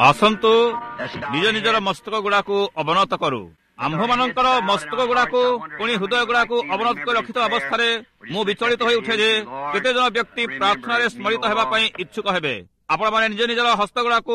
ଆସନ୍ତୁ ନିଜ ନିଜର ମସ୍ତକ ଗୁଡାକୁ ଅବନତ କରୁ। ଆମ୍ଭମାନଙ୍କର ମସ୍ତକ ଗୁଡାକୁ ପୁଣି ହୃଦୟ ଗୁଡାକୁ ଅବନତ କରି ରଖିଥିବା ଅବସ୍ଥାରେ ମୁଁ ବିଚଳିତ ହୋଇ ଉଠେ ଯେ କେତେ ଜଣ ବ୍ୟକ୍ତି ପ୍ରାର୍ଥନାରେ ସ୍ମରିତ ହେବା ପାଇଁ ଇଚ୍ଛୁକ ହେବେ। ଆପଣମାନେ ନିଜ ନିଜର ହସ୍ତ ଗୁଡାକୁ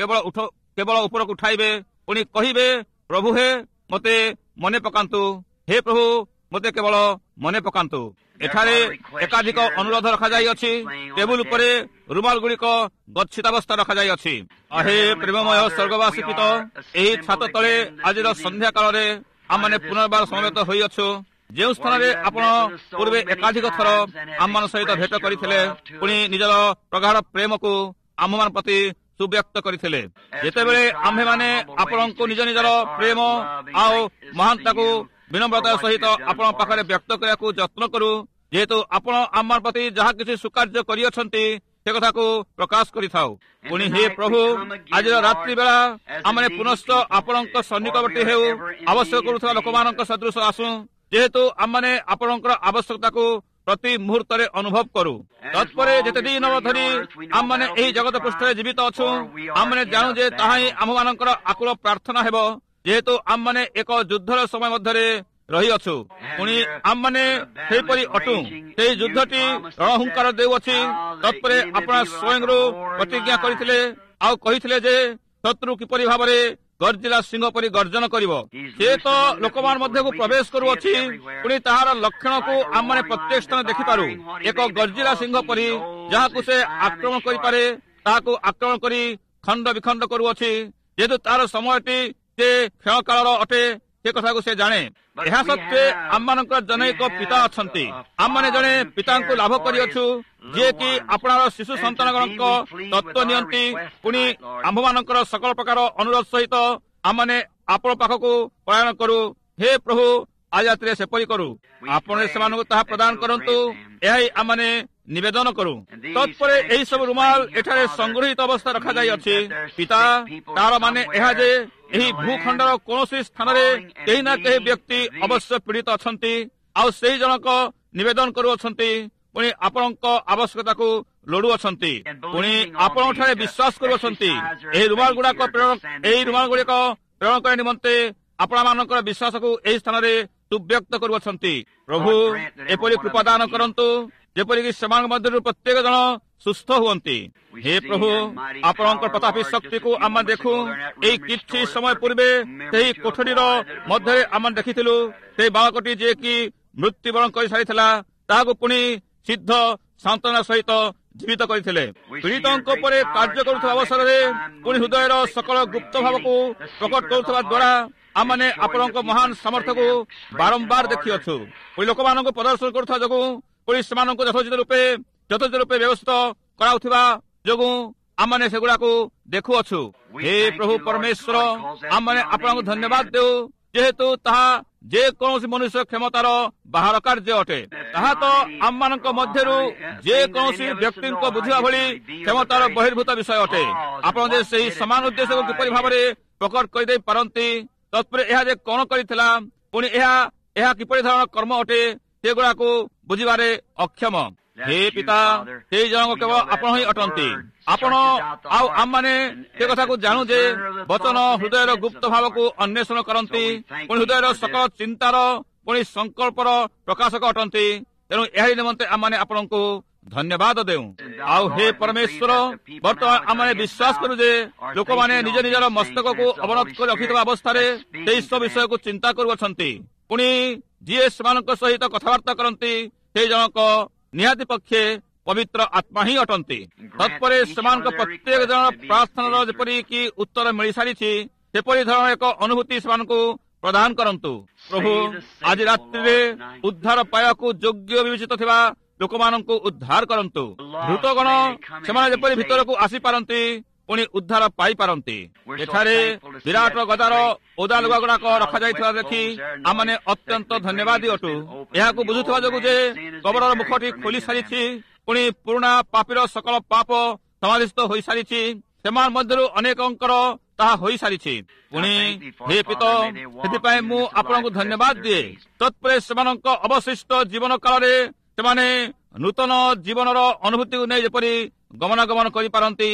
କେବଳ ଉପରକୁ ଉଠାଇବେ, ପୁଣି କହିବେ, ପ୍ରଭୁ ହେ ମୋତେ ମନେ ପକାନ୍ତୁ, ହେ ପ୍ରଭୁ ମୋତେ କେବଳ ମନେ ପକାନ୍ତୁ। ଏଠାରେ ଏକାଧିକ ଅନୁରୋଧ ରଖାଯାଇଅଛି। ଟେବୁଲ ଉପରେ ରୁମାଲ ଗୁଡିକ ଗଚ୍ଛିତ ଅବସ୍ଥା ରଖାଯାଇଅଛି। ହେ ପ୍ରେମମୟ ସ୍ୱର୍ଗବାସୀ ପିତ, ଏହି ଛାତ ତଳେ ଆଜିର ସନ୍ଧ୍ୟା କାଳରେ ଆମମାନେ ପୁନର୍ବାର ସମବେତ ହୋଇଅଛୁ। ଯେଉଁ ସ୍ଥାନରେ ଆପଣ ପୂର୍ବେ ଏକାଧିକ ଥର ଆମମାନଙ୍କ ସହିତ ଭେଟ କରିଥିଲେ, ପୁଣି ନିଜର ପ୍ରଗାଢ଼ ପ୍ରେମକୁ ଆମ୍ଭମାନଙ୍କ ପ୍ରତି ସୁବ୍ୟକ୍ତ କରିଥିଲେ। ଯେତେବେଳେ ଆମ୍ଭେମାନେ ଆପଣଙ୍କୁ ନିଜ ନିଜର ପ୍ରେମ ଆଉ ମହାନତାକୁ ବିନମ୍ରତାର ସହିତ ଆପଣଙ୍କ ପାଖରେ ବ୍ୟକ୍ତ କରିବାକୁ ଯତ୍ନ କରୁ, ଯେହେତୁ ଆପଣ ଆମମାନଙ୍କ ପ୍ରତି ଯାହା କିଛି ସୁକାର୍ଯ୍ୟ କରିଅଛନ୍ତି ସେ କଥାକୁ ପ୍ରକାଶ କରିଥାଉ। ପୁଣି ହେ ପ୍ରଭୁ, ଆଜିର ରାତ୍ରି ବେଳା ଆମେ ପୁନଶ୍ଚ ଆପଣଙ୍କ ସନ୍ନିକଟବର୍ତ୍ତୀ ହେଉ, ଆବଶ୍ୟକ କରୁଥିବା ଲୋକମାନଙ୍କ ସଦୃଶ ଆସୁ, ଯେହେତୁ ଆମମାନେ ଆପଣଙ୍କର ଆବଶ୍ୟକତାକୁ ପ୍ରତି ମୁହୂର୍ତ୍ତରେ ଅନୁଭବ କରୁ। ତତ୍ପରେ ଯେତେ ଦିନ ଧରି ଆମମାନେ ଏହି ଜଗତ ପୃଷ୍ଠରେ ଜୀବିତ ଅଛୁ, ଆମମାନେ ଜାଣୁ ଯେ ତାହା ହିଁ ଆମ୍ଭମାନଙ୍କର ଆକୁଳ ପ୍ରାର୍ଥନା ହେବ, ଯେହେତୁ ଆମମାନେ ଏକ ଯୁଦ୍ଧର ସମୟ ମଧ୍ୟରେ ରହିଅଛୁ। ପୁଣି ଆମମାନେ ସେହିପରି ଅଟୁ। ସେହି ଯୁଦ୍ଧଟି ରଣହୁଙ୍କାର ଦେଉଅଛି। ତତ୍ପରେ ଆପଣ ସ୍ୱୟଂରୁ ପ୍ରତିଜ୍ଞା କରିଥିଲେ ଆଉ କହିଥିଲେ ଯେ ଶତ୍ରୁ କିପରି ଭାବରେ ଗର୍ଜିଲା ସିଂହ ପରି ଗର୍ଜନ କରିବ। ସେ ତ ଲୋକମାନ ମଧ୍ୟକୁ ପ୍ରବେଶ କରୁଅଛି, ପୁଣି ତାହାର ଲକ୍ଷଣକୁ ଆମମାନେ ପ୍ରତ୍ୟେକ ସ୍ଥାନ ଦେଖିପାରୁ। ଏକ ଗର୍ଜିଲା ସିଂହ ପରି ଯାହାକୁ ସେ ଆକ୍ରମଣ କରିପାରେ ତାହାକୁ ଆକ୍ରମଣ କରି ଖଣ୍ଡ ବିଖଣ୍ଡ କରୁଅଛି। ଯେହେତୁ ତାହାର ସମୟଟି ସେ କ୍ଷଣକାଳର ଅଟେ, ସେ କଥାକୁ ସେ ଜାଣେ। ଏହା ସତ୍ତ୍ୱେ ଆମମାନଙ୍କର ଜନୈକ ପିତା ଅଛନ୍ତି। ଆମମାନେ ଜଣେ ପିତାଙ୍କୁ ଲାଭ କରିଅଛୁ, ଯିଏକି ଆପଣଙ୍କର ଶିଶୁ ସନ୍ତାନମାନଙ୍କ ତତ୍ତ୍ୱ ନିଅନ୍ତି। ପୁଣି ଆମ୍ଭମାନଙ୍କର ସକଳ ପ୍ରକାର ଅନୁରୋଧ ସହିତ ଆମମାନେ ଆପଣ ପାଖକୁ ପଳାୟନ କରୁ। ହେ ପ୍ରଭୁ, ଆଜି ରାତିରେ ସେପରି କରୁ। ଆପଣ ସେମାନଙ୍କୁ ତାହା ପ୍ରଦାନ କରନ୍ତୁ, ଏହା ହିଁ ଆମମାନେ ନିବେଦନ କରୁ। ତତ୍ପରେ ଏହି ସବୁ ରୁମାଲ ଏଠାରେ ସଂଗୃହୀତ ଅବସ୍ଥା ରଖାଯାଇଅଛି। ପିତା, ତାର ମାନେ ଏହା ଯେ ଏହି ଭୂଖଣ୍ଡର କୌଣସି ସ୍ଥାନରେ କେହି ନା କେହି ବ୍ୟକ୍ତି ଅବଶ୍ୟ ପୀଡ଼ିତ ଅଛନ୍ତି, ଆଉ ସେହି ଜଣକ ନିବେଦନ କରୁଅଛନ୍ତି, ପୁଣି ଆପଣଙ୍କ ଆବଶ୍ୟକତାକୁ ଲୋଡୁଅଛନ୍ତି, ପୁଣି ଆପଣଙ୍କଠାରେ ବିଶ୍ୱାସ କରୁଅଛନ୍ତି। ଏହି ରୁମାଲ ଗୁଡିକ ପ୍ରେରଣ କରିବା ନିମନ୍ତେ ଆପଣମାନଙ୍କର ବିଶ୍ୱାସକୁ ଏହି ସ୍ଥାନରେ ସୁବ୍ୟକ୍ତ କରୁଅଛନ୍ତି। ପ୍ରଭୁ, ଏପରି କୃପା ଦାନ କରନ୍ତୁ ଯେପରିକି ସେମାନଙ୍କ ମଧ୍ୟରୁ ପ୍ରତ୍ୟେକ ଜଣ ସୁସ୍ଥ ହୁଅନ୍ତି। ହେ ପ୍ରଭୁ, ଆପଣଙ୍କ ପ୍ରତାପୀ ଶକ୍ତିକୁ ଆମେ ଦେଖୁ। ଏହି କିଛି ସମୟ ପୂର୍ବେ ସେହି କୋଠରୀର ମଧ୍ୟରେ ଆମେ ଦେଖିଥିଲୁ ସେହି ବାଳକଟି ଯିଏକି ମୃତ୍ୟୁବରଣ କରିସାରିଥିଲା, ତାହାକୁ ପୁଣି ସିଦ୍ଧ ସାନ୍ତ୍ୱନା ସହିତ ଜୀବିତ କରିଥିଲେ। ପୀଡ଼ିତଙ୍କ ଉପରେ କାର୍ଯ୍ୟ କରୁଥିବା ଅବସରରେ ପୁଣି ହୃଦୟର ସକଳ ଗୁପ୍ତ ଭାବକୁ ପ୍ରକଟ କରୁଥିବା ଦ୍ୱାରା ଆମମାନେ ଆପଣଙ୍କ ମହାନ ସାମର୍ଥ୍ୟକୁ ବାରମ୍ବାର ଦେଖିଅଛୁ। ପୁଣି ଲୋକମାନଙ୍କୁ ପ୍ରଦର୍ଶନ କରୁଥିବା ଯୋଗୁଁ, ପୁଣି ସେମାନଙ୍କୁ ଯଥୋଚିତ ରୂପେ ବ୍ୟବସ୍ଥିତ କରାଉଥିବା ଯୋଗୁଁ ଆମମାନେ ସେଗୁଡାକୁ ଦେଖୁଅଛୁ। ହେ ପ୍ରଭୁ ପରମେଶ୍ୱର, ଆମମାନେ ଆପଣଙ୍କୁ ଧନ୍ୟବାଦ ଦେଉ, ଯେହେତୁ ତାହା ଯେକୌଣସି ମନୁଷ୍ୟ କ୍ଷମତାର ବାହାର କାର୍ଯ୍ୟ ଅଟେ। ତାହା ତ ଆମମାନଙ୍କ ମଧ୍ୟରୁ ଯେକୌଣସି ବ୍ୟକ୍ତିଙ୍କ ବୁଝିବା ଭଳି କ୍ଷମତାର ବହିର୍ଭୂତ ବିଷୟ ଅଟେ। ଆପଣ ଯେ ସେହି ସମାନ ଉଦ୍ଦେଶ୍ୟକୁ କିପରି ଭାବରେ ପ୍ରକଟ କରିଦେଇ ପାରନ୍ତି, ତତ୍ପରେ ଏହା ଯେ କଣ କରିଥିଲା, ପୁଣି ଏହା କିପରି ଧରଣ କର୍ମ ଅଟେ, ସେଗୁଡାକୁ ବୁଝିବାରେ ଅକ୍ଷମ। ହେ ପିତା, ସେଇ ଜଣକ କେବଳ ଆପଣ ହିଁ ଅଟନ୍ତି। ଆପଣ ଆଉ ଆମମାନେ ସେ କଥାକୁ ଜାଣୁ ଯେ ବଚନ ହୃଦୟର ଗୁପ୍ତ ଭାବକୁ ଅନ୍ୱେଷଣ କରନ୍ତି, ପୁଣି ହୃଦୟର ସକଳ ଚିନ୍ତାର ପୁଣି ସଂକଳ୍ପର ପ୍ରକାଶକ ଅଟନ୍ତି। ତେଣୁ ଏହା ନିମନ୍ତେ ଆମମାନେ ଆପଣଙ୍କୁ ଧନ୍ୟବାଦ ଦେଉ। ଆଉ ହେ ପରମେଶ୍ୱର, ବର୍ତ୍ତମାନ ଆମମାନେ ବିଶ୍ୱାସ କରୁ ଯେ ଲୋକମାନେ ନିଜ ନିଜର ମସ୍ତକକୁ ଅବନତ କରି ରଖିଥିବା ଅବସ୍ଥାରେ ସେହି ସବୁ ବିଷୟକୁ ଚିନ୍ତା କରୁଅଛନ୍ତି। ପୁଣି ଯିଏ ସେମାନଙ୍କ ସହିତ କଥାବାର୍ତ୍ତା କରନ୍ତି ସେହି ଜଣକ ନିହାତି ପକ୍ଷେ ପବିତ୍ର ଆତ୍ମା ହିଁ ଅଟନ୍ତି। ତତ୍ପରେ ସେମାନଙ୍କ ପ୍ରତ୍ୟେକ ଜଣ ପ୍ରାର୍ଥନାର ଯେପରିକି ଉତ୍ତର ମିଳିସାରିଛି, ସେପରି ଧରଣ ଏକ ଅନୁଭୂତି ସେମାନଙ୍କୁ ପ୍ରଦାନ କରନ୍ତୁ। ପ୍ରଭୁ, ଆଜି ରାତ୍ରିରେ ଉଦ୍ଧାର ପାଇବାକୁ ଯୋଗ୍ୟ ବିବେଚିତ ଥିବା ଲୋକମାନଙ୍କୁ ଉଦ୍ଧାର କରନ୍ତୁ। ଦ୍ରୁତଗଣ ସେମାନେ ଯେପରି ଭିତରକୁ ଆସିପାରନ୍ତି, ପୁଣି ଉଦ୍ଧାର ପାଇପାରନ୍ତି। ଏଠାରେ ବିରାଟ ଗଦାର ଓଦା ଲୁଗା ଗୁଡାକ ରଖାଯାଇଥିବା ଦେଖି ଆମମାନେ ଅତ୍ୟନ୍ତ ଧନ୍ୟବାଦୀ ଅଟୁ। ଏହାକୁ ବୁଝୁଥିବା ଯୋଗୁଁ ଯେ କବରର ମୁଖଟି ଖୋଲି ସାରିଛି, ପୁଣି ପୁରୁଣା ପାପୀର ସକଳ ପାପ ସମାଧିସ୍ଥ ହୋଇସାରିଛି। ସେମାନଙ୍କ ମଧ୍ୟରୁ ଅନେକଙ୍କର ତାହା ହୋଇସାରିଛି। ପୁଣି ହେ ପିତ, ସେଥିପାଇଁ ମୁଁ ଆପଣଙ୍କୁ ଧନ୍ୟବାଦ ଦିଏ। ତତ୍ପରେ ସେମାନଙ୍କ ଅବଶିଷ୍ଟ ଜୀବନ କାଳରେ ସେମାନେ ନୂତନ ଜୀବନର ଅନୁଭୂତିକୁ ନେଇ ଯେପରି ଗମନାଗମନ କରିପାରନ୍ତି,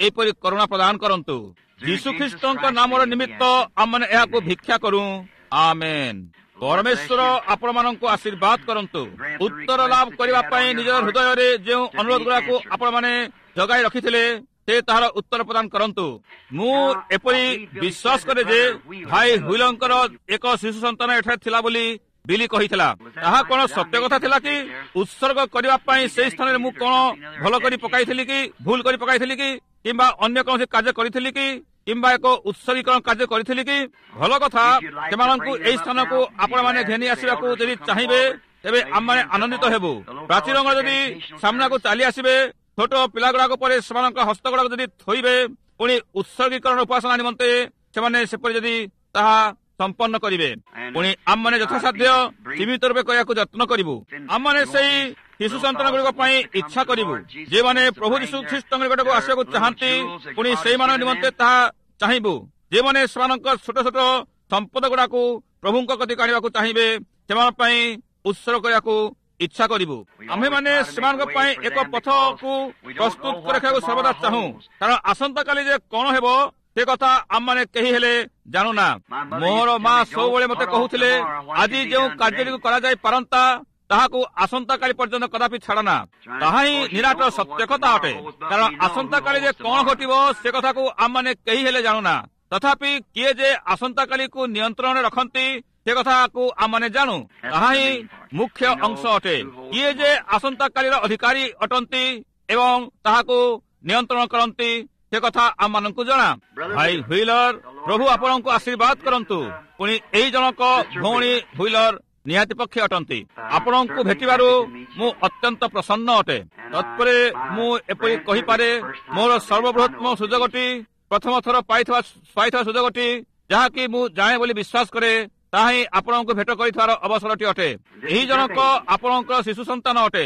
ଏପରି କରୁଣା ପ୍ରଦାନ କରନ୍ତୁ। ଯୀଶୁଖ୍ରୀଷ୍ଟଙ୍କ ନାମର ନିମିତ୍ତ ଆମମାନେ ଏହାକୁ ଭିକ୍ଷା କରୁ। ଆମେନ୍। ପରମେଶ୍ୱର ଆପଣମାନଙ୍କୁ ଆଶୀର୍ବାଦ କରନ୍ତୁ। ଉତ୍ତର ଲାଭ କରିବା ପାଇଁ ନିଜ ହୃଦୟରେ ଯେଉଁ ଅନୁରୋଧ ଗୁଡ଼ାକୁ ଆପଣମାନେ ଜଗାଇ ରଖିଥିଲେ ସେ ତାହାର ଉତ୍ତର ପ୍ରଦାନ କରନ୍ତୁ। ମୁଁ ଏପରି ବିଶ୍ୱାସ କରେ ଯେ ଭାଇ ହୁଇଲଙ୍କର ଏକ ଶିଶୁ ସନ୍ତାନ ଏଠାରେ ଥିଲା ବୋଲି ବିଲି କହିଥିଲା। ତାହା କଣ ସତ୍ୟ କଥା ଥିଲା କି? ଉତ୍ସର୍ଗ କରିବା ପାଇଁ ସେହି ସ୍ଥାନରେ ମୁଁ କଣ ଭଲ କରି ପକାଇଥିଲି କି, ଭୁଲ କରି ପକାଇଥିଲି କି, କିମ୍ବା ଅନ୍ୟ କୌଣସି କାର୍ଯ୍ୟ କରିଥିଲି କି, କିମ୍ବା ଏକ ଉତ୍ସର୍ଗୀକରଣ କାର୍ଯ୍ୟ କରିଥିଲି କି? ଭଲ କଥା, ସେମାନଙ୍କୁ ଏହି ସ୍ଥାନକୁ ଆପଣମାନେ ଘେନି ଆସିବାକୁ ଯଦି ଚାହିଁବେ ତେବେ ଆମମାନେ ଆନନ୍ଦିତ ହେବୁ। ପ୍ରାଚୀରଙ୍ଗ ଯଦି ସାମ୍ନାକୁ ଚାଲି ଆସିବେ, ଛୋଟ ପିଲାଗୁଡାକ ପରେ ସେମାନଙ୍କ ହସ୍ତଗୁଡାକ ଯଦି ଥୋଇବେ, ପୁଣି ଉତ୍ସର୍ଗୀକରଣ ଉପାସନା ନିମନ୍ତେ ସେମାନେ ସେପରି ଯଦି ତାହା ସମ୍ପନ୍ନ କରିବେ, ପୁଣି ଆମମାନେ ଯଥାସାଧ୍ୟ ସୀମିତ ରୂପେ କରିବାକୁ ଯତ୍ନ କରିବୁ। ଆମମାନେ ସେଇ ଶିଶୁ ସନ୍ତାନ ଗୁଡ଼ିକ ପାଇଁ ଇଚ୍ଛା କରିବୁ ଯେଉଁମାନେ ପ୍ରଭୁ ଯୀଶୁ ଖ୍ରୀଷ୍ଟଙ୍କ ନିକଟକୁ ଆସିବାକୁ ଚାହାନ୍ତି, ପୁଣି ସେଇମାନଙ୍କ ନିମନ୍ତେ ତାହା ଚାହିଁବୁ। ଯେଉଁମାନେ ସେମାନଙ୍କ ଛୋଟ ଛୋଟ ସମ୍ପଦ ଗୁଡାକୁ ପ୍ରଭୁଙ୍କ କତିକୁ ଆଣିବାକୁ ଚାହିଁବେ, ସେମାନଙ୍କ ପାଇଁ ଉତ୍ସର୍ଗ କରିବାକୁ ଇଚ୍ଛା କରିବୁ। ଆମ୍ଭେମାନେ ସେମାନଙ୍କ ପାଇଁ ଏକ ପଥକୁ ପ୍ରସ୍ତୁତ ରଖିବାକୁ ସର୍ବଦା ଚାହୁଁ, କାରଣ ଆସନ୍ତାକାଲି ଯେ କଣ ହେବ ସେ କଥା ଆମମାନେ କେହି ହେଲେ ଜାଣୁନା। ମୋର ମା ସବୁବେଳେ ମତେ କହୁଥିଲେ, ଆଜି ଯେଉଁ କାର୍ଯ୍ୟଟିକୁ କରାଯାଇ ପାରନ୍ତା ତାହାକୁ ଆସନ୍ତାକାଲି ପର୍ଯ୍ୟନ୍ତ କଦାପି ଛାଡ଼ନା। ତାହା ହିଁ ନିରାଟ ସତ୍ୟ କଥା ଅଟେ, କାରଣ ଆସନ୍ତାକାଲି ଯେ କଣ ଘଟିବ ସେ କଥାକୁ ଆମମାନେ କେହି ହେଲେ ଜାଣୁନା। ତଥାପି କିଏ ଯେ ଆସନ୍ତାକାଲିକୁ ନିୟନ୍ତ୍ରଣରେ ରଖନ୍ତି ସେ କଥାକୁ ଆମମାନେ ଜାଣୁ। ତାହା ହିଁ ମୁଖ୍ୟ ଅଂଶ ଅଟେ। କିଏ ଯେ ଆସନ୍ତାକାଲିର ଅଧିକାରୀ ଅଟନ୍ତି ଏବଂ ତାହାକୁ ନିୟନ୍ତ୍ରଣ କରନ୍ତି ସେ କଥା ଆମମାନଙ୍କୁ ଜଣା। ଭାଇ ହୁଇଲର, ପ୍ରଭୁ ଆପଣଙ୍କୁ ଆଶୀର୍ବାଦ କରନ୍ତୁ। ପୁଣି ଏହି ଜଣକ ଭଉଣୀ ହୁଇଲର ନିହାତି ପକ୍ଷେ ଅଟନ୍ତି। ଆପଣଙ୍କୁ ଭେଟିବାରୁ ମୁଁ ଅତ୍ୟନ୍ତ ପ୍ରସନ୍ନ ଅଟେ। ତତ୍ପରେ ମୁଁ ଏପରି କହିପାରେ, ମୋର ସର୍ବବୃହତ୍ତମ ସୁଯୋଗଟି, ପ୍ରଥମ ଥର ପାଇଥିବା ସୁଯୋଗଟି, ଯାହାକି ମୁଁ ଜାଣେ ବୋଲି ବିଶ୍ୱାସ କରେ, ତାହା ହିଁ ଆପଣଙ୍କୁ ଭେଟ କରିଥିବାର ଅବସରଟି ଅଟେ। ଏହି ଜଣକ ଆପଣଙ୍କର ଶିଶୁ ସନ୍ତାନ ଅଟେ।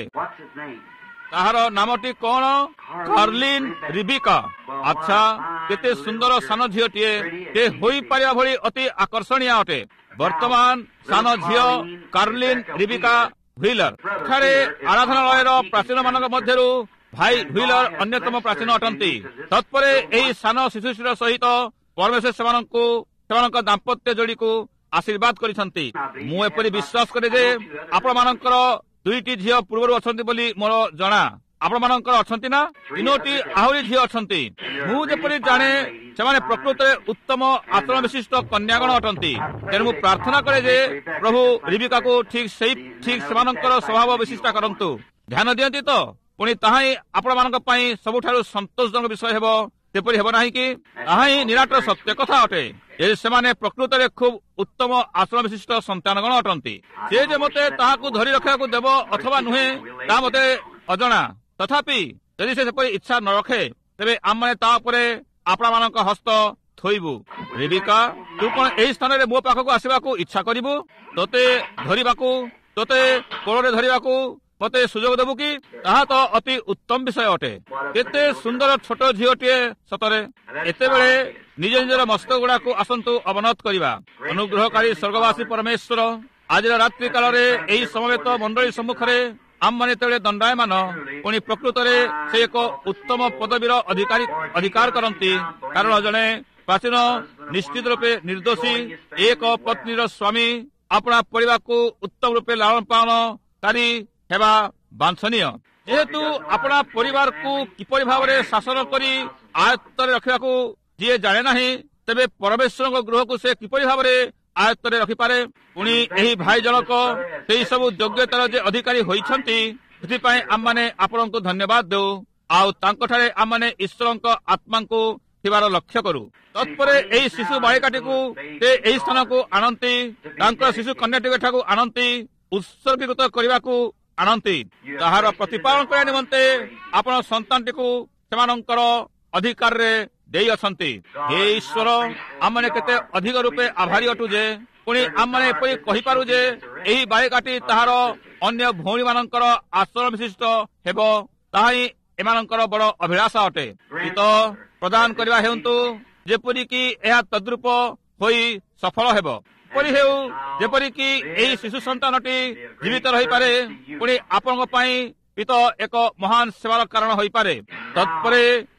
ତାହାର ନାମଟି କଣ? Carlin Rebecca. ଆଚ୍ଛା, କେତେ ସୁନ୍ଦର ସାନ ଝିଅଟିଏ। ସେ ହୋଇପାରିବା ଭଳି ଅତି ଆକର୍ଷଣୀୟ ଅଟେ। ବର୍ତ୍ତମାନ ସାନ ଝିଅ କାର୍ଲିନ୍ ରିବିକା ହୁଇଲର। ଏଠାରେ ଆରାଧନାଳୟର ପ୍ରାଚୀନ ମାନଙ୍କ ମଧ୍ୟରୁ ଭାଇ ହୁଇଲର ଅନ୍ୟତମ ପ୍ରାଚୀନ ଅଟନ୍ତି। ତତ୍ପରେ ଏହି ସାନ ଶିଶୁଟିର ସହିତ ପରମେଶ୍ୱର ସେମାନଙ୍କ ଦାମ୍ପତ୍ୟ ଯୋଡିକୁ ଆଶୀର୍ବାଦ କରିଛନ୍ତି। ମୁଁ ଏପରି ବିଶ୍ୱାସ କରେ ଯେ ଆପଣମାନଙ୍କର ଦୁଇଟି ଝିଅ ପୂର୍ବରୁ ଅଛନ୍ତି ବୋଲି ମୋର ଜଣା। ଆପଣମାନଙ୍କର ଅଛନ୍ତି ନା? ତିନୋଟି ଆହୁରି ଝିଅ ଅଛନ୍ତି। ମୁଁ ଯେପରି ଜାଣେ ସେମାନେ ପ୍ରକୃତରେ ଉତ୍ତମ ଆଚରଣ ବିଶିଷ୍ଟ କନ୍ୟାଗଣ ଅଟନ୍ତି। ତେଣୁ ମୁଁ ପ୍ରାର୍ଥନା କରେ ଯେ ପ୍ରଭୁ ରିବିକାକୁ ଠିକ୍ ସେମାନଙ୍କର ସ୍ୱଭାବ ବିଶିଷ୍ଟ କରନ୍ତୁ। ଧ୍ୟାନ ଦିଅନ୍ତି ତ? ପୁଣି ତାହା ହିଁ ଆପଣମାନଙ୍କ ପାଇଁ ସବୁଠାରୁ ସନ୍ତୋଷଜନକ ବିଷୟ ହେବ, ସେପରି ହେବ ନାହିଁ କି? ତାହା ହିଁ ନିରାଟ ସତ୍ୟ କଥା ଅଟେ ଯେ ସେମାନେ ପ୍ରକୃତରେ ଖୁବ୍ ଉତ୍ତମ ଆଚରଣ ବିଶିଷ୍ଟ ସନ୍ତାନଗଣ ଅଟନ୍ତି। ସେ ଯେ ମୋତେ ତାହାକୁ ଧରି ରଖିବାକୁ ଦେବ ଅଥବା ନୁହେଁ ତାହା ମୋତେ ଅଜଣା। ତଥାପି ଯଦି ସେ ସେପରି ଇଚ୍ଛା ନ ରଖେ, ତେବେ ଆମମାନେ ତା ଉପରେ ଆପଣମାନଙ୍କ ହସ୍ତ ଥୋଇବୁ। ରେବିକା, ତୁ କଣ ଏହି ସ୍ଥାନରେ ମୋ ପାଖକୁ ଆସିବାକୁ ଇଚ୍ଛା କରିବୁ? ତୋତେ ଧରିବାକୁ, ତୋତେ କୋଳରେ ଧରିବାକୁ ମତେ ସୁଯୋଗ ଦେବୁ କି? ତାହା ତ ଅତି ଉତ୍ତମ ବିଷୟ ଅଟେ। କେତେ ସୁନ୍ଦର ଛୋଟ ଝିଅଟିଏ ସତରେ। ଏତେବେଳେ ନିଜ ନିଜର ମସ୍ତକ ଗୁଡାକୁ ଆସନ୍ତୁ ଅବନତ କରିବା। ଅନୁଗ୍ରହକାରୀ ସ୍ୱର୍ଗବାସୀ ପରମେଶ୍ୱର, ଆଜିର ରାତ୍ରି କାଳରେ ଏହି ସମବେତ ମଣ୍ଡଳୀ ସମ୍ମୁଖରେ ଆମମାନେ ଯେତେବେଳେ ଦଣ୍ଡାୟମାନ, ପୁଣି ପ୍ରକୃତରେ ସେ ଏକ ଉତ୍ତମ ପଦବୀର ଅଧିକାର କରନ୍ତି। କାରଣ ଜଣେ ପ୍ରାଚୀନ ନିଶ୍ଚିତ ରୂପେ ନିର୍ଦ୍ଦୋଷୀ ଏକ ପତ୍ନୀର ସ୍ୱାମୀ ଆପଣା ପରିବାରକୁ ଉତ୍ତମ ରୂପେ ଲାଳନ ପାଳନକାରୀ ହେବା ବାଞ୍ଛନୀୟ। ଯେହେତୁ ଆପଣା ପରିବାରକୁ କିପରି ଭାବରେ ଶାସନ କରି ଆୟତ୍ତରେ ରଖିବାକୁ ଯିଏ ଜାଣେ ନାହିଁ, ତେବେ ପରମେଶ୍ୱରଙ୍କ ଗୃହକୁ ସେ କିପରି ଭାବରେ ଆୟତ୍ତରେ ରଖିପାରେ? ପୁଣି ଏହି ଭାଇ ଜଣକ ସେହି ସବୁ ଯୋଗ୍ୟତାର ଯେ ଅଧିକାରୀ ହୋଇଛନ୍ତି, ସେଥିପାଇଁ ଆମମାନେ ଆପଣଙ୍କୁ ଧନ୍ୟବାଦ ଦେଉ। ଆଉ ତାଙ୍କଠାରେ ଆମମାନେ ଈଶ୍ୱରଙ୍କ ଆତ୍ମାଙ୍କୁ ଥିବାର ଲକ୍ଷ୍ୟ କରୁ। ତତ୍ପରେ ଏହି ଶିଶୁ ବାଳିକାଟିକୁ ସେ ଏହି ସ୍ଥାନକୁ ଆଣନ୍ତି, ତାଙ୍କର ଶିଶୁ କନ୍ୟାଟିକୁ ଏଠାକୁ ଆଣନ୍ତି, ଉତ୍ସର୍ଗୀକୃତ କରିବାକୁ ଆଣନ୍ତି। ତାହାର ପ୍ରତିପାଳନ କରିବା ନିମନ୍ତେ ଆପଣ ସନ୍ତାନଟିକୁ ସେମାନଙ୍କର ଅଧିକାରରେ ଦେଇଅଛନ୍ତି। ହେ ଈଶ୍ୱର, ଆମମାନେ କେତେ ଅଧିକ ରୂପେ ଆଭାରୀ ଅଟୁ ଯେ ପୁଣି ଆମମାନେ ଏପରି କହିପାରୁ ଯେ ଏହି ବାଳିକାଟି ତାହାର ଅନ୍ୟ ଭଉଣୀମାନଙ୍କର ଆଚରଣ ବିଶିଷ୍ଟ ହେବ। ତାହା ହିଁ ଏମାନଙ୍କର ବଡ଼ ଅଭିଳାଷା ଅଟେ। ହିତ ପ୍ରଦାନ କରିବା ହେଉନ୍ତୁ ଯେପରିକି ଏହା ତଦ୍ରୂପ ହୋଇ ସଫଳ ହେବ। ଏପରି ହେଉ ଯେପରିକି ଏହି ଶିଶୁ ସନ୍ତାନଟି ଜୀବିତ ରହିପାରେ, ପୁଣି ଆପଣଙ୍କ ପାଇଁ ପିତ ଏକ ମହାନ ସେବାର କାରଣ ହୋଇପାରେ। ତତ୍ପରେ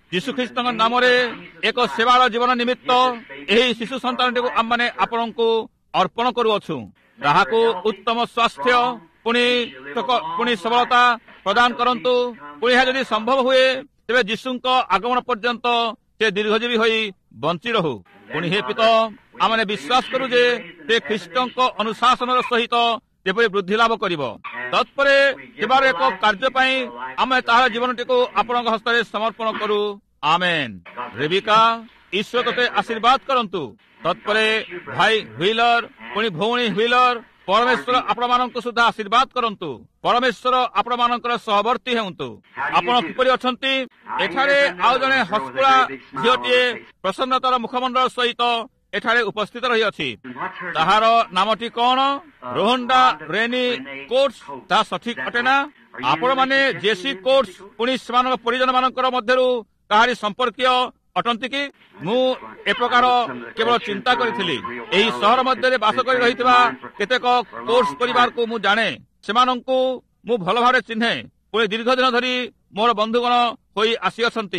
ଯୀଶୁଖ୍ରୀଷ୍ଟଙ୍କ ନାମରେ ଏକ ସେବାର ଜୀବନ ନିମିତ୍ତ ଏହି ଶିଶୁ ସନ୍ତାନଟିକୁ ଆମମାନେ ଆପଣଙ୍କୁ ଅର୍ପଣ କରୁଅଛୁ। ତାହାକୁ ଉତ୍ତମ ସ୍ୱାସ୍ଥ୍ୟ ପୁଣି ସବଳତା ପ୍ରଦାନ କରନ୍ତୁ। ପୁଣି ଏହା ଯଦି ସମ୍ଭବ ହୁଏ ତେବେ ଯୀଶୁଙ୍କ ଆଗମନ ପର୍ଯ୍ୟନ୍ତ ସେ ଦୀର୍ଘଜୀବୀ ହୋଇ ବଞ୍ଚି ରହୁ। ପୁଣି ହେ ପିତା, ଆମେ ବିଶ୍ୱାସ କରୁ ଯେ ସେ ଖ୍ରୀଷ୍ଟଙ୍କ ଅନୁଶାସନର ସହିତ ଯେପରି ବୃଦ୍ଧି ଲାଭ କରିବ। ତତ୍ପରେ ହେବାର ଏକ କାର୍ଯ୍ୟ ପାଇଁ ଆମେ ତାହାର ଜୀବନଟିକୁ ଆପଣଙ୍କ ହସ୍ତରେ ସମର୍ପଣ କରୁ। ଆମେନ୍। ରେବିକା, ଈଶ୍ୱର ତୋତେ ଆଶୀର୍ବାଦ କରନ୍ତୁ। ତତ୍ପରେ ଭାଇ ହ୍ୱିଲର ପୁଣି ଭଉଣୀ ହ୍ୱିଲର, ପରମେଶ୍ୱର ଆପଣମାନଙ୍କୁ ସୁଦ୍ଧା ଆଶୀର୍ବାଦ କରନ୍ତୁ। ପରମେଶ୍ୱର ଆପଣମାନଙ୍କର ସହବର୍ତ୍ତୀ ହେଉନ୍ତୁ। ଆପଣ କିପରି ଅଛନ୍ତି? ଏଠାରେ ଆଉ ଜଣେ ହସ୍କୁଳା ଝିଅଟିଏ ପ୍ରସନ୍ନତାର ମୁଖମଣ୍ଡଳ ସହିତ ଏଠାରେ ଉପସ୍ଥିତ ରହିଅଛି। ତାହାର ନାମଟି କଣ? Rhonda Renee Coates. ତାହା ସଠିକ ଅଟେ ନା? ଆପଣମାନେ ଜେସି କୋଟ୍ସ ପୁଣି ସେମାନଙ୍କ ପରିଜନ ମାନଙ୍କର ମଧ୍ୟରୁ କାହାରି ସମ୍ପର୍କୀୟ ଅଟନ୍ତି କି? ମୁଁ ଏ ପ୍ରକାର କେବଳ ଚିନ୍ତା କରିଥିଲି। ଏହି ସହର ମଧ୍ୟରେ ବାସ କରି ରହିଥିବା କେତେକ କୋଟ୍ସ ପରିବାରକୁ ମୁଁ ଜାଣେ। ସେମାନଙ୍କୁ ମୁଁ ଭଲ ଭାବରେ ଚିହ୍ନେ। ପୁଣି ଦୀର୍ଘ ଦିନ ଧରି ମୋର ବନ୍ଧୁଗଣ ହୋଇ ଆସିଅଛନ୍ତି।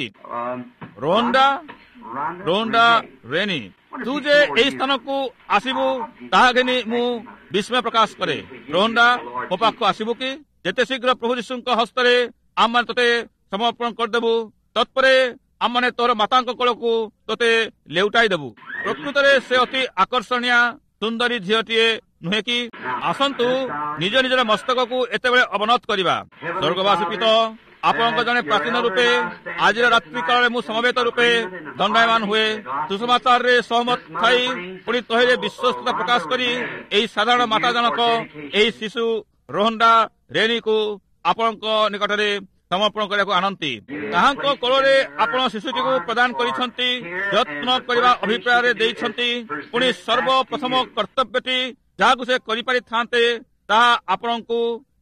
ରୋହଣ୍ଡା ରେନି, ତୁ ଯେ ଏହି ସ୍ଥାନକୁ ଆସିବୁ ତାହା ଘେନି ମୁଁ ବିସ୍ମୟ ପ୍ରକାଶ କରେ। ରୋହଣ୍ଡା, ମୋ ପାଖକୁ ଆସିବୁ କି? ଯେତେ ଶୀଘ୍ର ପ୍ରଭୁ ଯୀଶୁଙ୍କ ହସ୍ତରେ ଆମମାନେ ତୋତେ ସମର୍ପଣ କରିଦେବୁ। ତତ୍ପରେ ଆମମାନେ ତୋର ମାତାଙ୍କ କୋଳକୁ ତୋତେ ଲେଉଟାଇ ଦେବୁ। ପ୍ରକୃତରେ ସେ ଅତି ଆକର୍ଷଣୀୟ ସୁନ୍ଦରୀ ଝିଅଟିଏ ନୁହେଁ କି? ଆସନ୍ତୁ ନିଜ ନିଜର ମସ୍ତକକୁ ଏତେବେଳେ ଅବନତ କରିବା। ସ୍ୱର୍ଗବାସୀ ପିତା, ଆପଣଙ୍କ ଜଣେ ପ୍ରାଚୀନ ରୂପେ ଆଜିର ରାତ୍ରି କାଳରେ ମୁଁ ସମବେତ ରୂପେ ଦଣ୍ଡାୟମାନ ହୁଏ। ସୁସମାଚାରରେ ସହମତ ଥାଇ ପୁଣି ତହିଁରେ ବିଶ୍ୱସ୍ତତା ପ୍ରକାଶ କରି ଏହି ସାଧାରଣ ମାତା ଜଣକ ଏହି ଶିଶୁ ରୋହଣ୍ଡା ରେନିକୁ ଆପଣଙ୍କ ନିକଟରେ ସମର୍ପଣ କରିବାକୁ ଆଣନ୍ତି। ତାହାଙ୍କ କୋଳରେ ଆପଣ ଶିଶୁଟିକୁ ପ୍ରଦାନ କରିଛନ୍ତି, ଯତ୍ନ କରିବା ଅଭିପ୍ରାୟରେ ଦେଇଛନ୍ତି। ପୁଣି ସର୍ବପ୍ରଥମ କର୍ତ୍ତବ୍ୟଟି ଯାହାକୁ ସେ କରିପାରିଥାନ୍ତେ ତାହା ଆପଣଙ୍କୁ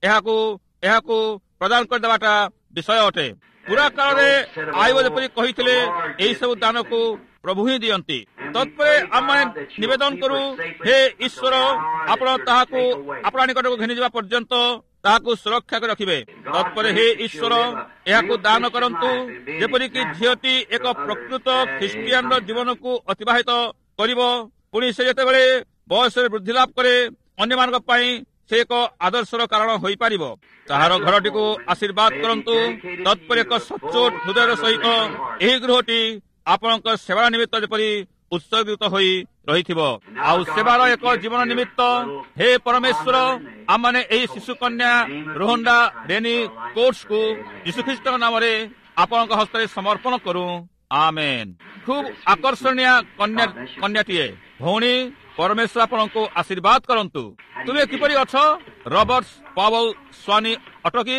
ଏହାକୁ ପ୍ରଦାନ କରିଦେବାଟା ବିଷୟ ଅଟେ। ପୁରା କାଳରେ ଆୟୁବ ଯେପରି କହିଥିଲେ, ଏହି ସବୁ ଦାନକୁ ପ୍ରଭୁ ହିଁ ଦିଅନ୍ତି। ତତ୍ପରେ ଆମେ ନିବେଦନ କରୁ, ହେ ଈଶ୍ୱର, ଆପଣ ତାହାକୁ ଆପଣ ନିକଟକୁ ଘେନିଯିବା ପର୍ଯ୍ୟନ୍ତ ତାହାକୁ ସୁରକ୍ଷା କରି ରଖିବେ। ତତ୍ପରେ ହେ ଈଶ୍ୱର, ଏହାକୁ ଦାନ କରନ୍ତୁ ଯେପରିକି ଝିଅଟି ଏକ ପ୍ରକୃତ ଖ୍ରୀଷ୍ଟିଆନର ଜୀବନକୁ ଅତିବାହିତ କରିବ। ପୁଣି ସେ ଯେତେବେଳେ ବୟସରେ ବୃଦ୍ଧି ଲାଭ କରେ ଅନ୍ୟମାନଙ୍କ ପାଇଁ ସେ ଏକ ଆଦର୍ଶର କାରଣ ହୋଇପାରିବ। ତାହାର ଘରଟିକୁ ଆଶୀର୍ବାଦ କରନ୍ତୁ। ତତ୍ପରେ ଏକ ସଚ୍ଚୋଟ ହୃଦୟର ସହିତ ଏହି ଗୃହଟି ଆପଣଙ୍କ ସେବା ନିମିତ୍ତ ଯେପରି ଉତ୍ସର୍ଗିତ ହୋଇ ରହିଥିବ। ଆଉ ସେବାର ଏକ ଜୀବନ ନିମିତ୍ତ ହେ ପରମେଶ୍ୱର, ଆମମାନେ ଏହି ଶିଶୁ କନ୍ୟା ରୋହଣ୍ଡା ରେନି କୋଟ୍ସକୁ ଯୀଶୁଖ୍ରୀଷ୍ଟଙ୍କ ନାମରେ ଆପଣଙ୍କ ହସ୍ତରେ ସମର୍ପଣ କରୁ। ଆମେନ୍। ଖୁବ୍ ଆକର୍ଷଣୀୟ କନ୍ୟାଟିଏ। ଭଉଣୀ, ପରମେଶ୍ୱର ଆପଣଙ୍କୁ ଆଶୀର୍ବାଦ କରନ୍ତୁ। ତୁମେ କିପରି ଅଛ? ରବର୍ଟ ପାୱେଲ ସ୍ୱାନୀ ଅଟ କି?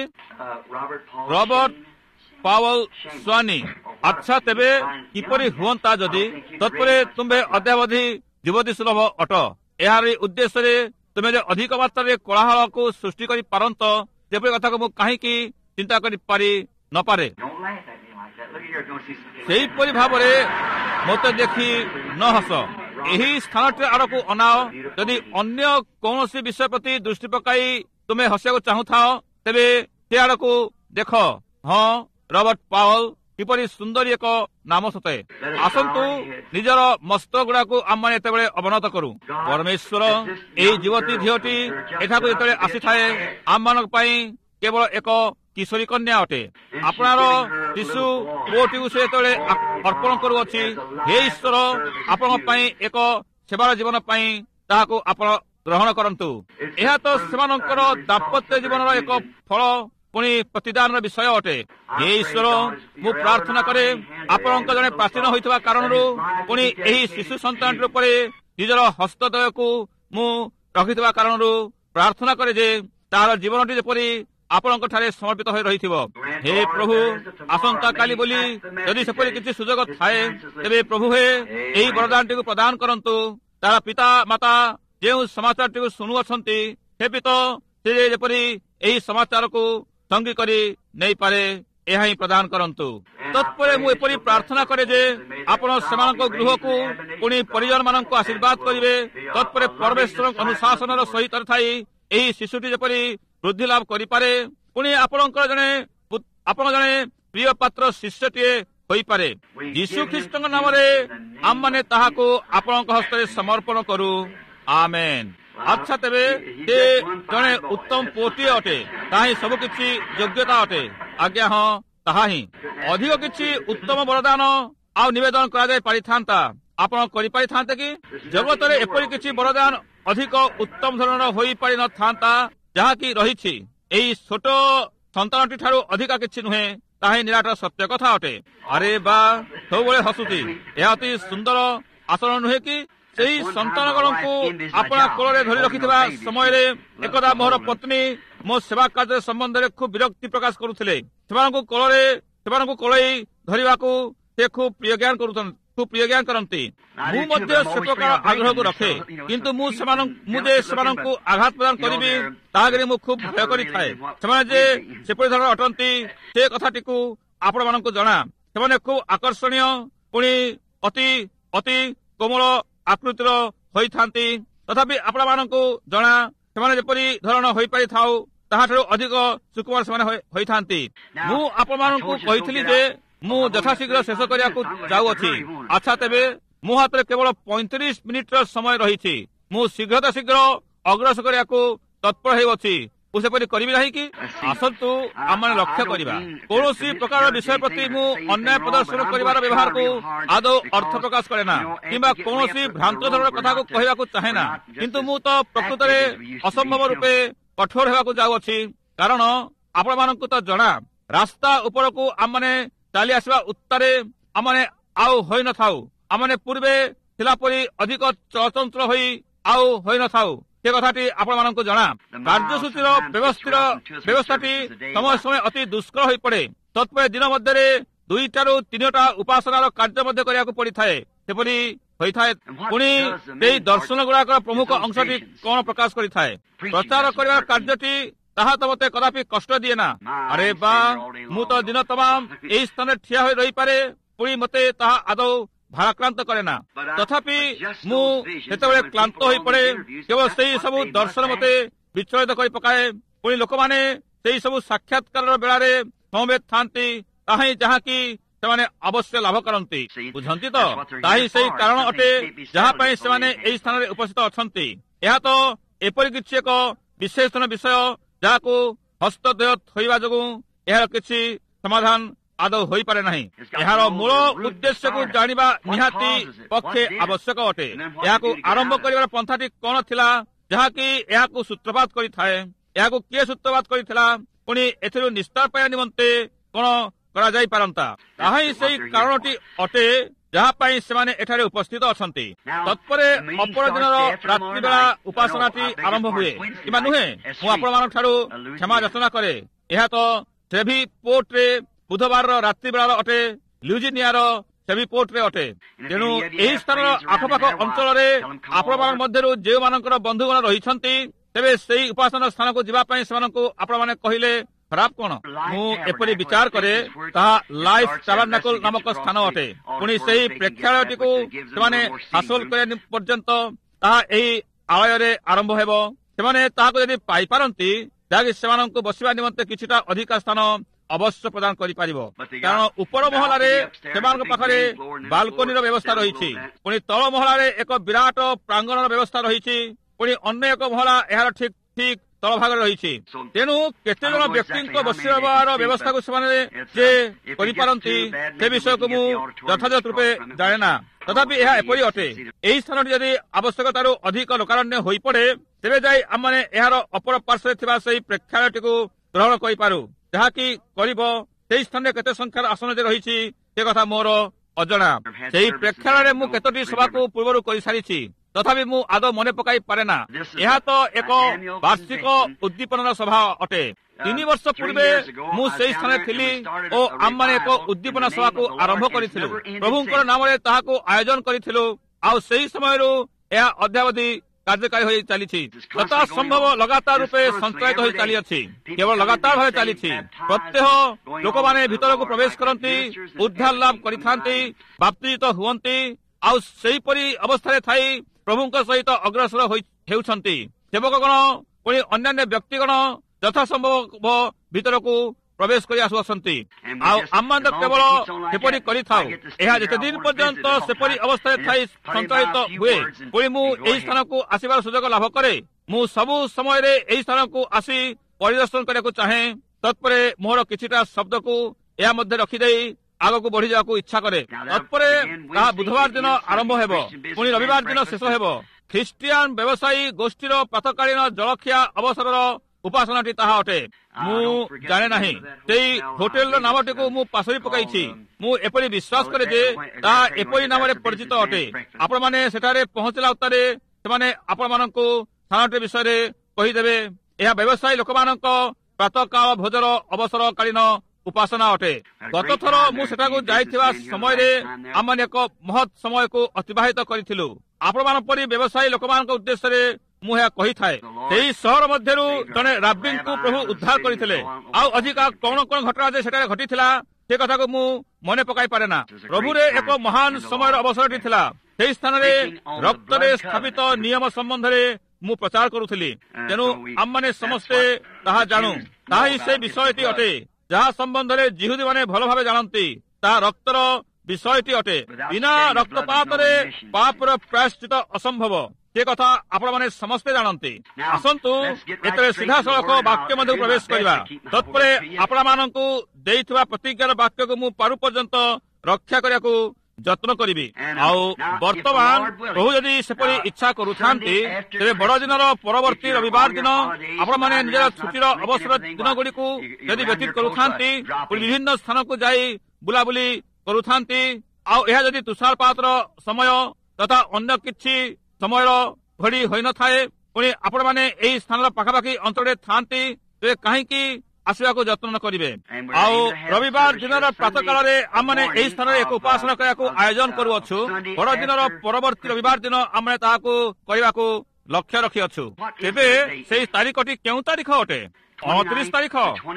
Robert Powell Swaney. ଆଚ୍ଛା, ତେବେ କିପରି ହୁଅନ୍ତା ଯଦି ତତ୍ପରେ ତୁମେ ଅଦ୍ୟାବଧି ଯୁବତୀ ସୁଲଭ ଅଟ। ଏହାର ଉଦ୍ଦେଶ୍ୟରେ ତୁମେ ଯେ ଅଧିକ ମାତ୍ରାରେ କୋଳାହଳକୁ ସୃଷ୍ଟି କରିପାରନ୍ତ, ଯେପରି କଥାକୁ ମୁଁ କାହିଁକି ଚିନ୍ତା କରିପାରି ନପାରେ। ସେହିପରି ଭାବରେ ମୋତେ ଦେଖି ନ ହସ। ଏହି ସ୍ଥାନଟି ଆଡ଼କୁ ଅନାଅ। ଯଦି ଅନ୍ୟ କୌଣସି ବିଷୟ ପ୍ରତି ଦୃଷ୍ଟି ପକାଇ ତୁମେ ହସିବାକୁ ଚାହୁଁଥାଅ, ତେବେ ସେ ଆଡ଼କୁ ଦେଖ। ହଁ, ରବର୍ଟ ପାୱେଲ, କିପରି ସୁନ୍ଦରୀ ଏକ ନାମ ସତେ। ଆସନ୍ତୁ ନିଜର ମସ୍ତକ ଗୁଡ଼ାକୁ ଆମେ ଏତେବେଳେ ଅବନତ କରୁ। ପରମେଶ୍ୱର, ଏହି ଯୁବତୀ ଝିଅଟି ଏଠାକୁ ଯେତେବେଳେ ଆସିଥାଏ ଆମମାନଙ୍କ ପାଇଁ କେବଳ ଏକ କିଶୋରୀ କନ୍ୟା ଅଟେ। ଆପଣର ଶିଶୁ ପୁଅଟିକୁ ସେ ଯେତେବେଳେ ଅର୍ପଣ କରୁଅଛି, ହେ ଈଶ୍ୱର, ଆପଣଙ୍କ ପାଇଁ ଏକ ସେବାର ଜୀବନ ପାଇଁ ତାହାକୁ ଆପଣ ଗ୍ରହଣ କରନ୍ତୁ। ଏହା ତ ସେମାନଙ୍କର ଦାମ୍ପତ୍ୟ ଜୀବନର ଏକ ଫଳ ପୁଣି ପ୍ରତିଦାନର ବିଷୟ ଅଟେ। ହେ ଈଶ୍ୱର, ମୁଁ ପ୍ରାର୍ଥନା କରେ ଆପଣଙ୍କ ଜଣେ ପ୍ରାଚୀନ ହୋଇଥିବା କାରଣରୁ ପୁଣି ଏହି ଶିଶୁ ସନ୍ତାନଟି ଉପରେ ନିଜର ହସ୍ତଦୟକୁ ମୁଁ ରଖିଥିବା କାରଣରୁ ପ୍ରାର୍ଥନା କରେ ଯେ ତାହାର ଜୀବନଟି ଯେପରି ଆପଣଙ୍କ ଠାରେ ସମର୍ପିତ ହୋଇ ରହିଥିବ। ହେ ପ୍ରଭୁ, ଆସନ୍ତା କାଲି ବୋଲି ଯଦି ସେପରି କିଛି ସୁଯୋଗ ଥାଏ, ତେବେ ପ୍ରଭୁ ହେ ଏହି ବରଦାନଟିକୁ ପ୍ରଦାନ କରନ୍ତୁ। ତାର ପିତା ମାତା ଯେଉଁ ସମାଚାରଟିକୁ ଶୁଣୁଅଛନ୍ତି, ହେ ପିତା, ସେ ଯେପରି ଏହି ସମାଚାରକୁ ସଙ୍ଗୀ କରି ନେଇପାରେ, ଏହା ହିଁ ପ୍ରଦାନ କରନ୍ତୁ। ତତ୍ପରେ ମୁଁ ଏପରି ପ୍ରାର୍ଥନା କରେ ଯେ ଆପଣ ସେମାନଙ୍କ ଗୃହକୁ ପୁଣି ପରିଜନ ମାନଙ୍କୁ ଆଶୀର୍ବାଦ କରିବେ। ତତ୍ପରେ ପରମେଶ୍ୱରଙ୍କ ଅନୁଶାସନର ସହିତ ଥାଇ ଏହି ଶିଶୁଟି ଯେପରି ବୃଦ୍ଧି ଲାଭ କରିପାରେ, ପୁଣି ଆପଣ ଜଣେ ପ୍ରିୟ ପାତ୍ର ଶିଷ୍ୟଟିଏ ହୋଇପାରେ। ଯୀଶୁ ଖ୍ରୀଷ୍ଟଙ୍କ ନାମରେ ଆମମାନେ ତାହାକୁ ଆପଣଙ୍କ ହସ୍ତରେ ସମର୍ପଣ କରୁ। ଆମେନ୍। ଆଚ୍ଛା, ତେବେ ସେ ଜଣେ ଉତ୍ତମ ପୁଅଟିଏ ଅଟେ, ତାହା ହିଁ ସବୁ କିଛି ଯୋଗ୍ୟତା ଅଟେ। ଆଜ୍ଞା, ହଁ, ତାହା ହିଁ। ଅଧିକ କିଛି ଉତ୍ତମ ବରଦାନ ଆଉ ନିବେଦନ କରାଯାଇ ପାରିଥାନ୍ତା। ଆପଣ କରିପାରିଥାନ୍ତେ କି? ଜଗତରେ ଏପରି କିଛି ବରଦାନ ଅଧିକ ଉତ୍ତମ ଧରଣର ହୋଇପାରିନଥାନ୍ତା ଯାହାକି ରହିଛି। ଏହି ଛୋଟ ସନ୍ତାନଟି ଠାରୁ ଅଧିକା କିଛି ନୁହେଁ। ତାହା ହିଁ ନିରାଟ ସତ୍ୟ କଥା ଅଟେ। ଆରେ ବା, ସବୁବେଳେ ହସୁଛି। ଏହା ଅତି ସୁନ୍ଦର ଆଚରଣ ନୁହେଁ କି? ସେହି ସନ୍ତାନଗଣଙ୍କୁ ଆପଣା କୋଳରେ ଧରି ରଖିଥିବା ସମୟରେ ଏକଦା ମୋର ପତ୍ନୀ ମୋ ସେବା କାର୍ଯ୍ୟ ସମ୍ବନ୍ଧରେ ଖୁବ୍ ବିରକ୍ତି ପ୍ରକାଶ କରୁଥିଲେ। ସେମାନଙ୍କୁ କୋଳେଇ ଧରିବାକୁ ସେ ଖୁବ୍ ପ୍ରିୟ ଜ୍ଞାନ କରନ୍ତି। ମୁଁ ମଧ୍ୟ ସେ ପ୍ରକାର ଆଗ୍ରହକୁ ରଖେ, କିନ୍ତୁ ମୁଁ ଯେ ସେମାନଙ୍କୁ ଆଘାତ ପ୍ରଦାନ କରିବି ତାହାକୁ ମୁଁ ଖୁବ୍ ଭୟ କରିଥାଏ। ସେମାନେ ଯେ ସେପରି ଧରଣର ଅଟନ୍ତି ସେ କଥାଟିକୁ ଆପଣମାନଙ୍କୁ ଜଣା। ସେମାନେ ଖୁବ୍ ଆକର୍ଷଣୀୟ, ପୁଣି ଅତି ଅତି କୋମଳ ଆକୃତିର ହୋଇଥାନ୍ତି। ତଥାପି ଆପଣମାନଙ୍କୁ ଜଣା, ସେମାନେ ଯେପରି ଧରଣ ହୋଇପାରିଥାଉ ତାହାଠାରୁ ଅଧିକ ସୁକୁମାର ସେମାନେ ହୋଇଥାନ୍ତି। ମୁଁ ଆପଣମାନଙ୍କୁ କହିଥିଲି ଯେ ମୁଁ ଯଥାଶୀଘ୍ର ଶେଷ କରିବାକୁ ଯାଉଅଛି। ଆଚ୍ଛା, ତେବେ ମୋ ହାତରେ କେବଳ 35 ମିନିଟର ସମୟ ରହିଛି। ମୁଁ ଶୀଘ୍ର ଅଗ୍ରସର କରିବାକୁ ତତ୍ପର ହେଉଅଛି। ମୁଁ ସେପରି କରିବି ନାହିଁ କି? ଆସନ୍ତୁ ଆମମାନେ ଲକ୍ଷ୍ୟ କରିବା। କୌଣସି ପ୍ରକାର ବିଷୟ ପ୍ରତି ମୁଁ ଅନ୍ୟାୟ ପ୍ରଦର୍ଶନ କରିବାର ବ୍ୟବହାରକୁ ଆଦୌ ଅର୍ଥ ପ୍ରକାଶ କରେ ନା, କିମ୍ବା କୌଣସି ଭ୍ରାନ୍ତ ଧରଣର କଥାକୁ କହିବାକୁ ଚାହେଁ ନା। କିନ୍ତୁ ମୁଁ ତ ପ୍ରକୃତରେ ଅସମ୍ଭବ ରୂପେ କଠୋର ହେବାକୁ ଯାଉଅଛି, କାରଣ ଆପଣମାନଙ୍କୁ ତ ଜଣା, ରାସ୍ତା ଉପରକୁ ଆମମାନେ ଚାଲି ଆସିବା ଉତ୍ତାରେ ଆମମାନେ ଆଉ ହୋଇନଥାଉ। ଆମମାନେ ପୂର୍ବେ ଥିଲା ପରି ଅଧିକ ଚଳଚଞ୍ଚଳ ହୋଇ ଆଉ ହୋଇନଥାଉ। ସେ କଥାଟି ଆପଣମାନଙ୍କୁ ଜଣା। କାର୍ଯ୍ୟସୂଚୀର ବ୍ୟବସ୍ଥାଟି ସମୟ ଅତି ଦୁଷ୍କର ହୋଇପଡ଼େ। ତତ୍ପରେ ଦିନ ମଧ୍ୟରେ 2ଟାରୁ 3ଟା ଉପାସନାର କାର୍ଯ୍ୟ ମଧ୍ୟ କରିବାକୁ ପଡ଼ିଥାଏ। ସେପରି ହୋଇଥାଏ। ପୁଣି ସେହି ଦର୍ଶନ ଗୁଡ଼ାକର ପ୍ରମୁଖ ଅଂଶଟି କଣ ପ୍ରକାଶ କରିଥାଏ? ପ୍ରଚାର କରିବାର କାର୍ଯ୍ୟଟି ତାହା ତ ମୋତେ କଦାପି କଷ୍ଟ ଦିଏ ନା। ଆରେ ବା, ମୁଁ ତ ଦିନ ତମାମ ଏହି ସ୍ଥାନରେ ଠିଆ ହୋଇ ରହିପାରେ, ପୁଣି ମୋତେ ତାହା ଆଦୌ ଭାରାକ୍ରାନ୍ତ କରେ ନା। ତଥାପି ମୁଁ ସେତେବେଳେ କ୍ଳାନ୍ତ ହୋଇପଡ଼େ। କେବଳ ସେହି ସବୁ ଦର୍ଶନ ମୋତେ ବିଚଳିତ କରି ପକାଏ। ପୁଣି ଲୋକମାନେ ସେହି ସବୁ ସାକ୍ଷାତକାରର ବେଳାରେ ସମବେତ ଥାନ୍ତି, ତାହା ହିଁ ଯାହାକି ସେମାନେ ଅବଶ୍ୟ ଲାଭ କରନ୍ତି। ବୁଝନ୍ତି ତ? ତାହା ହିଁ ସେହି କାରଣ ଅଟେ ଯାହା ପାଇଁ ସେମାନେ ଏହି ସ୍ଥାନରେ ଉପସ୍ଥିତ ଅଛନ୍ତି। ଏହା ତ ଏପରି କିଛି ଏକ ବିଶେଷଣ ବିଷୟ ଯାହାକୁ ହସ୍ତଦେୟ ଥୋଇବା ଯୋଗୁଁ ଏହାର କିଛି ସମାଧାନ ଆଦୌ ହୋଇପାରେ ନାହିଁ। ଏହାର ମୂଳ ଉଦ୍ଦେଶ୍ୟକୁ ଜାଣିବା ନିହାତି ପକ୍ଷେ ଆବଶ୍ୟକ ଅଟେ। ଏହାକୁ ଆରମ୍ଭ କରିବାର ପନ୍ଥାଟି କଣ ଥିଲା ଯାହାକି ଏହାକୁ ସୂତ୍ରପାତ କରିଥାଏ? ଏହାକୁ କିଏ ସୂତ୍ରପାତ କରିଥିଲା? ପୁଣି ଏଥିରୁ ନିସ୍ତାର ପାଇବା ନିମନ୍ତେ କଣ କରାଯାଇପାରନ୍ତା? ତାହା ହିଁ ସେହି କାରଣଟି ଅଟେ ଯାହା ପାଇଁ ସେମାନେ ଏଠାରେ ଉପସ୍ଥିତ ଅଛନ୍ତି। ତତ୍ପରେ ଅପରଦିନର ରାତ୍ରିବେଳା ଉପାସନାଟି ଆରମ୍ଭ ହୁଏ, କିମ୍ବା ନୁହେଁ? ମୁଁ ଆପଣମାନଙ୍କ ଠାରୁ କ୍ଷମା ଯାଚନା କରେ। ଏହା ତ ଟ୍ରେଭି ପୋର୍ଟରେ ବୁଧବାରର ରାତ୍ରିବେଳାର ଅଟେ, ଲୁଇଜିନିଆର ଟ୍ରେଭି ପୋର୍ଟରେ ଅଟେ। ତେଣୁ ଏହି ସ୍ଥାନର ଆଖପାଖ ଅଞ୍ଚଳରେ ଆପଣମାନଙ୍କ ମଧ୍ୟରୁ ଯେଉଁମାନଙ୍କର ବନ୍ଧୁଗଣ ରହିଛନ୍ତି, ତେବେ ସେହି ଉପାସନା ସ୍ଥାନକୁ ଯିବା ପାଇଁ ସେମାନଙ୍କୁ ଆପଣମାନେ କହିଲେ ଖରାପ କଣ? ମୁଁ ଏପରି ବିଚାର କରେ ତାହା ଲାଇଫ ଟାବରନାକଲ ନାମକ ସ୍ଥାନ ଅଟେ। ପୁଣି ସେହି ପ୍ରେକ୍ଷାଳୟଟିକୁ ସେମାନେ ହାସଲ କରିବା ପର୍ଯ୍ୟନ୍ତ ତାହା ଏହି ଆଳୟରେ ଆରମ୍ଭ ହେବ। ସେମାନେ ତାହାକୁ ଯଦି ପାଇପାରନ୍ତି, ଯାହାକି ସେମାନଙ୍କୁ ବସିବା ନିମନ୍ତେ କିଛିଟା ଅଧିକା ସ୍ଥାନ ଅବଶ୍ୟ ପ୍ରଦାନ କରିପାରିବ। କାରଣ ଉପର ମହଲାରେ ସେମାନଙ୍କ ପାଖରେ ବାଲକୋନିର ବ୍ୟବସ୍ଥା ରହିଛି। ପୁଣି ତଳ ମହଲାରେ ଏକ ବିରାଟ ପ୍ରାଙ୍ଗଣର ବ୍ୟବସ୍ଥା ରହିଛି। ପୁଣି ଅନ୍ୟ ଏକ ମହଲା ଏହାର ଠିକ୍ ତଳ ଭାଗରେ ରହିଛି। ତେଣୁ କେତେ ଜଣ ବ୍ୟକ୍ତିଙ୍କ ବସିବାର ବ୍ୟବସ୍ଥାକୁ ସେମାନେ ଯେ କରିପାରନ୍ତି ସେ ବିଷୟକୁ ମୁଁ ଯଥାଯଥ ରୂପେ ଜାଣେ ନା। ତଥାପି ଏହା ଏପରି ଅଟେ, ଏହି ସ୍ଥାନଟି ଯଦି ଆବଶ୍ୟକତାରୁ ଅଧିକ ଲୋକାରଣ୍ୟ ହୋଇପଡ଼େ, ତେବେ ଯାଇ ଆମମାନେ ଏହାର ଅପର ପାର୍ଶ୍ୱରେ ଥିବା ସେହି ପ୍ରେକ୍ଷାଳୟଟିକୁ ଗ୍ରହଣ କରିପାରୁ। ଯାହାକି କରିବ ସେହି ସ୍ଥାନରେ କେତେ ସଂଖ୍ୟାର ଆସନ ଯେ ରହିଛି ସେ କଥା ମୋର ଅଜଣା। ସେହି ପ୍ରେକ୍ଷାଳୟରେ ମୁଁ କେତୋଟି ସଭାକୁ ପୂର୍ବରୁ କରିସାରିଛି, ତଥାପି ମୁଁ ଆଦୌ ମନେ ପକାଇ ପାରେ ନା। ଏହା ତ ଏକ ବାର୍ଷିକ ଉଦ୍ଦୀପନାର ସଭା ଅଟେ। 3 ବର୍ଷ ପୂର୍ବେ ମୁଁ ସେହି ସ୍ଥାନରେ ଥିଲି ଓ ଆମମାନେ ଏକ ଉଦ୍ଦୀପନା ସଭାକୁ ଆରମ୍ଭ କରିଥିଲୁ। ପ୍ରଭୁଙ୍କର ନାମରେ ତାହାକୁ ଆୟୋଜନ କରିଥିଲୁ। ଆଉ ସେହି ସମୟରୁ ଏହା ଅଦ୍ୟାବଧି କାର୍ଯ୍ୟକାରୀ ହୋଇ ଚାଲିଛି। ଯଥା ସମ୍ଭବ ଲଗାତାର ରୂପେ ସଞ୍ଚାଳିତ ହୋଇ ଚାଲିଅଛି। କେବଳ ଲଗାତାର ଭାବେ ଚାଲିଛି। ପ୍ରତ୍ୟହ ଲୋକମାନେ ଭିତରକୁ ପ୍ରବେଶ କରନ୍ତି, ଉଦ୍ଧାର ଲାଭ କରିଥାନ୍ତି, ବାପ୍ତିଜିତ ହୁଅନ୍ତି, ଆଉ ସେହିପରି ଅବସ୍ଥାରେ ଥାଇ ପ୍ରଭୁଙ୍କ ସହିତ ଅଗ୍ରସର ହେଉଛନ୍ତି। ସେବକଗଣ ପୁଣି ଅନ୍ୟାନ୍ୟ ବ୍ୟକ୍ତିଗଣ ଯଥା ସମ୍ଭବ ଭିତରକୁ ପ୍ରବେଶ କରି ଆସୁଅଛନ୍ତି। ଆଉ ଆମମାନେ କେବଳ ସେପରି କରିଥାଉ। ଏହା ଯେତେ ଦିନ ପର୍ଯ୍ୟନ୍ତ ସେପରି ଅବସ୍ଥାରେ ଥାଇ ସଞ୍ଚାଳିତ ହୁଏ, ପୁଣି ମୁଁ ଏହି ସ୍ଥାନକୁ ଆସିବାର ସୁଯୋଗ ଲାଭ କରେ। ମୁଁ ସବୁ ସମୟରେ ଏହି ସ୍ଥାନକୁ ଆସି ପରିଦର୍ଶନ କରିବାକୁ ଚାହେଁ। ତତ୍ପରେ ମୋର କିଛିଟା ଶବ୍ଦକୁ ଏହା ମଧ୍ୟରେ ରଖିଦେଇ ଆଗକୁ ବଢି ଯିବାକୁ ଇଚ୍ଛା କରେ। ତତ୍ପରେ ତାହା ବୁଧବାର ଦିନ ଆରମ୍ଭ ହେବ, ପୁଣି ରବିବାର ଦିନ ଶେଷ ହେବ। ଖ୍ରୀଷ୍ଟିଆନ ବ୍ୟବସାୟୀ ଗୋଷ୍ଠୀର ପ୍ରାତଃକାଳୀନ ଜଳଖିଆ ଅବସରର ଉପାସନାଟି ତାହା ଅଟେ। ମୁଁ ଜାଣେ ନାହିଁ ସେଇ ହୋଟେଲର ନାମଟିକୁ ମୁଁ ପାସୋରି ପକାଇଛି। ମୁଁ ଏପରି ବିଶ୍ୱାସ କରେ ଯେ ତାହା ଏପରି ନାମରେ ପରିଚିତ ଅଟେ। ଆପଣମାନେ ସେଠାରେ ପହଞ୍ଚିଲା ଉତ୍ତାରେ ସେମାନେ ଆପଣମାନଙ୍କୁ ସ୍ଥାନଟି ବିଷୟରେ କହିଦେବେ। ଏହା ବ୍ୟବସାୟୀ ଲୋକମାନଙ୍କ ପ୍ରାତଃକାଳ ଭୋଜର ଅବସରକାଳୀନ ଉପାସନା ଅଟେ। ଗତ ଥର ମୁଁ ସେଠାକୁ ଯାଇଥିବା ସମୟରେ ଆମମାନେ ଏକ ମହତ୍ ସମୟକୁ ଅତିବାହିତ କରିଥିଲୁ। ଆପଣମାନଙ୍କ ପରି ବ୍ୟବସାୟୀ ଲୋକମାନଙ୍କ ଉଦ୍ଦେଶ୍ୟରେ ମୁଁ ଏହା କହିଥାଏ। ସେହି ସହର ମଧ୍ୟରୁ ଜଣେ ରାବିଙ୍କୁ ପ୍ରଭୁ ଉଦ୍ଧାର କରିଥିଲେ। ଆଉ ଅଧିକା କଣ କଣ ଘଟଣା ଯେ ସେଠାରେ ଘଟିଥିଲା ସେ କଥାକୁ ମୁଁ ମନେ ପକାଇ ପାରେ ନା। ପ୍ରଭୁରେ ଏକ ମହାନ ସମୟର ଅବସରଟି ଥିଲା। ସେହି ସ୍ଥାନରେ ରକ୍ତରେ ସ୍ଥାପିତ ନିୟମ ସମ୍ବନ୍ଧରେ ମୁଁ ପ୍ରଚାର କରୁଥିଲି। ତେଣୁ ଆମମାନେ ସମସ୍ତେ ତାହା ଜାଣୁ। ତାହା ହିଁ ସେ ବିଷୟଟି ଅଟେ ଯାହା ସମ୍ବନ୍ଧରେ ଜିହୁଦୀମାନେ ଭଲ ଭାବେ ଜାଣନ୍ତି। ତାହା ରକ୍ତର ବିଷୟଟି ଅଟେ। ବିନା ରକ୍ତପାତରେ ପାପର ପ୍ରାୟଶ୍ଚିତ ଅସମ୍ଭବ। ସେ କଥା ଆପଣମାନେ ସମସ୍ତେ ଜାଣନ୍ତି। ଆସନ୍ତୁ ଏତେବେଳେ ସିଧାସଳଖ ବାକ୍ୟ ମଧ୍ୟକୁ ପ୍ରବେଶ କରିବା। ତତ୍ପରେ ଆପଣମାନଙ୍କୁ ଦେଇଥିବା ପ୍ରତିଜ୍ଞାର ବାକ୍ୟକୁ ମୁଁ ପାରୁ ପର୍ଯ୍ୟନ୍ତ ରକ୍ଷା କରିବାକୁ ଯତ୍ନ କରିବି। ଆଉ ବର୍ତ୍ତମାନ ପ୍ରଭୁ ଯଦି ସେପରି ଇଚ୍ଛା କରୁଥାନ୍ତି, ତେବେ ବଡ଼ଦିନର ପରବର୍ତ୍ତୀ ରବିବାର ଦିନ ଆପଣମାନେ ନିଜର ଛୁଟିର ଅବସର ଦିନ ଗୁଡ଼ିକୁ ଯଦି ବ୍ୟତୀତ କରୁଥାନ୍ତି, ବିଭିନ୍ନ ସ୍ଥାନକୁ ଯାଇ ବୁଲାବୁଲି କରୁଥାନ୍ତି, ଆଉ ଏହା ଯଦି ତୁଷାରପାତର ସମୟ ତଥା ଅନ୍ୟ କିଛି ସମୟର ଘଡ଼ି ହୋଇନଥାଏ, ପୁଣି ଆପଣମାନେ ଏହି ସ୍ଥାନର ପାଖାପାଖି ଅଞ୍ଚଳରେ ଥାନ୍ତି, ତେବେ କାହିଁକି ଆସିବାକୁ ଯତ୍ନ କରିବେ। ଆଉ ରବିବାର ଦିନର ପ୍ରାତଃ କାଳରେ ଆମମାନେ ଏହି ସ୍ଥାନରେ ଏକ ଉପାସନା କରିବାକୁ ଆୟୋଜନ କରୁଅଛୁ। ବଡ଼ଦିନର ପରବର୍ତ୍ତୀ ରବିବାର ଦିନ ଆମେ ତାହାକୁ କରିବାକୁ ଲକ୍ଷ୍ୟ ରଖିଅଛୁ। ତେବେ ସେହି ତାରିଖଟି କେଉଁ ତାରିଖ ଅଟେ? 29 ତାରିଖ।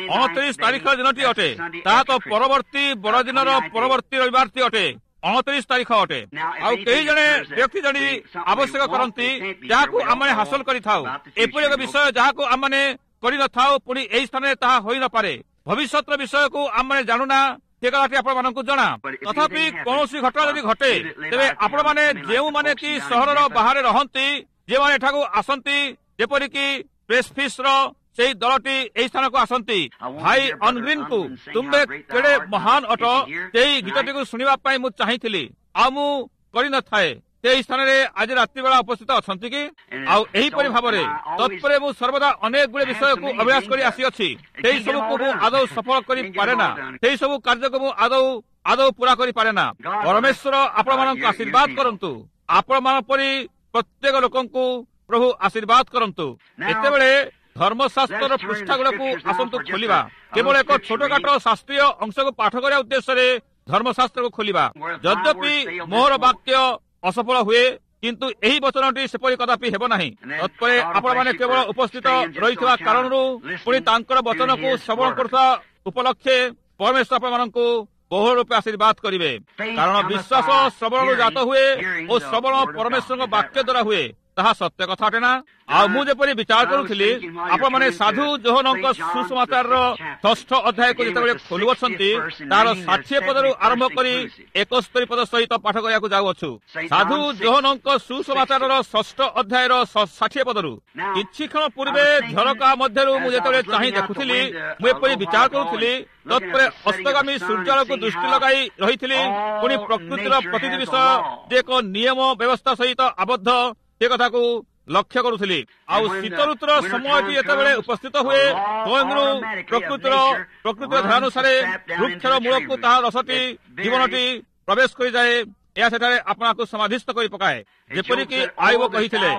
29 ତାରିଖ ଦିନଟି ଅଟେ। ତାହା ତ ପରବର୍ତ୍ତୀ ବଡ଼ଦିନର ପରବର୍ତ୍ତୀ ରବିବାରଟି ଅଟେ। 29 ତାରିଖ ଅଟେ। ଆଉ କେହି ଜଣେ ବ୍ୟକ୍ତି ଯଦି ଆବଶ୍ୟକ କରନ୍ତି ଯାହାକୁ ଆମେ ହାସଲ କରିଥାଉ, ଏପରି ଏକ ବିଷୟ ଯାହାକୁ ଆମେ କରିନଥାଉ, ପୁଣି ଏହି ସ୍ଥାନରେ ତାହା ହୋଇନପାରେ। ଭବିଷ୍ୟତର ବିଷୟକୁ ଆମେ ଜାଣୁନା, ସେ କଥାଟି ଆପଣମାନଙ୍କୁ ଜଣା। ତଥାପି କୌଣସି ଘଟଣା ଯଦି ଘଟେ, ତେବେ ଆପଣମାନେ ଯେଉଁମାନେ କି ସହରର ବାହାରେ ରହନ୍ତି, ଯେଉଁମାନେ ଏଠାକୁ ଆସନ୍ତି, ଯେପରିକି ପ୍ରେସଫିସର ସେହି ଦଳଟି ଏହି ସ୍ଥାନକୁ ଆସନ୍ତି, ଭାଇ ଅନଗ୍ରିନଙ୍କୁ ତୁମେ କେଡ଼େ ମହାନ ଅଟ, ସେହି ଗୀତଟିକୁ ଶୁଣିବା ପାଇଁ ମୁଁ ଚାହିଁଥିଲି, ଆଉ ମୁଁ କରିନଥାଏ। ସେହି ସ୍ଥାନରେ ଆଜି ରାତ୍ରି ବେଳା ଉପସ୍ଥିତ ଅଛନ୍ତି କି? ଆଉ ଏହିପରି ଭାବରେ ତତ୍ପରେ ମୁଁ ସର୍ବଦା ଅନେକ ଗୁଡ଼ିଏ ବିଷୟକୁ ଅଭ୍ୟାସ କରି ଆସିଅଛି। ସେହି ସବୁକୁ ମୁଁ ଆଦୌ ସଫଳ କରିପାରେ ନା। ସେହି ସବୁ କାର୍ଯ୍ୟକୁ ମୁଁ ଆଦୌ ପୁରା କରିପାରେ ନା। ପରମେଶ୍ୱର ଆପଣମାନଙ୍କୁ ଆଶୀର୍ବାଦ କରନ୍ତୁ। ଆପଣମାନଙ୍କ ପରି ପ୍ରତ୍ୟେକ ଲୋକଙ୍କୁ ପ୍ରଭୁ ଆଶୀର୍ବାଦ କରନ୍ତୁ। ଏତେବେଳେ ଧର୍ମଶାସ୍ତ୍ରର ପୃଷ୍ଠା ଗୁଡ଼ାକୁ ଆସନ୍ତୁ ଖୋଲିବା। କେବଳ ଏକ ଛୋଟକାଟ ଶାସ୍ତ୍ରୀୟ ଅଂଶକୁ ପାଠ କରିବା ଉଦ୍ଦେଶ୍ୟରେ ଧର୍ମଶାସ୍ତ୍ରକୁ ଖୋଲିବା। ଯଦ୍ୟପି ମୋର ବାକ୍ୟ ଅସଫଳ ହୁଏ, କିନ୍ତୁ ଏହି ବଚନଟି ସେପରି କଦାପି ହେବ ନାହିଁ। ତତ୍ପରେ ଆପଣମାନେ କେବଳ ଉପସ୍ଥିତ ରହିଥିବା କାରଣରୁ ପୁଣି ତାଙ୍କର ବଚନକୁ ଶ୍ରବଣ କରୁଥିବା ଉପଲକ୍ଷେ ପରମେଶ୍ୱର ଆପଣମାନଙ୍କୁ ବହୁଳ ରୂପେ ଆଶୀର୍ବାଦ କରିବେ। କାରଣ ବିଶ୍ୱାସ ଶ୍ରବଣରୁ ଜାତ ହୁଏ ଓ ଶ୍ରବଣ ପରମେଶ୍ୱରଙ୍କ ବାକ୍ୟ ଦ୍ୱାରା ହୁଏ। ତାହା ସତ୍ୟ କଥା ଅଟେ ନା? ଆଉ ମୁଁ ଯେପରି ବିଚାର କରୁଥିଲି, ଆପଣମାନେ ସାଧୁ ଯୋହନଙ୍କ ସୁସମାଚାରର 6ଠ ଅଧ୍ୟାୟକୁ ଯେତେବେଳେ ଖୋଲୁଅଛନ୍ତି, ତାର 60 ପଦରୁ ଆରମ୍ଭ କରି 71 ପଦ ସହିତ ପାଠ କରିବାକୁ ଯାଉଅଛୁ। ସାଧୁ ଯୋହନଙ୍କ ସୁସମାଚାରର 6ଠ ଅଧ୍ୟାୟର 60 ପଦରୁ। କିଛି କ୍ଷଣ ପୂର୍ବେ ଝରକା ମଧ୍ୟରୁ ମୁଁ ଯେତେବେଳେ ଚାହିଁ ଦେଖୁଥିଲି, ମୁଁ ଏପରି ବିଚାର କରୁଥିଲି। ତତ୍ପରେ ଅସ୍ତଗାମୀ ସୂର୍ଯ୍ୟାଲୋକକୁ ଦୃଷ୍ଟି ଲଗାଇ ରହିଥିଲି। ପୁଣି ପ୍ରକୃତିର ପ୍ରତିଟି ବିଷୟ ଯେ ଏକ ନିୟମ ବ୍ୟବସ୍ଥା ସହିତ ଆବଦ୍ଧ, ସେ କଥାକୁ ଲକ୍ଷ୍ୟ କରୁଥିଲି। ଆଉ ଶୀତ ଋତୁର ସମୟଟି ଯେତେବେଳେ ଉପସ୍ଥିତ ହୁଏ, ସ୍ୱୟଂରୁ ପ୍ରକୃତିର ଧାରାନୁସାରେ ବୃକ୍ଷର ମୂଳକୁ ତାହା ରସଟି ଜୀବନଟି ପ୍ରବେଶ କରିଯାଏ। ଏହା ସେଠାରେ ଆପଣଙ୍କୁ ସମାଧିସ୍ଥ କରି ପକାଏ। ଯେପରିକି ଆୟୁବ କହିଥିଲେ,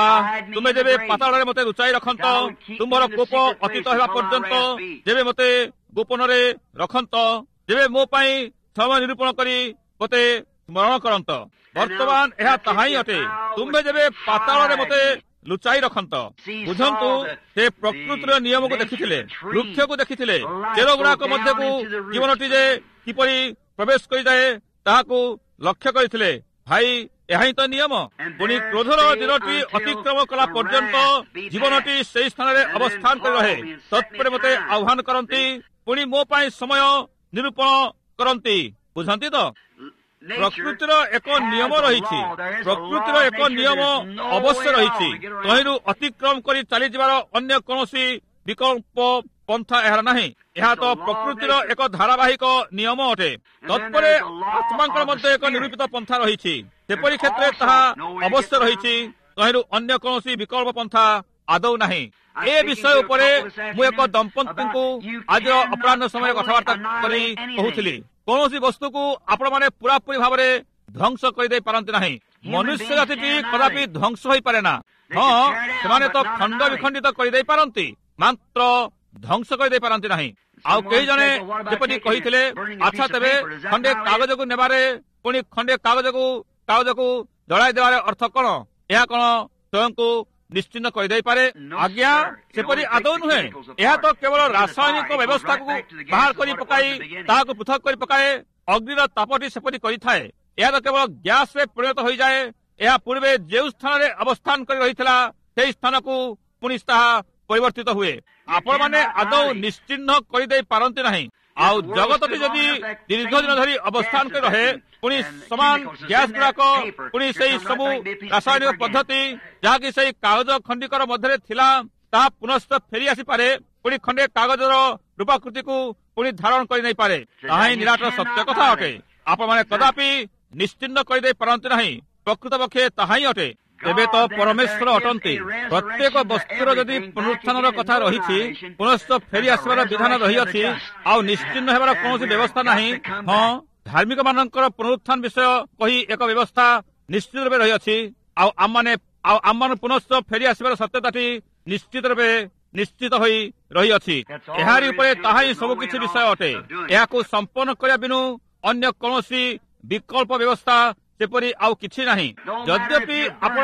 ତୁମେ ଯେବେ ପାତାଳରେ ମୋତେ ଲୁଚାଇ ରଖନ୍ତ, ତୁମର କୋପ ଅତୀତ ହେବା ପର୍ଯ୍ୟନ୍ତ ଯେବେ ମୋତେ ଗୋପନରେ ରଖନ୍ତ, ଯେବେ ମୋ ପାଇଁ ସମୟ ନିରୂପଣ କରି ମୋତେ ସ୍ମରଣ କରନ୍ତ। ବର୍ତ୍ତମାନ ଏହା ତାହା ହିଁ ଅଟେ। ତୁମେ ଯେବେ ପାତାଳରେ ମୋତେ ଲୁଚାଇ ରଖନ୍ତ। ବୁଝନ୍ତୁ, ସେ ପ୍ରକୃତିର ନିୟମକୁ ଦେଖିଥିଲେ, ବୃକ୍ଷକୁ ଦେଖିଥିଲେ, ଚେର ଗୁଡାକ ମଧ୍ୟକୁ ଜୀବନଟି ଯେ କିପରି ପ୍ରବେଶ କରିଯାଏ ତାହାକୁ ଲକ୍ଷ୍ୟ କରିଥିଲେ। ଭାଇ, ଏହା ହିଁ ତ ନିୟମ। ପୁଣି କ୍ରୋଧର ଦିନଟି ଅତିକ୍ରମ କଲା ପର୍ଯ୍ୟନ୍ତ ଜୀବନଟି ସେହି ସ୍ଥାନରେ ଅବସ୍ଥାନ କରି ରହେ। ତତ୍ପରେ ମୋତେ ଆହ୍ୱାନ କରନ୍ତି, ପୁଣି ମୋ ପାଇଁ ସମୟ ନିରୂପଣ କରନ୍ତି। ବୁଝନ୍ତି ତ? ପ୍ରକୃତିର ଏକ ନିୟମ ରହିଛି। ପ୍ରକୃତିର ଏକ ନିୟମ ଅବଶ୍ୟ ରହିଛି। ତହିଁରୁ ଅତିକ୍ରମ କରି ଚାଲିଯିବାର ଅନ୍ୟ କୌଣସି ବିକଳ୍ପ ପନ୍ଥା ଏହାର ନାହିଁ। ଏହା ତ ପ୍ରକୃତିର ଏକ ଧାରାବାହିକ ନିୟମ ଅଟେ। ତତ୍ପରେ ଆତ୍ମାଙ୍କର ମଧ୍ୟ ଏକ ନିରୂପିତ ପନ୍ଥା ରହିଛି। ସେପରି କ୍ଷେତ୍ରରେ ତାହା ଅବଶ୍ୟ ରହିଛି। ତହିଁରୁ ଅନ୍ୟ କୌଣସି ବିକଳ୍ପ ପନ୍ଥା ଆଦୌ ନାହିଁ। ଏ ବିଷୟ ଉପରେ ମୁଁ ଏକ ଦମ୍ପତିଙ୍କୁ ଆଜିର ଅପରାହ୍ନ ସମୟରେ କଥାବାର୍ତ୍ତା କରି କହୁଥିଲି। କୌଣସି ବସ୍ତୁକୁ ଆପଣମାନେ ପୁରାପୁରି ଭାବରେ ଧ୍ୱଂସ କରିଦେଇ ପାରନ୍ତି ନାହିଁ। ମନୁଷ୍ୟ ଜାତିଟି କଦାପି ଧ୍ୱଂସ ହୋଇପାରେ ନା। ହଁ, ସେମାନେ ତ ଖଣ୍ଡ ବିଖଣ୍ଡିତ କରିଦେଇ ପାରନ୍ତି, ମାତ୍ର ଧ୍ୱଂସ କରିଦେଇ ପାରନ୍ତି ନାହିଁ। ଆଉ କେହି ଜଣେ ଯେପରି କହିଥିଲେ, ଆଚ୍ଛା ତେବେ ଖଣ୍ଡେ କାଗଜକୁ ନେବାରେ ପୁଣି ଖଣ୍ଡେ କାଗଜକୁ ଜଳାଇ ଦେବାର ଅର୍ଥ କ'ଣ? ଏହା କ'ଣ ସ୍ୱୟଂକୁ ନିଶ୍ଚିନ୍ତ କରିଦେଇପାରେ? ଆଜ୍ଞା, ସେପରି ଆଦୌ ନୁହେଁ। ଏହା ତ କେବଳ ରାସାୟନିକ ବ୍ୟବସ୍ଥାକୁ ବାହାର କରି ପକାଇ ତାହାକୁ ପୃଥକ କରି ପକାଏ। ଅଗ୍ନିର ତାପଟି ସେପରି କରିଥାଏ। ଏହା ତ କେବଳ ଗ୍ୟାସରେ ପରିଣତ ହୋଇଯାଏ। ଏହା ପୂର୍ବେ ଯେଉଁ ସ୍ଥାନରେ ଅବସ୍ଥାନ କରି ରହିଥିଲା ସେହି ସ୍ଥାନକୁ ପୁଣି ତାହା ପରିବର୍ତ୍ତିତ ହୁଏ। ଆପଣମାନେ ଆଦୌ ନିଶ୍ଚିହ୍ନ କରିଦେଇ ପାରନ୍ତି ନାହିଁ। ଆଉ ଜଗତଟି ଯଦି ଦୀର୍ଘ ଦିନ ଧରି ଅବସ୍ଥାନ କରି ରହେ, ପୁଣି ସମାନ ଗ୍ୟାସ ଗୁଡାକ, ପୁଣି ସେହି ସବୁ ରାସାୟନିକ ପଦ୍ଧତି ଯାହାକି ସେହି କାଗଜ ଖଣ୍ଡିକର ମଧ୍ୟରେ ଥିଲା, ତାହା ପୁନଶ୍ଚ ଫେରି ଆସିପାରେ। ପୁଣି ଖଣ୍ଡେ କାଗଜର ରୂପାକୃତିକୁ ପୁଣି ଧାରଣ କରି ନେଇପାରେ। ତାହା ହିଁ ନିରାଟ ସତ୍ୟ କଥା ଅଟେ। ଆପଣମାନେ କଦାପି ନିଶ୍ଚିହ୍ନ କରିଦେଇ ପାରନ୍ତି ନାହିଁ। ପ୍ରକୃତ ପକ୍ଷେ ତାହା ହିଁ ଅଟେ। ତେବେ ତ ପରମେଶ୍ୱର ଅଟନ୍ତି। ପ୍ରତ୍ୟେକ ବସ୍ତୁର ଯଦି ପୁନରୁତ୍ଥାନର କଥା ରହିଛି, ପୁନଶ୍ଚ ଫେରି ଆସିବାର ବିଧାନ ରହିଅଛି, ଆଉ ନିଶ୍ଚିହ୍ନ ହେବାର କୌଣସି ବ୍ୟବସ୍ଥା ନାହିଁ। ହଁ, ଧାର୍ମିକ ମାନଙ୍କର ପୁନରୁତ୍ଥାନ ବିଷୟ କହି ଏକ ବ୍ୟବସ୍ଥା ନିଶ୍ଚିତ ରୂପେ ରହିଅଛି। ଆଉ ଆମମାନେ ପୁନଶ୍ଚ ଫେରି ଆସିବାର ସତ୍ୟତାଟି ନିଶ୍ଚିତ ରୂପେ ନିଶ୍ଚିତ ହୋଇ ରହିଅଛି। ଏହାରି ଉପରେ ତାହା ହିଁ ସବୁ କିଛି ବିଷୟ ଅଟେ। ଏହାକୁ ସମ୍ପନ୍ନ କରିବା ବିନୁ ଅନ୍ୟ କୌଣସି ବିକଳ୍ପ ବ୍ୟବସ୍ଥା ସେପରି ଆଉ କିଛି ନାହିଁ। ଯଦ୍ୟପି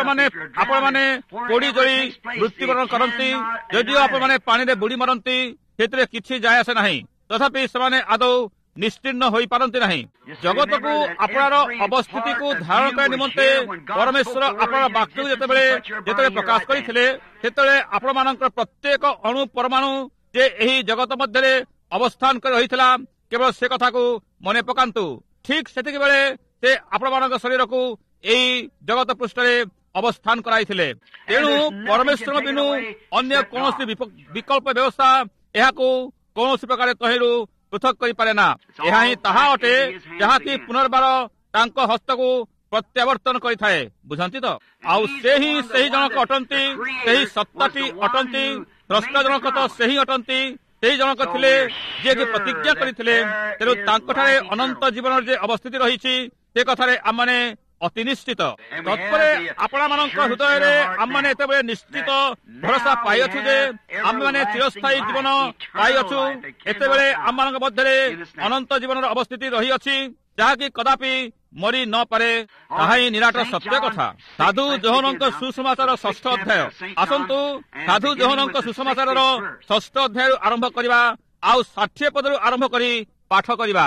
ଆପଣମାନେ ପୋଡ଼ି ଜଳି ମୃତ୍ୟୁବରଣ କରନ୍ତି, ଯଦିଓ ଆପଣମାନେ ପାଣିରେ ବୁଡ଼ି ମରନ୍ତି, ସେଥିରେ କିଛି ଯାଏ ଆସେ ନାହିଁ। ତଥାପି ସେମାନେ ଆଦୌ ନିଶ୍ଚିହ୍ନ ହୋଇପାରନ୍ତି ନାହିଁ। ଜଗତକୁ ଆପଣର ଅବସ୍ଥିତିକୁ ଧାରଣ କରିବା ନିମନ୍ତେ ପରମେଶ୍ୱର ଆପଣର ବାକ୍ୟକୁ ଯେତେବେଳେ ପ୍ରକାଶ କରିଥିଲେ, ସେତେବେଳେ ଆପଣମାନଙ୍କର ପ୍ରତ୍ୟେକ ଅଣୁ ପରମାଣୁ ଯେ ଏହି ଜଗତ ମଧ୍ୟରେ ଅବସ୍ଥାନ କରି ରହିଥିଲା, କେବଳ ସେ କଥାକୁ ମନେ ପକାନ୍ତୁ। ଠିକ୍ ସେତିକି ବେଳେ ସେ ଆପଣମାନଙ୍କ ଶରୀରକୁ ଏହି ଜଗତ ପୃଷ୍ଠରେ ଅବସ୍ଥାନ କରାଇଥିଲେ। ତେଣୁ ପରମେଶ୍ୱର ବିନୁ ଅନ୍ୟ କୌଣସି ବିକଳ୍ପ ବ୍ୟବସ୍ଥା ଏହାକୁ କୌଣସି ପ୍ରକାର ତହିଁରୁ ପୃଥକ କରିପାରେ ନା। ଏହା ହିଁ ତାହା ଅଟେ ଯାହାକି ପୁନର୍ବାର ତାଙ୍କ ହସ୍ତକୁ ପ୍ରତ୍ୟାବର୍ତ୍ତନ କରିଥାଏ। ବୁଝନ୍ତି ତ? ଆଉ ସେ ହିଁ ସେହି ଜଣକ ଅଟନ୍ତି, ସେହି ସତ୍ତାଟି ଅଟନ୍ତି। ସ୍ରଷ୍ଟା ଜଣକ ତ ସେହି ଅଟନ୍ତି। ସେହି ଜଣକ ଥିଲେ ଯିଏକି ପ୍ରତିଜ୍ଞା କରିଥିଲେ। ତେଣୁ ତାଙ୍କଠାରେ ଅନନ୍ତ ଜୀବନର ଯେ ଅବସ୍ଥିତି ରହିଛି, ସେ କଥାରେ ଆମମାନେ ଅତି ନିଶ୍ଚିତ। ତତ୍ପରେ ଆପଣମାନଙ୍କ ହୃଦୟରେ ଆମମାନେ ଏତେବେଳେ ନିଶ୍ଚିତ ଭରସା ପାଇଅଛୁ ଯେ ଆମେମାନେ ଚିରସ୍ଥାୟୀ ଜୀବନ ପାଇଅଛୁ। ଏତେବେଳେ ଆମମାନଙ୍କ ମଧ୍ୟରେ ଅନନ୍ତ ଜୀବନର ଅବସ୍ଥିତି ରହିଅଛି, ଯାହାକି କଦାପି ମରି ନପାରେ। ତାହା ହିଁ ନିରାଟ ସତ୍ୟ କଥା। ସାଧୁ ଯୋହନଙ୍କ ସୁସମାଚାର 6ଠ ଅଧ୍ୟାୟ। ଆସନ୍ତୁ ସାଧୁ ଯୋହନଙ୍କ ସୁସମାଚାରର 6ଠ ଅଧ୍ୟାୟରୁ ଆରମ୍ଭ କରିବା, ଆଉ 60 ପଦରୁ ଆରମ୍ଭ କରି ପାଠ କରିବା।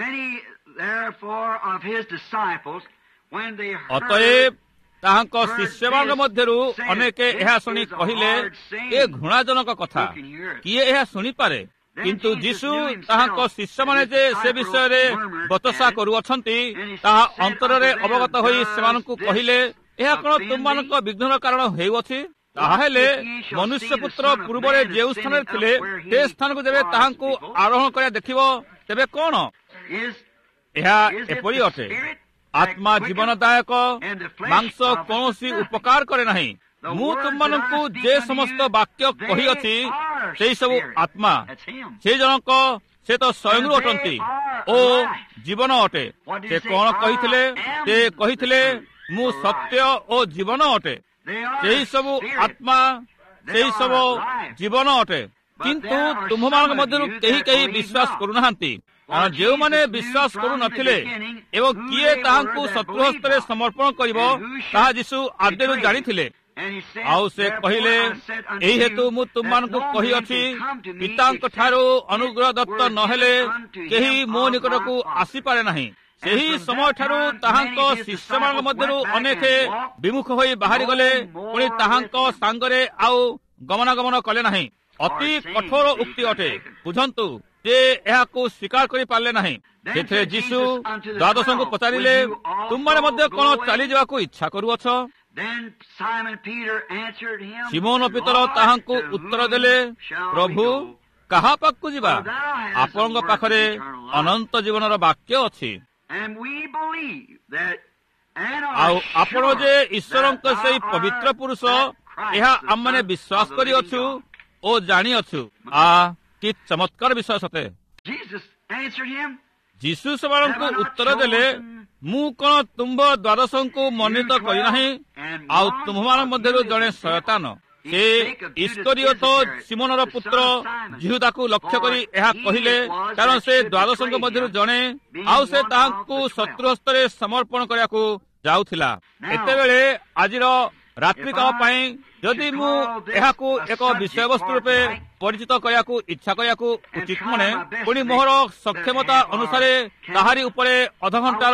ଅତଏବ ତାହାଙ୍କ ଶିଷ୍ୟମାନଙ୍କ ମଧ୍ୟରୁ ଅନେକ ଏହା ଶୁଣି କହିଲେ, ଏ ଘୃଣାଜନକ କଥା, କିଏ ଏହା ଶୁଣିପାରେ? କିନ୍ତୁ ଯୀଶୁ ତାହାଙ୍କ ଶିଷ୍ୟମାନେ ଯେ ସେ ବିଷୟରେ ବଚସା କରୁଅଛନ୍ତି, ତାହା ଅନ୍ତରରେ ଅବଗତ ହୋଇ ସେମାନଙ୍କୁ କହିଲେ, ଏହା କ'ଣ ତୁମମାନଙ୍କ ବିଘ୍ନର କାରଣ ହେଉଅଛି? ତାହାହେଲେ ମନୁଷ୍ୟ ପୁତ୍ର ପୂର୍ବରେ ଯେଉଁ ସ୍ଥାନରେ ଥିଲେ, ସେ ସ୍ଥାନକୁ ଯେବେ ତାହାଙ୍କୁ ଆରୋହଣ କରିବା ଦେଖିବ, ତେବେ କ'ଣ? ଏହା ଏପରି ଅଟେ, ଆତ୍ମା ଜୀବନଦାୟକ, ମାଂସ କୌଣସି ଉପକାର କରେ ନାହିଁ। ମୁଁ ତୁମମାନଙ୍କୁ ଯେ ସମସ୍ତ ବାକ୍ୟ କହିଅଛି, ସେହି ସବୁ ଆତ୍ମା। ସେ ଜଣକ ସେ ତ ସ୍ୱୟଂରୁ ଅଟନ୍ତି ଓ ଜୀବନ ଅଟେ। ସେ କ'ଣ କହିଥିଲେ? ସେ କହିଥିଲେ, ମୁଁ ସତ୍ୟ ଓ ଜୀବନ ଅଟେ। ସେହି ସବୁ ଆତ୍ମା, ସେହି ସବୁ ଜୀବନ ଅଟେ। କିନ୍ତୁ ତୁମମାନଙ୍କ ମଧ୍ୟରୁ କେହି ବିଶ୍ୱାସ କରୁନାହାନ୍ତି। କାରଣ ଯେଉଁମାନେ ବିଶ୍ୱାସ କରୁନଥିଲେ ଏବଂ କିଏ ତାହାଙ୍କୁ ଶତ୍ରୁ ହସ୍ତରେ ସମର୍ପଣ କରିବ, ତାହା ଯୀଶୁ ଆଦ୍ୟରୁ ଜାଣିଥିଲେ। ଆଉ ସେ କହିଲେ, ଏହି ହେତୁ ମୁଁ ତୁମମାନଙ୍କୁ କହିଅଛି, ପିତାଙ୍କ ଠାରୁ ଅନୁଗ୍ରହ ଦତ୍ତ ନହେଲେ କେହି ମୋ ନିକଟକୁ ଆସିପାରେ ନାହିଁ। ସେହି ସମୟଠାରୁ ତାହାଙ୍କ ଶିଷ୍ୟମାନଙ୍କ ମଧ୍ୟରୁ ଅନେକ ବିମୁଖ ହୋଇ ବାହାରିଗଲେ, ପୁଣି ତାହାଙ୍କ ସାଙ୍ଗରେ ଆଉ ଗମନାଗମନ କଲେ ନାହିଁ। ଅତି କଠୋର ଉକ୍ତି ଅଟେ। ବୁଝନ୍ତୁ, ସେ ଏହାକୁ ସ୍ୱୀକାର କରିପାରିଲେ ନାହିଁ। ସେଥିରେ ଯୀଶୁ ଦ୍ୱାଦଶଙ୍କୁ ପଚାରିଲେ, ତୁମମାନେ ମଧ୍ୟ କଣ ଚାଲିଯିବାକୁ ଇଚ୍ଛା କରୁଅଛ? ସିମୋନ ପିତର ତାହାଙ୍କୁ ଉତ୍ତର ଦେଲେ, ପ୍ରଭୁ, କାହା ପାଖକୁ ଯିବା? ଆପଣଙ୍କ ପାଖରେ ଅନନ୍ତ ଜୀବନର ବାକ୍ୟ ଅଛି, ଆଉ ଆପଣ ଯେ ଈଶ୍ୱରଙ୍କ ସେହି ପବିତ୍ର ପୁରୁଷ, ଏହା ଆମମାନେ ବିଶ୍ୱାସ କରିଅଛୁ ଓ ଜାଣିଅଛୁ। କି ଚମତ୍କାର ବିଷୟ ସତେ! ଯୀଶୁ ସେମାନଙ୍କୁ ଉତ୍ତର ଦେଲେ, ମୁଁ କଣ ତୁମ୍ଭ ଦ୍ୱାଦଶଙ୍କୁ ମନୋନୀତ କରିନାହିଁ? ଆଉ ତୁମ୍ଭମାନଙ୍କ ମଧ୍ୟରୁ ଜଣେ ଶୟତାନ, ସେ ଇସ୍କରିୟୋତ ସିମୋନର ପୁତ୍ର ଯିହୁଦାକୁ ଲକ୍ଷ୍ୟ କରି ଏହା କହିଲେ, କାରଣ ସେ ଦ୍ୱାଦଶଙ୍କ ମଧ୍ୟରୁ ଜଣେ, ଆଉ ସେ ତାହାଙ୍କୁ ଶତ୍ରୁ ହସ୍ତରେ ସମର୍ପଣ କରିବାକୁ ଯାଉଥିଲା। ଏତେବେଳେ ଆଜିର ରାତ୍ରିକାଳ ପାଇଁ ଯଦି ମୁଁ ଏହାକୁ ଏକ ବିଷୟବସ୍ତୁ ରୂପେ ପରିଚିତ କରିବାକୁ ଇଚ୍ଛା କରିବାକୁ ଉଚିତ ମନେ, ପୁଣି ମୋହର ସକ୍ଷମତା ଅନୁସାରେ ତାହାରି ଉପରେ ଅଧଘଣ୍ଟାର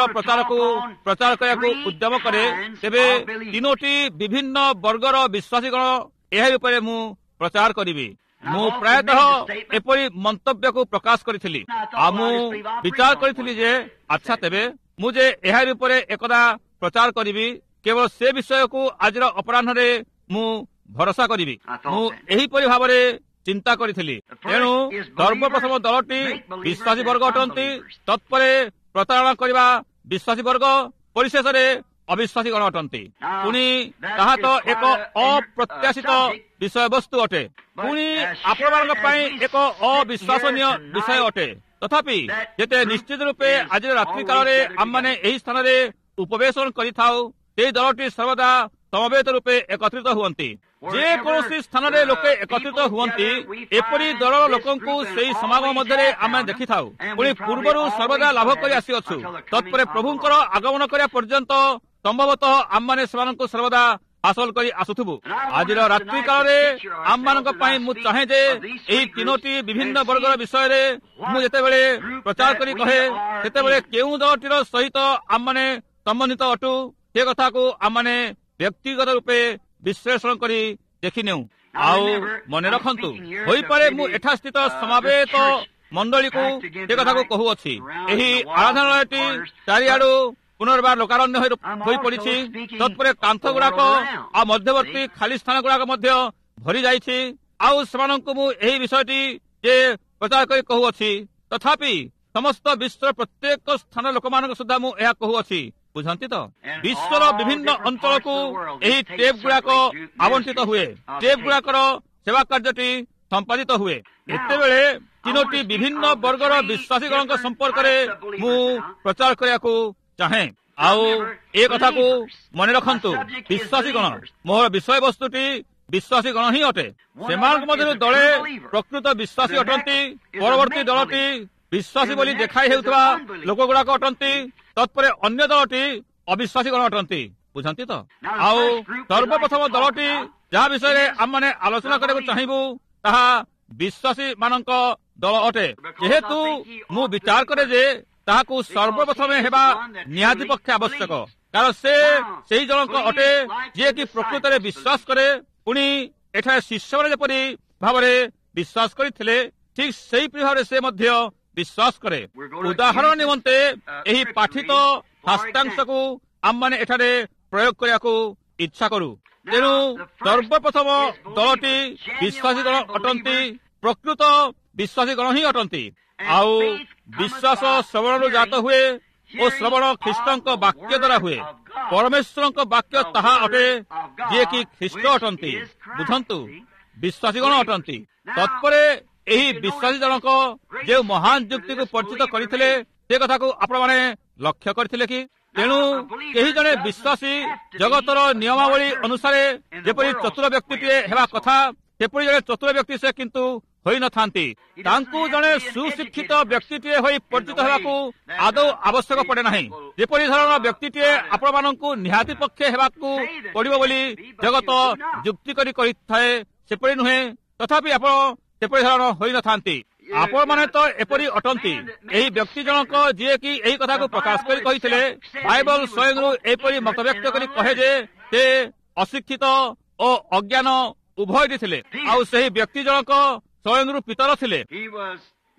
ପ୍ରଚାର କରିବାକୁ ଉଦ୍ୟମ କରେ, ତେବେ 3ଟି ବିଭିନ୍ନ ବର୍ଗର ବିଶ୍ୱାସୀଗଣ ଏହା ଉପରେ ମୁଁ ପ୍ରଚାର କରିବି। ମୁଁ ପ୍ରାୟତଃ ଏପରି ମନ୍ତବ୍ୟକୁ ପ୍ରକାଶ କରିଥିଲି, ଆଉ ମୁଁ ବିଚାର କରିଥିଲି ଯେ ଆଚ୍ଛା, ତେବେ ମୁଁ ଯେ ଏହା ଉପରେ ଏକଦା ପ୍ରଚାର କରିବି, କେବଳ ସେ ବିଷୟକୁ ଆଜିର ଅପରାହ୍ନରେ ମୁଁ ଭରସା କରିବି। ମୁଁ ଏହିପରି ଭାବରେ ଚିନ୍ତା କରିଥିଲି। ତେଣୁ ସର୍ବପ୍ରଥମ ଦଳଟି ବିଶ୍ୱାସୀ ବର୍ଗ ଅଟନ୍ତି, ତତ୍ପରେ ପ୍ରତାରଣା କରିବା ବିଶ୍ୱାସୀ ବର୍ଗ, ପରିଶେଷରେ ଅବିଶ୍ୱାସୀ ଗଣ ଅଟନ୍ତି। ପୁଣି ତାହା ତ ଏକ ଅପ୍ରତ୍ୟାଶିତ ବିଷୟବସ୍ତୁ ଅଟେ, ପୁଣି ଆପଣମାନଙ୍କ ପାଇଁ ଏକ ଅବିଶ୍ୱାସନୀୟ ବିଷୟ ଅଟେ। ତଥାପି ଯେତେ ନିଶ୍ଚିତ ରୂପେ ଆଜିର ରାତ୍ରି କାଳରେ ଆମମାନେ ଏହି ସ୍ଥାନରେ ଉପବେଶନ କରିଥାଉ, ସେହି ଦଳଟି ସର୍ବଦା ସମବେତ ରୂପେ ଏକତ୍ରିତ ହୁଅନ୍ତି। ଯେକୌଣସି ସ୍ଥାନରେ ଲୋକେ ଏକତ୍ରିତ ହୁଅନ୍ତି, ଏପରି ଦଳର ଲୋକଙ୍କୁ ସେହି ସମାଗମ ମଧ୍ୟରେ ଆମେ ଦେଖିଥାଉ। ପୁଣି ପୂର୍ବରୁ ସର୍ବଦା ଲାଭ କରି ଆସିଅଛୁ। ତତ୍ପରେ ପ୍ରଭୁଙ୍କର ଆଗମନ କରିବା ପର୍ଯ୍ୟନ୍ତ ସମ୍ଭବତଃ ଆମମାନେ ସେମାନଙ୍କୁ ସର୍ବଦା ହାସଲ କରି ଆସୁଥିବୁ। ଆଜିର ରାତ୍ରି କାଳରେ ଆମମାନଙ୍କ ପାଇଁ ମୁଁ ଚାହେଁ ଯେ ଏହି 3ଟି ବିଭିନ୍ନ ବର୍ଗର ବିଷୟରେ ମୁଁ ଯେତେବେଳେ ପ୍ରଚାର କରି କହେ, ସେତେବେଳେ କେଉଁ ଦଳଟିର ସହିତ ଆମମାନେ ସମ୍ବନ୍ଧିତ ଅଟୁ, ସେ କଥାକୁ ଆମମାନେ ବ୍ୟକ୍ତିଗତ ରୂପେ ବିଶ୍ଳେଷଣ କରି ଦେଖିନେଉ। ଆଉ ମନେ ରଖନ୍ତୁ, ହୋଇପାରେ ମୁଁ ଏଠାସ୍ଥିତ ସମାବେତ ମଣ୍ଡଳୀକୁ ସେ କଥାକୁ କହୁଅଛି। ଏହି ଆରାଧନାଳୟଟି ଚାରିଆଡୁ ପୁନର୍ବାର ଲୋକାରଣ୍ୟ ହୋଇପଡ଼ିଛି। ତତ୍ପରେ କାନ୍ଥ ଗୁଡାକ ଆଉ ମଧ୍ୟବର୍ତ୍ତୀ ଖାଲି ସ୍ଥାନ ଗୁଡାକ ମଧ୍ୟ ଭରି ଯାଇଛି। ଆଉ ସେମାନଙ୍କୁ ମୁଁ ଏହି ବିଷୟଟି ଯେ ପ୍ରଚାର କରି କହୁଅଛି, ତଥାପି ସମସ୍ତ ବିଶ୍ୱର ପ୍ରତ୍ୟେକ ସ୍ଥାନ ଲୋକମାନଙ୍କ ସୁଦ୍ଧା ମୁଁ ଏହା କହୁଅଛି। ବୁଝନ୍ତି ତ? ବିଶ୍ୱର ବିଭିନ୍ନ ଅଞ୍ଚଳକୁ ଏହି ଟେପ୍ ଗୁଡାକ ଆବଣ୍ଟିତ ହୁଏ। ଟେପ୍ ଗୁଡାକର ସେବା କାର୍ଯ୍ୟଟି ସମ୍ପାଦିତ ହୁଏ। ଏତେବେଳେ 3ଟି ବିଭିନ୍ନ ବର୍ଗର ବିଶ୍ୱାସୀଗଣଙ୍କ ସମ୍ପର୍କରେ ମୁଁ ପ୍ରଚାର କରିବାକୁ ଚାହେଁ। ଆଉ ଏ କଥାକୁ ମନେ ରଖନ୍ତୁ, ବିଶ୍ୱାସୀଗଣ, ମୋର ବିଷୟବସ୍ତୁଟି ବିଶ୍ୱାସୀଗଣ ହିଁ ଅଟେ। ସେମାନଙ୍କ ମଧ୍ୟରୁ ଦଳେ ପ୍ରକୃତ ବିଶ୍ୱାସୀ ଅଟନ୍ତି, ପରବର୍ତ୍ତୀ ଦଳଟି ବିଶ୍ୱାସୀ ବୋଲି ଦେଖାଇ ହେଉଥିବା ଲୋକଗୁଡାକ ଅଟନ୍ତି, ତତ୍ପରେ ଅନ୍ୟ ଦଳଟି ଅବିଶ୍ୱାସୀ ଗଣ ଅଟନ୍ତି। ବୁଝନ୍ତି ତ? ଆଉ ସର୍ବପ୍ରଥମ ଦଳଟି ଯାହା ବିଷୟରେ ଆମମାନେ ଆଲୋଚନା କରିବାକୁ ଚାହିଁବୁ, ତାହା ବିଶ୍ୱାସୀ ମାନଙ୍କ ଦଳ ଅଟେ। ଯେହେତୁ ମୁଁ ବିଚାର କରେ ଯେ ତାହାକୁ ସର୍ବପ୍ରଥମେ ହେବା ନିହାତି ପକ୍ଷେ ଆବଶ୍ୟକ, କାରଣ ସେ ସେହି ଜଣକ ଅଟେ ଯିଏକି ପ୍ରକୃତରେ ବିଶ୍ୱାସ କରେ। ପୁଣି ଏଠାରେ ଶିଷ୍ୟମାନେ ଯେପରି ଭାବରେ ବିଶ୍ୱାସ କରିଥିଲେ, ଠିକ୍ ସେହିପରି ଭାବରେ ସେ ମଧ୍ୟ ବିଶ୍ୱାସ କରେ। ଉଦାହରଣ ନିମନ୍ତେ ଏହି ପାଠିତ ହାସ୍ୟାଂଶକୁ ଆମମାନେ ଏଠାରେ ପ୍ରୟୋଗ କରିବାକୁ ଇଚ୍ଛା କରୁ। ତେଣୁ ସର୍ବପ୍ରଥମ ଦଳଟି ବିଶ୍ୱାସୀ ଗଣ ଅଟନ୍ତି, ପ୍ରକୃତ ବିଶ୍ୱାସୀ ଗଣ ହିଁ ଅଟନ୍ତି। ଆଉ ବିଶ୍ୱାସ ଶ୍ରବଣରୁ ଜାତ ହୁଏ ଓ ଶ୍ରବଣ ଖ୍ରୀଷ୍ଟଙ୍କ ବାକ୍ୟ ଦ୍ୱାରା ହୁଏ। ପରମେଶ୍ୱରଙ୍କ ବାକ୍ୟ ତାହା ଅଟେ ଯିଏକି ଖ୍ରୀଷ୍ଟ ଅଟନ୍ତି। ବୁଝନ୍ତୁ, ବିଶ୍ୱାସୀ ଗଣ ଅଟନ୍ତି। ତତ୍ପରେ ଏହି ବିଶ୍ୱାସୀ ଜଣକ ଯେଉଁ ମହାନ ଯୁକ୍ତିକୁ ପରିଚିତ କରିଥିଲେ, ସେ କଥାକୁ ଆପଣମାନେ ଲକ୍ଷ୍ୟ କରିଥିଲେ କି? ତେଣୁ କେହି ଜଣେ ବିଶ୍ୱାସୀ ଜଗତର ନିୟମାବଳୀ ଅନୁସାରେ ଯେପରି ଚତୁର ବ୍ୟକ୍ତିଟିଏ ହେବା କଥା, ସେପରି ଜଣେ ଚତୁର ବ୍ୟକ୍ତି ସେ କିନ୍ତୁ ହୋଇନଥାନ୍ତି। ତାଙ୍କୁ ଜଣେ ସୁଶିକ୍ଷିତ ବ୍ୟକ୍ତିଟିଏ ହୋଇ ପରିଚିତ ହେବାକୁ ଆଦୌ ଆବଶ୍ୟକ ପଡେ ନାହିଁ। ଯେପରି ଧରଣର ବ୍ୟକ୍ତିଟିଏ ଆପଣମାନଙ୍କୁ ନିହାତି ପକ୍ଷେ ହେବାକୁ ପଡିବ ବୋଲି ଜଗତ ଯୁକ୍ତି କରି କହିଥାଏ, ସେପରି ନୁହେଁ। ତଥାପି ଆପଣ ସେପରି ଧରଣ ହୋଇନଥାନ୍ତି। ଆପଣମାନେ ତ ଏପରି ଅଟନ୍ତି। ଏହି ବ୍ୟକ୍ତି ଜଣକ ଯିଏକି ଏହି କଥାକୁ ପ୍ରକାଶ କରି କହିଥିଲେ, ବାଇବଲ ସ୍ୱୟଂରୁ ଏପରି ମତବ୍ୟକ୍ତ କରି କହେ ଯେ ସେ ଅଶିକ୍ଷିତ ଓ ଅଜ୍ଞାନ ଉଭୟଟି ଥିଲେ। ଆଉ ସେହି ବ୍ୟକ୍ତି ଜଣକ ସ୍ୱୟଂରୁ ପିତର ଥିଲେ।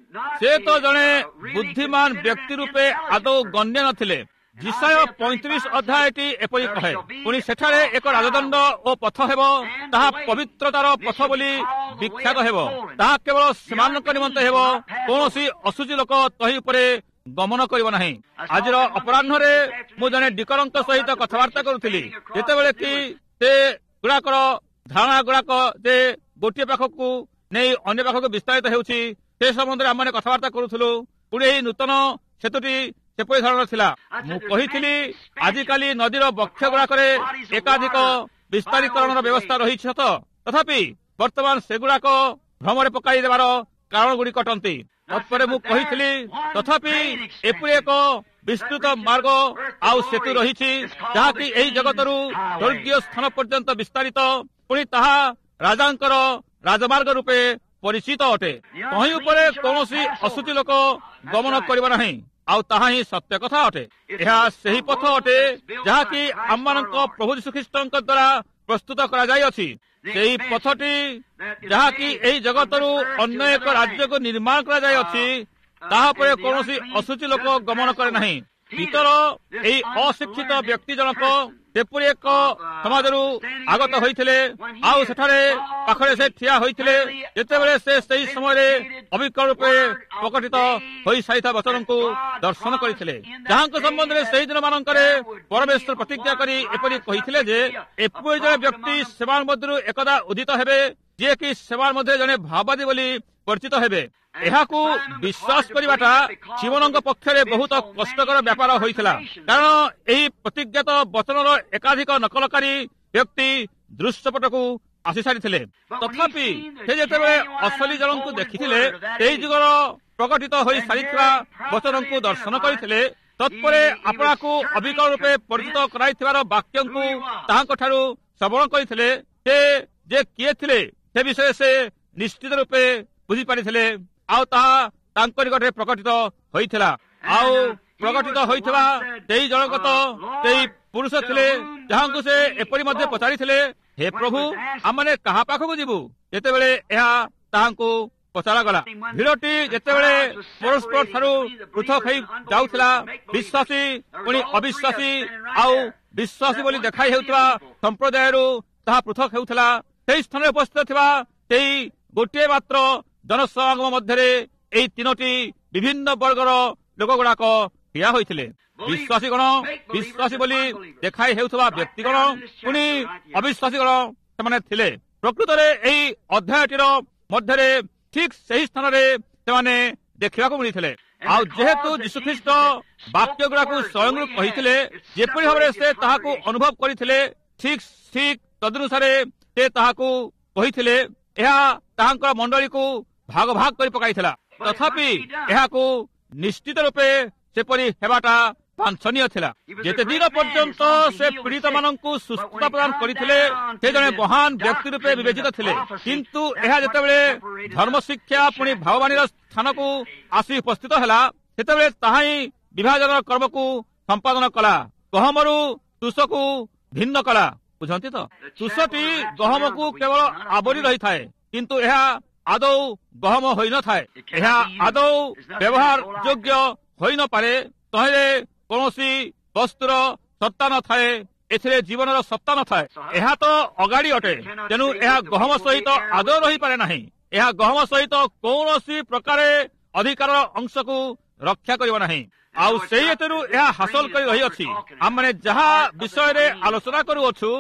ସେ ତ ଜଣେ ବୁଦ୍ଧିମାନ ବ୍ୟକ୍ତି ରୂପେ ଆଦୌ ଗଣ୍ୟ ନଥିଲେ। ଯିଶାୟ 35 ଅଧ୍ୟାୟଟି ଏପରି କହେ, ପୁଣି ସେଠାରେ ଏକ ରାଜଦଣ୍ଡ ଓ ପଥ ହେବ, ତାହା ପବିତ୍ରତାର ପଥ ବୋଲି ବିଖ୍ୟାତ ହେବ। ତାହା କେବଳ ସେମାନଙ୍କ ନିମନ୍ତେ ହେବ, କୌଣସି ଅଶୁଚି ଲୋକ ତହି ଉପରେ ଗମନ କରିବ ନାହିଁ। ଆଜିର ଅପରାହ୍ନରେ ମୁଁ ଜଣେ ଡିକରଙ୍କ ସହିତ କଥାବାର୍ତ୍ତା କରୁଥିଲି, ଯେତେବେଳେ କି ସେ ଗୁଡାକର ଧାରଣା ଗୁଡାକ ଯେ ଗୋଟିଏ ପାଖକୁ ନେଇ ଅନ୍ୟ ପାଖକୁ ବିସ୍ତାରିତ ହେଉଛି, ସେ ସମ୍ବନ୍ଧରେ ଆମେ କଥାବାର୍ତ୍ତା କରୁଥିଲୁ। ପୁଣି ଏହି ନୂତନ ସେତୁଟି ସେପରି ଧରଣର ଥିଲା। ମୁଁ କହିଥିଲି, ଆଜିକାଲି ନଦୀର ବକ୍ଷ ଗୁଡାକରେ ଏକାଧିକ ବିସ୍ତାରୀକରଣର ବ୍ୟବସ୍ଥା ରହିଛି ସତ, ତଥାପି ବର୍ତ୍ତମାନ ସେଗୁଡାକ ଭ୍ରମରେ ପକାଇ ଦେବାର କାରଣ ଗୁଡ଼ିକ ଅଟନ୍ତି। ତତ୍ପରେ ମୁଁ କହିଥିଲି, ତଥାପି ଏପରି ଏକ ବିସ୍ତୃତ ମାର୍ଗ ଆଉ ସେତୁ ରହିଛି, ଯାହାକି ଏହି ଜଗତରୁ ସ୍ୱର୍ଗୀୟ ସ୍ଥାନ ପର୍ଯ୍ୟନ୍ତ ବିସ୍ତାରିତ, ପୁଣି ତାହା ରାଜାଙ୍କର ରାଜମାର୍ଗ ରୂପେ ପରିଚିତ ଅଟେ। ତହିଁ ଉପରେ କୌଣସି ଅଶୁଚି ଲୋକ ଗମନ କରିବ ନାହିଁ, ଆଉ ତାହା ହିଁ ସତ୍ୟ କଥା ଅଟେ। ଏହା ସେହି ପଥ ଅଟେ ଯାହାକି ଆମମାନଙ୍କ ପ୍ରଭୁ ଯୀଶୁଖ୍ରୀଷ୍ଟଙ୍କ ଦ୍ୱାରା ପ୍ରସ୍ତୁତ କରାଯାଇଅଛି। ସେହି ପଥଟି ଯାହାକି ଏହି ଜଗତରୁ ଅନ୍ୟ ଏକ ରାଜ୍ୟକୁ ନିର୍ମାଣ କରାଯାଇଅଛି, ତାହା ଉପରେ କୌଣସି ଅଶୁଚି ଲୋକ ଗମନ କରେ ନାହିଁ। ପିତର ଏହି ଅଶିକ୍ଷିତ ବ୍ୟକ୍ତି ଜଣକ ସେପରି ଏକ ସମାଜରୁ ଆଗତ ହୋଇଥିଲେ, ଆଉ ସେଠାରେ ପାଖରେ ସେ ଠିଆ ହୋଇଥିଲେ, ଯେତେବେଳେ ସେ ସେହି ସମୟରେ ଅବିକଳ ରୂପେ ପ୍ରକଟିତ ହୋଇସାରିଥିବା ବଚନଙ୍କୁ ଦର୍ଶନ କରିଥିଲେ, ଯାହାଙ୍କ ସମ୍ବନ୍ଧରେ ସେହିଦିନ ମାନଙ୍କରେ ପରମେଶ୍ୱର ପ୍ରତିଜ୍ଞା କରି ଏପରି କହିଥିଲେ ଯେ ଏପରି ଜଣେ ବ୍ୟକ୍ତି ସେମାନେ ମଧ୍ୟରୁ ଏକଦା ଉଦିତ ହେବେ, ଯିଏକି ସେମାନେ ମଧ୍ୟରେ ଜଣେ ଭାବବାଦୀ ବୋଲି ପରିଚିତ ହେବେ। ଏହାକୁ ବିଶ୍ୱାସ କରିବାଟା ଜୀବନଙ୍କ ପକ୍ଷରେ ବହୁତ କଷ୍ଟକର ବ୍ୟାପାର ହୋଇଥିଲା, କାରଣ ଏହି ପ୍ରତିଜ୍ଞାତ ବଚନର ଏକାଧିକ ନକଲକାରୀ ବ୍ୟକ୍ତି ଦୃଶ୍ୟପଟକୁ ଆସି ସାରିଥିଲେ। ତଥାପି ସେ ଯେତେବେଳେ ଅସଲି ଜଣଙ୍କୁ ଦେଖିଥିଲେ, ସେହି ଯୁଗର ପ୍ରକଟିତ ହୋଇ ସାରିଥିବା ବଚନଙ୍କୁ ଦର୍ଶନ କରିଥିଲେ, ତତ୍ପରେ ଆପଣାକୁ ଅବିକଳ ରୂପେ ପରିଚିତ କରାଇଥିବାର ବାକ୍ୟଙ୍କୁ ତାହାଙ୍କଠାରୁ ଶ୍ରବଣ କରିଥିଲେ। ସେ ଯେ କିଏ ଥିଲେ ସେ ବିଷୟରେ ସେ ନିଶ୍ଚିତ ରୂପେ ବୁଝିପାରିଥିଲେ, ଆଉ ତାହା ତାଙ୍କ ନିକଟରେ ପ୍ରକଟିତ ହୋଇଥିଲା। ଆଉ ପ୍ରକଟିତ ହୋଇଥିବା ସେହି ଜଣକ ତ ସେହି ପୁରୁଷ ଥିଲେ, ଯାହାଙ୍କୁ ସେ ଏପରି ମଧ୍ୟ ପଚାରିଥିଲେ, ହେ ପ୍ରଭୁ, ଆମମାନେ କାହା ପାଖକୁ ଯିବୁ? ଯେତେବେଳେ ଏହା ତାହାଙ୍କୁ ପଚରାଗଲା, ଭିଡ଼ଟି ଯେତେବେଳେ ପରସ୍ପର ଠାରୁ ପୃଥକ ହେଇ ଯାଉଥିଲା, ବିଶ୍ୱାସୀ ପୁଣି ଅବିଶ୍ୱାସୀ ଆଉ ବିଶ୍ୱାସୀ ବୋଲି ଦେଖାଇ ହେଉଥିବା ସମ୍ପ୍ରଦାୟରୁ ତାହା ପୃଥକ ହେଉଥିଲା, ସେହି ସ୍ଥାନରେ ଉପସ୍ଥିତ ଥିବା ସେହି ଗୋଟିଏ ମାତ୍ର ଜନସମାଗମ ମଧ୍ୟରେ ଏହି ତିନୋଟି ବିଭିନ୍ନ ବର୍ଗର ଲୋକଗୁଡାକ ଠିଆ ହୋଇଥିଲେ। ବିଶ୍ୱାସୀଗଣ, ବିଶ୍ୱାସୀ ବୋଲି ଦେଖାଇ ହେଉଥିବା ବ୍ୟକ୍ତିଗଣ, ପୁଣି ଅବିଶ୍ୱାସୀଗଣ ସେମାନେ ଥିଲେ। ପ୍ରକୃତରେ ଏହି ଅଧ୍ୟାୟଟିର ମଧ୍ୟରେ ଠିକ୍ ସେହି ସ୍ଥାନରେ ସେମାନେ ଦେଖିବାକୁ ମିଳିଥିଲେ। ଆଉ ଯେହେତୁ ଯୀଶୁଖ୍ରୀଷ୍ଟ ବାକ୍ୟ ଗୁଡାକୁ ସ୍ୱୟଂ କହିଥିଲେ, ଯେପରି ଭାବରେ ସେ ତାହାକୁ ଅନୁଭବ କରିଥିଲେ, ଠିକ୍ ଠିକ୍ ତଦନୁସାରେ ସେ ତାହାକୁ କହିଥିଲେ, ଏହା ତାହାଙ୍କର ମଣ୍ଡଳୀକୁ ଭାଗ ଭାଗ କରି ପକାଇଥିଲା। ତଥାପି ଏହାକୁ ନିଶ୍ଚିତ ରୂପେ ସେପରି ହେବାଟା ବାଞ୍ଛନୀୟ ଥିଲା। ଯେତେ ଦିନ ପର୍ଯ୍ୟନ୍ତ ସେ ପୀଡ଼ିତ ମାନଙ୍କୁ ସୁସ୍ଥତା ପ୍ରଦାନ କରିଥିଲେ, ସେ ଜଣେ ମହାନ ବ୍ୟକ୍ତି ରୂପେ ବିବେଚିତ ଥିଲେ। କିନ୍ତୁ ଏହା ଯେତେବେଳେ ଧର୍ମ ଶିକ୍ଷା ପୁଣି ଭାବବାଣୀର ସ୍ଥାନକୁ ଆସି ଉପସ୍ଥିତ ହେଲା, ସେତେବେଳେ ତାହା ହିଁ ବିଭାଜନର କର୍ମକୁ ସମ୍ପାଦନ କଲା, ଗହମରୁ ତୁଷକୁ ଭିନ୍ନ କଲା। ବୁଝନ୍ତି ତ? ତୁଷଟି ଗହମକୁ କେବଳ ଆବରି ରହିଥାଏ, କିନ୍ତୁ ଏହା ଆଦୌ ଗହମ ହୋଇନଥାଏ। ଏହା ଆଦୌ ବ୍ୟବହାର ଯୋଗ୍ୟ ହୋଇନପାରେ। ତହିଁରେ କୌଣସି ବସ୍ତୁର ସତ୍ତା ନଥାଏ, ଏଥିରେ ଜୀବନର ସତ୍ତା ନଥାଏ। ଏହା ତ ଅଗାଡ଼ି ଅଟେ, ତେଣୁ ଏହା ଗହମ ସହିତ ଆଦୌ ରହିପାରେ ନାହିଁ। ଏହା ଗହମ ସହିତ କୌଣସି ପ୍ରକାର ଅଧିକାରର ଅଂଶକୁ ରକ୍ଷା କରିବ ନାହିଁ। ଆଉ ସେହି ହେତୁରୁ ଏହା ହାସଲ କରି ରହିଅଛି। ଆମେ ଯାହା ବିଷୟରେ ଆଲୋଚନା କରୁଅଛୁ,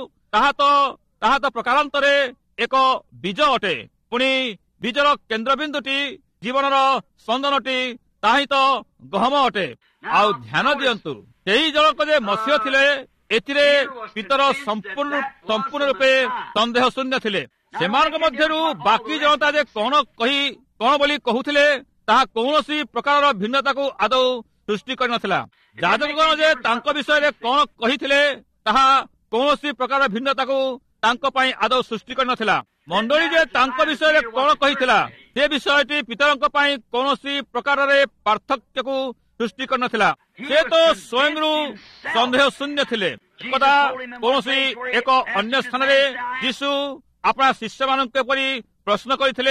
ତାହା ତ ପ୍ରକାରାନ୍ତରେ ଏକ ବୀଜ ଅଟେ। ପୁଣି ବୀଜର କେନ୍ଦ୍ରବିନ୍ଦୁଟି, ଜୀବନର ସ୍ପନ୍ଦନଟି, ତାହା ହିଁ ତ ଗହମ ଅଟେ। ଆଉ ଧ୍ୟାନ ଦିଅନ୍ତୁ, ସେହି ଜଣକ ଯେ ମସିହ ଥିଲେ, ଏଥିରେ ପିତର ସମ୍ପୂର୍ଣ୍ଣ ରୂପେ ସନ୍ଦେହ ଶୂନ୍ୟ ଥିଲେ। ସେମାନଙ୍କ ମଧ୍ୟରୁ ବାକି ଜନତା ଯେ କଣ ବୋଲି କହୁଥିଲେ, ତାହା କୌଣସି ପ୍ରକାରର ଭିନ୍ନତାକୁ ଆଦୌ ସୃଷ୍ଟି କରିନଥିଲା। ଯାଜକଗଣ ଯେ ତାଙ୍କ ବିଷୟରେ କଣ କହିଥିଲେ, ତାହା କୌଣସି ପ୍ରକାର ଭିନ୍ନତାକୁ ତାଙ୍କ ପାଇଁ ଆଦୌ ସୃଷ୍ଟି କରିନଥିଲା। ମଣ୍ଡଳୀ ଯେ ତାଙ୍କ ବିଷୟରେ କଣ କହିଥିଲା, ସେ ବିଷୟଟି ପିତରଙ୍କ ପାଇଁ କୌଣସି ପ୍ରକାରରେ ପାର୍ଥକ୍ୟକୁ ସୃଷ୍ଟି କରିନଥିଲା। ସେ ତ ସ୍ୱୟଂରୁ ସନ୍ଦେହ ଶୂନ୍ୟ ଥିଲେ। କଥା କୌଣସି ଏକ ଅନ୍ୟ ସ୍ଥାନରେ ଯୀଶୁ ଆପଣା ଶିଷ୍ୟମାନଙ୍କ ପରି ପ୍ରଶ୍ନ କରିଥିଲେ,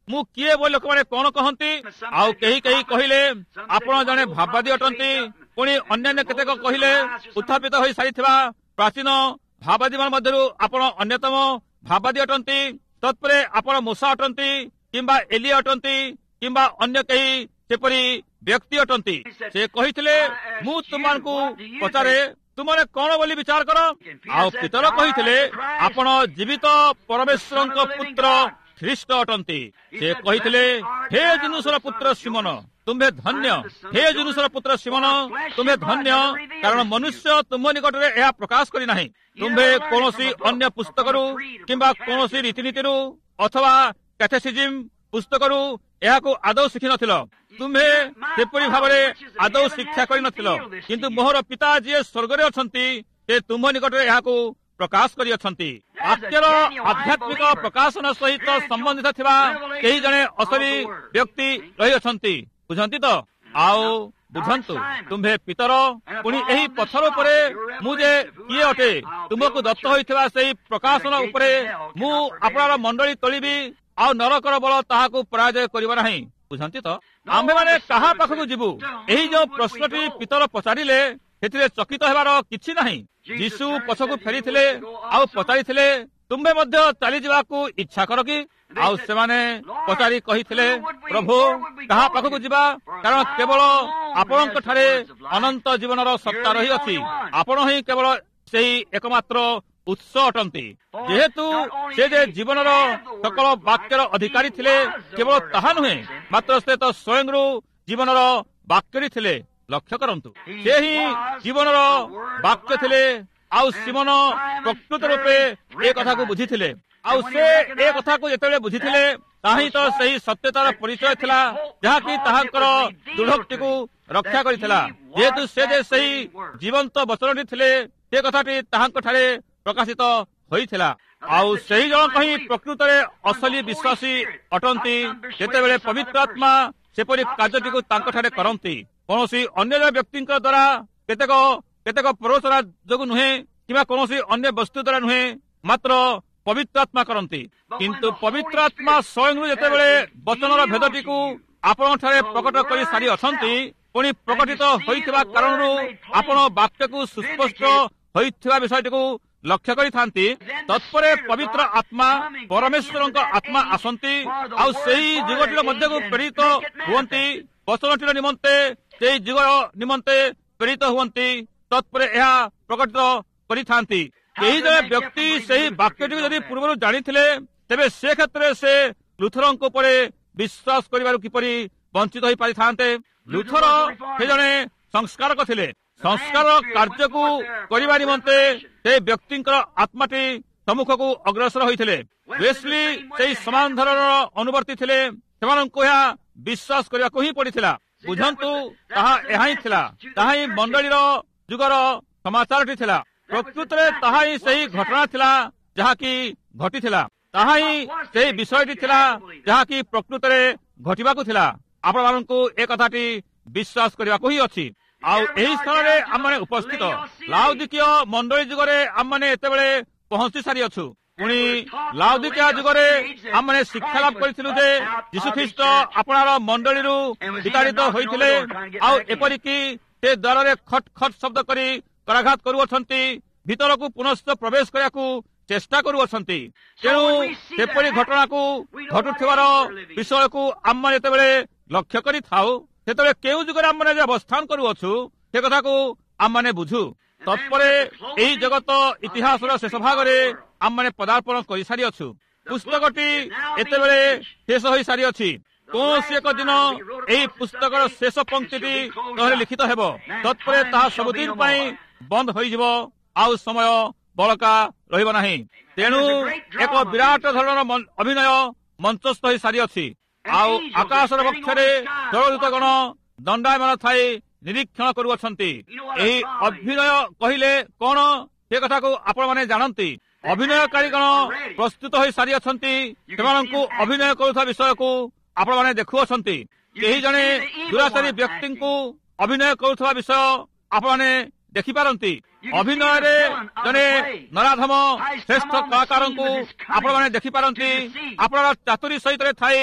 ମୁଁ କିଏ ବୋଲି ଲୋକମାନେ କଣ କହନ୍ତି? ଆଉ କେହି କେହି କହିଲେ ଆପଣ ଜଣେ ଭାବବାଦୀ ଅଟନ୍ତି। ପୁଣି ଅନ୍ୟାନ୍ୟ କେତେକ କହିଲେ ଉତ୍ଥାପିତ ହୋଇ ସାରିଥିବା ପ୍ରାଚୀନ ଭାବବାଦୀମାନ ମଧ୍ୟରୁ ଆପଣ ଅନ୍ୟତମ ଭାବବାଦୀ ଅଟନ୍ତି। ତତ୍ପରେ ଆପଣ ମୂଷା ଅଟନ୍ତି କିମ୍ବା ଏଲିଆ ଅଟନ୍ତି କିମ୍ବା ଅନ୍ୟ କେହି ସେପରି ବ୍ୟକ୍ତି ଅଟନ୍ତି। ସେ କହିଥିଲେ ମୁଁ ତୁମମାନଙ୍କୁ ପଚାରେ ତୁମେ କଣ ବୋଲି ବିଚାର କର? ଆଉ ପିତର କହିଥିଲେ ଆପଣ ଜୀବିତ ପରମେଶ୍ୱରଙ୍କ ପୁତ୍ର ଖ୍ରୀଷ୍ଟ ଅଟନ୍ତି। ସେ କହିଥିଲେ ହେ ଜୁନୁସର ପୁତ୍ର ସିମୋନ ତୁମ୍ଭେ ଧନ୍ୟ। ହେ ଜୁନୁସର ପୁତ୍ର ସିମୋନ ତୁମ୍ଭେ ଧନ୍ୟ, କାରଣ ମନୁଷ୍ୟ ତୁମ ନିକଟରେ ଏହା ପ୍ରକାଶ କରିନାହିଁ। ତୁମ୍ଭେ କୌଣସି ଅନ୍ୟ ପୁସ୍ତକରୁ କିମ୍ବା କୌଣସି ରୀତିନୀତିରୁ ଅଥବା କ୍ୟାଥେସିଜିମ୍ ପୁସ୍ତକରୁ ଏହାକୁ ଆଦୌ ଶିଖିନଥିଲ। ତୁମ୍ଭେ ସେପରି ଭାବରେ ଆଦୌ ଶିକ୍ଷା କରିନଥିଲ, କିନ୍ତୁ ମୋହର ପିତା ଯିଏ ସ୍ୱର୍ଗରେ ଅଛନ୍ତି ସେ ତୁମ୍ଭ ନିକଟରେ ଏହାକୁ ପ୍ରକାଶ କରିଅଛନ୍ତି। ବାକ୍ୟର ଆଧ୍ୟାତ୍ମିକ ପ୍ରକାଶନ ସହିତ ସମ୍ବନ୍ଧିତ ଥିବା କେହି ଜଣେ ଅସଲି ବ୍ୟକ୍ତି ରହିଅଛନ୍ତି। ବୁଝନ୍ତି ତ? ଆଉ ବୁଝନ୍ତୁ, ତୁମ୍ଭେ ପିତର, ପୁଣି ଏହି ପଥର ଉପରେ ମୁଁ ଯେ କିଏ ଅଟେ ତୁମକୁ ଦତ୍ତ ହୋଇଥିବା ସେହି ପ୍ରକାଶନ ଉପରେ ମୁଁ ଆପଣର ମଣ୍ଡଳୀ ତୋଳିବି, ଆଉ ନରକର ବଳ ତାହାକୁ ପରାଜୟ କରିବ ନାହିଁ। ବୁଝନ୍ତି ତ? ଆମ୍ଭେମାନେ କାହା ପାଖକୁ ଯିବୁ? ଏହି ଯେଉଁ ପ୍ରଶ୍ନଟି ପିତର ପଚାରିଲେ ସେଥିରେ ଚକିତ ହେବାର କିଛି ନାହିଁ। ଯୀଶୁ ପଛକୁ ଫେରିଥିଲେ ଆଉ ପଚାରିଥିଲେ ତୁମ୍ଭେ ମଧ୍ୟ ଚାଲିଯିବାକୁ ଇଚ୍ଛା କର କି? ଆଉ ସେମାନେ ପଚାରି କହିଥିଲେ ପ୍ରଭୁ କାହା ପାଖକୁ ଯିବା? କାରଣ କେବଳ ଆପଣଙ୍କ ଠାରେ ଅନନ୍ତ ଜୀବନର ସତ୍ତା ରହିଅଛି। ଆପଣ ହିଁ କେବଳ ସେହି ଏକମାତ୍ର ଉତ୍ସ ଅଟନ୍ତି। ଯେହେତୁ ସେ ଯେ ଜୀବନର ସକଳ ବାକ୍ୟର ଅଧିକାରୀ ଥିଲେ, କେବଳ ତାହା ନୁହେଁ ମାତ୍ର ସେ ତ ସ୍ୱୟଂରୁ ଜୀବନର ବାକ୍ୟଟି ଥିଲେ। ଲକ୍ଷ୍ୟ କରନ୍ତୁ, ସେ ହିଁ ଜୀବନର ବାକ୍ୟ ଥିଲେ। ଆଉ ସିମୋନ ପ୍ରକୃତ ରୂପେ ଏ କଥାକୁ ବୁଝିଥିଲେ। ଆଉ ସେ ଏ କଥାକୁ ଯେତେବେଳେ ବୁଝିଥିଲେ ତାହା ହିଁ ତ ସେହି ସତ୍ୟତାର ପରିଚୟ ଥିଲା ଯାହାକି ତାହାଙ୍କର ଦୃଢ଼ୋକ୍ତିକୁ ରକ୍ଷା କରିଥିଲା। ଯେହେତୁ ସେ ଯେ ସେହି ଜୀବନ୍ତ ବଚନଟି ଥିଲେ, ସେ କଥାଟି ତାହାଙ୍କଠାରେ ପ୍ରକାଶିତ ହୋଇଥିଲା। ଆଉ ସେହି ଜଣକ ହିଁ ପ୍ରକୃତରେ ଅସଲି ବିଶ୍ୱାସୀ ଅଟନ୍ତି, ଯେତେବେଳେ ପବିତ୍ର ଆତ୍ମା ସେପରି କାର୍ଯ୍ୟଟିକୁ ତାଙ୍କଠାରେ କରନ୍ତି। କୌଣସି ଅନ୍ୟ ଜଣେ ବ୍ୟକ୍ତିଙ୍କ ଦ୍ୱାରା, କେତେକ ପ୍ରରୋଚନା ଯୋଗୁଁ ନୁହେଁ କିମ୍ବା କୌଣସି ଅନ୍ୟ ବସ୍ତୁ ଦ୍ୱାରା ନୁହେଁ, ମାତ୍ର ପବିତ୍ର ଆତ୍ମା କରନ୍ତି। କିନ୍ତୁ ପବିତ୍ର ଆତ୍ମା ସ୍ୱୟଂରୁ ଯେତେବେଳେ ବଚନର ଭେଦଟିକୁ ଆପଣଙ୍କଠାରେ ପ୍ରକଟ କରି ସାରି ଅଛନ୍ତି, ପୁଣି ପ୍ରକଟିତ ହୋଇଥିବା କାରଣରୁ ଆପଣ ବାକ୍ୟକୁ ସୁସ୍ପଷ୍ଟ ହୋଇଥିବା ବିଷୟଟିକୁ ଲକ୍ଷ୍ୟ କରିଥାନ୍ତି, ତତ୍ପରେ ପବିତ୍ର ଆତ୍ମା ପରମେଶ୍ୱରଙ୍କ ଆତ୍ମା ଆସନ୍ତି ଆଉ ସେହି ଯୁଗଟିର ମଧ୍ୟକୁ ପ୍ରେରିତ ହୁଅନ୍ତି। ବଚନଟିର ନିମନ୍ତେ ସେହି ଯୁଗ ନିମନ୍ତେ ପ୍ରେରିତ ହୁଅନ୍ତି। ତତ୍ପରେ ଏହା ପ୍ରକଟିତ କରିଥାନ୍ତି। କେହି ଜଣେ ବ୍ୟକ୍ତି ସେହି ବାକ୍ୟଟିକୁ ଯଦି ପୂର୍ବରୁ ଜାଣିଥିଲେ, ତେବେ ସେ କ୍ଷେତ୍ରରେ ସେ ଲୁଥରଙ୍କ ଉପରେ ବିଶ୍ୱାସ କରିବାରୁ କିପରି ବଞ୍ଚିତ ହୋଇପାରିଥାନ୍ତେ? ଲୁଥର ସେ ଜଣେ ସଂସ୍କାରକ ଥିଲେ। ସଂସ୍କାର କାର୍ଯ୍ୟକୁ କରିବା ନିମନ୍ତେ ସେ ବ୍ୟକ୍ତିଙ୍କର ଆତ୍ମାଟି ସମ୍ମୁଖକୁ ଅଗ୍ରସର ହୋଇଥିଲେ। ୱେସ୍ଲି ସେହି ସମାନ ଧରଣର ଅନୁବର୍ତ୍ତୀ ଥିଲେ। ସେମାନଙ୍କୁ ଏହା ବିଶ୍ୱାସ କରିବାକୁ ହିଁ ପଡ଼ିଥିଲା। ବୁଝନ୍ତୁ, ତାହା ଏହା ହିଁ ଥିଲା। ତାହା ହିଁ ମଣ୍ଡଳୀର ଯୁଗର ସମାଚାରଟି ଥିଲା। ପ୍ରକୃତରେ ତାହା ହିଁ ସେହି ଘଟଣା ଥିଲା ଯାହାକି ଘଟିଥିଲା। ତାହା ହିଁ ସେହି ବିଷୟଟି ଥିଲା ଯାହାକି ପ୍ରକୃତରେ ଘଟିବାକୁ ଥିଲା। ଆପଣମାନଙ୍କୁ ଏ କଥାଟି ବିଶ୍ୱାସ କରିବାକୁ ହିଁ ଅଛି। ଆଉ ଏହି ସ୍ଥାନରେ ଆମମାନେ ଉପସ୍ଥିତ ଲାଉଦିକୀୟ ମଣ୍ଡଳୀ ଯୁଗରେ ଆମମାନେ ଏତେବେଳେ ପହଞ୍ଚି ସାରିଅଛୁ। ପୁଣି ଲାଉଦିକୀୟ ଯୁଗରେ ଆମମାନେ ଶିକ୍ଷା ଲାଭ କରିଥିଲୁ ଯେ ଯୀଶୁଖ୍ରୀଷ୍ଟ ଆପଣାର ମଣ୍ଡଳୀରୁ ବିତାଡ଼ିତ ହୋଇଥିଲେ। ଆଉ ଏପରିକି ସେ ଦ୍ୱାରରେ ଖଟ ଖଟ ଶବ୍ଦ କରି କରାଘାତ କରୁଅଛନ୍ତି, ଭିତରକୁ ପୁନଶ୍ଚ ପ୍ରବେଶ କରିବାକୁ ଚେଷ୍ଟା କରୁଅଛନ୍ତି। ତେଣୁ ସେପରି ଘଟଣାକୁ ଘଟୁଥିବାର ବିଷୟକୁ ଆମମାନେ ଯେତେବେଳେ ଲକ୍ଷ୍ୟ କରିଥାଉ, ସେତେବେଳେ କେଉଁ ଯୁଗରେ ଆମମାନେ ଯେ ଅବସ୍ଥାନ କରୁଅଛୁ ସେ କଥାକୁ ଆମମାନେ ବୁଝୁ। ତତ୍ପରେ ଏହି ଜଗତ ଇତିହାସର ଶେଷ ଭାଗରେ ଆମମାନେ ପଦାର୍ପଣ କରିସାରିଅଛୁ। ପୁସ୍ତକଟି ଏତେବେଳେ ଶେଷ ହୋଇସାରିଅଛି। କୌଣସି ଏକ ଦିନ ଏହି ପୁସ୍ତକର ଶେଷ ପଙ୍କ୍ତିଟି ତହିଁରେ ଲିଖିତ ହେବ। ତତ୍ପରେ ତାହା ସବୁଦିନ ପାଇଁ ବନ୍ଦ ହୋଇଯିବ, ଆଉ ସମୟ ବଳକା ରହିବ ନାହିଁ। ତେଣୁ ଏକ ବିରାଟ ଧରଣର ଅଭିନୟ ମଞ୍ଚସ୍ଥ ହୋଇସାରିଅଛି। ଆଉ ଆକାଶର ବକ୍ଷରେ ଜଳଦୂତଗଣ ଦଣ୍ଡାୟମାନ ଥାଇ ନିରୀକ୍ଷଣ କରୁଅଛନ୍ତି। ଏହି ଅଭିନୟ କହିଲେ କଣ ସେ କଥାକୁ ଆପଣମାନେ ଜାଣନ୍ତି। ଅଭିନୟକାରୀଗଣ ପ୍ରସ୍ତୁତ ହୋଇ ସାରିଅଛନ୍ତି। ସେମାନଙ୍କୁ ଅଭିନୟ କରୁଥିବା ବିଷୟକୁ ଆପଣମାନେ ଦେଖୁଅଛନ୍ତି। କେହି ଜଣେ ଦୁରାଚାରୀ ବ୍ୟକ୍ତିଙ୍କୁ ଅଭିନୟ କରୁଥିବା ବିଷୟ ଆପଣମାନେ ଦେଖିପାରନ୍ତି। ଅଭିନୟରେ ଜଣେ ନରାଧମ ଶ୍ରେଷ୍ଠ କଳାକାରଙ୍କୁ ଆପଣମାନେ ଦେଖିପାରନ୍ତି। ଆପଣର ଚାତୁରୀ ସହିତ ଥାଇ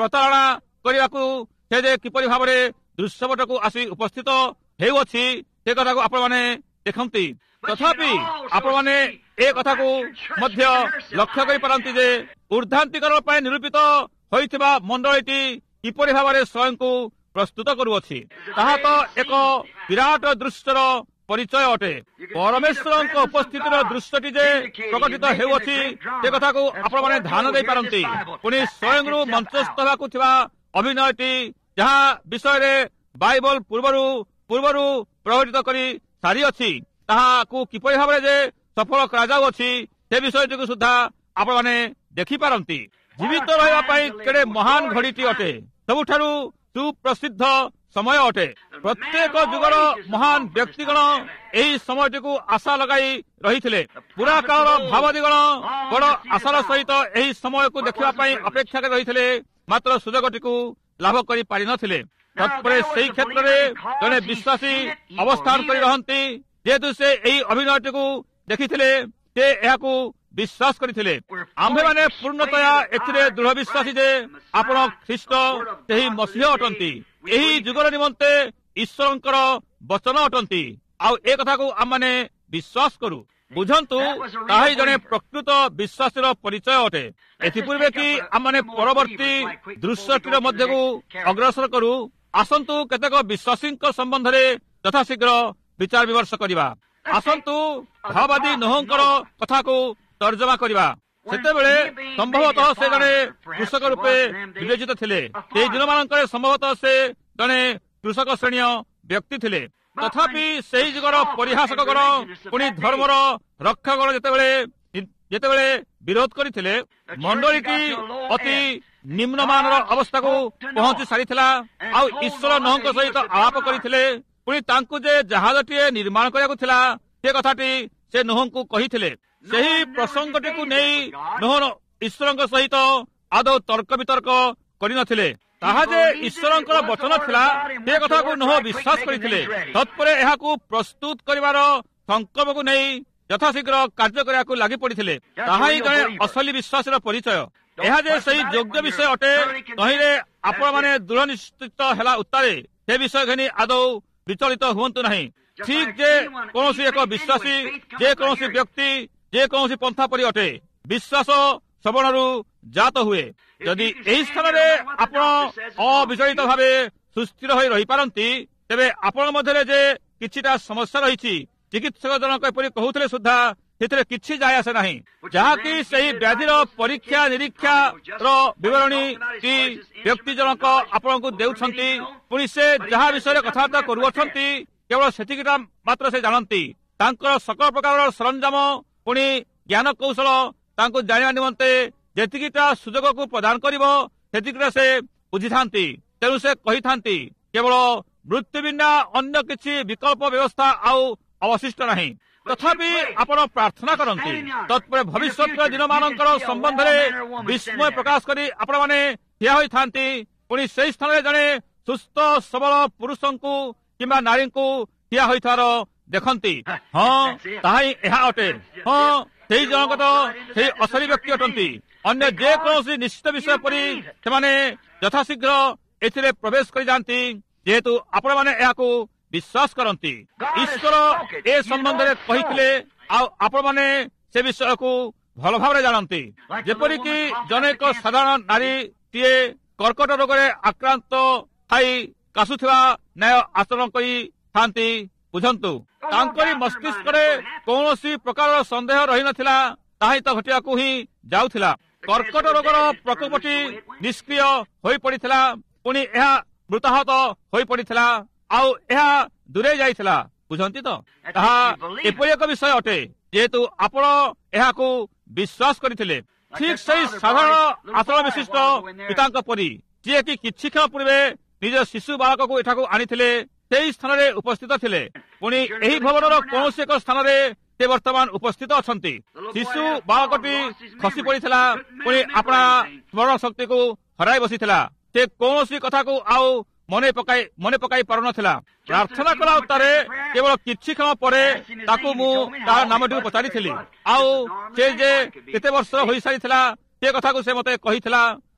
ପ୍ରତାରଣା କରିବାକୁ ସେ ଯେ କିପରି ଭାବରେ ଦୃଶ୍ୟପଟକୁ ଆସି ଉପସ୍ଥିତ ହେଉଅଛି ସେ କଥାକୁ ଆପଣମାନେ ଦେଖନ୍ତି। ତଥାପି ଆପଣମାନେ ଏ କଥାକୁ ମଧ୍ୟ ଲକ୍ଷ୍ୟ କରିପାରନ୍ତି ଯେ ଉର୍ଦ୍ଧାନ୍ତିକରଣ ପାଇଁ ନିରୂପିତ ହୋଇଥିବା ମଣ୍ଡଳୀଟି କିପରି ଭାବରେ ସ୍ୱୟଂକୁ ପ୍ରସ୍ତୁତ କରୁଅଛି। ତାହା ତ ଏକ ବିରାଟ ଦୃଶ୍ୟର ପରିଚୟ ଅଟେ। ପରମେଶ୍ୱରଙ୍କ ଉପସ୍ଥିତିର ଦୃଶ୍ୟଟି ଯେ ପ୍ରକଟିତ ହେଉଅଛି ସେ କଥାକୁ ଆପଣମାନେ ଧ୍ୟାନ ଦେଇପାରନ୍ତି। ପୁଣି ସ୍ୱୟଂରୁ ମଞ୍ଚସ୍ଥ ହେବାକୁ ଥିବା ଅଭିନୟଟି ଯାହା ବିଷୟରେ ବାଇବଲ ପୂର୍ବରୁ ପ୍ରକଟିତ କରି ସାରିଅଛି ତାହାକୁ କିପରି ଭାବରେ ଯେ ସଫଳ କରାଯାଉଅଛି ସେ ବିଷୟଟିକୁ ସୁଦ୍ଧା ଆପଣମାନେ ଦେଖିପାରନ୍ତି। ଜୀବିତ ରହିବା ପାଇଁ କେଡ଼େ ମହାନ ଘଡ଼ିଟି ଅଟେ। ସବୁଠାରୁ ସୁପ୍ରସିଦ୍ଧ ସମୟ ଅଟେ। ପ୍ରତ୍ୟେକ ଯୁଗର ମହାନ ବ୍ୟକ୍ତିଗଣ ଏହି ସମୟଟିକୁ ଆଶା ଲଗାଇ ରହିଥିଲେ। ପୁରା କାଳର ଭାବଦିଗଣ ବଡ଼ ଆଶାର ସହିତ ଏହି ସମୟକୁ ଦେଖିବା ପାଇଁ ଅପେକ୍ଷା କରି ରହିଥିଲେ, ମାତ୍ର ସୁଯୋଗଟିକୁ ଲାଭ କରିପାରିନଥିଲେ। ତତ୍ପରେ ସେହି କ୍ଷେତ୍ରରେ ଜଣେ ବିଶ୍ୱାସୀ ଅବସ୍ଥାନ କରି ରହନ୍ତି। ଯେହେତୁ ସେ ଏହି ଅଭିନୟଟିକୁ ଦେଖିଥିଲେ ସେ ଏହାକୁ ବିଶ୍ୱାସ କରିଥିଲେ। ଆମ୍ଭେମାନେ ପୂର୍ଣ୍ଣତୟା ଏଥିରେ ଦୃଢ଼ ବିଶ୍ୱାସୀ ଯେ ଆପଣ ଖ୍ରୀଷ୍ଟ ସେହି ମସିହ ଅଟନ୍ତି, ଏହି ଯୁଗର ନିମନ୍ତେ ଈଶ୍ୱରଙ୍କର ବଚନ ଅଟନ୍ତି। ଆଉ ଏ କଥାକୁ ଆମମାନେ ବିଶ୍ୱାସ କରୁ। ବୁଝନ୍ତୁ, ତାହା ହିଁ ଜଣେ ପ୍ରକୃତ ବିଶ୍ୱାସୀର ପରିଚୟ ଅଟେ। ଏଥିପୂର୍ବେ କି ଆମମାନେ ପରବର୍ତ୍ତୀ ଦୃଶ୍ୟଟିର ମଧ୍ୟକୁ ଅଗ୍ରସର କରୁ, ଆସନ୍ତୁ କେତେକ ବିଶ୍ୱାସୀଙ୍କ ସମ୍ବନ୍ଧରେ ଯଥାଶୀଘ୍ର ବିଚାର ବିମର୍ଶ କରିବା। ଆସନ୍ତୁ ଭାବବାଦୀ ନୋହଙ୍କର କଥାକୁ ତର୍ଜମା କରିବା। ସେତେବେଳେ ସମ୍ଭବତଃ ସେ ଜଣେ କୃଷକ ରୂପେ ବିବେଚିତ ଥିଲେ। ସେହି ଦିନମାନଙ୍କରେ ସମ୍ଭବତଃ ସେ ଜଣେ କୃଷକ ଶ୍ରେଣୀୟ ବ୍ୟକ୍ତି ଥିଲେ। ତଥାପି ସେହି ଯୁଗର ପରିହାସକଗଣ ପୁଣି ଧର୍ମର ରକ୍ଷକଗଣ ଯେତେବେଳେ ବିରୋଧ କରିଥିଲେ, ମଣ୍ଡଳୀଟି ଅତି ନିମ୍ନମାନର ଅବସ୍ଥାକୁ ପହଞ୍ଚି ସାରିଥିଲା। ଆଉ ଈଶ୍ୱର ନୋହଙ୍କ ସହିତ ଆଳାପ କରିଥିଲେ। ପୁଣି ତାଙ୍କୁ ଯେ ଜାହାଜଟିଏ ନିର୍ମାଣ କରିବାକୁ ଥିଲା ସେ କଥାଟି ସେ ନୋହଙ୍କୁ କହିଥିଲେ। ସେହି ପ୍ରସଙ୍ଗଟିକୁ ନେଇ ନୋହ ଈଶ୍ୱରଙ୍କ ସହିତ ଆଦୌ ତର୍କ ବିତର୍କ କରିନଥିଲେ। ତାହା ଯେ ଈଶ୍ୱରଙ୍କର ବଚନ ଥିଲା ସେ କଥାକୁ ନୋହ ବିଶ୍ୱାସ କରିଥିଲେ। ତତ୍ପରେ ଏହାକୁ ପ୍ରସ୍ତୁତ କରିବାର ସଂକଳ୍ପକୁ ନେଇ ଯଥାଶୀଘ୍ର କାର୍ଯ୍ୟ କରିବାକୁ ଲାଗି ପଡ଼ିଥିଲେ। ତାହା ହିଁ ଜଣେ ଅସଲି ବିଶ୍ୱାସର ପରିଚୟ। ଏହା ଯେ ସେହି ଯୋଗ୍ୟ ବିଷୟ ଅଟେ ତହିଁରେ ଆପଣମାନେ ଦୃଢ଼ ନିଶ୍ଚିତ ହେଲା ଉତ୍ତାରେ ସେ ବିଷୟ ଘେନି ଆଦୌ ବିଚଳିତ ହୁଅନ୍ତୁ ନାହିଁ। ଠିକ୍ ଯେ କୌଣସି ଏକ ବିଶ୍ୱାସୀ ଯେ କୌଣସି ବ୍ୟକ୍ତି ଯେ କୌଣସି ପନ୍ଥା ପରି ଅଟେ, ବିଶ୍ୱାସ ଶ୍ରବଣରୁ ଜାତ ହୁଏ। ଯଦି ଏହି ସ୍ଥାନରେ ଆପଣ ଅବିଚଳିତ ଭାବେ ସୁସ୍ଥିର ହୋଇ ରହିପାରନ୍ତି, ତେବେ ଆପଣଙ୍କ ମଧ୍ୟରେ ଯେ କିଛିଟା ସମସ୍ୟା ରହିଛି, ଚିକିତ୍ସକ ଜଣକ ଏପରି କହୁଥିଲେ ସୁଦ୍ଧା ସେଥିରେ କିଛି ଯାଏ ଆସେ ନାହିଁ। ଯାହାକି ସେହି ବ୍ୟାଧିର ପରୀକ୍ଷା ନିରୀକ୍ଷାର ବିବରଣୀଟି ବ୍ୟକ୍ତି ଜଣକ ଆପଣଙ୍କୁ ଦେଉଛନ୍ତି। ପୁଣି ସେ ଯାହା ବିଷୟରେ କଥାବାର୍ତ୍ତା କରୁଅଛନ୍ତି କେବଳ ସେତିକିଟା ମାତ୍ର ସେ ଜାଣନ୍ତି। ତାଙ୍କର ସକଳ ପ୍ରକାରର ସରଞ୍ଜାମ ପୁଣି ଜ୍ଞାନ କୌଶଳ ତାଙ୍କୁ ଜାଣିବା ନିମନ୍ତେ ଯେତିକିଟା ସୁଯୋଗକୁ ପ୍ରଦାନ କରିବ ସେତିକିଟା ସେ ବୁଝିଥାନ୍ତି। ତେଣୁ ସେ କହିଥାନ୍ତି କେବଳ ମୃତ୍ୟୁ ବିନା ଅନ୍ୟ କିଛି ବିକଳ୍ପ ବ୍ୟବସ୍ଥା ଆଉ ଅବଶିଷ୍ଟ ନାହିଁ। ତଥାପି ଆପଣ ପ୍ରାର୍ଥନା କରନ୍ତି। ତତ୍ପରେ ଭବିଷ୍ୟତ ଦିନମାନଙ୍କର ସମ୍ବନ୍ଧରେ ବିସ୍ମୟ ପ୍ରକାଶ କରି ଆପଣମାନେ ଠିଆ ହୋଇଥାନ୍ତି। ପୁଣି ସେହି ସ୍ଥାନରେ ଜଣେ ସୁସ୍ଥ ସବଳ ପୁରୁଷଙ୍କୁ କିମ୍ବା ନାରୀଙ୍କୁ ଠିଆ ହୋଇଥିବାର ଦେଖନ୍ତି। ହଁ, ତାହା ହିଁ ଏହା ଅଟେ। ହଁ, ସେହି ଜଣକ ତ ସେହି ଅସଲି ବ୍ୟକ୍ତି ଅଟନ୍ତି। ଅନ୍ୟ ଯେକୌଣସି ନିଶ୍ଚିତ ବିଷୟ ପରି ସେମାନେ ଯଥାଶୀଘ୍ର ଏଥିରେ ପ୍ରବେଶ କରିଯାଆନ୍ତି, ଯେହେତୁ ଆପଣମାନେ ଏହାକୁ ବିଶ୍ୱାସ କରନ୍ତି। ଈଶ୍ୱର ଏ ସମ୍ବନ୍ଧରେ କହିଥିଲେ ଆଉ ଆପଣମାନେ ସେ ବିଷୟକୁ ଭଲ ଭାବରେ ଜାଣନ୍ତି। ଯେପରିକି ଜଣେକ ସାଧାରଣ ନାରୀଟିଏ କର୍କଟ ରୋଗରେ ଆକ୍ରାନ୍ତ ଥାଇ କାଶୁଥିବା ନ୍ୟାୟ ଆଚରଣ କରିଥାନ୍ତି। ବୁଝନ୍ତୁ, ତାଙ୍କରି ମସ୍ତିଷ୍କରେ କୌଣସି ପ୍ରକାରର ସନ୍ଦେହ ରହିନଥିଲା। ତାହା ତ ଘଟିବାକୁ ହିଁ ଯାଉଥିଲା। କର୍କଟ ରୋଗର ପ୍ରକୋପଟି ନିଷ୍କ୍ରିୟ ହୋଇପଡ଼ିଥିଲା। ପୁଣି ଏହା ମୃତାହତ ହୋଇପଡ଼ିଥିଲା ଆଉ ଏହା ଦୂରେଇ ଯାଇଥିଲା। ବୁଝନ୍ତି ତ, ତାହା ଏପରି ଏକ ବିଷୟ ଅଟେ ଯେହେତୁ ଆପଣ ଏହାକୁ ବିଶ୍ୱାସ କରିଥିଲେ। ଠିକ୍ ସେହି ସାଧାରଣ ଆଚରଣ ବିଶିଷ୍ଟ ପିତାଙ୍କ ପରି ଯିଏକି କିଛି କ୍ଷଣ ପୂର୍ବେ ନିଜ ଶିଶୁ ବାଳକକୁ ଏଠାକୁ ଆଣିଥିଲେ ସେହି ସ୍ଥାନରେ ଉପସ୍ଥିତ ଥିଲେ। ପୁଣି ଏହି ଭବନର କୌଣସି ଏକ ସ୍ଥାନରେ ସେ ବର୍ତ୍ତମାନ ଉପସ୍ଥିତ ଅଛନ୍ତି। ଶିଶୁ ବାଳକଟି ଖସି ପଡ଼ିଥିଲା। ପୁଣି ଆପଣା ସ୍ମରଣ ଶକ୍ତିକୁ ହରାଇ ବସିଥିଲା। ସେ କୌଣସି କଥାକୁ ଆଉ ମନେ ପକାଇ ପାରୁନଥିଲା। ପ୍ରାର୍ଥନା କଲା ଉତ୍ତାରେ କେବଳ କିଛି କ୍ଷଣ ପରେ ତାକୁ ମୁଁ ତାର ନାମଟିକୁ ପଚାରିଥିଲି। ଆଉ ସେ ଯେ କେତେ ବର୍ଷର ହୋଇସାରିଥିଲା ସେ କଥାକୁ ସେ ମୋତେ କହିଥିଲା।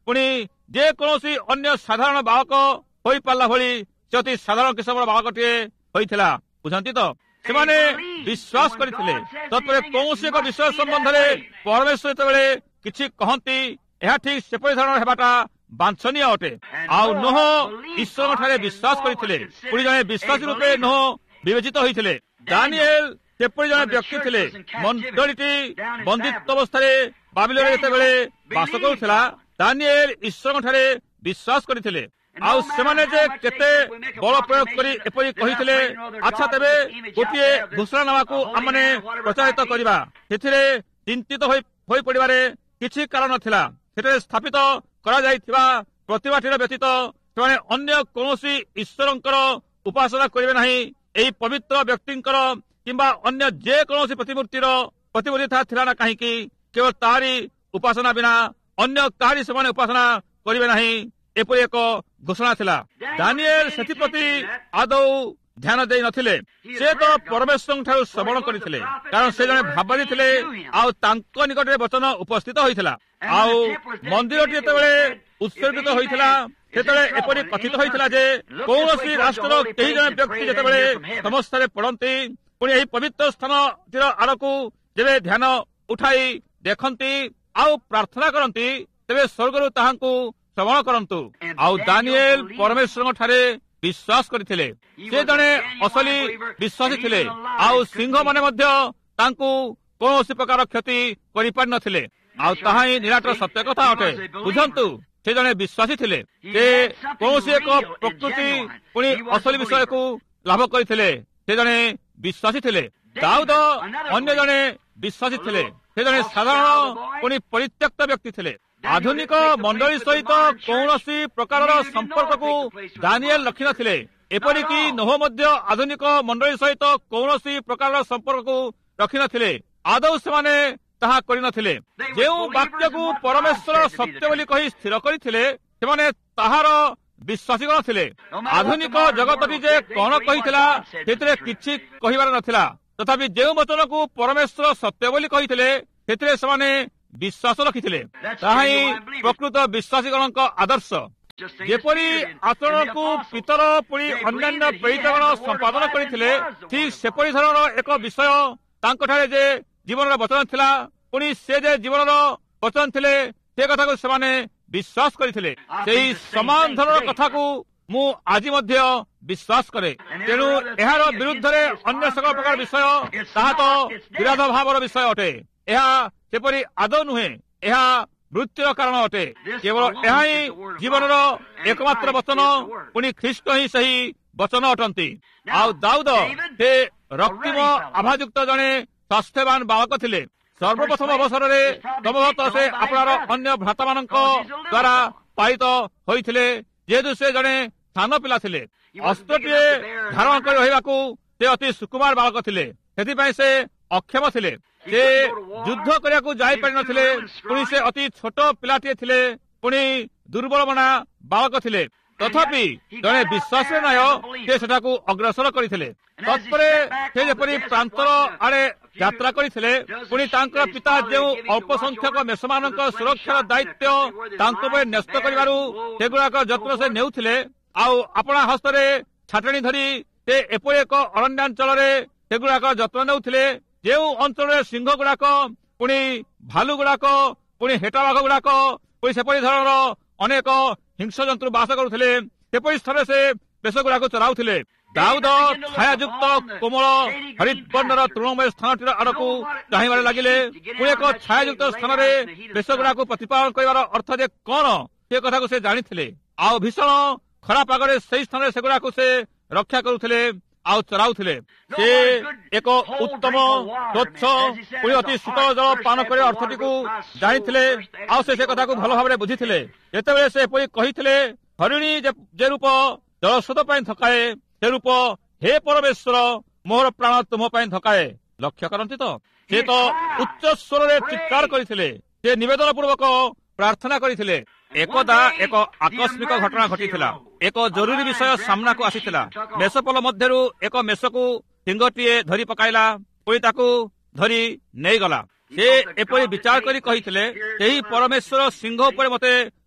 ପୁଣି ଯେକୌଣସି ଅନ୍ୟ ସାଧାରଣ ବାଳକ ହୋଇପାରିଲା ଭଳି ସେ ଅତି ସାଧାରଣ କିସମର ବାଳକଟିଏ ହୋଇଥିଲା। ବୁଝନ୍ତି ତ? ସେମାନେ ବିଶ୍ୱାସ କରିଥିଲେ। ତତ୍ପରେ କୌଣସି ଏକ ବିଷୟ ସମ୍ବନ୍ଧରେ ପରମେଶ୍ୱର ଯେତେବେଳେ କିଛି କହନ୍ତି, ଏହା ଠିକ୍ ସେପରି ଧରଣର ହେବାଟା ବାଞ୍ଛନୀୟ ଅଟେ। ଆଉ ନୋହ ଈଶ୍ୱରଙ୍କ ଠାରେ ବିଶ୍ୱାସ କରିଥିଲେ। ପୁଣି ଜଣେ ବିଶ୍ୱାସୀ ରୂପେ ନୋହ ବିବେଚିତ ହୋଇଥିଲେ। ଦାନିଏଲ ସେପରି ଜଣେ ବ୍ୟକ୍ତି ଥିଲେ। ମଣ୍ଡଳୀଟି ବନ୍ଦିତ୍ୱ ଅବସ୍ଥାରେ ବାବିଲୋନରେ ଯେତେବେଳେ ବାସ କରୁଥିଲା, ଦାନିଏଲ ଈଶ୍ୱରଙ୍କ ଠାରେ ବିଶ୍ୱାସ କରିଥିଲେ। ଆଉ ସେମାନେ ଯେ କେତେ ବଳ ପ୍ରୟୋଗ କରି ଏପରି କହିଥିଲେ, ଆଚ୍ଛା ତେବେ ଗୋଟିଏ ଘୋଷଣାନାମାକୁ ଆମମାନେ ପ୍ରଚାରିତ କରିବା। ସେଥିରେ ଚିନ୍ତିତ ହୋଇପଡ଼ିବାରେ କିଛି କାରଣ ନଥିଲା। ସେଥିରେ ସ୍ଥାପିତ କରାଯାଇଥିବା ପ୍ରତିମାଟିର ବ୍ୟତୀତ ସେମାନେ ଅନ୍ୟ କୌଣସି ଈଶ୍ୱରଙ୍କର ଉପାସନା କରିବେ ନାହିଁ। ଏହି ପବିତ୍ର ବ୍ୟକ୍ତିଙ୍କର କିମ୍ବା ଅନ୍ୟ ଯେକୌଣସି ପ୍ରତିମୂର୍ତ୍ତିର ପ୍ରତିମୂର୍ତ୍ତି ତାହା ଥିଲା ନା କାହିଁକି, କେବଳ ତାହାରି ଉପାସନା ବିନା ଅନ୍ୟ କାହାରି ସେମାନେ ଉପାସନା କରିବେ ନାହିଁ, ଏପରି ଏକ ଘୋଷଣା ଥିଲା। ଦାନିଏଲ ସେଥିପ୍ରତି ଆଦୌ ଧ୍ୟାନ ଦେଇ ନଥିଲେ। ସେ ତ ପରମେଶ୍ୱରଙ୍କ ଠାରୁ ଶ୍ରବଣ କରିଥିଲେ, କାରଣ ସେ ଜଣେ ଭାବାରୀ ଥିଲେ। ଆଉ ତାଙ୍କ ନିକଟରେ ବଚନ ଉପସ୍ଥିତ ହୋଇଥିଲା। ଆଉ ମନ୍ଦିରଟି ଯେତେବେଳେ ଉତ୍ସର୍ଗିତ ହୋଇଥିଲା, ସେତେବେଳେ ଏପରି କଥିତ ହୋଇଥିଲା ଯେ କୌଣସି ରାଷ୍ଟ୍ରର କେହି ଜଣେ ବ୍ୟକ୍ତି ଯେତେବେଳେ ସମସ୍ୟାରେ ପଡ଼ନ୍ତି, ପୁଣି ଏହି ପବିତ୍ର ସ୍ଥାନଟିର ଆଡ଼କୁ ଯେବେ ଧ୍ୟାନ ଉଠାଇ ଦେଖନ୍ତି ଆଉ ପ୍ରାର୍ଥନା କରନ୍ତି, ତେବେ ସ୍ୱର୍ଗରୁ ତାହାଙ୍କୁ ଶ୍ରବଣ କରନ୍ତୁ। ଆଉ ଦାନିଏଲ ପରମେଶ୍ୱରଙ୍କ ଠାରେ ବିଶ୍ୱାସ କରିଥିଲେ। ସେ ଜଣେ ଅସଲି ବିଶ୍ୱାସୀ ଥିଲେ। ଆଉ ସିଂହମାନେ ମଧ୍ୟ ତାଙ୍କୁ କୌଣସି ପ୍ରକାର କ୍ଷତି କରିପାରିନଥିଲେ। ଆଉ ତାହା ହିଁ ନିରାଟ ସତ୍ୟ କଥା ଅଟେ। ବୁଝନ୍ତୁ, ସେ ଜଣେ ବିଶ୍ୱାସୀ ଥିଲେ। ସେ କୌଣସି ଏକ ପ୍ରକୃତି ପୁଣି ଅସଲି ବିଷୟକୁ ଲାଭ କରିଥିଲେ। ସେ ଜଣେ ବିଶ୍ୱାସୀ ଥିଲେ। ଦାଉଦ ଅନ୍ୟ ଜଣେ ବିଶ୍ୱାସୀ ଥିଲେ। ସେ ଜଣେ ସାଧାରଣ ପୁଣି ପରିତ୍ୟକ୍ତ ବ୍ୟକ୍ତି ଥିଲେ। ଆଧୁନିକ ମଣ୍ଡଳୀ ସହିତ କୌଣସି ପ୍ରକାରର ସମ୍ପର୍କକୁ ଦାନିଏଲ ରଖିନଥିଲେ। ଏପରିକି ନୋହ ମଧ୍ୟ ଆଧୁନିକ ମଣ୍ଡଳୀ ସହିତ କୌଣସି ପ୍ରକାରର ସମ୍ପର୍କକୁ ରଖିନଥିଲେ। ଆଦୌ ସେମାନେ ତାହା କରିନଥିଲେ। ଯେଉଁ ବାକ୍ୟକୁ ପରମେଶ୍ୱର ସତ୍ୟ ବୋଲି କହି ସ୍ଥିର କରିଥିଲେ, ସେମାନେ ତାହାର ବିଶ୍ୱାସୀଗଣ ଥିଲେ। ଆଧୁନିକ ଜଗତଟି ଯେ କଣ କହିଥିଲା, ସେଥିରେ କିଛି କହିବାର ନଥିଲା। ତଥାପି ଯେଉଁ ବଚନକୁ ପରମେଶ୍ୱର ସତ୍ୟ ବୋଲି କହିଥିଲେ, ସେଥିରେ ସେମାନେ ବିଶ୍ୱାସ ରଖିଥିଲେ। ତାହା ହିଁ ପ୍ରକୃତ ବିଶ୍ୱାସୀଗଣଙ୍କ ଆଦର୍ଶ। ଯେପରି ଆଚରଣକୁ ପିତର ପୁଣି ଅନ୍ୟାନ୍ୟ ପ୍ରେରିତଗଣ ସମ୍ପାଦନ କରିଥିଲେ, ଠିକ୍ ସେପରି ଧରଣର ଏକ ବିଷୟ ତାଙ୍କଠାରେ ଯେ ଜୀବନର ବଚନ ଥିଲା, ପୁଣି ସେ ଯେ ଜୀବନର ବଚନ ଥିଲେ, ସେ କଥାକୁ ସେମାନେ ବିଶ୍ୱାସ କରିଥିଲେ। ସେହି ସମାନ ଧରଣର କଥାକୁ ମୁଁ ଆଜି ମଧ୍ୟ ବିଶ୍ୱାସ କରେ। ତେଣୁ ଏହାର ବିରୁଦ୍ଧରେ ଅନ୍ୟ সকଳ ପ୍ରକାର ବିଷୟ ତାହା ତ ବିରୋଧ ଭାବର ବିଷୟ ଅଟେ। ଏହା ସେପରି ଆଦୌ ନୁହେଁ। ଏହା ମୃତ୍ୟୁର କାରଣ ଅଟେ। କେବଳ ଏହା ହିଁ ଜୀବନର ଏକମାତ୍ର ବଚନ, ପୁଣି ଖ୍ରୀଷ୍ଟ ହିଁ ସେହି ବଚନ ଅଟନ୍ତି। ଆଉ ଦାଉଦ ସେ ରକ୍ତିମ ଆଭାଯୁକ୍ତ ଜଣେ ସ୍ୱାସ୍ଥ୍ୟବାନ ବାଳକ ଥିଲେ। ସର୍ବପ୍ରଥମ ଅବସରରେ ସମ୍ଭବତଃ ସେ ଆପଣାର ଅନ୍ୟ ଭ୍ରାତାମାନଙ୍କ ଦ୍ୱାରା ପାଳିତ ହୋଇଥିଲେ, ଯେହେତୁ ସେ ଜଣେ ସାନ ପିଲା ଥିଲେ। ଅସ୍ତ୍ରଟିଏ ଧାରଣ କରି ରହିବାକୁ ସେ ଅତି ସୁକୁମାର ବାଳକ ଥିଲେ। ସେଥିପାଇଁ ସେ ଅକ୍ଷମ ଥିଲେ। ସେ ଯୁଦ୍ଧ କରିବାକୁ ଯାଇପାରିନଥିଲେ। ପୁଣି ସେ ଅତି ଛୋଟ ପିଲାଟିଏ ଥିଲେ। ପୁଣି ଦୁର୍ବଳମନା ବାଳକ ଥିଲେ। ତଥାପି ଜଣେ ବିଶ୍ୱାସୀ ନ୍ୟାୟ ସେ ସେଠାକୁ ଅଗ୍ରସର କରିଥିଲେ। ତତ୍ପରେ ସେ ଯେପରି ପ୍ରାନ୍ତର ଆଡ଼େ ଯାତ୍ରା କରିଥିଲେ, ପୁଣି ତାଙ୍କର ପିତା ଯେଉଁ ଅଳ୍ପ ସଂଖ୍ୟକ ମେଷମାନଙ୍କ ସୁରକ୍ଷାର ଦାୟିତ୍ୱ ତାଙ୍କ ଉପରେ ନ୍ୟସ୍ତ କରିବାରୁ ସେଗୁଡ଼ାକ ଯତ୍ନ ସେ ନେଉଥିଲେ। ଆଉ ଆପଣା ହସ୍ତରେ ଛାଟଣି ଧରି ସେ ଏପରି ଏକ ଅରଣ୍ୟାଞ୍ଚଳରେ ସେଗୁଡ଼ାକ ଯତ୍ନ ନେଉଥିଲେ, ଯେଉଁ ଅଞ୍ଚଳରେ ସିଂହ ଗୁଡ଼ାକ, ପୁଣି ଭାଲୁ ଗୁଡ଼ାକ, ପୁଣି ହେଟା ବାଘ ଗୁଡ଼ାକ, ପୁଣି ସେପରି ଧରଣର ଅନେକ ହିଂସ୍ର ଜନ୍ତୁ ବାସ କରୁଥିଲେ। ସେପରି ସ୍ଥଳରେ ସେ ବେଶ ଗୁଡ଼ାକୁ ଚରାଉଥିଲେ। ଦାଉଦ ଛାୟାଯୁକ୍ତ କୋମଳ ହରିତବର୍ଣ୍ଣର ତୃଣମୟ ସ୍ଥାନଟିର ଆଡ଼କୁ ଚାହିଁବାରେ ଲାଗିଲେ। ପୁଣି ଏକ ଛାୟାଯୁକ୍ତ ସ୍ଥାନରେ ବେଶ ଗୁଡ଼ାକୁ ପ୍ରତିପାଳନ କରିବାର ଅର୍ଥ ଯେ କଣ, ସେ କଥାକୁ ସେ ଜାଣିଥିଲେ। ଆଉ ଭୀଷଣ ଖରାପ ପାଗରେ ସେହି ସ୍ଥାନରେ ସେଗୁଡ଼ାକୁ ସେ ରକ୍ଷା କରୁଥିଲେ ଆଉ ଚରାଉଥିଲେ। ସେ ଏକ ଉତ୍ତମ ସ୍ୱଚ୍ଛ ପୁଣି ଅତି ଶୀତଳ ଜଳ ପାନ କରିବା ଅର୍ଥଟିକୁ ଜାଣିଥିଲେ। ଆଉ ସେ କଥାକୁ ଭଲ ଭାବରେ ବୁଝିଥିଲେ। ଯେତେବେଳେ ସେ ଏପରି କହିଥିଲେ, ହରିଣୀ ଯେ ରୂପ ଜଳସ୍ରୋତ ପାଇଁ ଧକାଏ, ସେ ରୂପ ହେ ପରମେଶ୍ୱର ମୋର ପ୍ରାଣ ତୁମ ପାଇଁ ଧକାଏ। ଲକ୍ଷ୍ୟ କରନ୍ତି ତ, ସେ ତ ଉଚ୍ଚ ସ୍ୱରରେ ଚିତ୍କାର କରିଥିଲେ। ସେ ନିବେଦନ ପୂର୍ବକ ପ୍ରାର୍ଥନା କରିଥିଲେ। ଏକଦା ଏକ ଆକସ୍ମିକ ଘଟଣା ଘଟିଥିଲା। ଏକ ଜରୁରୀ ବିଷୟ ସାମ୍ନାକୁ ଆସିଥିଲା। ମେଷପଲ ମଧ୍ୟରୁ ଏକ ମେଷକୁ ସିଂହଟିଏ ଧରି ପକାଇଲା, ପୁଣି ତାକୁ ଧରି ନେଇଗଲା। ସେ ଏପରି ବିଚାର କରି କହିଥିଲେ, ସେହି ପରମେଶ୍ୱର ସିଂହ ଉପରେ ମୋତେ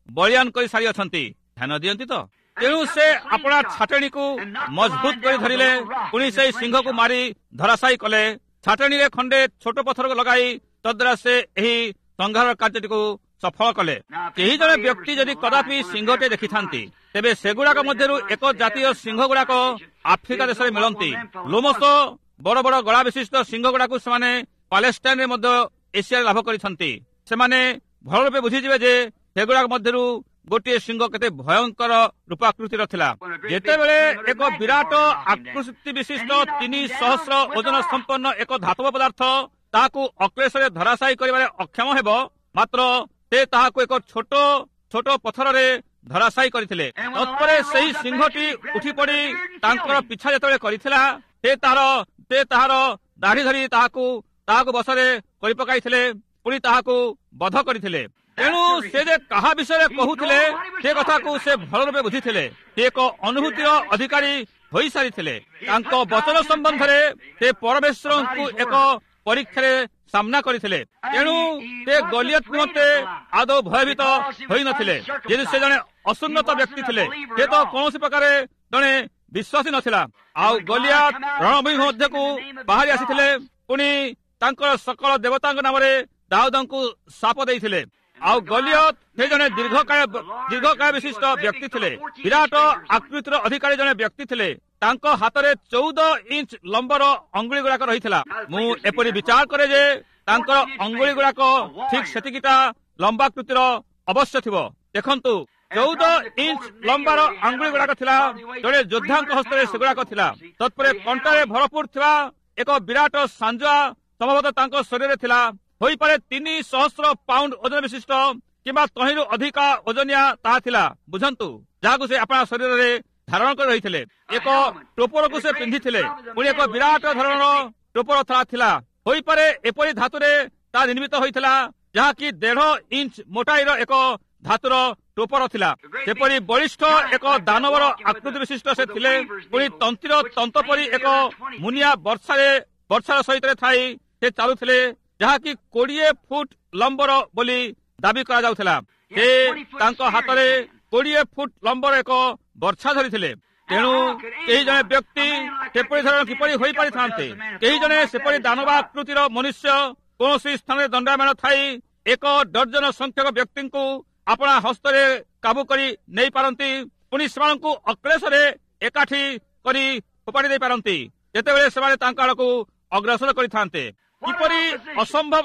ବଳିୟାନ କରି ସାରି ଅଛନ୍ତି। ଧ୍ୟାନ ଦିଅନ୍ତି ତ। ତେଣୁ ସେ ଆପଣା ଛାଟେଣୀକୁ ମଜବୁତ କରି ଧରିଲେ, ପୁଣି ସେହି ସିଂହକୁ ମାରି ଧରାଶାୟୀ କଲେ। ଛାଟେଣୀରେ ଖଣ୍ଡେ ଛୋଟ ପଥର ଲଗାଇ ତଦ୍ୱାରା ସେ ଏହି ସଂହାର କାର୍ଯ୍ୟଟିକୁ ସଫଳ କଲେ। କେହି ଜଣେ ବ୍ୟକ୍ତି ଯଦି କଦାପି ସିଂହଟେ ଦେଖିଥାନ୍ତି, ତେବେ ସେଗୁଡାକ ମଧ୍ୟରୁ ଏକ ଜାତୀୟ ସିଂହ ଗୁଡାକ ଆଫ୍ରିକା ଦେଶରେ ମିଳନ୍ତି। ଲୋମସ ବଡ ବଡ ଗଳା ବିଶିଷ୍ଟ ସିଂହ ଗୁଡାକୁ ସେମାନେ ପାଲେଷ୍ଟାଇନରେ ମଧ୍ୟ ଏସିଆରେ ଲାଭ କରିଛନ୍ତି। ସେମାନେ ଭଲ ରୂପେ ବୁଝିଯିବେ ଯେ ସେଗୁଡାକ ମଧ୍ୟରୁ ଗୋଟିଏ ସିଂହ କେତେ ଭୟଙ୍କର ରୂପାକୃତିର ଥିଲା। ଯେତେବେଳେ ଏକ ବିରାଟ ଆକୃତି ବିଶିଷ୍ଟ 300 ଓଜନ ସମ୍ପନ୍ନ ଏକ ଧାତବ ପଦାର୍ଥ ତାହାକୁ ଅକ୍ଲେଶରେ ଧରାଶାୟୀ କରିବାରେ ଅକ୍ଷମ ହେବ, ମାତ୍ର ସେ ତାହାକୁ ଏକ ଛୋଟ ଛୋଟ ପଥରରେ ଧରାଶାୟୀ କରିଥିଲେ। ତତ୍ପରେ ସେହି ସିଂହଟି ଉଠି ପଡି ତାଙ୍କର ପିଛା ଯେତେବେଳେ କରିଥିଲା, ସେ ତାହାର ଦାଢି ଧରି ତାହାକୁ ବଶରେ କରିପକାଇଥିଲେ, ପୁଣି ତାହାକୁ ବଧ କରିଥିଲେ। ତେଣୁ ସେ ଯେ କାହା ବିଷୟରେ କହୁଥିଲେ ସେ କଥାକୁ ସେ ଭଲ ରୂପେ ବୁଝିଥିଲେ। ସେ ଏକ ଅନୁଭୂତିର ଅଧିକାରୀ ହୋଇସାରିଥିଲେ। ତାଙ୍କ ବଚନ ସମ୍ବନ୍ଧରେ ସେ ପରମେଶ୍ୱରଙ୍କୁ ଏକ ପରୀକ୍ଷାରେ ସାମ୍ନା କରିଥିଲେ। ତେଣୁ ସେ ଗଲିୟତ ନିମନ୍ତେ ଆଦୌ ଭୟଭୀତ ହୋଇନଥିଲେ। ଯେହେତୁ ସେ ଜଣେ ଅସୁନ୍ନତ ବ୍ୟକ୍ତି ଥିଲେ, ସେ ତ କୌଣସି ପ୍ରକାର ଜଣେ ବିଶ୍ୱାସୀ ନଥିଲା। ଆଉ ଗଲିୟାତ ରଣଭୂମି ମଧ୍ୟକୁ ବାହାରି ଆସିଥିଲେ, ପୁଣି ତାଙ୍କର ସକଳ ଦେବତାଙ୍କ ନାମରେ ଦାଉଦଙ୍କୁ ଶାପ ଦେଇଥିଲେ। ଆଉ ଗଲିୟତ ସେ ଜଣେ ଦୀର୍ଘକାୟ ବିଶିଷ୍ଟ ବ୍ୟକ୍ତି ଥିଲେ। ବିରାଟ ଆକୃତିର ଅଧିକାରୀ ଜଣେ ବ୍ୟକ୍ତି ଥିଲେ। ତାଙ୍କ ହାତରେ 14 ଇଞ୍ଚ ଲମ୍ବର ଅଙ୍ଗୁଳି ଗୁଡାକ ରହିଥିଲା। ମୁଁ ଏପରି ବିଚାର କରେ ଯେ ତାଙ୍କର ଅଙ୍ଗୁଳି ଗୁଡାକ ଠିକ ସେତିକିଟା ଲମ୍ବାକୃତିର ଅବଶ୍ୟ ଥିବ। ଦେଖନ୍ତୁ, 14 ଇଞ୍ଚ ଲମ୍ବାର ଅଙ୍ଗୁଳି ଗୁଡାକ ଥିଲା। ଜଣେ ଯୋଦ୍ଧାଙ୍କ ହସ୍ତରେ ସେଗୁଡାକ ଥିଲା। ତତ୍ପରେ କଣ୍ଟାରେ ଭରପୁର ଥିବା ଏକ ବିରାଟ ସାଞ୍ଜୁଆ ସମ୍ଭବତଃ ତାଙ୍କ ଶରୀରରେ ଥିଲା। ହୋଇପାରେ 300 ପାଉଣ୍ଡ ଓଜନ ବିଶିଷ୍ଟ କିମ୍ବା ତହିଁରୁ ଅଧିକା ଓଜନିଆ ତାହା ଥିଲା। ବୁଝନ୍ତୁ, ଯାହାକୁ ସେ ଆପଣା ଶରୀରରେ ଧାରଣ କରି ରହିଥିଲେ। ଏକ ଟୋପରକୁ ସେ ପିନ୍ଧିଥିଲେ, ପୁଣି ଏକ ବିରାଟ ଧରଣର ଟୋପର ଥିଲା। ହୋଇପାରେ ଏପରି ଧାତୁରେ ତାହା ନିର୍ମିତ ହୋଇଥିଲା, ଯାହାକି 1.5 ଇଞ୍ଚ ମୋଟାଇର ଏକ ଧାତୁର ଟୋପର ଥିଲା। ସେପରି ବଳିଷ୍ଠ ଏକ ଦାନବର ଆକୃତି ବିଶିଷ୍ଟ ସେ ଥିଲେ। ପୁଣି ତନ୍ତୀର ତନ୍ତ ପରି ଏକ ମୁନିଆ ବର୍ଷାର ସହିତ ଥାଇ ସେ ଚାଲୁଥିଲେ, ଯାହାକି 20 ଫୁଟ ଲମ୍ବର ବୋଲି ଦାବି କରାଯାଉଥିଲା। ସେ ତାଙ୍କ ହାତରେ 20 ଫୁଟ ଲମ୍ବର ଏକ ବର୍ଷା ଧରିଥିଲେ। ତେଣୁ କେହି ଜଣେ ବ୍ୟକ୍ତି ସେପରି ଧରଣ କିପରି ହୋଇପାରିଥାନ୍ତେ? କେହି ଜଣେ ସେପରି ଦାନବାକୃତିର ମନୁଷ୍ୟ କୌଣସି ସ୍ଥାନରେ ଦଣ୍ଡାୟମାନ ଥାଇ 1 ଡର୍ଜନ ସଂଖ୍ୟକ ବ୍ୟକ୍ତିଙ୍କୁ ଆପଣା ହସ୍ତରେ କାବୁ କରି ନେଇପାରନ୍ତି, ପୁଣି ସେମାନଙ୍କୁ ଅକ୍ଲେଶରେ ଏକାଠି କରି ଫୋପାଡ଼ି ଦେଇପାରନ୍ତି ଯେତେବେଳେ ସେମାନେ ତାଙ୍କ ଆଡ଼କୁ ଅଗ୍ରସର କରିଥାନ୍ତେ। କିପରି ଅସମ୍ଭବ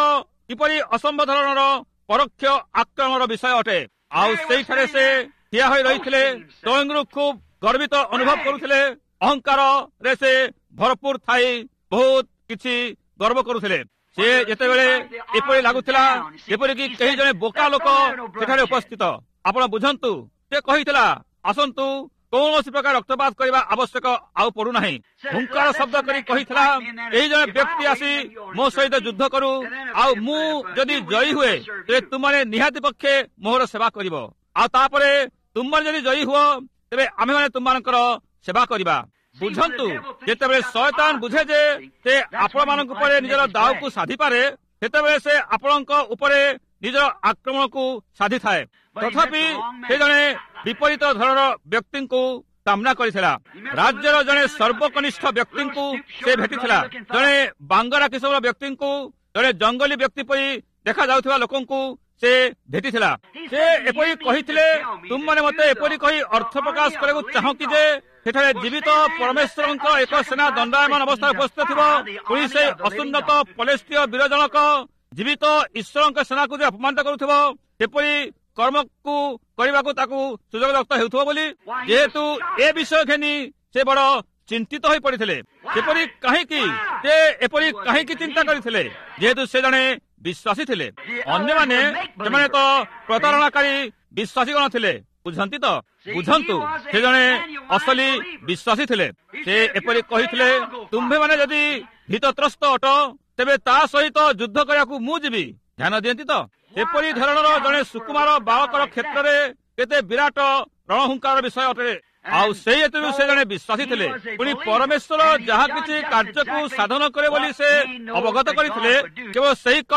ଧରଣର ପରୋକ୍ଷ ଆକ୍ରମଣର ବିଷୟ ଅଟେ। ଆଉ ସେଇଠାରେ ସେ ଠିଆ ହୋଇ ରହିଥିଲେ। ସ୍ୱୟଂରୁ ଖୁବ୍ ଗର୍ବିତ ଅନୁଭବ କରୁଥିଲେ। ଅହଙ୍କାରରେ ସେ ଭରପୁର ଥାଇ ବହୁତ କିଛି ଗର୍ବ କରୁଥିଲେ। ସେ ଯେତେବେଳେ ଏପରି ଲାଗୁଥିଲା ଯେପରିକି କେହି ଜଣେ ବୋକା ଲୋକ ସେଠାରେ ଉପସ୍ଥିତ। ଆପଣ ବୁଝନ୍ତୁ, ସେ କହିଥିଲା, ଆସନ୍ତୁ, କୌଣସି ପ୍ରକାର ରକ୍ତପାତ କରିବା ଆବଶ୍ୟକ ଆଉ ପଡୁନାହିଁ। ହୁଙ୍କାର ଶବ୍ଦ କରି କହିଥିଲା, ଏହି ଜଣେ ବ୍ୟକ୍ତି ଆସି ମୋ ସହିତ ଯୁଦ୍ଧ କରୁ, ଆଉ ମୁଁ ଯଦି ଜୟୀ ହୁଏ ତେବେ ତୁମମାନେ ନିହାତି ପକ୍ଷେ ମୋର ସେବା କରିବ, ଆଉ ତାପରେ ତୁମମାନେ ଯଦି ଜୟୀ ହୁଅ ତେବେ ଆମେମାନେ ତୁମମାନଙ୍କର ସେବା କରିବା। ବୁଝନ୍ତୁ, ଯେତେବେଳେ ଶୟତାନ ବୁଝେ ଯେ ସେ ଆପଣମାନଙ୍କ ଉପରେ ନିଜର ଦାଉକୁ ସାଧିପାରେ, ସେତେବେଳେ ସେ ଆପଣଙ୍କ ଉପରେ ନିଜର ଆକ୍ରମଣକୁ ସାଧିଥାଏ। ତଥାପି ସେ ଜଣେ ବିପରୀତ ଧରଣର ବ୍ୟକ୍ତିଙ୍କୁ ସାମ୍ନା କରିଥିଲା। ରାଜ୍ୟର ଜଣେ ସର୍ବକନିଷ୍ଠ ବ୍ୟକ୍ତିଙ୍କୁ ସେ ଭେଟିଥିଲା। ଜଣେ ବାଙ୍ଗରା କିସମର ବ୍ୟକ୍ତିଙ୍କୁ, ଜଣେ ଜଙ୍ଗଲୀ ବ୍ୟକ୍ତି ପରି ଦେଖାଯାଉଥିବା ଲୋକଙ୍କୁ ସେ ଭେଟିଥିଲା। ସେ ଏପରି କହିଥିଲେ, ତୁମମାନେ ମତେ ଏପରି କହି ଅର୍ଥ ପ୍ରକାଶ କରିବାକୁ ଚାହଁ କି ଯେ ସେଠାରେ ଜୀବିତ ପରମେଶ୍ୱରଙ୍କ ଏକ ସେନା ଦଣ୍ଡାୟମାନ ଅବସ୍ଥାରେ ଉପସ୍ଥିତ ଥିବ, ପୁଣି ସେ ଅସୁନ୍ନତ ପଲେଷ୍ଠୀୟ ବୀର ଜଣକ ଜୀବିତ ଈଶ୍ୱରଙ୍କ ସେନାକୁ ଯେ ଅପମାନିତ କରୁଥିବ, ସେପରି କର୍ମକୁ କରିବାକୁ ତାକୁ ସୁଯୋଗ ରକ୍ତ ହେଉଥିବ ବୋଲି। ଯେହେତୁ ଏ ବିଷୟ ଘେନି ସେ ବଡ ଚିନ୍ତିତ ହୋଇ ପଡିଥିଲେ। ସେପରି କାହିଁକି ସେ ଏପରି କାହିଁକି ଚିନ୍ତା କରିଥିଲେ? ଯେହେତୁ ସେ ଜଣେ ବିଶ୍ୱାସୀ ଥିଲେ। ଅନ୍ୟମାନେ ସେମାନେ ତ ପ୍ରତାରଣାକାରୀ ବିଶ୍ୱାସୀଗଣ ଥିଲେ। ବୁଝନ୍ତି ତ? ବୁଝନ୍ତୁ, ସେ ଜଣେ ଅସଲି ବିଶ୍ୱାସୀ ଥିଲେ। ସେ ଏପରି କହିଥିଲେ, ତୁମ୍ଭେମାନେ ଯଦି ଭୀତତ୍ରସ୍ତ ଅଟ ତେବେ ତା ସହିତ ଯୁଦ୍ଧ କରିବାକୁ ମୁଁ ଯିବି। ଧ୍ୟାନ ଦିଅନ୍ତି ତ? ଏପରି ଧରଣର ଜଣେ ସୁକୁମାର ବାଳକର କ୍ଷେତ୍ରରେ କେତେ ବିରାଟ ରଣହୁଙ୍କାର ବିଷୟ ଅଟେ। ଆଉ ସେଇ ହେତୁରୁ ସେ ଜଣେ ବିଶ୍ୱାସୀ ଥିଲେ। ପୁଣି ପରମେଶ୍ୱର ଯାହା କିଛି କାର୍ଯ୍ୟକୁ ସାଧନ କରେ ବୋଲି ସେ ଅବଗତ କରିଥିଲେ। କେବଳ ସେହି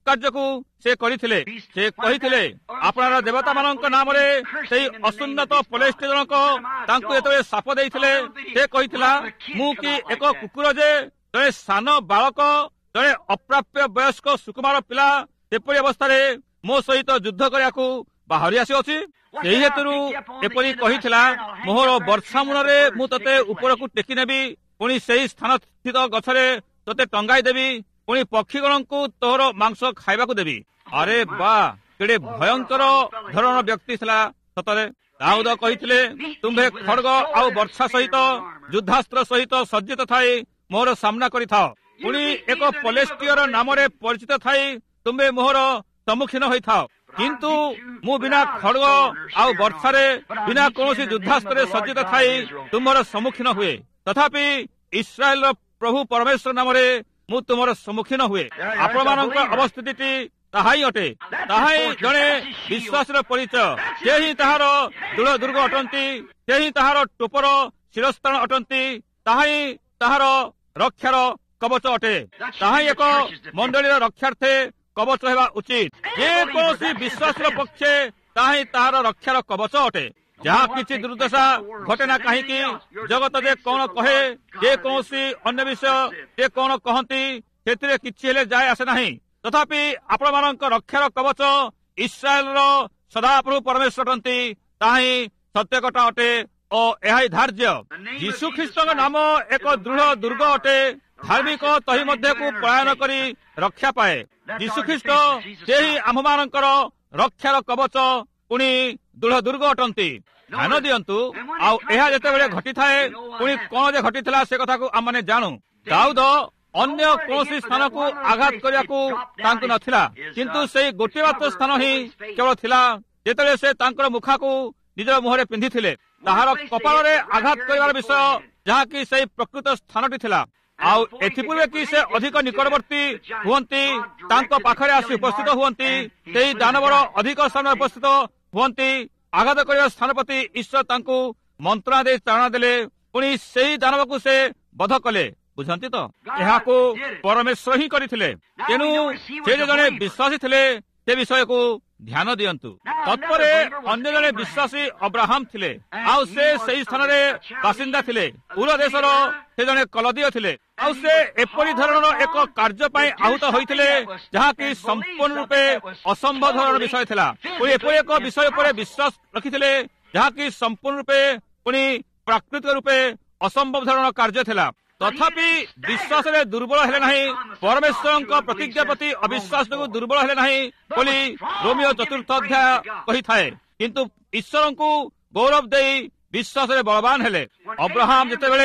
କାର୍ଯ୍ୟକୁ ସେ କରିଥିଲେ। ସେ କହିଥିଲେ ଆପଣର ଦେବତାମାନଙ୍କ ନାମରେ ସେହି ଅସୁନ୍ନତ ପଲେଷ୍ଟି ଜଣକ ତାଙ୍କୁ ଯେତେବେଳେ ସାପ ଦେଇଥିଲେ, ସେ କହିଥିଲା ମୁଁ କି ଏକ କୁକୁର ଯେ ଜଣେ ସାନ ବାଳକ, ଜଣେ ଅପ୍ରାପ୍ୟ ବୟସ୍କ ସୁକୁମାର ପିଲା ସେପରି ଅବସ୍ଥାରେ ମୋ ସହିତ ଯୁଦ୍ଧ କରିବାକୁ ବାହାରି ଆସିଅଛି। ସେହି ହେତୁରୁ ଏପରି କହିଥିଲା, ମୋହର ବର୍ଷା ମୂଳରେ ମୁଁ ତତେ ଉପରକୁ ଟେକି ନେବି, ପୁଣି ସେହି ସ୍ଥାନ ସ୍ଥିତ ଗଛରେ ତତେ ଟଙ୍ଗାଇ ଦେବି, ପୁଣି ପକ୍ଷୀଗଣଙ୍କୁ ତୋର ମାଂସ ଖାଇବାକୁ ଦେବି। ଆରେ ବା, କେଡ଼େ ଭୟଙ୍କର ଧରଣର ବ୍ୟକ୍ତି ଥିଲା ସତରେ। ଦାଉଦ କହିଥିଲେ ତୁମ୍ଭେ ଖଡ୍ଗ ଆଉ ବର୍ଷା ସହିତ ଯୁଦ୍ଧାସ୍ତ୍ର ସହିତ ସଜ୍ଜିତ ଥାଇ ମୋହର ସାମ୍ନା କରିଥାଅ, ପୁଣି ଏକ ପଲେଷ୍ଟିୟର ନାମରେ ପରିଚିତ ଥାଇ ତୁମ୍ଭେ ମୋହର ସମ୍ମୁଖୀନ ହୋଇଥାଅ। କିନ୍ତୁ ମୁଁ ବିନା ଖଡ୍ଗ ଆଉ ବର୍ଷାରେ ବିନା କୌଣସି ଯୁଦ୍ଧାସ୍ତ୍ରରେ ସଜ୍ଜିତ ଥାଇ ତୁମର ସମ୍ମୁଖୀନ ହୁଏ, ତଥାପି ଇସ୍ରାଏଲର ପ୍ରଭୁ ପରମେଶ୍ୱର ନାମରେ ମୁଁ ତୁମର ସମ୍ମୁଖୀନ ହୁଏ। ଆପଣମାନଙ୍କ ଅବସ୍ଥିତିଟି ତାହା ହିଁ ଅଟେ। ତାହା ହିଁ ଜଣେ ବିଶ୍ୱାସର ପରିଚୟ। ସେ ହିଁ ତାହାର ଦୃଢ଼ ଦୁର୍ଗ ଅଟନ୍ତି, ସେ ହିଁ ତାହାର ଟୋପର ଶିରସ୍ଥାନ ଅଟନ୍ତି, ତାହା ହିଁ ତାହାର ରକ୍ଷାର କବଚ ଅଟେ। ତାହା ହିଁ ଏକ ମଣ୍ଡଳୀର ରକ୍ଷାର୍ଥେ କବଚ ହେବା ଉଚିତ। ଯେକୌଣସି ବିଶ୍ୱାସର ପକ୍ଷେ ତାହା ହିଁ ତାହାର ରକ୍ଷାର କବଚ ଅଟେ। ଯାହା କିଛି ଦୁର୍ଦ୍ଦଶା ଘଟେ ନା କାହିଁକି, ଜଗତ ଯେ କଣ କହେ, ଯେକୌଣସି ଅନ୍ୟ ବିଷୟ ଯେ କଣ କହନ୍ତି, ସେଥିରେ କିଛି ହେଲେ ଯାଏ ଆସେ ନାହିଁ। ତଥାପି ଆପଣମାନଙ୍କ ରକ୍ଷାର କବଚ ଇସ୍ରାଏଲର ସଦାପ୍ରଭୁ ପରମେଶ୍ୱର ଅଟନ୍ତି। ତାହା ହିଁ ସତ୍ୟକଟା ଅଟେ ଓ ଏହା ହିଁ ଧାର୍ଯ୍ୟ। ଯୀଶୁ ଖ୍ରୀଷ୍ଟଙ୍କ ନାମ ଏକ ଦୃଢ଼ ଦୁର୍ଗ ଅଟେ। ଧାର୍ମିକ ତହି ମଧ୍ୟକୁ ପଳାୟନ କରି ରକ୍ଷା ପାଏ। ଯୀଶୁଖ୍ରୀଷ୍ଟ ସେହି ଆମ୍ଭମାନଙ୍କର ରକ୍ଷାର କବଚ, ପୁଣି ଦୃଢ଼ ଦୁର୍ଗ ଅଟନ୍ତି। ଧ୍ୟାନ ଦିଅନ୍ତୁ, ଆଉ ଏହା ଯେତେବେଳେ ଘଟିଥାଏ, ପୁଣି କଣ ଯେ ଘଟିଥିଲା ସେ କଥାକୁ ଆମମାନେ ଜାଣୁ। ଦାଉଦ ଅନ୍ୟ କୌଣସି ସ୍ଥାନକୁ ଆଘାତ କରିବାକୁ ତାଙ୍କୁ ନଥିଲା, କିନ୍ତୁ ସେହି ଗୋଟିଏ ମାତ୍ର ସ୍ଥାନ ହିଁ କେବଳ ଥିଲା, ଯେତେବେଳେ ସେ ତାଙ୍କର ମୁଖାକୁ ନିଜର ମୁହଁରେ ପିନ୍ଧିଥିଲେ। ତାହାର କପାଳରେ ଆଘାତ କରିବାର ବିଷୟ, ଯାହାକି ସେହି ପ୍ରକୃତ ସ୍ଥାନଟି ଥିଲା। ଆଉ ଏଥିପୂର୍ବେ କି ସେ ଅଧିକ ନିକଟବର୍ତ୍ତୀ ହୁଅନ୍ତି, ତାଙ୍କ ପାଖରେ ଆସି ଉପସ୍ଥିତ ହୁଅନ୍ତି, ସେହି ଦାନବର ଅଧିକ ସ୍ଥାନରେ ଉପସ୍ଥିତ ହୁଅନ୍ତି। ଆଘାତ କରିବା ସ୍ଥାନ ପ୍ରତି ଈଶ୍ୱର ତାଙ୍କୁ ମନ୍ତ୍ରଣା ଦେଇ ଚାଳନା ଦେଲେ, ପୁଣି ସେହି ଦାନବକୁ ସେ ବଧ କଲେ। ବୁଝନ୍ତି ତ, ଏହାକୁ ପରମେଶ୍ୱର ହିଁ କରିଥିଲେ। ତେଣୁ ସେ ଯେ ଜଣେ ବିଶ୍ୱାସୀ ଥିଲେ ସେ ବିଷୟକୁ ଧ୍ୟାନ ଦିଅନ୍ତୁ। ତତ୍ପରେ ଅନ୍ୟ ଜଣେ ବିଶ୍ୱାସୀ ଅବ୍ରାହମ ଥିଲେ, ଆଉ ସେ ସେହି ସ୍ଥାନରେ ବାସିନ୍ଦା ଥିଲେ। ପୁର ଦେଶର ସେ ଜଣେ କଲଦୀୟ ଥିଲେ, ଆଉ ସେ ଏପରି ଧରଣର ଏକ କାର୍ଯ୍ୟ ପାଇଁ ଆହୁତ ହୋଇଥିଲେ, ଯାହାକି ସମ୍ପୂର୍ଣ୍ଣ ରୂପେ ଅସମ୍ଭବ ଧରଣର ବିଷୟ ଥିଲା। ପୁଣି ଏପରି ଏକ ବିଷୟ ଉପରେ ବିଶ୍ୱାସ ରଖିଥିଲେ, ଯାହାକି ସମ୍ପୂର୍ଣ୍ଣ ରୂପେ ପୁଣି ପ୍ରାକୃତିକ ରୂପେ ଅସମ୍ଭବ ଧରଣର କାର୍ଯ୍ୟ ଥିଲା। ତଥାପି ବିଶ୍ୱାସରେ ଦୁର୍ବଳ ହେଲେ ନାହିଁ, ପରମେଶ୍ୱରଙ୍କ ପ୍ରତିଜ୍ଞା ପ୍ରତି ଅବିଶ୍ୱାସ ଯୋଗୁଁ ଦୁର୍ବଳ ହେଲେ ନାହିଁ ବୋଲି ରୋମିଓ 4 ଅଧ୍ୟାୟ କହିଥାଏ। କିନ୍ତୁ ଈଶ୍ୱରଙ୍କୁ ଗୌରବ ଦେଇ ବିଶ୍ୱାସରେ ବଳବାନ ହେଲେ। ଅବ୍ରାହମ ଯେତେବେଳେ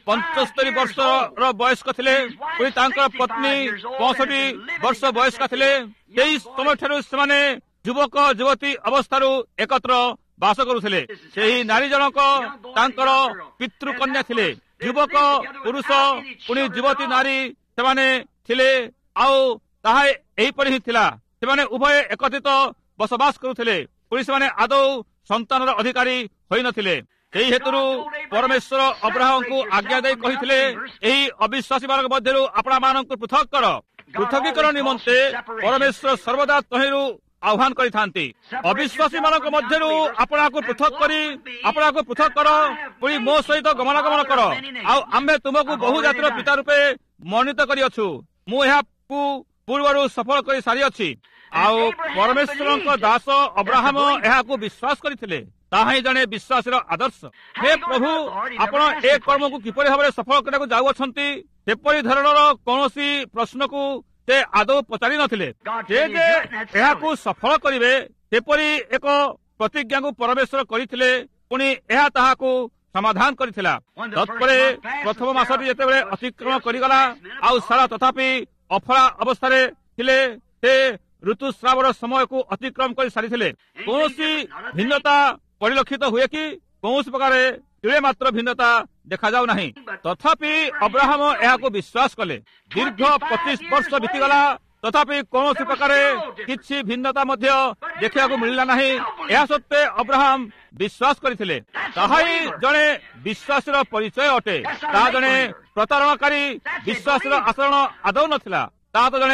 75 ବର୍ଷର ବୟସ୍କ ଥିଲେ, ପୁଣି ତାଙ୍କର ପତ୍ନୀ 65 ବର୍ଷ ବୟସ୍କ ଥିଲେ, ସେହି ସମୟଠାରୁ ସେମାନେ ଯୁବକ ଯୁବତୀ ଅବସ୍ଥାରୁ ଏକତ୍ର ବାସ କରୁଥିଲେ। ସେହି ନାରୀ ଜଣକ ତାଙ୍କର ପିତୃକନ୍ୟା ଥିଲେ। ଯୁବକ ପୁରୁଷ ପୁଣି ଯୁବତୀ ନାରୀ ସେମାନେ ଥିଲେ, ଆଉ ତାହା ଏହିପରି ହିଁ ଥିଲା। ସେମାନେ ଉଭୟ ଏକତ୍ରିତ ବସବାସ କରୁଥିଲେ, ପୁଣି ସେମାନେ ଆଦୌ ସନ୍ତାନର ଅଧିକାରୀ ହୋଇନଥିଲେ। ସେହି ହେତୁରୁ ପରମେଶ୍ୱର ଅବ୍ରାହମଙ୍କୁ ଆଜ୍ଞା ଦେଇ କହିଥିଲେ, ଏହି ଅବିଶ୍ୱାସୀମାନଙ୍କ ମଧ୍ୟରୁ ଆପଣମାନଙ୍କୁ ପୃଥକ କର। ପୃଥକୀକରଣ ନିମନ୍ତେ ପରମେଶ୍ୱର ସର୍ବଦା ତହିଁରୁ ଆହ୍ୱାନ କରିଥାନ୍ତି। ଅବିଶ୍ୱାସୀ ମାନଙ୍କ ମଧ୍ୟରୁ ଆପଣଙ୍କୁ ପୃଥକ କରି ଆପଣଙ୍କୁ ପୃଥକ କର, ପୁଣି ମୋ ସହିତ ଗମନାଗମନ କର, ଆଉ ଆମ୍ଭେ ତୁମକୁ ବହୁ ଜାତିର ପିତା ରୂପେ ମନୋନୀତ କରିଅଛୁ। ମୁଁ ଏହାକୁ ପୂର୍ବରୁ ସଫଳ କରି ସାରିଅଛି। ଆଉ ପରମେଶ୍ୱରଙ୍କ ଦାସ ଅବ୍ରାହମ ଏହାକୁ ବିଶ୍ୱାସ କରିଥିଲେ। ତାହା ହିଁ ଜଣେ ବିଶ୍ୱାସୀର ଆଦର୍ଶ। ହେ ପ୍ରଭୁ, ଆପଣ ଏ କର୍ମକୁ କିପରି ଭାବରେ ସଫଳ କରିବାକୁ ଯାଉଅଛନ୍ତି, ସେପରି ଧରଣର କୌଣସି ପ୍ରଶ୍ନକୁ ସେ ଆଦୌ ପଚାରି ନଥିଲେ। ସେ ଯେ ଏହାକୁ ସଫଳ କରିବେ ସେପରି ଏକ ପ୍ରତିଜ୍ଞାକୁ ପରମେଶ୍ୱର କରିଥିଲେ, ପୁଣି ଏହା ତାହାକୁ ସମାଧାନ କରିଥିଲା। ତତ୍ପରେ ପ୍ରଥମ ମାସଟି ଯେତେବେଳେ ଅତିକ୍ରମ କରିଗଲା, ଆଉ ସାରା ତଥାପି ଅଫଳା ଅବସ୍ଥାରେ ଥିଲେ, ସେ ଋତୁସ୍ରାବର ସମୟକୁ ଅତିକ୍ରମ କରି ସାରିଥିଲେ। କୌଣସି ଭିନ୍ନତା ପରିଲକ୍ଷିତ ହୁଏ କି? କୌଣସି ପ୍ରକାର ତିଳେ ମାତ୍ର ଭିନ୍ନତା ଦେଖାଯାଉ ନାହିଁ। ତଥାପି ଅବ୍ରାହମ ଏହାକୁ ବିଶ୍ୱାସ କଲେ। ଦୀର୍ଘ 25 ବର୍ଷ ବିତିଗଲା, ତଥାପି କୌଣସି ପ୍ରକାର କିଛି ଭିନ୍ନତା ମଧ୍ୟ ଦେଖିବାକୁ ମିଳିଲା ନାହିଁ। ଏହା ସତ୍ତ୍ୱେ ଅବ୍ରାହମ ବିଶ୍ୱାସ କରିଥିଲେ। ତାହା ହିଁ ଜଣେ ବିଶ୍ୱାସର ପରିଚୟ ଅଟେ। ତାହା ଜଣେ ପ୍ରତାରଣାକାରୀ ବିଶ୍ୱାସର ଆଚରଣ ଆଦୌ ନଥିଲା। ତାହା ତ ଜଣେ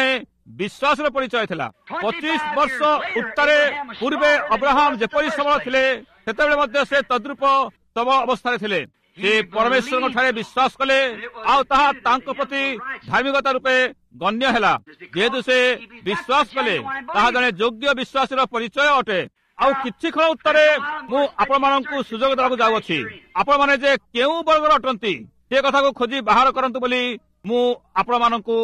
ବିଶ୍ୱାସର ପରିଚୟ ଥିଲା। 25 ବର୍ଷ ଉତ୍ତାରେ ପୂର୍ବେ ଅବ୍ରାହମ ଯେପରି ସବଳ ଥିଲେ, ସେତେବେଳେ ମଧ୍ୟ ସେ ତଦ୍ରୂପ ସବଳ ଅବସ୍ଥାରେ ଥିଲେ। ସେ ପରମେଶ୍ୱରଙ୍କ ଠାରେ ବିଶ୍ୱାସ କଲେ, ଆଉ ତାହା ତାଙ୍କ ପ୍ରତି ଧାର୍ମିକତା ରୂପେ ଗଣ୍ୟ ହେଲା। ଯେହେତୁ ସେ ବିଶ୍ୱାସ କଲେ, ତାହା ଜଣେ ଯୋଗ୍ୟ ବିଶ୍ୱାସୀର ପରିଚୟ ଅଟେ। ଆଉ କିଛି କ୍ଷଣ ଉତ୍ତରେ ମୁଁ ଆପଣମାନଙ୍କୁ ସୁଯୋଗ ଦେବାକୁ ଯାଉଅଛି। ଆପଣମାନେ ଯେ କେଉଁ ବର୍ଗର ଅଟନ୍ତି ସେ କଥାକୁ ଖୋଜି ବାହାର କରନ୍ତୁ ବୋଲି ମୁଁ ଆପଣମାନଙ୍କୁ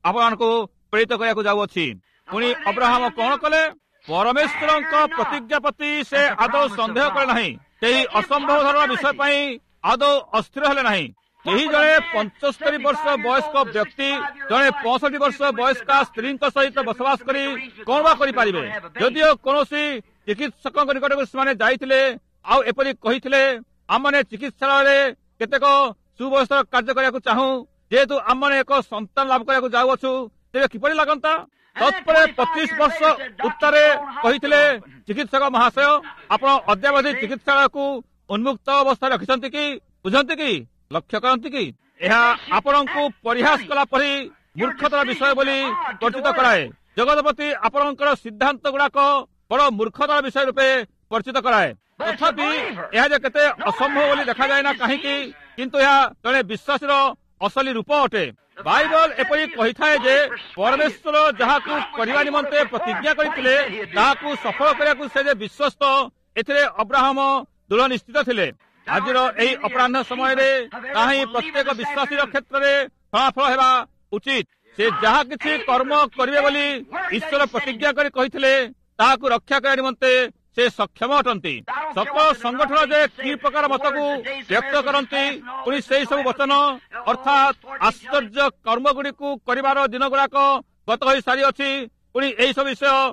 ପ୍ରେରିତ କରିବାକୁ ଯାଉଅଛି। ପୁଣି ଅବ୍ରାହମ କଣ କଲେ? ପରମେଶ୍ୱରଙ୍କ ପ୍ରତିଜ୍ଞା ପ୍ରତି ସେ ଆଦୌ ସନ୍ଦେହ କଲେ ନାହିଁ। ସେହି ଅସମ୍ଭବ ଧରଣର ବିଷୟ ପାଇଁ ଆଦୌ ଅସ୍ଥିର ହେଲେ ନାହିଁ। କେହି ଜଣେ 75 ବର୍ଷ ବୟସ୍କ ବ୍ୟକ୍ତି ଜଣେ 65 ବର୍ଷ ବୟସ୍କା ସ୍ତ୍ରୀଙ୍କ ସହିତ ବସବାସ କରି କଣ ବା କରିପାରିବେ? ଯଦିଓ କୌଣସି ଚିକିତ୍ସକଙ୍କ ନିକଟକୁ ସେମାନେ ଯାଇଥିଲେ ଆଉ ଏପରି କହିଥିଲେ, ଆମମାନେ ଚିକିତ୍ସାଳୟରେ କେତେକ ସୁବୟସର କାର୍ଯ୍ୟ କରିବାକୁ ଚାହୁଁ, ଯେହେତୁ ଆମମାନେ ଏକ ସନ୍ତାନ ଲାଭ କରିବାକୁ ଯାଉଅଛୁ, ତେବେ କିପରି ଲାଗନ୍ତା? ତତ୍ପରେ 25 ବର୍ଷ ଉତ୍ତରେ କହିଥିଲେ, ଚିକିତ୍ସକ ମହାଶୟ, ଆପଣ ଅଦ୍ୟାବଧି ଚିକିତ୍ସାଳୟକୁ ଉନ୍ମୁକ୍ତ ଅବସ୍ଥାରେ ରଖିଛନ୍ତି କି? ବୁଝନ୍ତି କି? ଲକ୍ଷ୍ୟ କରନ୍ତି କି? ଏହା ଆପଣଙ୍କୁ ପରିହାସ କଲା ପରି ମୂର୍ଖତାର ବିଷୟ ବୋଲି ପରିଚିତ କରାଏ। ଜଗତପତି ଆପଣଙ୍କର ସିଦ୍ଧାନ୍ତ ଗୁଡାକ ବଡ଼ ମୂର୍ଖତାର ବିଷୟ ରୂପେ ପରିଚିତ କରାଏ। ତଥାପି ଏହା ଯେ କେତେ ଅସମ୍ଭବ ବୋଲି ଦେଖାଯାଏ ନା କାହିଁକି, କିନ୍ତୁ ଏହା ଜଣେ ବିଶ୍ୱାସୀର ଅସଲି ରୂପ ଅଟେ। ବାଇବଲ ଏପରି କହିଥାଏ ଯେ ପରମେଶ୍ୱର ଯାହାକୁ କରିବା ନିମନ୍ତେ ପ୍ରତିଜ୍ଞା କରିଥିଲେ ତାହାକୁ ସଫଳ କରିବାକୁ ସେ ଯେ ବିଶ୍ୱସ୍ତ, ଏଥିରେ ଅବ୍ରାହମ ଦୃଢ଼ ନିଶ୍ଚିତ ଥିଲେ। ଆଜିର ଏହି ଅପରାହ୍ନ ସମୟରେ ତାହା ହିଁ ପ୍ରତ୍ୟେକ ବିଶ୍ୱାସୀର କ୍ଷେତ୍ରରେ ଫଳାଫଳ ହେବା ଉଚିତ। ସେ ଯାହା କିଛି କର୍ମ କରିବେ ବୋଲି ଈଶ୍ୱର ପ୍ରତିଜ୍ଞା କରି କହିଥିଲେ, ତାହାକୁ ରକ୍ଷା କରିବା ନିମନ୍ତେ ସେ ସକ୍ଷମ ଅଟନ୍ତି। ସକଳ ସଂଗଠନ ଯେ କି ପ୍ରକାର ମତକୁ ବ୍ୟକ୍ତ କରନ୍ତି, ପୁଣି ସେହି ସବୁ ବଚନ ଅର୍ଥାତ୍ ଆଶ୍ଚର୍ଯ୍ୟ କର୍ମଗୁଡ଼ିକୁ କରିବାର ଦିନ ଗୁଡାକ ଗତ ହୋଇ ସାରିଅଛି। ପୁଣି ଏହିସବୁ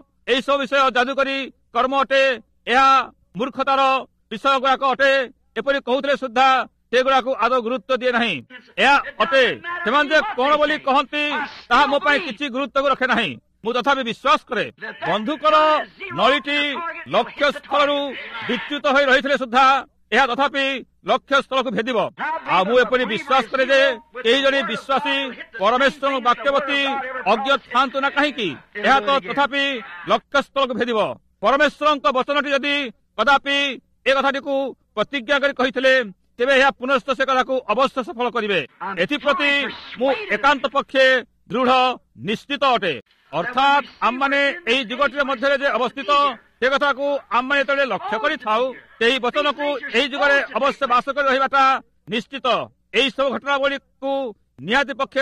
ବିଷୟ ଯାଦୁକରୀ କର୍ମ ଅଟେ, ଏହା ମୂର୍ଖତାର ବିଷୟ ଗୁଡାକ ଅଟେ ଏପରି କହୁଥିଲେ ସୁଦ୍ଧା ସେଗୁଡାକୁ ଆଦୌ ଗୁରୁତ୍ୱ ଦିଏ ନାହିଁ। ଏହା ଅଟେ, ସେମାନେ ଯେ କଣ ବୋଲି କହନ୍ତି ତାହା ମୋ ପାଇଁ କିଛି ଗୁରୁତ୍ୱକୁ ରଖେ ନାହିଁ। ମୁଁ ତଥାପି ବିଶ୍ୱାସ କରେ ବନ୍ଧୁକର ନଳୀଟି ଲକ୍ଷ୍ୟ ସ୍ଥଳରୁ ବିଚ୍ୟୁତ ହୋଇ ରହିଥିଲେ ସୁଦ୍ଧା ଏହା ତଥାପି ଲକ୍ଷ୍ୟ ସ୍ଥଳକୁ ଭେଦିବ। ଆଉ ମୁଁ ଏପରି ବିଶ୍ୱାସ କରେ ଯେ କେହି ଜଣେ ବିଶ୍ୱାସୀ ପରମେଶ୍ୱରଙ୍କ ବାକ୍ୟବତୀ ଅଜ୍ଞ ଥାନ୍ତୁ ନା କାହିଁକି, ଏହା ତ ତଥାପି ଲକ୍ଷ୍ୟ ସ୍ଥଳକୁ ଭେଦିବ। ପରମେଶ୍ୱରଙ୍କ ବଚନଟି ଯଦି କଦାପି ଏ କଥାଟିକୁ ପ୍ରତିଜ୍ଞା କରି କହିଥିଲେ, ତେବେ ଏହା ପୁନଶ୍ଚ ସେ କଥାକୁ ଅବଶ୍ୟ ସଫଳ କରିବେ। ଏଥିପ୍ରତି ମୁଁ ଏକାନ୍ତ ପକ୍ଷେ ଦୃଢ଼ ନିଶ୍ଚିତ ଅଟେ। ଅର୍ଥାତ୍ ଆମମାନେ ଏହି ଯୁଗଟିର ମଧ୍ୟରେ ଯେ ଅବସ୍ଥିତ, ସେ କଥାକୁ ଆମମାନେ ଯେତେବେଳେ ଲକ୍ଷ୍ୟ କରିଥାଉ, ସେହି ବଚନକୁ ଏହି ଯୁଗରେ ଅବଶ୍ୟ ବାସ କରି ରହିବାଟା ନିଶ୍ଚିତ। ଏହି ସବୁ ଘଟଣାବଳୀକୁ ନିହାତି ପକ୍ଷେ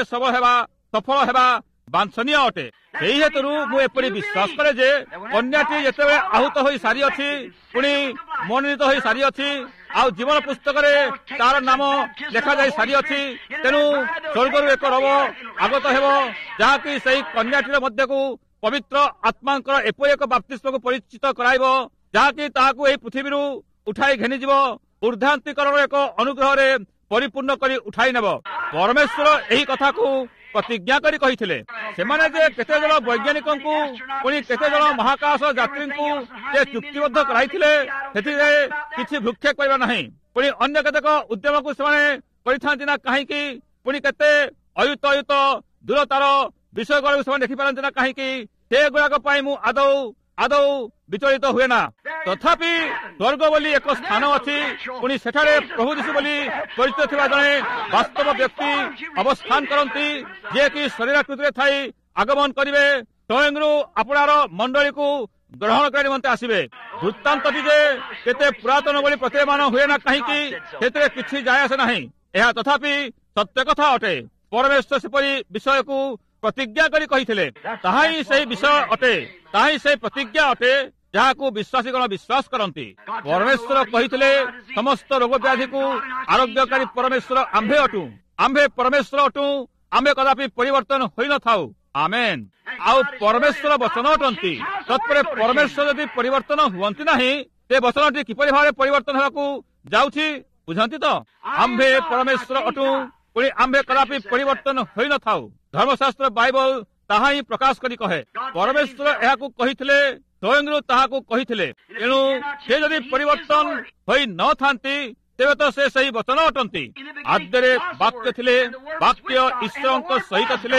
ସଫଳ ହେବା ବାଞ୍ଛନୀୟ ଅଟେ। ସେହି ହେତୁରୁ ମୁଁ ଏପରି ବିଶ୍ୱାସ କରେ ଯେ କନ୍ୟାଟି ଯେତେବେଳେ ଆହୁତ ହୋଇ ସାରିଅଛି, ପୁଣି ମନୋନୀତ ହୋଇ ସାରିଅଛି, ଆଉ ଜୀବନ ପୁସ୍ତକରେ ତାର ନାମ ଲେଖାଯାଇ ସାରିଅଛି, ତେଣୁ ସ୍ୱର୍ଗରୁ ଏକ ରବ ଆଗତ ହେବ, ଯାହାକି ସେହି କନ୍ୟାଟିର ମଧ୍ୟକୁ ପବିତ୍ର ଆତ୍ମାଙ୍କର ଏପରି ଏକ ବାପ୍ତିସ୍ମକୁ ପରିଚିତ କରାଇବ, ଯାହାକି ତାହାକୁ ଏହି ପୃଥିବୀରୁ ଉଠାଇ ଘେନିଯିବ, ଊର୍ଦ୍ଧ୍ୱାନ୍ତୀକରଣର ଏକ ଅନୁଗ୍ରହରେ ପରିପୂର୍ଣ୍ଣ କରି ଉଠାଇ ନେବ। ପରମେଶ୍ୱର ଏହି କଥାକୁ ପ୍ରତିଜ୍ଞା କରି କହିଥିଲେ। ସେମାନେ ଯେ କେତେ ଜଣ ବୈଜ୍ଞାନିକଙ୍କୁ ପୁଣି କେତେ ଜଣ ମହାକାଶ ଯାତ୍ରୀଙ୍କୁ ସେ ଚୁକ୍ତିବଦ୍ଧ କରାଇଥିଲେ, ସେଥିରେ କିଛି ଭ୍ରୂକ୍ଷେପ କରିବା ନାହିଁ। ପୁଣି ଅନ୍ୟ କେତେକ ଉଦ୍ୟମକୁ ସେମାନେ କରିଥାନ୍ତି ନା କାହିଁକି, ପୁଣି କେତେ ଅୟୁତ ଦୂରତାର ବିଷୟଗୁଡ଼ିକୁ ସେମାନେ ଦେଖିପାରନ୍ତି ନା କାହିଁକି, ସେଗୁଡ଼ାକ ପାଇଁ ମୁଁ ଆଦୌ ବିଚଳିତ ହୁଏ ନା। ତଥାପି ସ୍ୱର୍ଗ ବୋଲି ଏକ ସ୍ଥାନ ଅଛି, ପୁଣି ସେଠାରେ ପ୍ରଭୁ ଯୀଶୁ ବୋଲି ପରିଚିତ ଥିବା ଜଣେ ବାସ୍ତବ ବ୍ୟକ୍ତି ଅବସ୍ଥାନ କରନ୍ତି, ଯିଏକି ଶରୀରାକୃତିରେ ଥାଇ ଆଗମନ କରିବେ, ସ୍ୱୟଂରୁ ଆପଣାର ମଣ୍ଡଳୀକୁ ଗ୍ରହଣ କରିବା ନିମନ୍ତେ ଆସିବେ। ବୃତ୍ତାନ୍ତଟି ଯେ କେତେ ପୁରାତନ ବୋଲି ପ୍ରତୀୟମାନ ହୁଏ ନା କାହିଁକି, ସେଥିରେ କିଛି ଯାଏ ଆସେ ନାହିଁ। ଏହା ତଥାପି ସତ୍ୟ କଥା ଅଟେ। ପରମେଶ୍ୱର ସେପରି ବିଷୟକୁ ପ୍ରତିଜ୍ଞା କରି କହିଥିଲେ। ତାହା ହିଁ ସେହି ବିଷୟ ଅଟେ, ତାହା ହିଁ ସେହି ପ୍ରତିଜ୍ଞା ଅଟେ ଯାହାକୁ ବିଶ୍ୱାସୀଗଣ ବିଶ୍ୱାସ କରନ୍ତି। ପରମେଶ୍ୱର କହିଥିଲେ, ସମସ୍ତ ରୋଗ ବ୍ୟାଧିକୁ ଆରୋଗ୍ୟକାରୀ ପରମେଶ୍ୱର ଆମ୍ଭେ ଅଟୁ, ଆମ୍ଭେ ପରମେଶ୍ୱର ଅଟୁ, ଆମ୍ଭେ କଦାପି ପରିବର୍ତ୍ତନ ହୋଇନଥାଉ। ଆମେନ୍। ଆଉ ପରମେଶ୍ୱର ବଚନ ଅଟନ୍ତି। ତତ୍ପରେ ପରମେଶ୍ୱର ଯଦି ପରିବର୍ତ୍ତନ ହୁଅନ୍ତି ନାହିଁ, ସେ ବଚନଟି କିପରି ଭାବରେ ପରିବର୍ତ୍ତନ ହେବାକୁ ଯାଉଛି ବୁଝନ୍ତି ତ? ଆମ୍ଭେ ପରମେଶ୍ୱର ଅଟୁ, ପୁଣି ଆମ୍ଭେ କଦାପି ପରିବର୍ତ୍ତନ ହୋଇନଥାଉ। ଧର୍ମଶାସ୍ତ୍ର ବାଇବଲ ତାହା ହିଁ ପ୍ରକାଶ କରି କହେ। ପରମେଶ୍ୱର ଏହାକୁ କହିଥିଲେ, ସ୍ୱୟଂରୁ ତାହାକୁ କହିଥିଲେ। ଏଣୁ ସେ ଯଦି ପରିବର୍ତ୍ତନ ହୋଇ ନଥାନ୍ତି, ତେବେ ତ ସେ ସେହି ବଚନ ଅଟନ୍ତି। ଆଦ୍ୟରେ ବାକ୍ୟ ଥିଲେ, ବାକ୍ୟ ଈଶ୍ୱରଙ୍କ ସହିତ ଥିଲେ,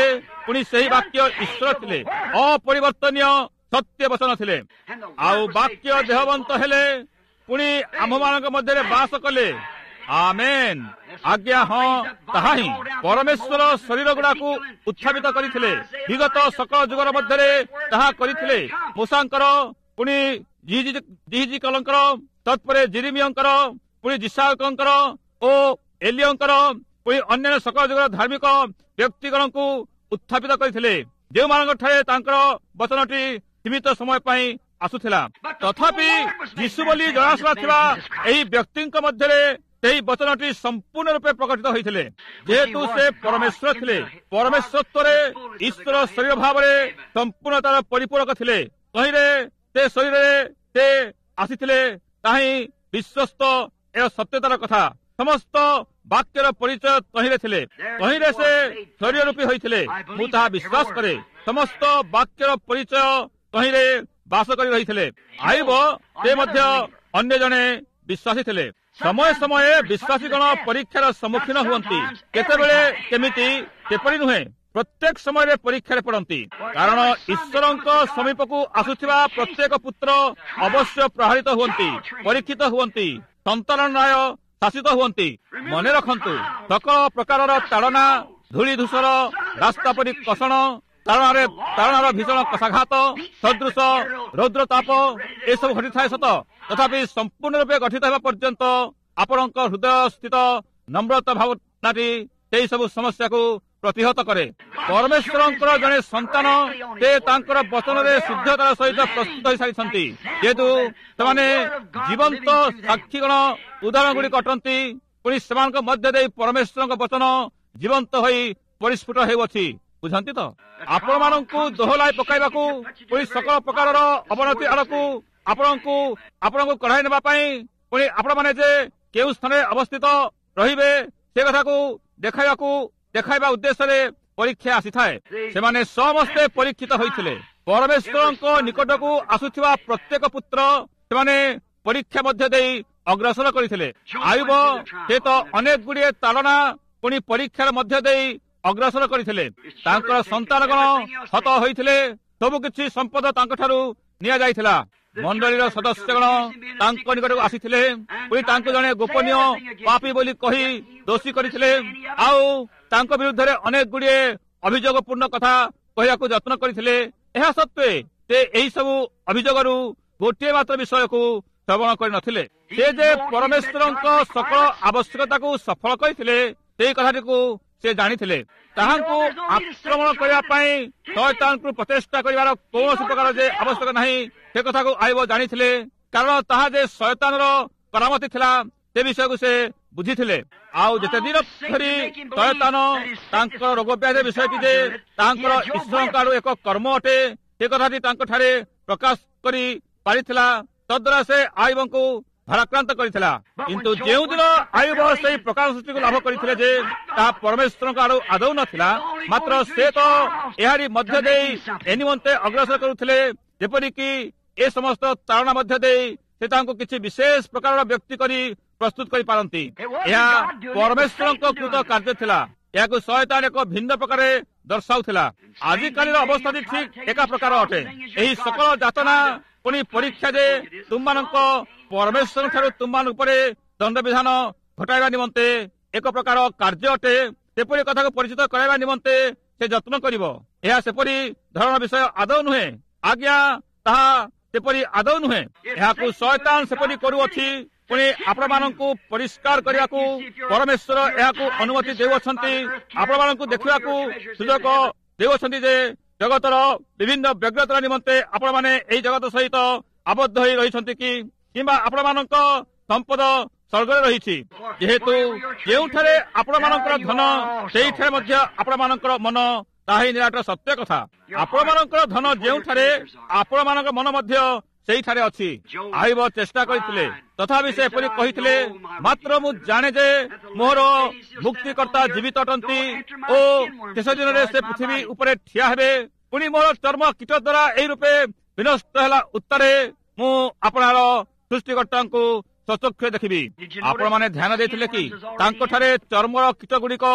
ପୁଣି ସେହି ବାକ୍ୟ ଈଶ୍ୱର ଥିଲେ, ଅପରିବର୍ତ୍ତନୀୟ ସତ୍ୟ ବଚନ ଥିଲେ। ଆଉ ବାକ୍ୟ ଦେହବନ୍ତ ହେଲେ ପୁଣି ଆମ୍ଭମାନଙ୍କ ମଧ୍ୟରେ ବାସ କଲେ। ଆମେନ୍। ଆଜ୍ଞା, ହଁ, ତାହା ହିଁ ପରମେଶ୍ୱର ଶରୀର ଗୁଡାକୁ ଉତ୍ଥାପିତ କରିଥିଲେ। ବିଗତ ସକଳ ଯୁଗର ମଧ୍ୟରେ ତାହା କରିଥିଲେ। ମୂଷାଙ୍କର, ପୁଣି ଜିହିଜିକଲଙ୍କର, ତତ୍ପରେ ଜିରିମିୟଙ୍କର, ପୁଣି ଜିସାୟକଙ୍କର ଓ ଏଲିୟଙ୍କର, ପୁଣି ଅନ୍ୟାନ୍ୟ ସକଳ ଯୁଗର ଧାର୍ମିକ ବ୍ୟକ୍ତିଗଣଙ୍କୁ ଉତ୍ଥାପିତ କରିଥିଲେ, ଯେଉଁମାନଙ୍କ ଠାରେ ତାଙ୍କର ବଚନଟି ସୀମିତ ସମୟ ପାଇଁ ଆସୁଥିଲା। ତଥାପି ଯୀଶୁ ବୋଲି ଜଣାଶୁଣାଥିବା ଏହି ବ୍ୟକ୍ତିଙ୍କ ମଧ୍ୟରେ ସେହି ବଚନଟି ସମ୍ପୂର୍ଣ୍ଣ ରୂପେ ପ୍ରକଟିତ ହୋଇଥିଲେ। ଯେହେତୁ ସେ ପରମେଶ୍ୱର ଥିଲେ, ପରମେଶ୍ୱରରେ ଈଶ୍ୱର ଶରୀର ଭାବରେ ସମ୍ପୂର୍ଣ୍ଣ ତାର ପରିପୂରକ ଥିଲେ। ତହିଁରେ ସେ ଶରୀରରେ ସେ ଆସିଥିଲେ, ତାହିଁ ବିଶ୍ୱସ୍ତ ଏ ସତ୍ୟତାର କଥା। ସମସ୍ତ ବାକ୍ୟର ପରିଚୟ ତହିଁରେ ଥିଲେ, ତହିଁରେ ସେ ଶରୀର ରୂପୀ ହୋଇଥିଲେ। ମୁଁ ତାହା ବିଶ୍ୱାସ କରେ। ସମସ୍ତ ବାକ୍ୟର ପରିଚୟ ତହିଁରେ ବାସ କରି ରହିଥିଲେ। ଆୟୁବ ସେ ମଧ୍ୟ ଅନ୍ୟ ଜଣେ ବିଶ୍ୱାସୀ ଥିଲେ। ସମୟ ସମୟରେ ବିଶ୍ୱାସୀଗଣ ପରୀକ୍ଷାର ସମ୍ମୁଖୀନ ହୁଅନ୍ତି। କେତେବେଳେ କେମିତି ସେପରି ନୁହେଁ, ପ୍ରତ୍ୟେକ ସମୟରେ ପରୀକ୍ଷାରେ ପଡନ୍ତି। କାରଣ ଈଶ୍ୱରଙ୍କ ସମୀପକୁ ଆସୁଥିବା ପ୍ରତ୍ୟେକ ପୁତ୍ର ଅବଶ୍ୟ ପ୍ରହାରିତ ହୁଅନ୍ତି, ପରୀକ୍ଷିତ ହୁଅନ୍ତି, ସନ୍ତାନ ନ୍ୟାୟ ଶାସିତ ହୁଅନ୍ତି। ମନେ ରଖନ୍ତୁ, ସକଳ ପ୍ରକାରର ତାଡ଼ନା, ଧୂଳି ଧୂସର ରାସ୍ତା ପରି କଷଣ, ତାଳନାର ଭୀଷଣ କଷାଘାତ, ସଦୃଶ ରୌଦ୍ର ତାପ ଏସବୁ ଘଟିଥାଏ ସତ। ତଥାପି ସମ୍ପୂର୍ଣ୍ଣ ରୂପେ ଗଠିତ ହେବା ପର୍ଯ୍ୟନ୍ତ ଆପଣଙ୍କ ହୃଦୟ ସ୍ଥିତ ନମ୍ରତା ଭାବନାଟି ସେହି ସବୁ ସମସ୍ୟାକୁ ପ୍ରତିହତ କରେ। ପରମେଶ୍ୱରଙ୍କର ଜଣେ ସନ୍ତାନ, ସେ ତାଙ୍କର ବଚନରେ ଶୁଦ୍ଧତାର ସହିତ ପ୍ରସ୍ତୁତ ହୋଇସାରିଛନ୍ତି। ଯେହେତୁ ସେମାନେ ଜୀବନ୍ତ ସାକ୍ଷୀଗଣ ଉଦାହରଣ ଗୁଡ଼ିକ ଅଟନ୍ତି, ପୁଣି ସେମାନଙ୍କ ମଧ୍ୟ ଦେଇ ପରମେଶ୍ୱରଙ୍କ ବଚନ ଜୀବନ୍ତ ହୋଇ ପରିସ୍ଫୁଟ ହେଉଅଛି। ବୁଝନ୍ତି ତ? ଆପଣମାନଙ୍କୁ ଦୋହଲାଇ ପକାଇବାକୁ, ପୁଣି ସକଳ ପ୍ରକାରର ଅବନତି ଆଡ଼କୁ ଆପଣଙ୍କୁ କଢ଼ାଇ ନେବା ପାଇଁ, ପୁଣି ଆପଣମାନେ ଯେ କେଉଁ ସ୍ଥାନରେ ଅବସ୍ଥିତ ରହିବେ ସେ କଥାକୁ ଦେଖାଇବା ଉଦ୍ଦେଶ୍ୟରେ ପରୀକ୍ଷା ଆସିଥାଏ। ସେମାନେ ସମସ୍ତେ ପରୀକ୍ଷିତ ହୋଇଥିଲେ। ପରମେଶ୍ୱରଙ୍କ ନିକଟକୁ ଆସୁଥିବା ପ୍ରତ୍ୟେକ ପୁତ୍ର ସେମାନେ ପରୀକ୍ଷା ମଧ୍ୟ ଦେଇ ଅଗ୍ରସର କରିଥିଲେ। ଆୟୁବ ସେ ତ ଅନେକ ଗୁଡ଼ିଏ ତାଳନା ପୁଣି ପରୀକ୍ଷାର ମଧ୍ୟ ଦେଇ ଅଗ୍ରସର କରିଥିଲେ। ତାଙ୍କର ସନ୍ତାନଗଣ ହତ ହୋଇଥିଲେ, ସବୁକିଛି ସମ୍ପଦ ତାଙ୍କଠାରୁ ନିଆଯାଇଥିଲା। ମଣ୍ଡଳୀର ସଦସ୍ୟଗଣ ତାଙ୍କ ନିକଟକୁ ଆସିଥିଲେ, ପୁଣି ତାଙ୍କୁ ଜଣେ ଗୋପନୀୟ ପାପୀ ବୋଲି କହି ଦୋଷୀ କରିଥିଲେ। ଆଉ ତାଙ୍କ ବିରୁଦ୍ଧରେ ଅନେକ ଗୁଡ଼ିଏ ଅଭିଯୋଗପୂର୍ଣ୍ଣ କଥା କହିବାକୁ ଯତ୍ନ କରିଥିଲେ। ଏହା ସତ୍ତ୍ୱେ ସେ ଏହି ସବୁ ଅଭିଯୋଗରୁ ଗୋଟିଏ ମାତ୍ର ବିଷୟକୁ ଶ୍ରବଣ କରିନଥିଲେ। ସେ ଯେ ପରମେଶ୍ୱରଙ୍କ ସକଳ ଆବଶ୍ୟକତାକୁ ସଫଳ କରିଥିଲେ, ସେହି କଥାଟିକୁ ସେ ଜାଣିଥିଲେ। ତାହାଙ୍କୁ ଆକ୍ରମଣ କରିବା ପାଇଁ ଶୟତାନଙ୍କୁ ପ୍ରଚେଷ୍ଟା କରିବାର କୌଣସି ପ୍ରକାର ଯେ ଆବଶ୍ୟକ ନାହିଁ, ସେ କଥାକୁ ଆୟୁବ ଜାଣିଥିଲେ। କାରଣ ତାହା ଯେ ଶୟତାନର କରାମତି ଥିଲା, ସେ ବିଷୟକୁ ସେ ବୁଝିଥିଲେ। ଆଉ ଯେତେ ଦିନ ଧରି ଶୟତାନ ତାଙ୍କର ରୋଗ ବ୍ୟାଧି ବିଷୟଟି ଯେ ତାଙ୍କର ଈଶ୍ୱରଙ୍କ ଆଡୁ ଏକ କର୍ମ ଅଟେ, ସେ କଥାଟି ତାଙ୍କଠାରେ ପ୍ରକାଶ କରି ପାରିଥିଲା, ତଦ୍ୱାରା ସେ ଆୟୁବଙ୍କୁ ଭାରାକ୍ରାନ୍ତ କରିଥିଲା। କିନ୍ତୁ ଯେଉଁଦିନ ଆୟୁବ ସେହି ପ୍ରକାଶ ସୃଷ୍ଟିକୁ ଲାଭ କରିଥିଲେ ଯେ ତାହା ପରମେଶ୍ୱରଙ୍କ ଆଡୁ ଆଦୌ ନଥିଲା, ମାତ୍ର ସେ ତ ଏହାରି ମଧ୍ୟ ଦେଇ ଏ ନିମନ୍ତେ ଅଗ୍ରସର କରୁଥିଲେ, ଯେପରିକି ଏ ସମସ୍ତ ତାଳନା ମଧ୍ୟ ଦେଇ ସେ ତାଙ୍କୁ କିଛି ବିଶେଷ ପ୍ରକାରର ବ୍ୟକ୍ତି କରି ପ୍ରସ୍ତୁତ କରିପାରନ୍ତି। ଏହା ପରମେଶ୍ୱରଙ୍କ କୃତ କାର୍ଯ୍ୟ ଥିଲା। ଏହାକୁ ଶୟତାନ ଏକ ଭିନ୍ନ ପ୍ରକାରେ ଦର୍ଶାଉଥିଲା। ଆଜିକାଲିର ଅବସ୍ଥାଟି ଠିକ୍ ଏକା ପ୍ରକାର ଅଟେ। ଏହି ସକଳ ଯାତନା ପୁଣି ପରୀକ୍ଷା ଯେ ତୁମମାନଙ୍କ ପରମେଶ୍ୱର ଠାରୁ ତୁମମାନଙ୍କ ଉପରେ ଦଣ୍ଡବିଧାନ ଘଟାଇବା ନିମନ୍ତେ ଏକ ପ୍ରକାର କାର୍ଯ୍ୟ ଅଟେ, ସେପରି କଥାକୁ ପରିଚିତ କରାଇବା ନିମନ୍ତେ ସେ ଯତ୍ନ କରିବ। ଏହା ସେପରି ଧରଣ ବିଷୟ ଆଦୌ ନୁହେଁ। ଆଜ୍ଞା, ତାହା ସେପରି ଆଦୌ ନୁହେଁ। ଏହାକୁ ଶୟତାନ ସେପରି କରୁଅଛି। ପୁଣି ଆପଣମାନଙ୍କୁ ପରିଷ୍କାର କରିବାକୁ ପରମେଶ୍ୱର ଏହାକୁ ଅନୁମତି ଦେଉଅଛନ୍ତି। ଆପଣମାନଙ୍କୁ ଦେଖିବାକୁ ସୁଯୋଗ ଦେଉଅଛନ୍ତି ଯେ ଜଗତର ବିଭିନ୍ନ ବ୍ୟଗ୍ରତାର ନିମନ୍ତେ ଆପଣମାନେ ଏହି ଜଗତ ସହିତ ଆବଦ୍ଧ ହୋଇ ରହିଛନ୍ତି କି, କିମ୍ବା ଆପଣମାନଙ୍କ ସମ୍ପଦ ସ୍ୱର୍ଗରେ ରହିଛି। ଯେହେତୁ ଯେଉଁଠାରେ ଆପଣମାନଙ୍କର ଧନ, ସେଇଠାରେ ମଧ୍ୟ ଆପଣମାନଙ୍କର ମନ, ତାହା ହିଁ ନିରାଟ ସତ୍ୟ କଥା। ଆପଣମାନଙ୍କର ଧନ ଯେଉଁଠାରେ, ଆପଣମାନଙ୍କ ମନ ମଧ୍ୟ ସେଇଠାରେ ଅଛି। ଆୟୁବ ଚେଷ୍ଟା କରିଥିଲେ, ତଥାପି ସେ ଏପରି କହିଥିଲେ, ମାତ୍ର ମୁଁ ଜାଣେ ଯେ ମୋର ମୁକ୍ତିକର୍ତ୍ତା ଜୀବିତ ଅଟନ୍ତି ଓ ଶେଷ ଦିନରେ ସେ ପୃଥିବୀ ଉପରେ ଠିଆ ହେବେ। ପୁଣି ମୋର ଚର୍ମ କୀଟ ଦ୍ୱାରା ଏହି ରୂପେ ବିନଷ୍ଟ ହେଲା ଉତ୍ତାରେ ମୁଁ ଆପଣର ସୃଷ୍ଟିକର୍ତ୍ତାଙ୍କୁ ସ୍ୱଚକ୍ଷୁରେ ଦେଖିବି। ଆପଣମାନେ ଧ୍ୟାନ ଦେଇଥିଲେ କି ତାଙ୍କଠାରେ ଚର୍ମର କୀଟ ଗୁଡ଼ିକ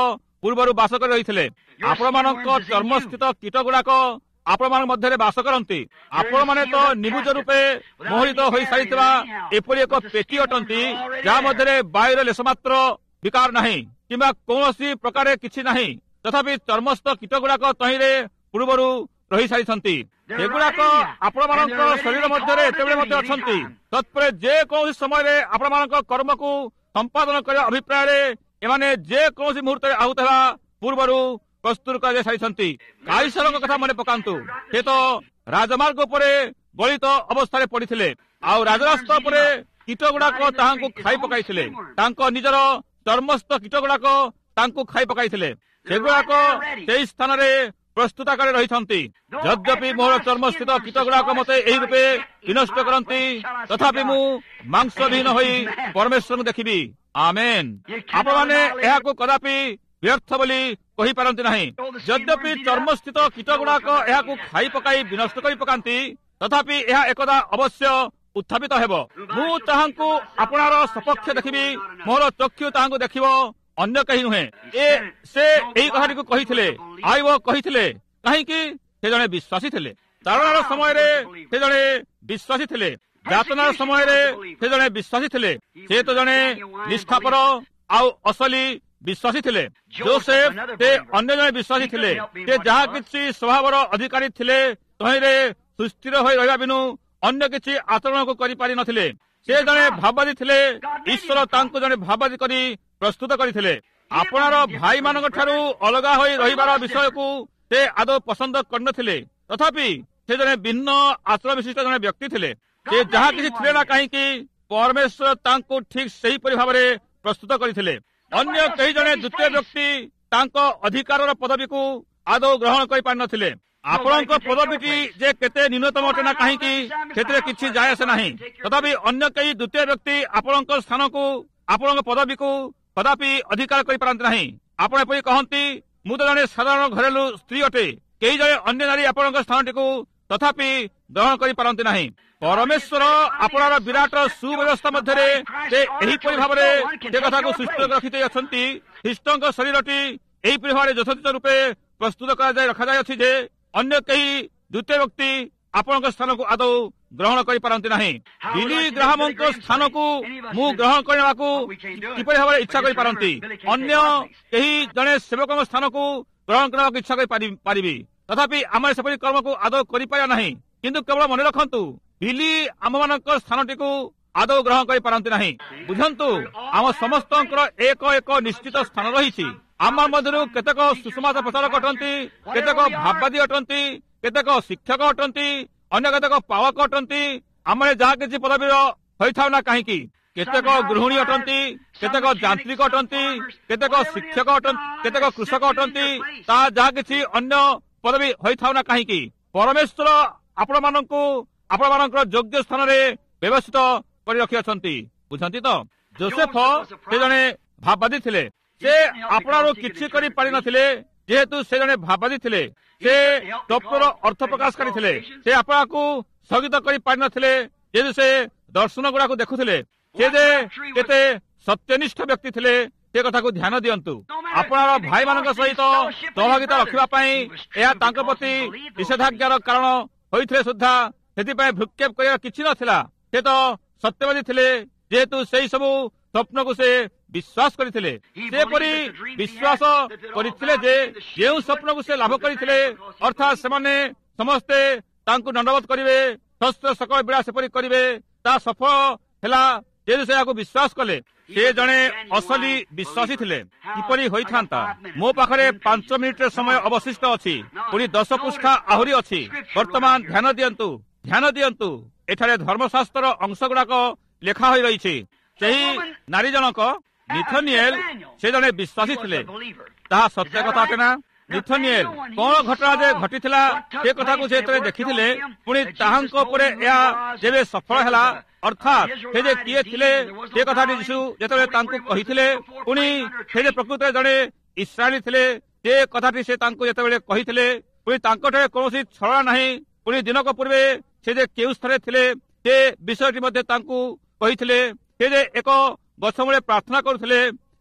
ପୂର୍ବରୁ ବାସ କରି ରହିଥିଲେ। ଆପଣମାନଙ୍କ ଚର୍ମସ୍ଥିତ କୀଟ ଗୁଡାକ ଆପଣମାନଙ୍କ ମଧ୍ୟରେ ବାସ କରନ୍ତି। ଆପଣମାନେ ତ ନିବୁଜ ରୂପେ ମୋହିତ ହୋଇସାରିଥିବା ଏପରି ଏକ ପେଟି ଅଟନ୍ତି ଯାହା ମଧ୍ୟରେ ବାୟୁର ଲେଶ ମାତ୍ର ବିକାର ନାହିଁ କିମ୍ବା କୌଣସି ପ୍ରକାରେ କିଛି ନାହିଁ, ତଥାପି ଚର୍ମସ୍ଥ କୀଟ ଗୁଡାକ ତହିଁରେ ପୂର୍ବରୁ ରହିସାରିଛନ୍ତି। ସେଗୁଡାକ ଆପଣମାନଙ୍କ ଶରୀର ମଧ୍ୟରେ ଏତେବେଳେ ମଧ୍ୟ ଅଛନ୍ତି। ତତ୍ପରେ ଯେକୌଣସି ସମୟରେ ଆପଣମାନଙ୍କ କର୍ମକୁ ସମ୍ପାଦନ କରିବା ଅଭିପ୍ରାୟରେ ଏମାନେ ଯେକୌଣସି ମୁହୂର୍ତ୍ତରେ ଆହୁତ ହେବା ପୂର୍ବରୁ ପ୍ରସ୍ତୁତ କରାଯାଇ ସାରିଛନ୍ତି। କାଇସରଙ୍କ କଥା ମନେ ପକାନ୍ତୁ। ସେ ତ ରାଜମାର୍ଗ ଉପରେ ଗଳିତ ଅବସ୍ଥାରେ ପଡିଥିଲେ, ଆଉ ରାଜରାସ୍ତା ଉପରେ କୀଟ ଗୁଡାକ ତାହାଙ୍କୁ ଖାଇ ପକାଇଥିଲେ। ତାଙ୍କ ନିଜର ଚର୍ମସ୍ଥ କୀଟ ଗୁଡାକ ତାଙ୍କୁ ଖାଇ ପକାଇଥିଲେ। ସେଗୁଡାକ ସେହି ସ୍ଥାନରେ ପ୍ରସ୍ତୁତ ଆକାରରେ ରହିଛନ୍ତି। ଯଦ୍ୟପି ମୋର ଚର୍ମସ୍ଥିତ କୀଟ ଗୁଡାକ ମତେ ଏହି ରୂପେ ବିନଷ୍ଟ କରନ୍ତି, ତଥାପି ମୁଁ ମାଂସବିହୀନ ହୋଇ ପରମେଶ୍ୱରଙ୍କୁ ଦେଖିବି। ଆମେନ୍। ଆପଣମାନେ ଏହାକୁ କଦାପି ବ୍ୟର୍ଥ ବୋଲି କହିପାରନ୍ତି ନାହିଁ। ଯଦ୍ୟପି ଚର୍ମସ୍ଥିତ କୀଟ ଗୁଡାକ ଏହାକୁ ଖାଇ ପକାଇ ବିନଷ୍ଟ କରି ପକାନ୍ତି, ତଥାପି ଏହା ଏକଦା ଅବଶ୍ୟ ଉତ୍ଥାପିତ ହେବ। ମୁଁ ତାହାଙ୍କୁ ଆପଣାର ସପକ୍ଷ ଦେଖିବି, ମୋର ଚକ୍ଷୁ ତାହାଙ୍କୁ ଦେଖିବ, ଅନ୍ୟ କେହି ନୁହେଁ। ସେ ଏହି କଥାଟିକୁ କହିଥିଲେ, ଆଇବ କହିଥିଲେ, କାହିଁକି? ସେ ଜଣେ ବିଶ୍ୱାସୀ ଥିଲେ। ତାରଣାର ସମୟରେ ସେ ଜଣେ ବିଶ୍ୱାସୀ ଥିଲେ। ଯାତନାର ସମୟରେ ସେ ଜଣେ ବିଶ୍ୱାସୀ ଥିଲେ। ସେ ତ ଜଣେ ନିଷ୍ଠାପର ଆଉ ଅସଲି ବିଶ୍ୱାସୀ ଥିଲେ। ଯୋସେଫ ସେ ଅନ୍ୟ ଜଣେ ବିଶ୍ୱାସୀ ଥିଲେ। ସେ ଯାହା କିଛି ସ୍ୱଭାବର ଅଧିକାରୀ ଥିଲେ, ତହିଁରେ ସୁସ୍ଥିର ହୋଇ ରହିବା ବିନୁ ଅନ୍ୟ କିଛି ଆଚରଣକୁ କରିପାରି ନଥିଲେ। ସେ ଜଣେ ଭାବବାଦୀ ଥିଲେ। ଈଶ୍ୱର ତାଙ୍କୁ ଜଣେ ଭାବବାଦୀ କରି ପ୍ରସ୍ତୁତ କରିଥିଲେ। ଆପଣର ଭାଇମାନଙ୍କ ଠାରୁ ଅଲଗା ହୋଇ ରହିବାର ବିଷୟକୁ ସେ ଆଦୌ ପସନ୍ଦ କରିନଥିଲେ, ତଥାପି ସେ ଜଣେ ଭିନ୍ନ ଆଚରଣ ବିଶିଷ୍ଟ ଜଣେ ବ୍ୟକ୍ତି ଥିଲେ। ସେ ଯାହା କିଛି ଥିଲେ ନା କାହିଁକି, ପରମେଶ୍ୱର ତାଙ୍କୁ ଠିକ୍ ସେହିପରି ଭାବରେ ପ୍ରସ୍ତୁତ କରିଥିଲେ। ଅନ୍ୟ କେହି ଜଣେ ଦ୍ୱିତୀୟ ବ୍ୟକ୍ତି ତାଙ୍କ ଅଧିକାରର ପଦବୀକୁ ଆଦୌ ଗ୍ରହଣ କରିପାରିନଥିଲେ। ଆପଣଙ୍କ ପଦବୀଟି ଯେ କେତେ ନ୍ୟୁନତମ ଅଟେ ନା କାହିଁକି, ସେଥିରେ କିଛି ଯାଏ ଆସେ ନାହିଁ। ତଥାପି ଅନ୍ୟ କେହି ଦ୍ୱିତୀୟ ବ୍ୟକ୍ତି ଆପଣଙ୍କ ସ୍ଥାନକୁ, ଆପଣଙ୍କ ପଦବୀକୁ କଦାପି ଅଧିକାର କରିପାରନ୍ତି ନାହିଁ। ଆପଣ ଏପରି କହନ୍ତି, ମୁଁ ତ ଜଣେ ସାଧାରଣ ଘରେଲୁ ସ୍ତ୍ରୀ ଅଟେ। କେହି ଜଣେ ଅନ୍ୟ ନାରୀ ଆପଣଙ୍କ ସ୍ଥାନଟିକୁ ତଥାପି ଗ୍ରହଣ କରିପାରନ୍ତି ନାହିଁ। ପରମେଶ୍ୱର ଆପଣର ବିରାଟ ସୁବ୍ୟବସ୍ଥା ମଧ୍ୟରେ ସେ ଏହିପରି ଭାବରେ ସେ କଥାକୁ ସୁସ୍ଥ ରଖିଦେଇ ଅଛନ୍ତି। ଖ୍ରୀଷ୍ଟଙ୍କ ଶରୀରଟି ଏହିପରି ଭାବରେ ଯଥୋଚିତ ରୂପେ ପ୍ରସ୍ତୁତ କରାଯାଇ ରଖାଯାଇଅଛି ଯେ ଅନ୍ୟ କେହି ଦ୍ୱିତୀୟ ବ୍ୟକ୍ତି ଆପଣଙ୍କ ସ୍ଥାନକୁ ଆଦୌ ଗ୍ରହଣ କରିପାରନ୍ତି ନାହିଁ। ବିଲି ଗ୍ରାହାମଙ୍କ ସ୍ଥାନକୁ ମୁଁ ଗ୍ରହଣ କରିବାକୁ କିପରି ଭାବରେ ଇଚ୍ଛା କରିପାରନ୍ତି? ଅନ୍ୟ କେହି ଜଣେ ସେବକଙ୍କ ସ୍ଥାନକୁ ଗ୍ରହଣ କରିବାକୁ ଇଚ୍ଛା କରିପାରିବି, ତଥାପି ଆମେ ସେପରି କର୍ମକୁ ଆଦୌ କରିପାରିବା ନାହିଁ। କିନ୍ତୁ କେବଳ ମନେ ରଖନ୍ତୁ, ବିଲି ଆମମାନଙ୍କ ସ୍ଥାନଟିକୁ ଆଦୌ ଗ୍ରହଣ କରିପାରନ୍ତି ନାହିଁ। ବୁଝନ୍ତୁ, ଆମ ସମସ୍ତଙ୍କର ଏକ ଏକ ନିଶ୍ଚିତ ସ୍ଥାନ ରହିଛି। ଆମ ମଧ୍ୟରୁ କେତେକ ସୁସମାଚାର ପ୍ରଚାରକ ଅଟନ୍ତି, କେତେକ ଭାବବାଦୀ ଅଟନ୍ତି, କେତେକ ଶିକ୍ଷକ ଅଟନ୍ତି, ଅନ୍ୟ କେତେକ ପାଳକ ଅଟନ୍ତି। ଆମେ ଯାହା କିଛି ପଦବୀର ହୋଇଥାଉ ନା କାହିଁକି, କେତେକ ଗୃହିଣୀ ଅଟନ୍ତି, କେତେକ ଯାନ୍ତ୍ରିକ ଅଟନ୍ତି, କେତେକ ଶିକ୍ଷକ ଅଟନ୍ତି, କେତେକ କୃଷକ ଅଟନ୍ତି। ତାହା ଯାହା କିଛି ଅନ୍ୟ ପଦବୀ ହୋଇଥାଉ ନା କାହିଁକି, ପରମେଶ୍ୱର ଆପଣମାନଙ୍କୁ ଆପଣମାନଙ୍କର ଯୋଗ୍ୟ ସ୍ଥାନରେ ବ୍ୟବସ୍ଥିତ କରି ରଖିଅଛନ୍ତି। ବୁଝନ୍ତି ତ? ଯୋସେଫ ସେ ଜଣେ ଭାବବାଦୀ ଥିଲେ। ସେ ଆପଣାରୁ କିଛି କରିପାରିନଥିଲେ, ଯେହେତୁ ସେ ଜଣେ ଭାବବାଦୀ ଥିଲେ। ସେ ସ୍ୱପ୍ନର ଅର୍ଥ ପ୍ରକାଶ କରିଥିଲେ। ସେ ଆପଣଙ୍କୁ ସ୍ଥଗିତ କରିପାରିନଥିଲେ, ଯେହେତୁ ସେ ଦର୍ଶନ ଗୁଡାକୁ ଦେଖୁଥିଲେ। ସେ ଯେ କେତେ ସତ୍ୟନିଷ୍ଠ ବ୍ୟକ୍ତି ଥିଲେ, ସେ କଥାକୁ ଧ୍ୟାନ ଦିଅନ୍ତୁ। ଆପଣର ଭାଇମାନଙ୍କ ସହିତ ସହଭାଗିତା ରଖିବା ପାଇଁ ଏହା ତାଙ୍କ ପ୍ରତି ନିଷେଧାଜ୍ଞାର କାରଣ ହୋଇଥିଲେ ସୁଦ୍ଧା ସେଥିପାଇଁ ଭ୍ରୁକ୍ଷେପ କରିବାର କିଛି ନଥିଲା। ସେ ତ ସତ୍ୟବାଦୀ ଥିଲେ, ଯେହେତୁ ସେହି ସବୁ ସ୍ୱପ୍ନକୁ ସେ ବିଶ୍ୱାସ କରିଥିଲେ। ସେପରି ବିଶ୍ୱାସ କରିଥିଲେ ଯେ ଯେଉଁ ସ୍ୱପ୍ନକୁ ସେ ଲାଭ କରିଥିଲେ, ଅର୍ଥାତ୍ ସେମାନେ ସମସ୍ତେ ତାଙ୍କୁ ଦଣ୍ଡବତ କରିବେ, ଶସ୍ତ୍ର ସକଳ ବିଳା ସେପରି କରିବେ, ତାହା ସଫଳ ହେଲା ଯେହେତୁ ସେ ଏହାକୁ ବିଶ୍ୱାସ କଲେ। ସେ ଜଣେ ଅସଲି ବିଶ୍ୱାସୀ ଥିଲେ। କିପରି ହୋଇଥାନ୍ତା? ମୋ ପାଖରେ 5 ମିନିଟର ସମୟ ଅବଶିଷ୍ଟ ଅଛି, ପୁଣି 10 ପୃଷ୍ଠା ଆହୁରି ଅଛି। ବର୍ତ୍ତମାନ ଧ୍ୟାନ ଦିଅନ୍ତୁ, ଧ୍ୟାନ ଦିଅନ୍ତୁ। ଏଠାରେ ଧର୍ମଶାସ୍ତ୍ରର ଅଂଶ ଗୁଡାକ ଲେଖା ହୋଇ ରହିଛି। ସେହି ନାରୀ ଜଣକ ନିଥନିଏଲ, ସେ ଜଣେ ବିଶ୍ୱାସୀ ଥିଲେ। ତାହା ସତ୍ୟ କଥା ଅଟେ ନା? ନିଥନିଏଲ କଣ ଘଟଣା ଯେ ଘଟିଥିଲା ସେ କଥାକୁ ସେ ଯେତେବେଳେ ଦେଖିଥିଲେ, ପୁଣି ତାହାଙ୍କ ଉପରେ ଏହା ଯେବେ ସଫଳ ହେଲା, ଅର୍ଥାତ୍ ସେ ଯେ କିଏ ଥିଲେ ସେ କଥାଟି ଯୀଶୁ ଯେତେବେଳେ ତାଙ୍କୁ କହିଥିଲେ, ପୁଣି ସେ ଯେ ପ୍ରକୃତରେ ଜଣେ ଇସ୍ରାଏଲୀ ଥିଲେ ସେ କଥାଟି ସେ ତାଙ୍କୁ ଯେତେବେଳେ କହିଥିଲେ, ପୁଣି ତାଙ୍କଠାରେ କୌଣସି ଛଳନା ନାହିଁ। ପୁଣି ଦିନକ ପୂର୍ବେ ସେ ଯେ କେଉଁ ସ୍ଥାନରେ ଥିଲେ ସେ ବିଷୟଟି ମଧ୍ୟ ତାଙ୍କୁ କହିଥିଲେ। ସେ ଯେ ଏକ ଗଛ ମୂଳେ ପ୍ରାର୍ଥନା କରୁଥିଲେ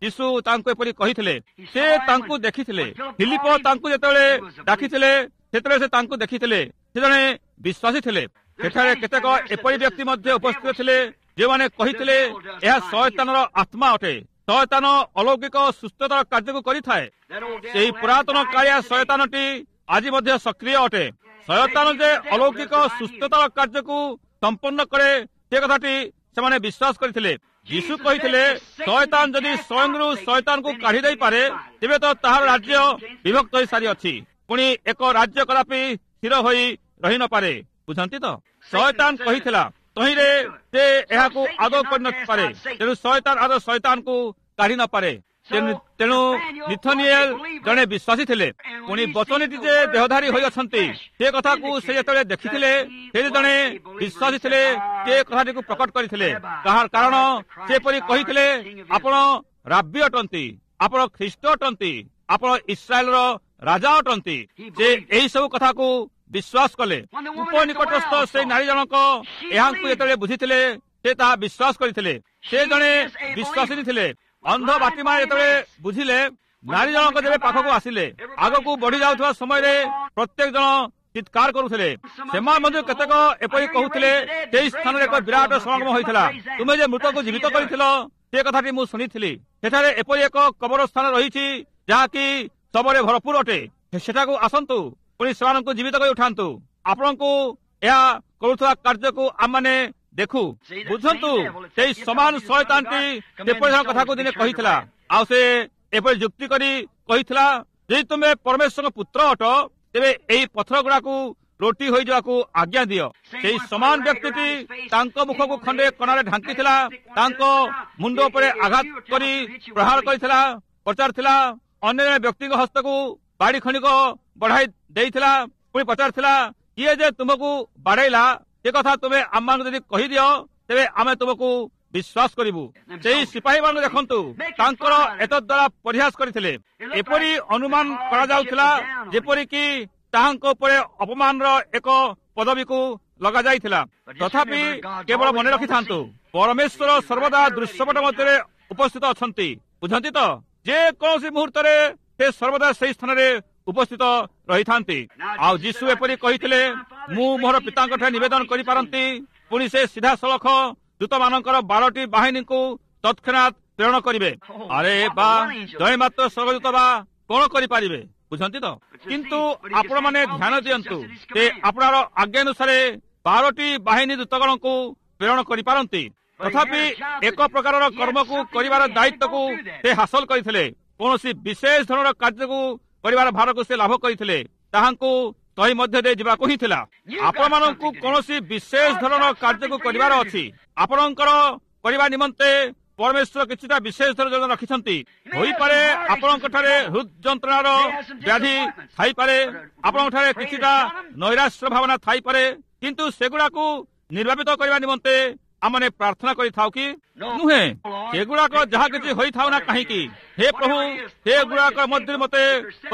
ଯୀଶୁ ତାଙ୍କୁ ଏପରି କହିଥିଲେ। ସେ ତାଙ୍କୁ ଦେଖିଥିଲେ। ଫିଲିପ ତାଙ୍କୁ ଯେତେବେଳେ ଡାକିଥିଲେ ସେତେବେଳେ ସେ ତାଙ୍କୁ ଦେଖିଥିଲେ। ସେ ଜଣେ ବିଶ୍ୱାସୀ ଥିଲେ। ସେଠାରେ କେତେକ ଏପରି ବ୍ୟକ୍ତି ମଧ୍ୟ ଉପସ୍ଥିତ ଥିଲେ ଯେଉଁମାନେ କହିଥିଲେ ଏହା ଶୟତାନର ଆତ୍ମା ଅଟେ। ଶୟତାନ ଅଲୌକିକ ସୁସ୍ଥତାର କାର୍ଯ୍ୟକୁ କରିଥାଏ। ସେହି ପୁରାତନ କାଳିଆ ଶୟତାନଟି ଆଜି ମଧ୍ୟ ସକ୍ରିୟ ଅଟେ। ଶୟତାନ ଯେ ଅଲୌକିକ ସୁସ୍ଥତାର କାର୍ଯ୍ୟକୁ ସମ୍ପନ୍ନ କରେ ସେ କଥାଟି ସେମାନେ ବିଶ୍ୱାସ କରିଥିଲେ। ଯୀଶୁ କହିଥିଲେ ଶୟତାନ ଯଦି ସ୍ୱୟଂରୁ ଶୟତାନକୁ କାଢି ଦେଇପାରେ ତେବେ ତ ତାହାର ରାଜ୍ୟ ବିଭକ୍ତ ହୋଇସାରିଅଛି। ପୁଣି ଏକ ରାଜ୍ୟ କଦାପି ସ୍ଥିର ହୋଇ ରହି ନପାରେ। ବୁଝନ୍ତି ତ? ଶୟତାନ କହିଥିଲା ତହିଁରେ ସେ ଏହାକୁ ଆଦୌ କରିନପାରେ। ତେଣୁ ଶୟତାନ ଆଦୌ ଶୟତାନକୁ କାଢି ନପାରେ। ତେଣୁ ନିଥନିଏଲ ଜଣେ ବିଶ୍ୱାସୀ ଥିଲେ। ପୁଣି ବଚନଟି ଯେ ଦେହଧାରୀ ହୋଇଅଛନ୍ତି ସେ କଥାକୁ ସେ ଯେତେବେଳେ ଦେଖିଥିଲେ ସେ ଜଣେ ବିଶ୍ୱାସୀ ଥିଲେ। ସେ କଥାଟିକୁ ପ୍ରକଟ କରିଥିଲେ। କାରଣ ସେପରି କହିଥିଲେ ଆପଣ ରାବି ଅଟନ୍ତି, ଆପଣ ଖ୍ରୀଷ୍ଟ ଅଟନ୍ତି, ଆପଣ ଇସ୍ରାଏଲର ରାଜା ଅଟନ୍ତି। ସେ ଏହି ସବୁ କଥାକୁ ବିଶ୍ୱାସ କଲେ। ଉପନିକଟସ୍ଥ ସେଇ ନାରୀ ଜଣକ ଏହାଙ୍କୁ ଯେତେବେଳେ ବୁଝିଥିଲେ ସେ ତାହା ବିଶ୍ୱାସ କରିଥିଲେ। ସେ ଜଣେ ବିଶ୍ୱାସିନୀ ଥିଲେ। ଅନ୍ଧ ବାଟିମା ଯେତେବେଳେ ବୁଝିଲେ ନାରୀ ଜଣକ ଯେବେ ପାଖକୁ ଆସିଲେ ଆଗକୁ ବଢି ଯାଉଥିବା ସମୟରେ ପ୍ରତ୍ୟେକ ଜଣ ଚିତ୍କାର କରୁଥିଲେ। ସେମାନେ ମଧ୍ୟ କେତେକ ଏପରି କହୁଥିଲେ ସେହି ସ୍ଥାନରେ ଏକ ବିରାଟ ସମାଗମ ହୋଇଥିଲା। ତୁମେ ଯେ ମୃତକୁ ଜୀବିତ କରିଥିଲ ସେ କଥାଟି ମୁଁ ଶୁଣିଥିଲି। ସେଠାରେ ଏପରି ଏକ କବର ସ୍ଥାନ ରହିଛି ଯାହାକି ଶବରେ ଭରପୁର ଅଟେ। ସେଠାକୁ ଆସନ୍ତୁ, ପୁଣି ସେମାନଙ୍କୁ ଜୀବିତ କରି ଉଠାନ୍ତୁ। ଆପଣଙ୍କୁ ଏହା କରୁଥିବା କାର୍ଯ୍ୟକୁ ଆମମାନେ ଦେଖୁ। ବୁଝନ୍ତୁ, ସେଇ ସମାନ ଶୟତାନଟି ସେପରି କଥାକୁ ଦିନେ କହିଥିଲା। ଆଉ ସେ ଏପରି ଯୁକ୍ତି କରି କହିଥିଲା ଯଦି ତୁମେ ପରମେଶ୍ୱରଙ୍କ ପୁତ୍ର ଅଟ ତେବେ ଏହି ପଥର ଗୁଡାକୁ ରୋଟି ହୋଇଯିବାକୁ ଆଜ୍ଞା ଦିଅ। ସେହି ସମାନ ବ୍ୟକ୍ତିଟି ତାଙ୍କ ମୁଖକୁ ଖଣ୍ଡେ କଣାରେ ଢାଙ୍କିଥିଲା, ତାଙ୍କ ମୁଣ୍ଡ ଉପରେ ଆଘାତ କରି ପ୍ରହାର କରିଥିଲା, ପଚାରିଥିଲା। ଅନ୍ୟ ଜଣେ ବ୍ୟକ୍ତିଙ୍କ ହସ୍ତକୁ ବାଡି ଖଣ୍ଡିକ ବଢାଇ ଦେଇଥିଲା। ପୁଣି ପଚାରିଥିଲା କିଏ ଯେ ତୁମକୁ ବାଡେଇଲା ସେ କଥା ତୁମେ ଆମମାନଙ୍କୁ ଯଦି କହିଦିଅ ତେବେ ଆମେ ତୁମକୁ ବିଶ୍ୱାସ କରିବୁ। ସେହି ସିପାହୀମାନଙ୍କୁ ଦେଖନ୍ତୁ, ତାଙ୍କର ଏତଦ୍ ଦ୍ୱାରା ପରିହାସ କରିଥିଲେ। ଏପରି ଅନୁମାନ କରାଯାଉଥିଲା ଯେପରିକି ତାହାଙ୍କ ଉପରେ ଅପମାନର ଏକ ପଦବୀକୁ ଲଗାଯାଇଥିଲା। ତଥାପି କେବଳ ମନେ ରଖିଥାନ୍ତୁ ପରମେଶ୍ୱର ସର୍ବଦା ଦୃଶ୍ୟପଟ ମଧ୍ୟରେ ଉପସ୍ଥିତ ଅଛନ୍ତି। ବୁଝନ୍ତି ତ? ଯେକୌଣସି ମୁହୂର୍ତ୍ତରେ ସେ ସର୍ବଦା ସେହି ସ୍ଥାନରେ ଉପସ୍ଥିତ ରହିଥାନ୍ତି। ଆଉ ଯୀଶୁ ଏପରି କହିଥିଲେ ମୁଁ ମୋର ପିତାଙ୍କଠାରେ ନିବେଦନ କରିପାରନ୍ତି। ପୁଣି ସେ ସିଧାସଳଖ ଦୂତମାନଙ୍କର 12ଟି ବାହିନୀଙ୍କୁ ତତ୍କ୍ଷଣାତ୍ ପ୍ରେରଣ କରିବେ। ଆରେ ବା ଜୟ ମାତ୍ର ସ୍ୱର୍ଗଦୂତ ବା କଣ କରିପାରିବେ? ବୁଝନ୍ତି ତ? କିନ୍ତୁ ଆପଣମାନେ ଧ୍ୟାନ ଦିଅନ୍ତୁ ଯେ ଆପଣର ଆଜ୍ଞାନୁସାରେ 12ଟି ବାହିନୀ ଦୂତଗଣଙ୍କୁ ପ୍ରେରଣ କରିପାରନ୍ତି। ତଥାପି ଏକ ପ୍ରକାରର କର୍ମକୁ କରିବାର ଦାୟିତ୍ୱକୁ ସେ ହାସଲ କରିଥିଲେ। କୌଣସି ବିଶେଷ ଧରଣର କାର୍ଯ୍ୟକୁ କରିବାର ଭାରକୁ ସେ ଲାଭ କରିଥିଲେ। ତାହାଙ୍କୁ ତହି ମଧ୍ୟ ଦେଇ ଯିବାକୁ ହିଁ ଥିଲା। ଆପଣମାନଙ୍କୁ କୌଣସି ବିଶେଷ ଧରଣର କାର୍ଯ୍ୟକୁ କରିବାର ଅଛି। ଆପଣଙ୍କର କରିବା ନିମନ୍ତେ ପରମେଶ୍ୱର କିଛିଟା ବିଶେଷ ଧରଣ ଯୋଜନା ରଖିଛନ୍ତି। ହୋଇପାରେ ଆପଣଙ୍କଠାରେ ହୃଦ ଯନ୍ତ୍ରଣାର ବ୍ୟାଧି ଥାଇପାରେ, ଆପଣଙ୍କଠାରେ କିଛିଟା ନୈରାଶ୍ୟ ଭାବନା ଥାଇପାରେ, କିନ୍ତୁ ସେଗୁଡାକୁ ନିର୍ବାପିତ କରିବା ନିମନ୍ତେ ଆମମାନେ ପ୍ରାର୍ଥନା କରିଥାଉ କି ନୁହେଁ? ସେଗୁଡାକ ଯାହା କିଛି ହୋଇଥାଉ ନା କାହିଁକି, ହେ ପ୍ରଭୁ ସେଗୁଡାକ ମଧ୍ୟରେ ମତେ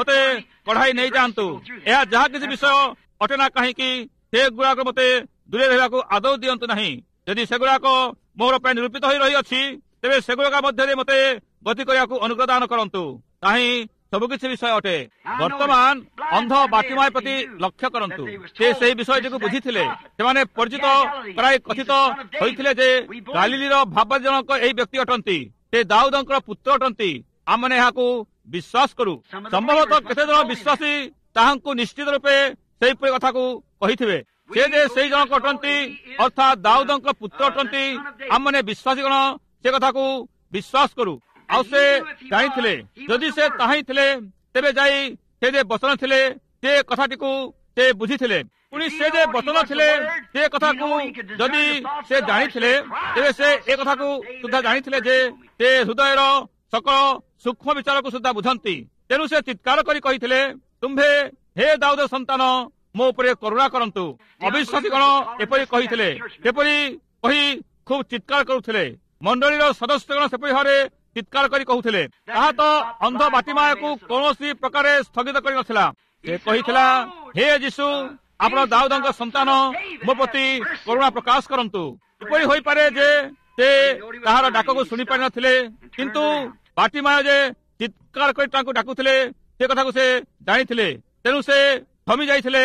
କଢାଇ ନେଇଯାଆନ୍ତୁ। ଏହା ଯାହା କିଛି ବିଷୟ ଅଟେ ନା କାହିଁକି ସେଗୁଡାକ ମତେ ଦୂରେ ରହିବାକୁ ଆଦୌ ଦିଅନ୍ତୁ ନାହିଁ। ଯଦି ସେଗୁଡାକ ମୋର ପାଇଁ ନିରୂପିତ ହୋଇ ରହିଅଛି ତେବେ ସେଗୁଡାକ ମଧ୍ୟରେ ମତେ ଗତି କରିବାକୁ ଅନୁଗ୍ରହ ଦାନ କରନ୍ତୁ। ତାହିଁ ସବୁକିଛି ବିଷୟ ଅଟେ। ବର୍ତ୍ତମାନ ଅନ୍ଧ ବାଟିମାୟ ପ୍ରତି ଲକ୍ଷ୍ୟ କରନ୍ତୁ। ସେ ସେହି ବିଷୟଟିକୁ ବୁଝିଥିଲେ। ସେମାନେ ପରିଚିତ ପ୍ରାୟ କଥିତ ହୋଇଥିଲେ ଯେ ଗାଲିଲିର ଭାବବାଦୀ ଜଣକ ଏହି ବ୍ୟକ୍ତି ଅଟନ୍ତି, ସେ ଦାଉଦଙ୍କର ପୁତ୍ର ଅଟନ୍ତି। ଆମମାନେ ଏହାକୁ ବିଶ୍ୱାସ କରୁ। ସମ୍ଭବତଃ କେତେଜଣ ବିଶ୍ୱାସୀ ତାହାଙ୍କୁ ନିଶ୍ଚିତ ରୂପେ ସେହିପରି କଥାକୁ କହିଥିବେ। ସେ ଯେ ସେହି ଜଣକ ଅଟନ୍ତି ଅର୍ଥାତ୍ ଦାଉଦଙ୍କ ପୁତ୍ର ଅଟନ୍ତି। ଆମମାନେ ବିଶ୍ୱାସୀଗଣ ସେ କଥାକୁ ବିଶ୍ୱାସ କରୁ। ଆଉ ସେ ଜାଣିଥିଲେ ଯଦି ସେ ତାହିଁ ଥିଲେ ତେବେ ଯାଇ ସେ ଯେ ବଚନ ଥିଲେ ସେ କଥାଟିକୁ ସେ ବୁଝିଥିଲେ। ପୁଣି ସେ ଯେ ବଚନ ଥିଲେ ସେ କଥାକୁ ଯଦି ସେ ଜାଣିଥିଲେ ତେବେ ସେ ଏ କଥାକୁ ସୁଦ୍ଧା ଜାଣିଥିଲେ ଯେ ସେ ହୃଦୟର ସକଳ ସୂକ୍ଷ୍ମ ବିଚାରକୁ ସୁଦ୍ଧା ବୁଝନ୍ତି। ତେଣୁ ସେ ଚିତ୍କାର କରି କହିଥିଲେ ତୁମ୍ଭେ ହେ ଦାଉଦ ସନ୍ତାନ ମୋ ଉପରେ କରୁଣା କରନ୍ତୁ। ଅବିଶ୍ୱାସୀଗଣ ଏପରି କହିଥିଲେ। ସେପରି କହି ଖୁବ୍ ଚିତ୍କାର କରୁଥିଲେ। ମଣ୍ଡଳୀର ସଦସ୍ୟଗଣ ସେପରି ଭାବରେ ଚିତ୍କାର କରି କହୁଥିଲେ। ତାହା ତ ଅନ୍ଧ ବାଟିମାୟକୁ କୌଣସି ପ୍ରକାରେ ସ୍ଥଗିତ କରିନଥିଲା। ସେ କହିଥିଲା ହେ ଯୀଶୁ ଆପଣ ଦାଉଦଙ୍କ ସନ୍ତାନ ମୋ ପ୍ରତି କରୁଣା ପ୍ରକାଶ କରନ୍ତୁ। ଏପରି ହୋଇପାରେ ଯେ ସେ ତାହାର ଡାକକୁ ଶୁଣି ପାରିନଥିଲେ, କିନ୍ତୁ ବାଟିମାୟ ଯେ ଚିତ୍କାର କରି ତାଙ୍କୁ ଡାକୁଥିଲେ ସେ କଥାକୁ ସେ ଜାଣିଥିଲେ। ତେଣୁ ସେ ଥମି ଯାଇଥିଲେ,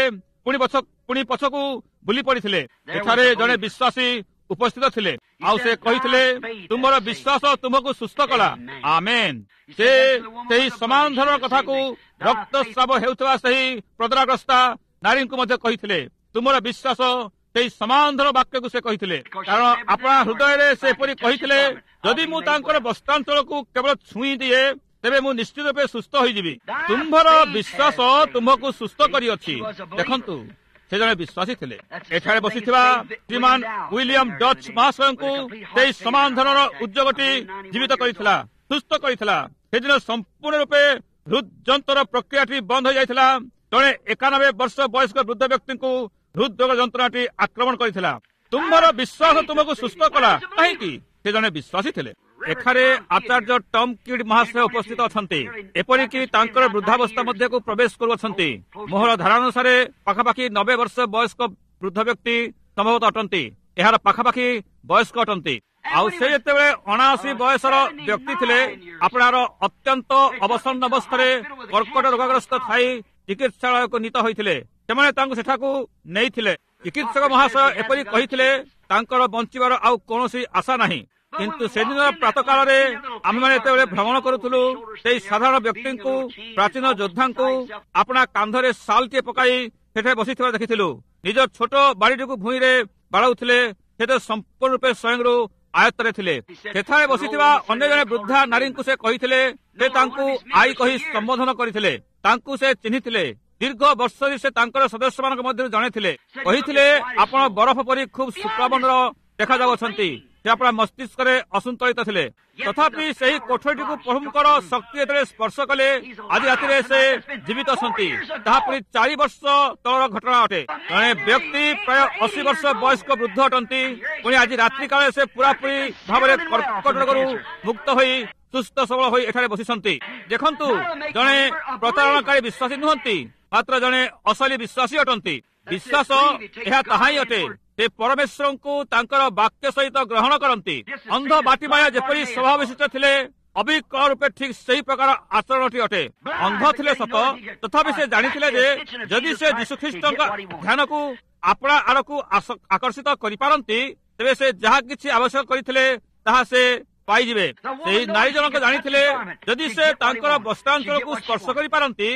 ପୁଣି ପଛକୁ ବୁଲି ପଡ଼ିଥିଲେ। ଏଠାରେ ଜଣେ ବିଶ୍ୱାସୀ ଉପସ୍ଥିତ ଥିଲେ, ଆଉ ସେ କହିଥିଲେ, ତୁମର ବିଶ୍ୱାସ ତୁମକୁ ସୁସ୍ଥ କଲା। ଆମେନ୍। ସେ ସେହି ସମାନ ଧରଣର କଥାକୁ ରକ୍ତସ୍ରାବ ହେଉଥିବା ସେହି ପ୍ରଦରାଗ୍ରସ୍ତା ନାରୀଙ୍କୁ ମଧ୍ୟ କହିଥିଲେ। ତୁମର ବିଶ୍ୱାସ, ସେହି ସମାନ ଧର ବାକ୍ୟକୁ ସେ କହିଥିଲେ, କାରଣ ଆପଣା ହୃଦୟରେ ସେ ଏପରି କହିଥିଲେ, ଯଦି ମୁଁ ତାଙ୍କର ବସ୍ତ୍ରାଞ୍ଚଳକୁ କେବଳ ଛୁଇଁ ଦିଏ ତେବେ ମୁଁ ନିଶ୍ଚିତ ରୂପେ ସୁସ୍ଥ ହୋଇଯିବି। ତୁମ୍ଭର ବିଶ୍ୱାସ ତୁମ୍ଭକୁ ସୁସ୍ଥ କରିଅଛି। ଦେଖନ୍ତୁ, ସେ ଜଣେ ବିଶ୍ୱାସୀ ଥିଲେ। ଏଠାରେ ବସିଥିବା ଶ୍ରୀମାନ ୱିଲିୟମ ଡଚ୍ ମହାଶୟଙ୍କୁ ସେହି ସମାନ ଧରଣର ଉଦ୍ଯୋଗଟି ଜୀବିତ କରିଥିଲା, ସୁସ୍ଥ କରିଥିଲା। ସେଦିନ ସମ୍ପୂର୍ଣ୍ଣ ରୂପେ ହୃଦଯନ୍ତ୍ରର ପ୍ରକ୍ରିୟାଟି ବନ୍ଦ ହୋଇଯାଇଥିଲା। ଜଣେ 91 ବର୍ଷ ବୟସ୍କ ବୃଦ୍ଧ ବ୍ୟକ୍ତିଙ୍କୁ ହୃଦରୋଗ ଯନ୍ତ୍ରଣାଟି ଆକ୍ରମଣ କରିଥିଲା। ତୁମ୍ଭର ବିଶ୍ୱାସ ତୁମକୁ ସୁସ୍ଥ କଲା। କାହିଁକି? ସେ ଜଣେ ବିଶ୍ୱାସୀ ଥିଲେ। ଏଠାରେ ଆଚାର୍ଯ୍ୟ ଟମ୍ କିଡ୍ ମହାଶୟ ଉପସ୍ଥିତ ଅଛନ୍ତି। ଏପରିକି ତାଙ୍କର ବୃଦ୍ଧାବସ୍ଥା ମଧ୍ୟକୁ ପ୍ରବେଶ କରୁଅଛନ୍ତି। ମୋହର ଧାରଣା ଅନୁସାରେ ପାଖାପାଖି 90 ବର୍ଷ ବୟସ୍କ ବୃଦ୍ଧ ବ୍ୟକ୍ତି ସମ୍ଭବତଃ ଅଟନ୍ତି। ଏହାର ପାଖାପାଖି ବୟସ୍କ ଅଟନ୍ତି। ଆଉ ସେ ଯେତେବେଳେ 79 ବୟସର ବ୍ୟକ୍ତି ଥିଲେ, ଆପଣାର ଅତ୍ୟନ୍ତ ଅବସନ୍ନ ଅବସ୍ଥାରେ କର୍କଟ ରୋଗଗ୍ରସ୍ତ ଥାଇ ଚିକିତ୍ସାଳୟକୁ ନୀତ ହୋଇଥିଲେ। ସେମାନେ ତାଙ୍କୁ ସେଠାକୁ ନେଇଥିଲେ। ଚିକିତ୍ସକ ମହାଶୟ ଏପରି କହିଥିଲେ, ତାଙ୍କର ବଞ୍ଚିବାର ଆଉ କୌଣସି ଆଶା ନାହିଁ। କିନ୍ତୁ ସେଦିନ ପ୍ରାତଃକାଳରେ ଆମେମାନେ ଯେତେବେଳେ ଭ୍ରମଣ କରୁଥିଲୁ, ସେହି ସାଧାରଣ ବ୍ୟକ୍ତିଙ୍କୁ, ପ୍ରାଚୀନ ଯୋଦ୍ଧାଙ୍କୁ ଆପଣା କାନ୍ଧରେ ଶାଲଟିଏ ପକାଇ ସେଠାରେ ବସିଥିବା ଦେଖିଥିଲୁ। ନିଜ ଛୋଟ ବାଡ଼ିଟିକୁ ଭୂଇଁରେ ବାଡ଼ାଉଥିଲେ। ସେତେ ସମ୍ପୂର୍ଣ୍ଣ ରୂପେ ସ୍ୱୟଂରୁ ଆୟତ୍ତରେ ଥିଲେ। ସେଠାରେ ବସିଥିବା ଅନ୍ୟ ଜଣେ ବୃଦ୍ଧା ନାରୀଙ୍କୁ ସେ କହିଥିଲେ, ସେ ତାଙ୍କୁ ଆଈ କହି ସମ୍ବୋଧନ କରିଥିଲେ। ତାଙ୍କୁ ସେ ଚିହ୍ନିଥିଲେ। ଦୀର୍ଘ ବର୍ଷ ଧରି ସେ ତାଙ୍କର ସଦସ୍ୟମାନଙ୍କ ମଧ୍ୟରୁ ଜଣେ ଥିଲେ। କହିଥିଲେ, ଆପଣ ବରଫ ପରି ଖୁବ୍ ଶୁକ୍ଳବର୍ଣ୍ଣର ଦେଖାଯାଉଅଛନ୍ତି। ସେ ଆପଣା ମସ୍ତିଷ୍କରେ ଅସନ୍ତୁଳିତ ଥିଲେ। ତଥାପି ସେହି କୋଠରୀଟିକୁ ପ୍ରଭୁଙ୍କର ଶକ୍ତି ଯେତେବେଳେ ସ୍ପର୍ଶ କଲେ, ଆଜି ରାତିରେ ସେ ଜୀବିତ ଅଛନ୍ତି। ତାହା ପୁଣି 4 ବର୍ଷ ତଳର ଘଟଣା ଅଟେ। ଜଣେ ବ୍ୟକ୍ତି ପ୍ରାୟ 80 ବର୍ଷ ବୟସ୍କ ବୃଦ୍ଧ ଅଟନ୍ତି। ପୁଣି ଆଜି ରାତ୍ରି କାଳରେ ସେ ପୁରାପୁରି ଭାବରେ କର୍କଟ ରୋଗରୁ ମୁକ୍ତ ହୋଇ ସୁସ୍ଥ ସବଳ ହୋଇ ଏଠାରେ ବସିଛନ୍ତି। ଦେଖନ୍ତୁ, ଜଣେ ପ୍ରତାରଣାକାରୀ ବିଶ୍ୱାସୀ ନୁହନ୍ତି, ମାତ୍ର ଜଣେ ଅସଲି ବିଶ୍ୱାସୀ ଅଟନ୍ତି। ବିଶ୍ୱାସ ଏହା ତାହା ହିଁ ଅଟେ। ସେ ପରମେଶ୍ୱରଙ୍କୁ ତାଙ୍କର ବାକ୍ୟ ସହିତ ଗ୍ରହଣ କରନ୍ତି। ଅନ୍ଧ ବାଟିମାୟ ଯେପରି ସ୍ୱଭାବ ବିଶିଷ୍ଟ ଥିଲେ, ଅବିକଳ ରୂପେ ଠିକ୍ ସେହି ପ୍ରକାର ଆଚରଣଟି ଅଟେ। ଅନ୍ଧ ଥିଲେ ସତ, ତଥାପି ସେ ଜାଣିଥିଲେ ଯେ ଯଦି ସେ ଯୀଶୁଖ୍ରୀଷ୍ଟଙ୍କ ଧ୍ୟାନକୁ ଆପଣା ଆଡ଼କୁ ଆକର୍ଷିତ କରିପାରନ୍ତି, ତେବେ ସେ ଯାହା କିଛି ଆବଶ୍ୟକ କରିଥିଲେ ତାହା ସେ ପାଇଯିବେ। ସେହି ନାରୀ ଜଣକ ଜାଣିଥିଲେ, ଯଦି ସେ ତାଙ୍କର ବସ୍ତ୍ରାଞ୍ଚଳକୁ ସ୍ପର୍ଶ କରିପାରନ୍ତି,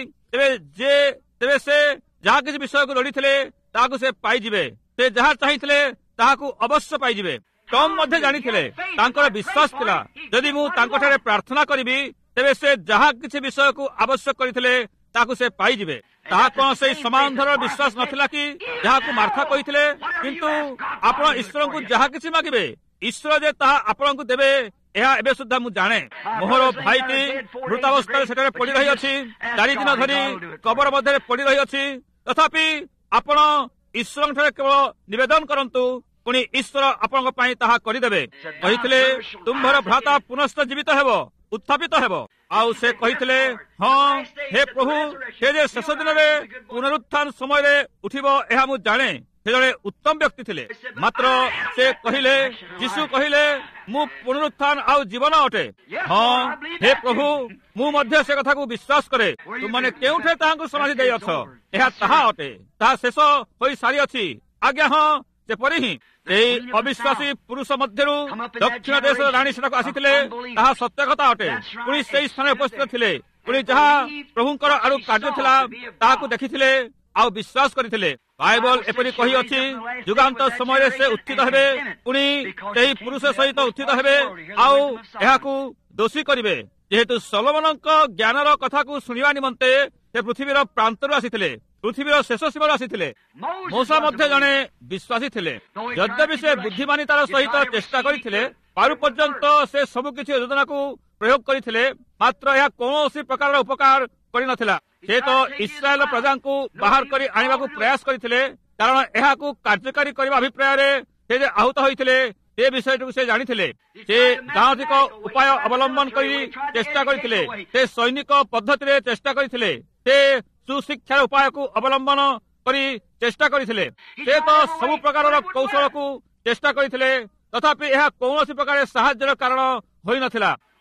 ତେବେ ସେ ଯାହା କିଛି ବିଷୟକୁ ଲୋଡ଼ିଥିଲେ ତାହାକୁ ସେ ପାଇଯିବେ। ସେ ଯାହା ଚାହିଁଥିଲେ ତାହାକୁ ଅବଶ୍ୟ ପାଇଯିବେ। ଟମ୍ ମଧ୍ୟ ଜାଣିଥିଲେ, ତାଙ୍କର ବିଶ୍ୱାସ ଥିଲା, ଯଦି ମୁଁ ତାଙ୍କଠାରେ ପ୍ରାର୍ଥନା କରିବି, ତେବେ ସେ ଯାହା କିଛି ବିଷୟକୁ ଆବଶ୍ୟକ କରିଥିଲେ ତାହାକୁ ସେ ପାଇଯିବେ। ତାହା କଣ ସେହି ସମାନ ଧରଣର ବିଶ୍ୱାସ ନଥିଲା କି ଯାହାକୁ ମାର୍ଥା କହିଥିଲେ, କିନ୍ତୁ ଆପଣ ଈଶ୍ୱରଙ୍କୁ ଯାହା କିଛି ମାଗିବେ, ଈଶ୍ୱର ଯେ ତାହା ଆପଣଙ୍କୁ ଦେବେ, ଏହା ଏବେ ସୁଦ୍ଧା ମୁଁ ଜାଣେ। ମୋହର ଭାଇଟି ମୃତାବସ୍ଥାରେ ସେଠାରେ ପଡ଼ି ରହିଅଛି। 4 ଦିନ ଧରି କବର ମଧ୍ୟରେ ପଡ଼ି ରହିଅଛି। ତଥାପି ଆପଣ ଈଶ୍ୱରଙ୍କଠାରେ କେବଳ ନିବେଦନ କରନ୍ତୁ, ପୁଣି ଈଶ୍ୱର ଆପଣଙ୍କ ପାଇଁ ତାହା କରିଦେବେ। କହିଥିଲେ, ତୁମ୍ଭର ଭ୍ରାତା ପୁନଶ୍ଚ ଜୀବିତ ହେବ, ଉତ୍ଥାପିତ ହେବ। ଆଉ ସେ କହିଥିଲେ, ହଁ ହେ ପ୍ରଭୁ, ସେ ଯେ ଶେଷ ଦିନରେ ପୁନରୁତ୍ଥାନ ସମୟରେ ଉଠିବ, ଏହା ମୁଁ ଜାଣେ। ସେ ଜଣେ ଉତ୍ତମ ବ୍ୟକ୍ତି ଥିଲେ। ମାତ୍ର ସେ କହିଲେ, ଯୀଶୁ କହିଲେ, ମୁଁ ପୁନରୁତ୍ଥାନ ଆଉ ଜୀବନ ଅଟେ। ହଁ ହେ ପ୍ରଭୁ, ମୁଁ ମଧ୍ୟ ସେ କଥାକୁ ବିଶ୍ୱାସ କରେ। ତୁମମାନେ କେଉଁଠାରେ ତାହାଙ୍କୁ ସମାଧି ଦେଇଅଛ, ଏହା ତାହା ଅଟେ। ତାହା ଶେଷ ହୋଇ ସାରିଅଛି। ଆଜ୍ଞା, ହଁ ସେପରି ହିଁ। ଏହି ଅବିଶ୍ୱାସୀ ପୁରୁଷ ମଧ୍ୟରୁ ଦକ୍ଷିଣ ଦେଶର ରାଣୀ ସେଠାକୁ ଆସିଥିଲେ, ତାହା ସତ୍ୟ କଥା ଅଟେ। ପୁଣି ସେହି ସ୍ଥାନରେ ଉପସ୍ଥିତ ଥିଲେ। ପୁଣି ଯାହା ପ୍ରଭୁଙ୍କର ଆଡୁ କାର୍ଯ୍ୟ ଥିଲା ତାହାକୁ ଦେଖିଥିଲେ ଆଉ ବିଶ୍ୱାସ କରିଥିଲେ। ବାଇବଲ ଏପରି କହିଅଛି, ଯୁଗାନ୍ତ ସମୟରେ ସେ ଉତ୍ଥିତ ହେବେ, ପୁଣି ସେହି ପୁରୁଷ ସହିତ ଉତ୍ଥିତ ହେବେ ଆଉ ଏହାକୁ ଦୋଷୀ କରିବେ। ଯେହେତୁ ସଲୋମନଙ୍କ ଜ୍ଞାନର କଥାକୁ ଶୁଣିବା ନିମନ୍ତେ ସେ ପୃଥିବୀର ପ୍ରାନ୍ତରୁ ଆସିଥିଲେ, ପୃଥିବୀର ଶେଷ ସୀମାରୁ ଆସିଥିଲେ। ମୂଷା ମଧ୍ୟ ଜଣେ ବିଶ୍ୱାସୀ ଥିଲେ। ଯଦ୍ୟପି ସେ ବୁଦ୍ଧିମାନିତାର ସହିତ ଚେଷ୍ଟା କରିଥିଲେ, ପାରୁ ପର୍ଯ୍ୟନ୍ତ ସେ ସବୁ କିଛି ଯୋଜନାକୁ ପ୍ରୟୋଗ କରିଥିଲେ, ମାତ୍ର ଏହା କୌଣସି ପ୍ରକାରର ଉପକାର କରିନଥିଲା। ସେ ତ ଇସ୍ରାଏଲ ପ୍ରଜାଙ୍କୁ ବାହାର କରି ଆଣିବାକୁ ପ୍ରୟାସ କରିଥିଲେ, କାରଣ ଏହାକୁ କାର୍ଯ୍ୟକାରୀ କରିବା ଅଭିପ୍ରାୟରେ ସେ ଯେ ଆହୁତ ହୋଇଥିଲେ ସେ ବିଷୟଟିକୁ ସେ ଜାଣିଥିଲେ। ସେ ଗାଁଧିକ ଉପାୟ ଅବଲମ୍ବନ କରି ଚେଷ୍ଟା କରିଥିଲେ। ସେ ସୈନିକ ପଦ୍ଧତିରେ ଚେଷ୍ଟା କରିଥିଲେ। ସେ ସୁଶିକ୍ଷାର ଉପାୟକୁ ଅବଲମ୍ବନ କରି ଚେଷ୍ଟା କରିଥିଲେ। ସେ ତ ସବୁ ପ୍ରକାରର କୌଶଳକୁ ଚେଷ୍ଟା କରିଥିଲେ, ତଥାପି ଏହା କୌଣସି ପ୍ରକାର ସାହାଯ୍ୟର କାରଣ ହୋଇନଥିଲା।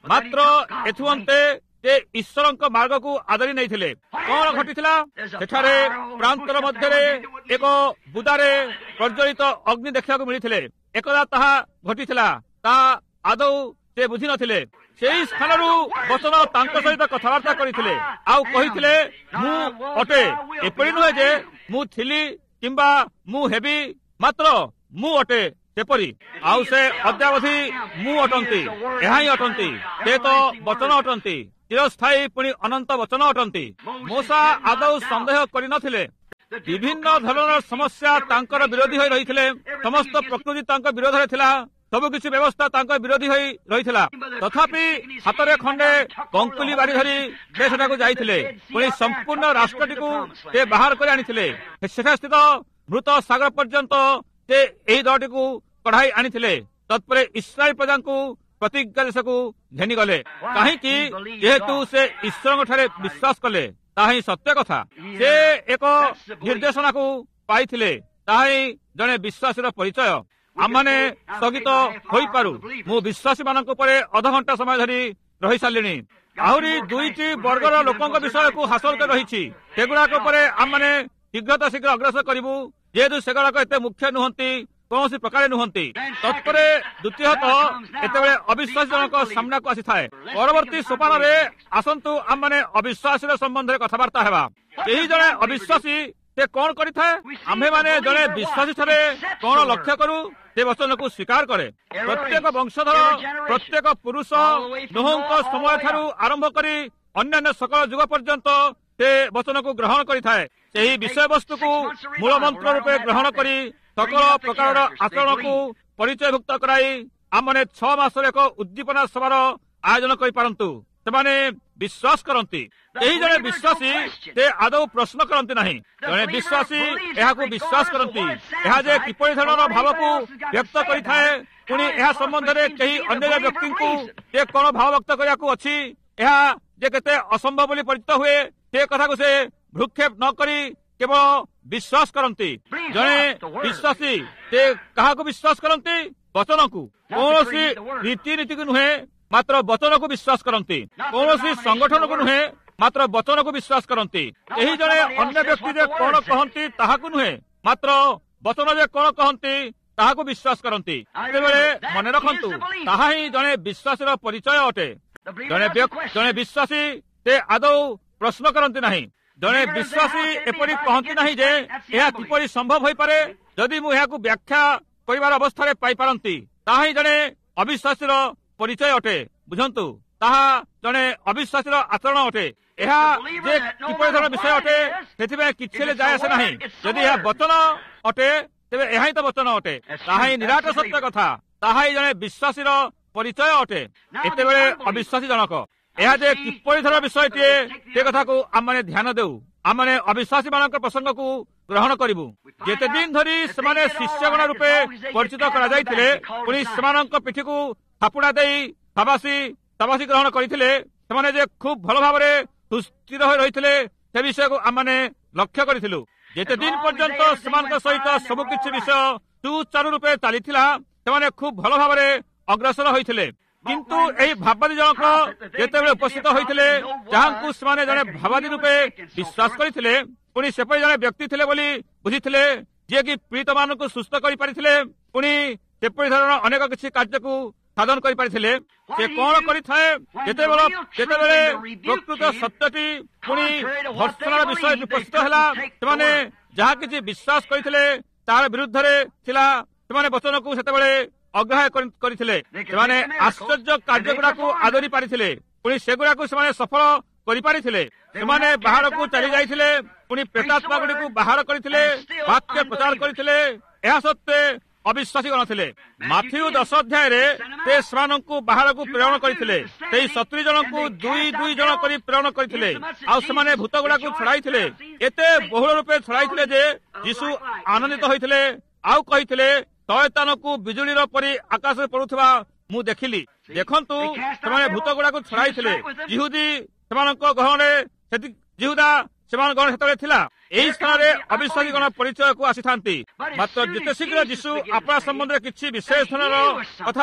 ମାତ୍ର ଏଥୁଅନ୍ତେ ସେ ଈଶ୍ୱରଙ୍କ ମାର୍ଗକୁ ଆଦରି ନେଇଥିଲେ। କଣ ଘଟିଥିଲା? ସେଠାରେ ପ୍ରାନ୍ତର ମଧ୍ୟରେ ଏକ ବୁଦାରେ ପ୍ରଜ୍ୱଳିତ ଅଗ୍ନି ଦେଖିବାକୁ ମିଳିଥିଲେ। ଏକଦା ତାହା ଘଟିଥିଲା, ତାହା ଆଦୌ ସେ ବୁଝିନଥିଲେ। ସେହି ସ୍ଥାନରୁ ବଚନ ତାଙ୍କ ସହିତ କଥାବାର୍ତ୍ତା କରିଥିଲେ ଆଉ କହିଥିଲେ, ମୁଁ ଅଟେ। ଏପରି ନୁହେଁ ଯେ ମୁଁ ଥିଲି କିମ୍ବା ମୁଁ ହେବି, ମାତ୍ର ମୁଁ ଅଟେ ସେପରି। ଆଉ ସେ ଅଦ୍ୟାବଧି ମୁଁ ଅଟନ୍ତି, ଏହା ହିଁ ଅଟନ୍ତି। ସେ ତ ବଚନ ଅଟନ୍ତି, ଚିରସ୍ଥାୟୀ ପୁଣି ଅନନ୍ତ ବଚନ ଅଟନ୍ତି। ମୋଶା ଆଦୌ ସନ୍ଦେହ କରିନଥିଲେ। ବିଭିନ୍ନ ଧରଣର ସମସ୍ୟା ତାଙ୍କର ବିରୋଧୀ ହୋଇ ରହିଥିଲେ। ସମସ୍ତ ପ୍ରକୃତି ତାଙ୍କ ବିରୋଧରେ ଥିଲା। ସବୁକିଛି ବ୍ୟବସ୍ଥା ତାଙ୍କ ବିରୋଧୀ ହୋଇ ରହିଥିଲା। ତଥାପି ହାତରେ ଖଣ୍ଡେ କଙ୍କୁଲି ବାଡ଼ି ଧରି ସେ ସେଠାକୁ ଯାଇଥିଲେ। ପୁଣି ସମ୍ପୂର୍ଣ୍ଣ ରାଷ୍ଟ୍ରଟିକୁ ସେ ବାହାର କରି ଆଣିଥିଲେ। ସେଠା ସ୍ଥିତ ମୃତ ସାଗର ପର୍ଯ୍ୟନ୍ତ ସେ ଏହି ଦଳଟିକୁ କଢାଇ ଆଣିଥିଲେ। ତତ୍ପରେ ଇସ୍ରାଏଲ ପ୍ରଜାଙ୍କୁ ପ୍ରତିଜ୍ଞା ଦେଶକୁ ଘେନିଗଲେ। କାହିଁକି? ଯେହେତୁ ସେ ଈଶ୍ୱରଙ୍କଠାରେ ବିଶ୍ୱାସ କଲେ। ତାହା ହିଁ ସତ୍ୟ କଥା। ସେ ଏକ ନିର୍ଦ୍ଦେଶନାକୁ ପାଇଥିଲେ। ତାହା ହିଁ ଜଣେ ବିଶ୍ୱାସୀର ପରିଚୟ। ଆମମାନେ ସ୍ଥଗିତ ହୋଇପାରୁ। ମୁଁ ବିଶ୍ୱାସୀ ମାନଙ୍କ ଉପରେ ଅଧଘଣ୍ଟା ସମୟ ଧରି ରହିସାରିଲିଣି। ଆହୁରି 2ଟି ବର୍ଗର ଲୋକଙ୍କ ବିଷୟକୁ ହାସଲ କରି ରହିଛି। ସେଗୁଡାକ ଉପରେ ଆମମାନେ ଶୀଘ୍ର ଅଗ୍ରସର କରିବୁ, ଯେହେତୁ ସେଗୁଡାକ ଏତେ ମୁଖ୍ୟ ନୁହନ୍ତି, କୌଣସି ପ୍ରକାର ନୁହନ୍ତି। ତତ୍ପରେ ଦ୍ୱିତୀୟତଃ ଯେତେବେଳେ ଅବିଶ୍ୱାସୀ ଜଣକ ସାମ୍ନାକୁ ଆସିଥାଏ, ପରବର୍ତ୍ତୀ ସୋପାନରେ ଆସନ୍ତୁ ଆମମାନେ ଅବିଶ୍ୱାସୀର ସମ୍ବନ୍ଧରେ କଥାବାର୍ତ୍ତା ହେବା। ଏହି ଜଣେ ଅବିଶ୍ୱାସୀ ସେ କଣ କରିଥାଏ? ଆମ୍ଭେମାନେ ଜଣେ ବିଶ୍ୱାସୀ ଠାରେ କଣ ଲକ୍ଷ୍ୟ କରୁ? ସେ ବଚନକୁ ସ୍ୱୀକାର କରେ। ପ୍ରତ୍ୟେକ ବଂଶଧର, ପ୍ରତ୍ୟେକ ପୁରୁଷ ନୋହଙ୍କ ସମୟ ଠାରୁ ଆରମ୍ଭ କରି ଅନ୍ୟାନ୍ୟ ସକଳ ଯୁଗ ପର୍ଯ୍ୟନ୍ତ ସେ ବଚନକୁ ଗ୍ରହଣ କରିଥାଏ। ସେହି ବିଷୟବସ୍ତୁକୁ ମୂଳ ମନ୍ତ୍ର ରୂପେ ଗ୍ରହଣ କରି ସକଳ ପ୍ରକାରର ଆଚରଣକୁ ପରିଚୟଭୁକ୍ତ କରାଇ ଆମମାନେ 6 ମାସର ଏକ ଉଦ୍ଦୀପନା ସଭାର ଆୟୋଜନ କରିପାରନ୍ତୁ। ସେମାନେ ବିଶ୍ୱାସ କରନ୍ତି। ଏହି ଜଣେ ବିଶ୍ୱାସୀ ସେ ଆଦୌ ପ୍ରଶ୍ନ କରନ୍ତି ନାହିଁ। ଜଣେ ବିଶ୍ୱାସୀ ଏହାକୁ ବିଶ୍ୱାସ କରନ୍ତି। ଏହା ଯେ କିପରି ଧରଣର ଭାବକୁ ବ୍ୟକ୍ତ କରିଥାଏ, ପୁଣି ଏହା ସମ୍ବନ୍ଧରେ କେହି ଅନ୍ୟ ବ୍ୟକ୍ତିଙ୍କୁ ସେ କଣ ଭାବ ବ୍ୟକ୍ତ କରିବାକୁ ଅଛି, ଏହା ଯେ କେତେ ଅସମ୍ଭବ ବୋଲି ପରିଚିତ ହୁଏ, ସେ କଥାକୁ ସେ ଭ୍ରୁକ୍ଷେପ ନ କରି କେବଳ ବିଶ୍ୱାସ କରନ୍ତି। ଜଣେ ବିଶ୍ୱାସୀ ସେ କାହାକୁ ବିଶ୍ୱାସ କରନ୍ତି? ବଚନକୁ। କୌଣସି ରୀତିନୀତିକୁ ନୁହେଁ, ମାତ୍ର ବଚନକୁ ବିଶ୍ୱାସ କରନ୍ତି। କୌଣସି ସଂଗଠନକୁ ନୁହେଁ, ମାତ୍ର ବଚନକୁ ବିଶ୍ୱାସ କରନ୍ତି। ଏହି ଜଣେ ଅନ୍ୟ ବ୍ୟକ୍ତି ଯେ କଣ କହନ୍ତି ତାହାକୁ ନୁହେଁ, ମାତ୍ର ବଚନ ଯେ କଣ କହନ୍ତି ତାହାକୁ ବିଶ୍ୱାସ କରନ୍ତି। ସେତେବେଳେ ମନେ ରଖନ୍ତୁ, ତାହା ହିଁ ଜଣେ ବିଶ୍ୱାସୀର ପରିଚୟ ଅଟେ। ଜଣେ ବିଶ୍ୱାସୀ ସେ ଆଦୌ ପ୍ରଶ୍ନ କରନ୍ତି ନାହିଁ। ଜଣେ ବିଶ୍ୱାସୀ ଏପରି କହନ୍ତି ନାହିଁ ଯେ ଏହା କିପରି ସମ୍ଭବ ହୋଇପାରେ, ଯଦି ମୁଁ ଏହାକୁ ବ୍ୟାଖ୍ୟା କରିବାର ଅବସ୍ଥାରେ ପାଇପାରନ୍ତି। ତାହା ହିଁ ଜଣେ ଅବିଶ୍ୱାସୀର ପରିଚୟ ଅଟେ। ବୁଝନ୍ତୁ, ତାହା ଜଣେ ଅବିଶ୍ୱାସୀର ଆଚରଣ ଅଟେ। ଏହା ଯେ କିପରି ଧରଣର ବିଷୟ ଅଟେ, ସେଥିପାଇଁ କିଛି ହେଲେ ଯାଏ ଆସେ ନାହିଁ। ଯଦି ଏହା ବଚନ ଅଟେ, ତେବେ ଏହା ହିଁ ତ ବଚନ ଅଟେ। ତାହା ହିଁ ନିରାଟ ସତ୍ୟ କଥା। ତାହା ହିଁ ଜଣେ ବିଶ୍ୱାସୀର ପରିଚୟ ଅଟେ। ଏତେବେଳେ ଅବିଶ୍ୱାସୀ ଜଣକ ଏହା ଯେ କିପରି ଧରଣର ବିଷୟଟିଏ, ସେ କଥାକୁ ଆମମାନେ ଧ୍ୟାନ ଦେଉ। ଆମମାନେ ଅବିଶ୍ୱାସୀ ମାନଙ୍କ ପ୍ରସଙ୍ଗକୁ ଗ୍ରହଣ କରିବୁ। ଯେତେ ଦିନ ଧରି ସେମାନେ ଶିଷ୍ୟଗଣ ରୂପେ ପରିଚିତ କରାଯାଇଥିଲେ, ପୁଣି ସେମାନଙ୍କ ପିଠିକୁ ଥାପୁଡ଼ା ଦେଇ ସାବାସୀ ଗ୍ରହଣ କରିଥିଲେ, ସେମାନେ ଯେ ଖୁବ୍ ଭଲ ଭାବରେ ସୁସ୍ଥିର ହୋଇ ରହିଥିଲେ, ସେ ବିଷୟକୁ ଆମମାନେ ଲକ୍ଷ୍ୟ କରିଥିଲୁ। ଯେତେ ଦିନ ପର୍ଯ୍ୟନ୍ତ ସେମାନଙ୍କ ସହିତ ସବୁକିଛି ବିଷୟ ସୁଚାରୁ ରୂପେ ଚାଲିଥିଲା, ସେମାନେ ଖୁବ୍ ଭଲ ଭାବରେ ଅଗ୍ରସର ହୋଇଥିଲେ। କିନ୍ତୁ ଏହି ଭାବାଦୀ ଜଣକ ଯେତେବେଳେ ଉପସ୍ଥିତ ହୋଇଥିଲେ, ଯାହାଙ୍କୁ ସେମାନେ ଜଣେ ଭାବାଦୀ ରୂପେ ବିଶ୍ୱାସ କରିଥିଲେ, ପୁଣି ସେପରି ଜଣେ ବ୍ୟକ୍ତି ଥିଲେ ବୋଲି ବୁଝିଥିଲେ, ଯିଏକି ପୀଡ଼ିତ ମାନଙ୍କୁ ସୁସ୍ଥ କରିପାରିଥିଲେ, ପୁଣି ସେପରି ଧରଣର ଅନେକ କିଛି କାର୍ଯ୍ୟକୁ ସାଧନ କରିପାରିଥିଲେ। ସେ କଣ କରିଥାଏ? ଯେତେବେଳେ ପ୍ରକୃତ ସତ୍ୟଟି ପୁଣି ଭର୍ତ୍ସନାର ବିଷୟ ଉପସ୍ଥିତ ହେଲା, ସେମାନେ ଯାହା କିଛି ବିଶ୍ୱାସ କରିଥିଲେ ତାହାର ବିରୁଦ୍ଧରେ ଥିଲା। ସେମାନେ ବଚନକୁ ସେତେବେଳେ ଅଗ୍ରାହ୍ୟ କରିଥିଲେ। ସେମାନେ ଆଶ୍ଚର୍ଯ୍ୟ କାର୍ଯ୍ୟଗୁଡାକୁ ଆଦରି ପାରିଥିଲେ, ପୁଣି ସେଗୁଡାକୁ ସେମାନେ ସଫଳ କରିପାରିଥିଲେ। ସେମାନେ ବାହାରକୁ ଚାଲି ଯାଇଥିଲେ, ପୁଣି ପ୍ରେତାତ୍ମା ଗୁଡିକୁ ବାହାର କରିଥିଲେ, ବାକ୍ୟ ପ୍ରଚାର କରିଥିଲେ। ଏହା ସତ୍ତ୍ୱେ ଅବିଶ୍ୱାସୀ ଗଣ ଥିଲେ। ମାଥିଉ 10 ଅଧ୍ୟାୟରେ ସେ ସେମାନଙ୍କୁ ବାହାରକୁ ପ୍ରେରଣ କରିଥିଲେ। ସେହି 70 ଜଣଙ୍କୁ 2 ଜଣ କରି ପ୍ରେରଣ କରିଥିଲେ, ଆଉ ସେମାନେ ଭୂତ ଗୁଡାକୁ ଛଡାଇଥିଲେ। ଏତେ ବହୁଳ ରୂପେ ଛଡାଇଥିଲେ ଯେ ଯୀଶୁ ଆନନ୍ଦିତ ହୋଇଥିଲେ, ଆଉ କହିଥିଲେ, ଶୟତାନକୁ ବିଜୁଳିର ପରି ଆକାଶରେ ପଡୁଥିବା ମୁଁ ଦେଖିଲି। ଦେଖନ୍ତୁ, ସେମାନେ ଭୂତ ଗୁଡାକୁ ଛଡାଇଥିଲେ। ଜିହୁଦା ସେମାନଙ୍କ ଗଣ ସେତେବେଳେ ଥିଲା। ଏହି ସ୍ଥାନରେ ଅବିଶ୍ୱାସୀ ଗଣ ପରିଚୟକୁ ଆସିଥାନ୍ତି। ମାତ୍ର ଯେତେ ଶୀଘ୍ର ଯୀଶୁ ଆପଣା ସମ୍ବନ୍ଧରେ କିଛି ବିଶେଷ ଧରଣର କଥା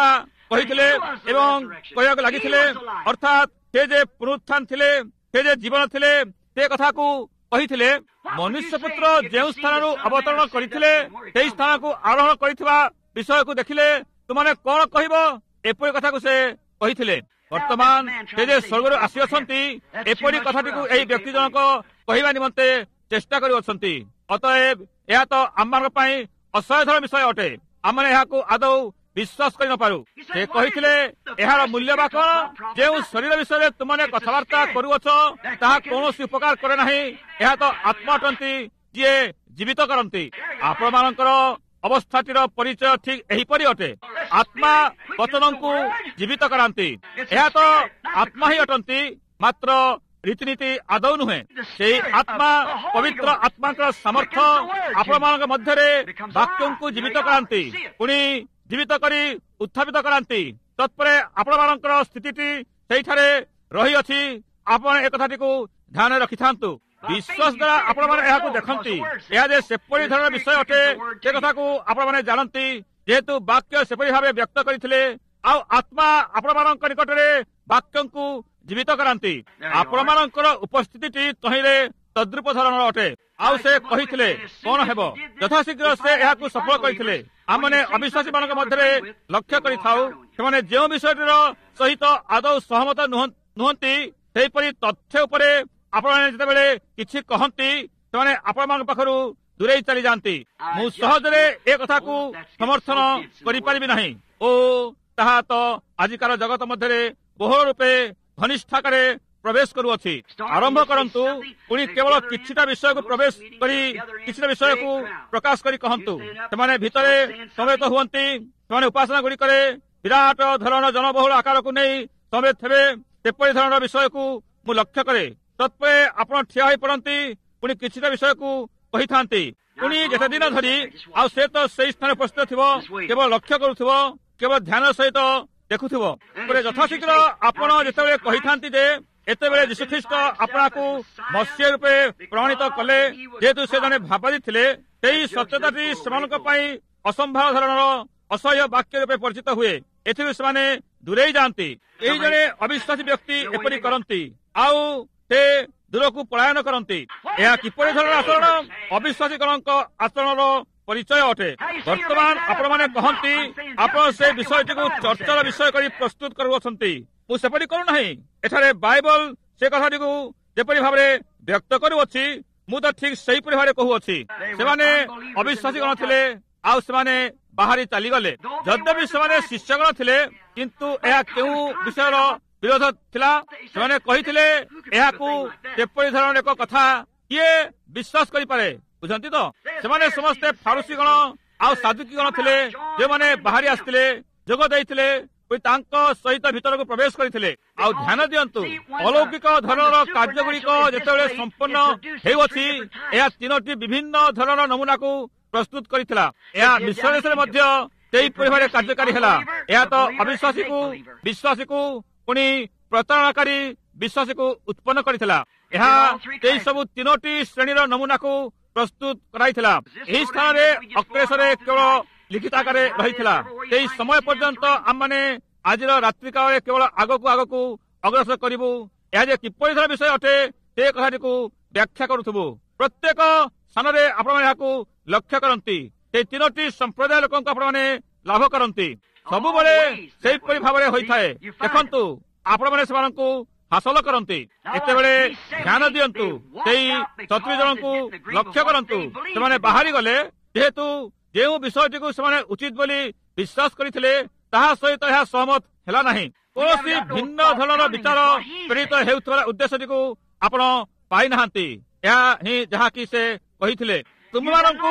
କହିଥିଲେ ଏବଂ କହିବାକୁ ଲାଗିଥିଲେ, ଅର୍ଥାତ୍ ସେ ଯେ ପୁନରୁତ୍ଥାନ ଥିଲେ, ସେ ଯେ ଜୀବନ ଥିଲେ, ସେ କଥାକୁ କହିଥିଲେ। ମନୁଷ୍ୟ ପୁତ୍ର ଯେଉଁ ସ୍ଥାନରୁ ଅବତରଣ କରିଥିଲେ ସେହି ସ୍ଥାନକୁ ଆରୋହଣ କରିଥିବା ବିଷୟକୁ ଦେଖିଲେ ତୁମାନେ କଣ କହିବ? ଏପରି କଥାକୁ ସେ କହିଥିଲେ। ବର୍ତ୍ତମାନ ସେ ଯେ ସ୍ୱର୍ଗରୁ ଆସିଅଛନ୍ତି ଏପରି କଥାଟିକୁ ଏହି ବ୍ୟକ୍ତି ଜଣକ କହିବା ନିମନ୍ତେ ଚେଷ୍ଟା କରିଅଛନ୍ତି। ଅତଏବ ଏହା ତ ଆମମାନଙ୍କ ପାଇଁ ଅସହ୍ୟର ବିଷୟ ଅଟେ। ଆମେ ଏହାକୁ ଆଦୌ ବିଶ୍ୱାସ କରିନପାରୁ। ସେ କହିଥିଲେ, ଏହାର ମୂଲ୍ୟ ବା କଣ? ଯେଉଁ ଶରୀର ବିଷୟରେ ତୁମମାନେ କଥାବାର୍ତ୍ତା କରୁଅଛ ତାହା କୌଣସି ଉପକାର କରେ ନାହିଁ। ଏହା ତ ଆତ୍ମା ଅଟନ୍ତି ଯିଏ ଜୀବିତ କରନ୍ତି। ଆପଣମାନଙ୍କର ଅବସ୍ଥାଟିର ପରିଚୟ ଠିକ୍ ଏହିପରି ଅଟେ। ଆତ୍ମା ବଚନଙ୍କୁ ଜୀବିତ କରାନ୍ତି। ଏହା ତ ଆତ୍ମା ହିଁ ଅଟନ୍ତି, ମାତ୍ର ରୀତିନୀତି ଆଦୌ ନୁହେଁ। ସେହି ଆତ୍ମା, ପବିତ୍ର ଆତ୍ମାଙ୍କର ସାମର୍ଥ୍ୟ ଆପଣମାନଙ୍କ ମଧ୍ୟରେ ବାକ୍ୟଙ୍କୁ ଜୀବିତ କରାନ୍ତି, ପୁଣି ଜୀବିତ କରି ଉତ୍ଥାପିତ କରାନ୍ତି। ତତ୍ପରେ ଆପଣମାନଙ୍କର ସ୍ଥିତିଟି ସେଇଠାରେ ରହିଅଛି। ଆପଣ ଏକଥାଟିକୁ ଧ୍ୟାନ ରଖିଥାନ୍ତୁ। ବିଶ୍ୱାସ ଦ୍ୱାରା ଆପଣମାନେ ଏହାକୁ ଦେଖନ୍ତି। ଏହା ଯେ ସେପରି ଧରଣର ବିଷୟ ଅଟେ ସେ କଥାକୁ ଆପଣମାନେ ଜାଣନ୍ତି, ଯେହେତୁ ବାକ୍ୟ ସେପରି ଭାବେ ବ୍ୟକ୍ତ କରିଥିଲେ। ଆଉ ଆତ୍ମା ଆପଣମାନଙ୍କ ନିକଟରେ ବାକ୍ୟଙ୍କୁ ଜୀବିତ କରାନ୍ତି। ଆପଣମାନଙ୍କର ଉପସ୍ଥିତିଟି ତହିଁରେ ତଦ୍ରୂପ ଧରଣର ଅଟେ। ଆଉ ସେ କହିଥିଲେ କଣ ହେବ? ଯଥାଶୀଘ୍ର ସେ ଏହାକୁ ସଫଳ କରିଥିଲେ। ଆମମାନେ ଅବିଶ୍ୱାସୀ ମାନଙ୍କ ମଧ୍ୟରେ ଲକ୍ଷ୍ୟ କରିଥାଉ, ସେମାନେ ଯେଉଁ ବିଷୟଟିର ସହିତ ଆଦୌ ସହମତ ନୁହନ୍ତି ସେହିପରି ତଥ୍ୟ ଉପରେ ଆପଣମାନେ ଯେତେବେଳେ କିଛି କହନ୍ତି ସେମାନେ ଆପଣମାନଙ୍କ ପାଖରୁ ଦୂରେଇ ଚାଲିଯାଆନ୍ତି। ମୁଁ ସହଜରେ ଏ କଥାକୁ ସମର୍ଥନ କରିପାରିବି ନାହିଁ ଓ ତାହା ତ ଆଜିକାର ଜଗତ ମଧ୍ୟରେ ବହୁଳ ରୂପେ ଘନିଷ୍ଠାକାରେ ପ୍ରବେଶ କରୁଅଛି। ଆରମ୍ଭ କରନ୍ତୁ, ପୁଣି କେବଳ କିଛିଟା ବିଷୟକୁ ପ୍ରବେଶ କରି କିଛିଟା ବିଷୟକୁ ପ୍ରକାଶ କରି କହନ୍ତୁ। ସେମାନେ ଭିତରେ ସମବେତ ହୁଅନ୍ତି। ସେମାନେ ଉପାସନା ଗୁଡ଼ିକରେ ବିରାଟ ଧରଣର ଜନବହୁଳ ଆକାରକୁ ନେଇ ସମବେତ ହେବେ। ସେପରି ଧରଣର ବିଷୟକୁ ମୁଁ ଲକ୍ଷ୍ୟ କରେ। ତତ୍ପରେ ଆପଣ ଠିଆ ହୋଇ ପଡ଼ନ୍ତି, ପୁଣି କିଛିଟା ବିଷୟକୁ କହିଥାନ୍ତି। ପୁଣି ଯେତେ ଦିନ ଧରି ଆଉ ସେ ତ ସେଇ ସ୍ଥାନରେ ଉପସ୍ଥିତ ଥିବ, କେବଳ ଲକ୍ଷ୍ୟ କରୁଥିବ, କେବଳ ଧ୍ୟାନ ସହିତ ଦେଖୁଥିବ। ଯଥାଶୀଘ୍ର ଆପଣ ଯେତେବେଳେ କହିଥାନ୍ତି ଯେ ଏତେବେଳେ ଯୀଶୁଖ୍ରୀଷ୍ଟ ଆପଣଙ୍କୁ ମସିହା ରୂପେ ପ୍ରମାଣିତ କଲେ, ଯେହେତୁ ସେ ଜଣେ ଭାବବାଦୀ ଥିଲେ, ସେହି ସତ୍ୟତାଟି ସେମାନଙ୍କ ପାଇଁ ଅସମ୍ଭାଳ ଧରଣର ଅସହ୍ୟ ବାକ୍ୟ ରୂପେ ପରିଚିତ ହୁଏ। ଏଥିରୁ ସେମାନେ ଦୂରେଇ ଯାଆନ୍ତି। ଏହି ଜଣେ ଅବିଶ୍ୱାସୀ ବ୍ୟକ୍ତି ଏପରି କରନ୍ତି ଆଉ ସେ ଦୂରକୁ ପଳାୟନ କରନ୍ତି। ଏହା କିପରି ଧରଣର ଆଚରଣ? ଅବିଶ୍ୱାସୀମାନଙ୍କ ଆଚରଣର ପରିଚୟ ଅଟେ। ବର୍ତ୍ତମାନ ଆପଣମାନେ କହନ୍ତି ଆପଣ ସେ ବିଷୟଟିକୁ ଚର୍ଚ୍ଚାର ବିଷୟ କରି ପ୍ରସ୍ତୁତ କରୁଅଛନ୍ତି। ମୁଁ ସେପରି କରୁନାହିଁ। ଏଠାରେ ବାଇବଲ ସେ କଥାଟିକୁ ଯେପରି ଭାବରେ ବ୍ୟକ୍ତ କରୁଅଛି, ମୁଁ ତ ଠିକ୍ ସେହିପରି ଭାବରେ କହୁଅଛି। ସେମାନେ ଅବିଶ୍ୱାସୀଗଣ ଥିଲେ ଆଉ ସେମାନେ ବାହାରି ଚାଲିଗଲେ। ଯଦ୍ୟପି ସେମାନେ ଶିଷ୍ୟଗଣ ଥିଲେ, କିନ୍ତୁ ଏହା କେଉଁ ବିଷୟର ବିରୋଧ ଥିଲା? ସେମାନେ କହିଥିଲେ ଏହାକୁ ଯେପରି ଧରଣର ଏକ କଥା କିଏ ବିଶ୍ୱାସ କରିପାରେ? ବୁଝନ୍ତି ତ? ସେମାନେ ସମସ୍ତେ ଫାରୁସିଗଣ ଆଉ ସାଦୁକିଗଣ ଥିଲେ, ଯେଉଁମାନେ ବାହାରି ଆସିଥିଲେ, ଯୋଗ ଦେଇଥିଲେ, ତାଙ୍କ ସହିତ ଭିତରକୁ ପ୍ରବେଶ କରିଥିଲେ। ଆଉ ଧ୍ୟାନ ଦିଅନ୍ତୁ, ଅଲୌକିକ ଧରଣର କାର୍ଯ୍ୟଗୁଡ଼ିକ ଯେତେବେଳେ ସମ୍ପନ୍ନ ହେଉଅଛି, ଏହା ତିନୋଟି ବିଭିନ୍ନ ଧରଣର ନମୁନାକୁ ପ୍ରସ୍ତୁତ କରିଥିଲା। ଏହା ମିଶ୍ର ଦେଶରେ ମଧ୍ୟ ସେହିପରି ଭାବରେ କାର୍ଯ୍ୟକାରୀ ହେଲା। ଏହା ତ ଅବିଶ୍ୱାସୀକୁ ବିଶ୍ୱାସୀକୁ ପୁଣି ପ୍ରତାରଣାକାରୀ ବିଶ୍ୱାସୀକୁ ଉତ୍ପନ୍ନ କରିଥିଲା। ଏହା ସେହି ସବୁ ତିନୋଟି ଶ୍ରେଣୀର ନମୁନାକୁ ପ୍ରସ୍ତୁତ କରାଇଥିଲା। ଏହି ସ୍ଥାନରେ ଅକ୍ଲେଶରେ କେବଳ ଲିଖିତ ଆକାରରେ ରହିଥିଲା। ସେହି ସମୟ ପର୍ଯ୍ୟନ୍ତ ଆମମାନେ ଆଜିର ରାତ୍ରି କାଳରେ କେବଳ ଆଗକୁ ଆଗକୁ ଅଗ୍ରସର କରିବୁ। ଏହା ଯେ କିପରି ଧର ବିଷୟ ଅଟେ ସେ କଥାଟିକୁ ବ୍ୟାଖ୍ୟା କରୁଥିବୁ। ପ୍ରତ୍ୟେକ ସ୍ଥାନରେ ଆପଣମାନେ ଏହାକୁ ଲକ୍ଷ୍ୟ କରନ୍ତି। ସେହି ତିନୋଟି ସମ୍ପ୍ରଦାୟ ଲୋକଙ୍କୁ ଆପଣମାନେ ଲାଭ କରନ୍ତି। ସବୁବେଳେ ସେହିପରି ଭାବରେ ହୋଇଥାଏ। ଦେଖନ୍ତୁ, ଆପଣମାନେ ସେମାନଙ୍କୁ ହାସଲ କରନ୍ତି। ଏତେବେଳେ ଧ୍ୟାନ ଦିଅନ୍ତୁ, ସେହି 70 ଜଣଙ୍କୁ ଲକ୍ଷ୍ୟ କରନ୍ତୁ। ସେମାନେ ବାହାରି ଗଲେ, ଯେହେତୁ ଯେଉଁ ବିଷୟଟିକୁ ସେମାନେ ଉଚିତ ବୋଲି ବିଶ୍ୱାସ କରିଥିଲେ ତାହା ସହିତ ଏହା ସହମତ ହେଲା ନାହିଁ। କୌଣସି ଭିନ୍ନ ଧରଣର ବିଚାର ପ୍ରେରିତ ହେଉଥିବା ଉଦ୍ଦେଶ୍ୟଟିକୁ ଆପଣ ପାଇନାହାନ୍ତି। ଏହା ହିଁ ଯାହାକି ସେ କହିଥିଲେ। ତୁମମାନଙ୍କୁ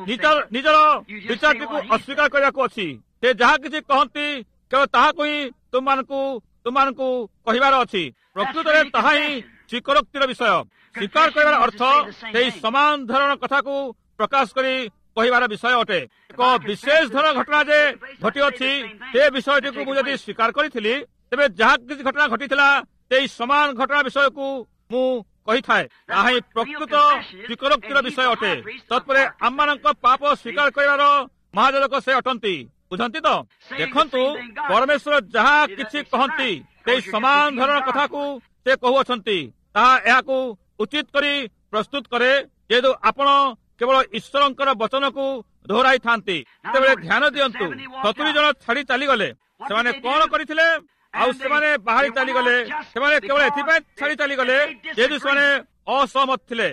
ନିଜର ବିଚାରଟିକୁ ଅସ୍ୱୀକାର କରିବାକୁ ଅଛି। ସେ ଯାହା କିଛି କହନ୍ତି କେବଳ ତାହାକୁ ହିଁ ତୁମମାନଙ୍କୁ କହିବାର ଅଛି। ପ୍ରକୃତରେ ତାହା ହିଁ ସ୍ୱୀକାରୋକ୍ତିର ବିଷୟ। ସ୍ୱୀକାର କରିବାର ଅର୍ଥ ସେହି ସମାନ ଧରଣ କଥାକୁ ପ୍ରକାଶ କରି କହିବାର ବିଷୟ ଅଟେ। ଏକ ବିଶେଷ ଧରଣ ଘଟଣା ଯେ ଘଟିଅଛି, ସେ ବିଷୟଟିକୁ ମୁଁ ଯଦି ସ୍ୱୀକାର କରିଥିଲି, ତେବେ ଯାହା କିଛି ଘଟଣା ଘଟିଥିଲା ସେହି ସମାନ ଘଟଣା ବିଷୟକୁ ମୁଁ କହିଥାଏ। ତାହା ହିଁ ପ୍ରକୃତ ସ୍ୱୀକାରୋକ୍ତିର ବିଷୟ ଅଟେ। ତତ୍ପରେ ଆମମାନଙ୍କ ପାପ ସ୍ୱୀକାର କରିବାର ମହାଯାଜକ ସେ ଅଟନ୍ତି। ବୁଝନ୍ତି ତ? ଦେଖନ୍ତୁ, ପରମେଶ୍ୱର ଯାହା କିଛି କହନ୍ତି ସେଇ ସମାନ ଧରଣର କଥାକୁ ସେ କହୁଅଛନ୍ତି। ତାହା ଏହାକୁ ଉଚିତ କରି ପ୍ରସ୍ତୁତ କରେ, ଯେହେତୁ ଆପଣ କେବଳ ଈଶ୍ୱରଙ୍କର ବଚନକୁ ଦୋହରାଇଥାନ୍ତି। ସେତେବେଳେ ଧ୍ୟାନ ଦିଅନ୍ତୁ, 70 ଜଣ ଛାଡ଼ି ଚାଲିଗଲେ। ସେମାନେ କଣ କରିଥିଲେ? ଆଉ ସେମାନେ ବାହାରି ଚାଲିଗଲେ। ସେମାନେ କେବଳ ଏଥିପାଇଁ ଛାଡ଼ି ଚାଲିଗଲେ ଯେହେତୁ ସେମାନେ ଅସହମତ ଥିଲେ।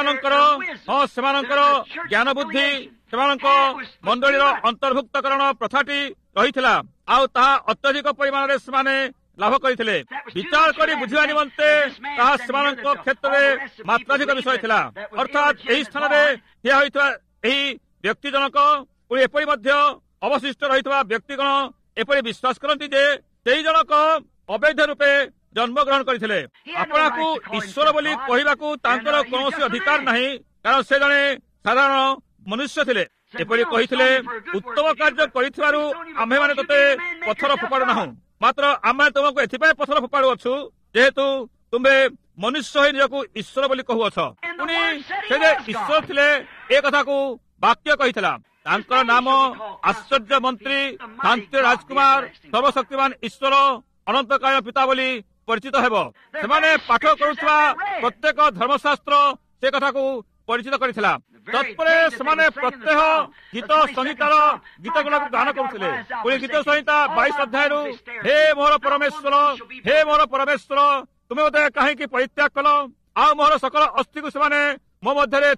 ସେମାନଙ୍କର ଜ୍ଞାନ ବୁଦ୍ଧି, ସେମାନଙ୍କ ମଣ୍ଡଳୀର ଅନ୍ତର୍ଭୁକ୍ତକରଣ ପ୍ରଥାଟି ରହିଥିଲା, ଆଉ ତାହା ଅତ୍ୟଧିକ ପରିମାଣରେ ସେମାନେ ଲାଭ କରିଥିଲେ। ବିଚାର କରି ବୁଝିବା ନିମନ୍ତେ ତାହା ସେମାନଙ୍କ କ୍ଷେତ୍ରରେ ମାତ୍ରାଧିକ ବିଷୟ ଥିଲା। ଅର୍ଥାତ୍ ଏହି ସ୍ଥାନରେ ଠିଆ ହୋଇଥିବା ଏହି ବ୍ୟକ୍ତି ଜଣକ ପୁଣି ଏପରି ମଧ୍ୟ ଅବଶିଷ୍ଟ ରହିଥିବା ବ୍ୟକ୍ତିଗଣ ଏପରି ବିଶ୍ୱାସ କରନ୍ତି ଯେ ସେହି ଜଣକ ଅବୈଧ ରୂପେ ଜନ୍ମଗ୍ରହଣ କରିଥିଲେ। ଆପଣଙ୍କୁ ଈଶ୍ୱର ବୋଲି କହିବାକୁ ତାଙ୍କର କୌଣସି ଅଧିକାର ନାହିଁ, କାରଣ ସେ ଜଣେ ସାଧାରଣ ମନୁଷ୍ୟ ଥିଲେ। ଏପରି କହିଥିଲେ, ଉତ୍ତମ କାର୍ଯ୍ୟ କରିଥିବାରୁ ଆମ୍ଭେମାନେ ତୋତେ ପଥର ଫୋପାଡୁ ନାହୁଁ, ମାତ୍ର ଆମେ ତୁମକୁ ଏଥିପାଇଁ ପଥର ଫୋପାଡୁଅଛୁ ଯେହେତୁ ତୁମେ ମନୁଷ୍ୟ ହୋଇ ନିଜକୁ ଈଶ୍ୱର ବୋଲି କହୁଅଛ। ପୁଣି ସେ ଯେ ଈଶ୍ୱର ଥିଲେ ଏ କଥାକୁ ବାକ୍ୟ କହିଥିଲା। ତାଙ୍କର ନାମ ଆଶ୍ଚର୍ଯ୍ୟ ମନ୍ତ୍ରୀ, ଶାନ୍ତି ରାଜକୁମାର, ସର୍ବଶକ୍ତିମାନ ଈଶ୍ୱର, ଅନନ୍ତକାଳୀନ ପିତା ବୋଲି ପରିଚିତ ହେବ। ସେମାନେ ପାଠ କରୁଥିବା ପ୍ରତ୍ୟେକ ଧର୍ମଶାସ୍ତ୍ର ସେ କଥାକୁ ପରିଚିତ କରିଥିଲା। ତତ୍ପରେ ସେମାନେ ପ୍ରତ୍ୟହ ଗୀତ ସଂହିତାର ଗୀତ ଗୁଡ଼ାକୁ ଗାନ କରୁଥିଲେ। ପୁଣି ଗୀତ ସଂହିତା 22 ଅଧ୍ୟାୟରୁ, ହେ ମୋର ପରମେଶ୍ୱର, ହେ ମୋର ପରମେଶ୍ୱର, ତୁମେ ମୋତେ କାହିଁକି ପରିତ୍ୟାଗ କଲ? ଆଉ ମୋର ସକଳ ଅସ୍ଥିକୁ ସେମାନେ ମୋ ମଧ୍ୟରେ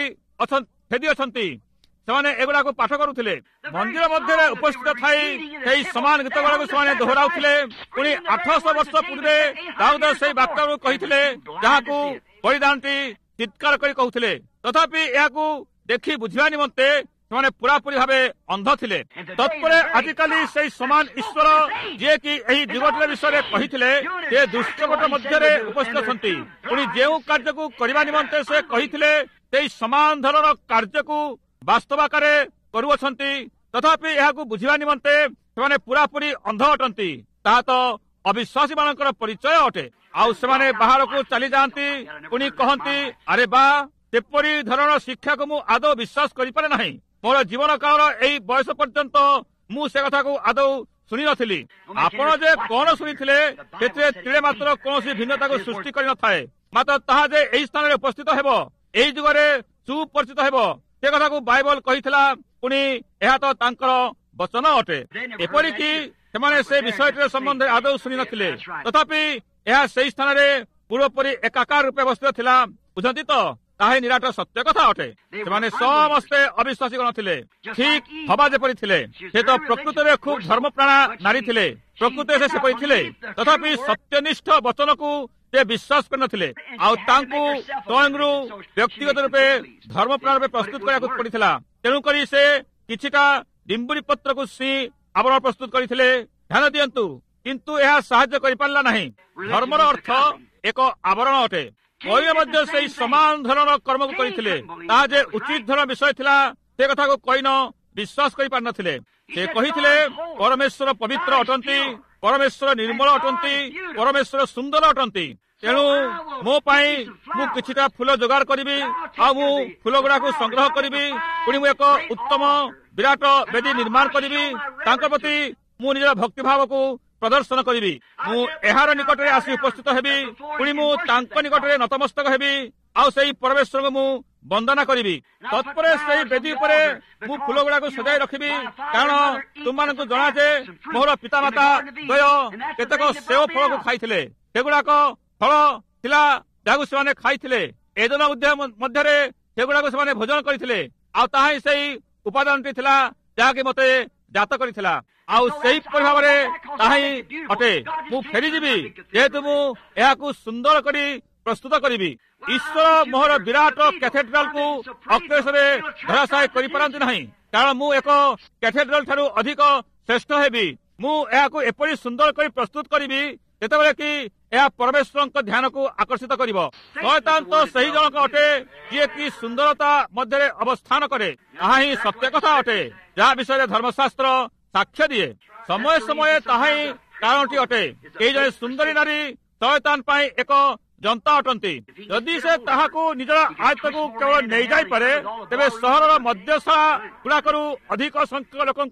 ଛେଦି ଅଛନ୍ତି। ସେମାନେ ଏଗୁଡାକୁ ପାଠ କରୁଥିଲେ। ମନ୍ଦିର ମଧ୍ୟରେ ଉପସ୍ଥିତ ଥାଇ ସେହି ସମାନ ଗୀତ ଗୁଡାକୁ ସେମାନେ ଦୋହରାଉଥିଲେ। ପୁଣି 800 ବର୍ଷ ପୂର୍ବେ ଦାଉଦ ସେହି ବାକ୍ୟକୁ କହିଥିଲେ, ଯାହାକୁ ବଳିଦାନଟି ଚିତ୍କାର କରି କହୁଥିଲେ। ତଥାପି ଏହାକୁ ଦେଖି ବୁଝିବା ନିମନ୍ତେ ସେମାନେ ପୁରାପୁରି ଭାବେ ଅନ୍ଧ ଥିଲେ। ତତ୍ପରେ ଆଜିକାଲି ସେହି ସମାନ ଈଶ୍ୱର ଯିଏକି ଏହି ଯୁଗଟିର ବିଷୟରେ କହିଥିଲେ, ସେ ଦୁଷ୍ଟଗୋଟ ମଧ୍ୟରେ ଉପସ୍ଥିତ ଅଛନ୍ତି। ପୁଣି ଯେଉଁ କାର୍ଯ୍ୟକୁ କରିବା ନିମନ୍ତେ ସେ କହିଥିଲେ ସେହି ସମାନ ଧରଣର କାର୍ଯ୍ୟକୁ ବାସ୍ତବ ଆକାରରେ କରୁଅଛନ୍ତି। ତଥାପି ଏହାକୁ ବୁଝିବା ନିମନ୍ତେ ସେମାନେ ପୁରାପୁରି ଅନ୍ଧ ଅଟନ୍ତି। ତାହା ତ ଅବିଶ୍ୱାସୀ ମାନଙ୍କର ପରିଚୟ ଅଟେ। ଆଉ ସେମାନେ ବାହାରକୁ ଚାଲିଯାଆନ୍ତି, ପୁଣି କହନ୍ତି, ଆରେ ବା, ସେପରି ଧରଣର ଶିକ୍ଷାକୁ ମୁଁ ଆଦୌ ବିଶ୍ୱାସ କରିପାରେ ନାହିଁ। ମୋର ଜୀବନ କାଳର ଏହି ବୟସ ପର୍ଯ୍ୟନ୍ତ ମୁଁ ସେ କଥାକୁ ଆଦୌ ଶୁଣି ନଥିଲି। ଆପଣ ଯେ କଣ ଶୁଣିଥିଲେ ସେଥିରେ ତିଳେ ମାତ୍ର କୌଣସି ଭିନ୍ନତାକୁ ସୃଷ୍ଟି କରିନଥାଏ। ମାତ୍ର ତାହା ଯେ ଏହି ସ୍ଥାନରେ ଉପସ୍ଥିତ ହେବ, ଏହି ଯୁଗରେ ସୁପରିଚିତ ହେବ, ସେ କଥାକୁ ବାଇବଲ କହିଥିଲା। ପୁଣି ଏହା ତ ତାଙ୍କର ବଚନ ଅଟେ। ଏପରିକି ସେମାନେ ସେ ବିଷୟଟିର ସମ୍ବନ୍ଧରେ ଆଦୌ ଶୁଣି ନଥିଲେ। ତଥାପି ଏହା ସେହି ସ୍ଥାନରେ ପୂର୍ବପରି ଏକାକାର ରୂପେ ଅବସ୍ଥିତ ଥିଲା। ବୁଝନ୍ତି ତ? ତାହା ନିରାଟ ସତ୍ୟ କଥା ଅଟେ। ସେମାନେ ସମସ୍ତେ ଅବିଶ୍ୱାସୀ ଗଣ ଥିଲେ, ଠିକ ହବା ଯେପରି ଥିଲେ। ସେ ତ ପ୍ରକୃତରେ ଖୁବ ଧର୍ମପ୍ରାଣା ନାରୀ ଥିଲେ। ପ୍ରକୃତରେ ସେ ସେପରି ଥିଲେ। ତଥାପି ସତ୍ୟନିଷ୍ଠ ବଚନକୁ ସେ ବିଶ୍ୱାସ କରିନଥିଲେ। ଆଉ ତାଙ୍କୁ ସ୍ୱୟଂରୁ ବ୍ୟକ୍ତିଗତ ରୂପେ ଧର୍ମପ୍ରାଣ ରୂପେ ପ୍ରସ୍ତୁତ କରିବାକୁ ପଡିଥିଲା। ତେଣୁକରି ସେ କିଛିଟା ଡିମ୍ବୁରି ପତ୍ରକୁ ଆବରଣ ପ୍ରସ୍ତୁତ କରିଥିଲେ। ଧ୍ୟାନ ଦିଅନ୍ତୁ, କିନ୍ତୁ ଏହା ସାହାଯ୍ୟ କରିପାରିଲା ନାହିଁ। ଧର୍ମର ଅର୍ଥ ଏକ ଆବରଣ ଅଟେ। କଇନ ମଧ୍ୟ ସେହି ସମାନ ଧରଣର କର୍ମକୁ କରିଥିଲେ। ତାହା ଯେ ଉଚିତ ଧରଣ ବିଷୟ ଥିଲା, ସେ କଥାକୁ କଇନ ବିଶ୍ୱାସ କରିପାରିନଥିଲେ। ସେ କହିଥିଲେ, ପରମେଶ୍ୱର ପବିତ୍ର ଅଟନ୍ତି, ପରମେଶ୍ୱର ନିର୍ମଳ ଅଟନ୍ତି, ପରମେଶ୍ୱର ସୁନ୍ଦର ଅଟନ୍ତି। ତେଣୁ ମୋ ପାଇଁ ମୁଁ କିଛିଟା ଫୁଲ ଯୋଗାଡ଼ କରିବି, ଆଉ ମୁଁ ଫୁଲ ଗୁଡାକୁ ସଂଗ୍ରହ କରିବି। ପୁଣି ମୁଁ ଏକ ଉତ୍ତମ ବିରାଟ ବେଦୀ ନିର୍ମାଣ କରିବି। ତାଙ୍କ ପ୍ରତି ମୁଁ ନିଜର ଭକ୍ତିଭାବକୁ ପ୍ରଦର୍ଶନ କରିବି। ମୁଁ ଏହାର ନିକଟରେ ଆସି ଉପସ୍ଥିତ ହେବି। ପୁଣି ମୁଁ ତାଙ୍କ ନିକଟରେ ନତମସ୍ତକ ହେବି, ଆଉ ସେହି ପରମେଶ୍ୱରଙ୍କୁ ମୁଁ ବନ୍ଦନା କରିବି। ତତ୍ପରେ ସେହି ବେଦୀ ଉପରେ ମୁଁ ଫୁଲ ଗୁଡାକୁ ସଜାଇ ରଖିବି। କାରଣ ତୁମମାନଙ୍କୁ ଜଣା ଯେ ମୋର ପିତାମାତା ଦ୍ୱୟ କେତେକ ସେଓ ଫଳକୁ ଖାଇଥିଲେ। ସେଗୁଡାକ ଫଳ ଥିଲା ଯାହାକୁ ସେମାନେ ଖାଇଥିଲେ। ଏଦିନ ମଧ୍ୟରେ ସେଗୁଡାକୁ ସେମାନେ ଭୋଜନ କରିଥିଲେ। ଆଉ ତାହା ହିଁ ସେହି ଉପାଦାନଟି ଥିଲା ଯାହାକି ମୋତେ ଜାତ କରିଥିଲା। ଆଉ ସେହିପରି ଭାବରେ ତାହା ହିଁ ଅଟେ। ମୁଁ ଫେରିଯିବି, ଯେହେତୁ ମୁଁ ଏହାକୁ ସୁନ୍ଦର କରି ପ୍ରସ୍ତୁତ କରିବି। ଈଶ୍ୱର ମୋହର ବିରାଟ କ୍ୟାଥେଡ୍ରାଲକୁ ଅକ୍ଲେଶରେ ଧରାଶାୟୀ କରିପାରନ୍ତି ନାହିଁ, କାରଣ ମୁଁ ଏକ କ୍ୟାଥେଡ୍ରାଲ ଠାରୁ ଅଧିକ ଶ୍ରେଷ୍ଠ ହେବି। ମୁଁ ଏହାକୁ ଏପରି ସୁନ୍ଦର କରି ପ୍ରସ୍ତୁତ କରିବି ଯେତେବେଳେ କି ଏହା ପରମେଶ୍ୱରଙ୍କ ଧ୍ୟାନକୁ ଆକର୍ଷିତ କରିବ। ଶୟତାନ ତ ସେହି ଜଣକ ଅଟେ ଯିଏକି ସୁନ୍ଦରତା ମଧ୍ୟରେ ଅବସ୍ଥାନ କରେ। ତାହା ହିଁ ସତ୍ୟ କଥା ଅଟେ, ଯାହା ବିଷୟରେ ଧର୍ମଶାସ୍ତ୍ର ସାକ୍ଷ୍ୟ ଦିଏ। ସମୟ ସମୟ ତାହା ହିଁ କାରଣଟି ଅଟେ। ଏହି ଜଣେ ସୁନ୍ଦରୀ ନାରୀ ଶୟତାନ ପାଇଁ ଏକ ଜନ୍ତା ଅଟନ୍ତି। ଯଦି ସେ ତାହାକୁ ନିଜର ଆୟତ୍ତକୁ କେବଳ ନେଇଯାଇପାରେ, ତେବେ ସହରର ମଦ୍ୟଶାଳା ଗୁଡାକରୁ ଅଧିକ ସଂଖ୍ୟକ ଲୋକଙ୍କୁ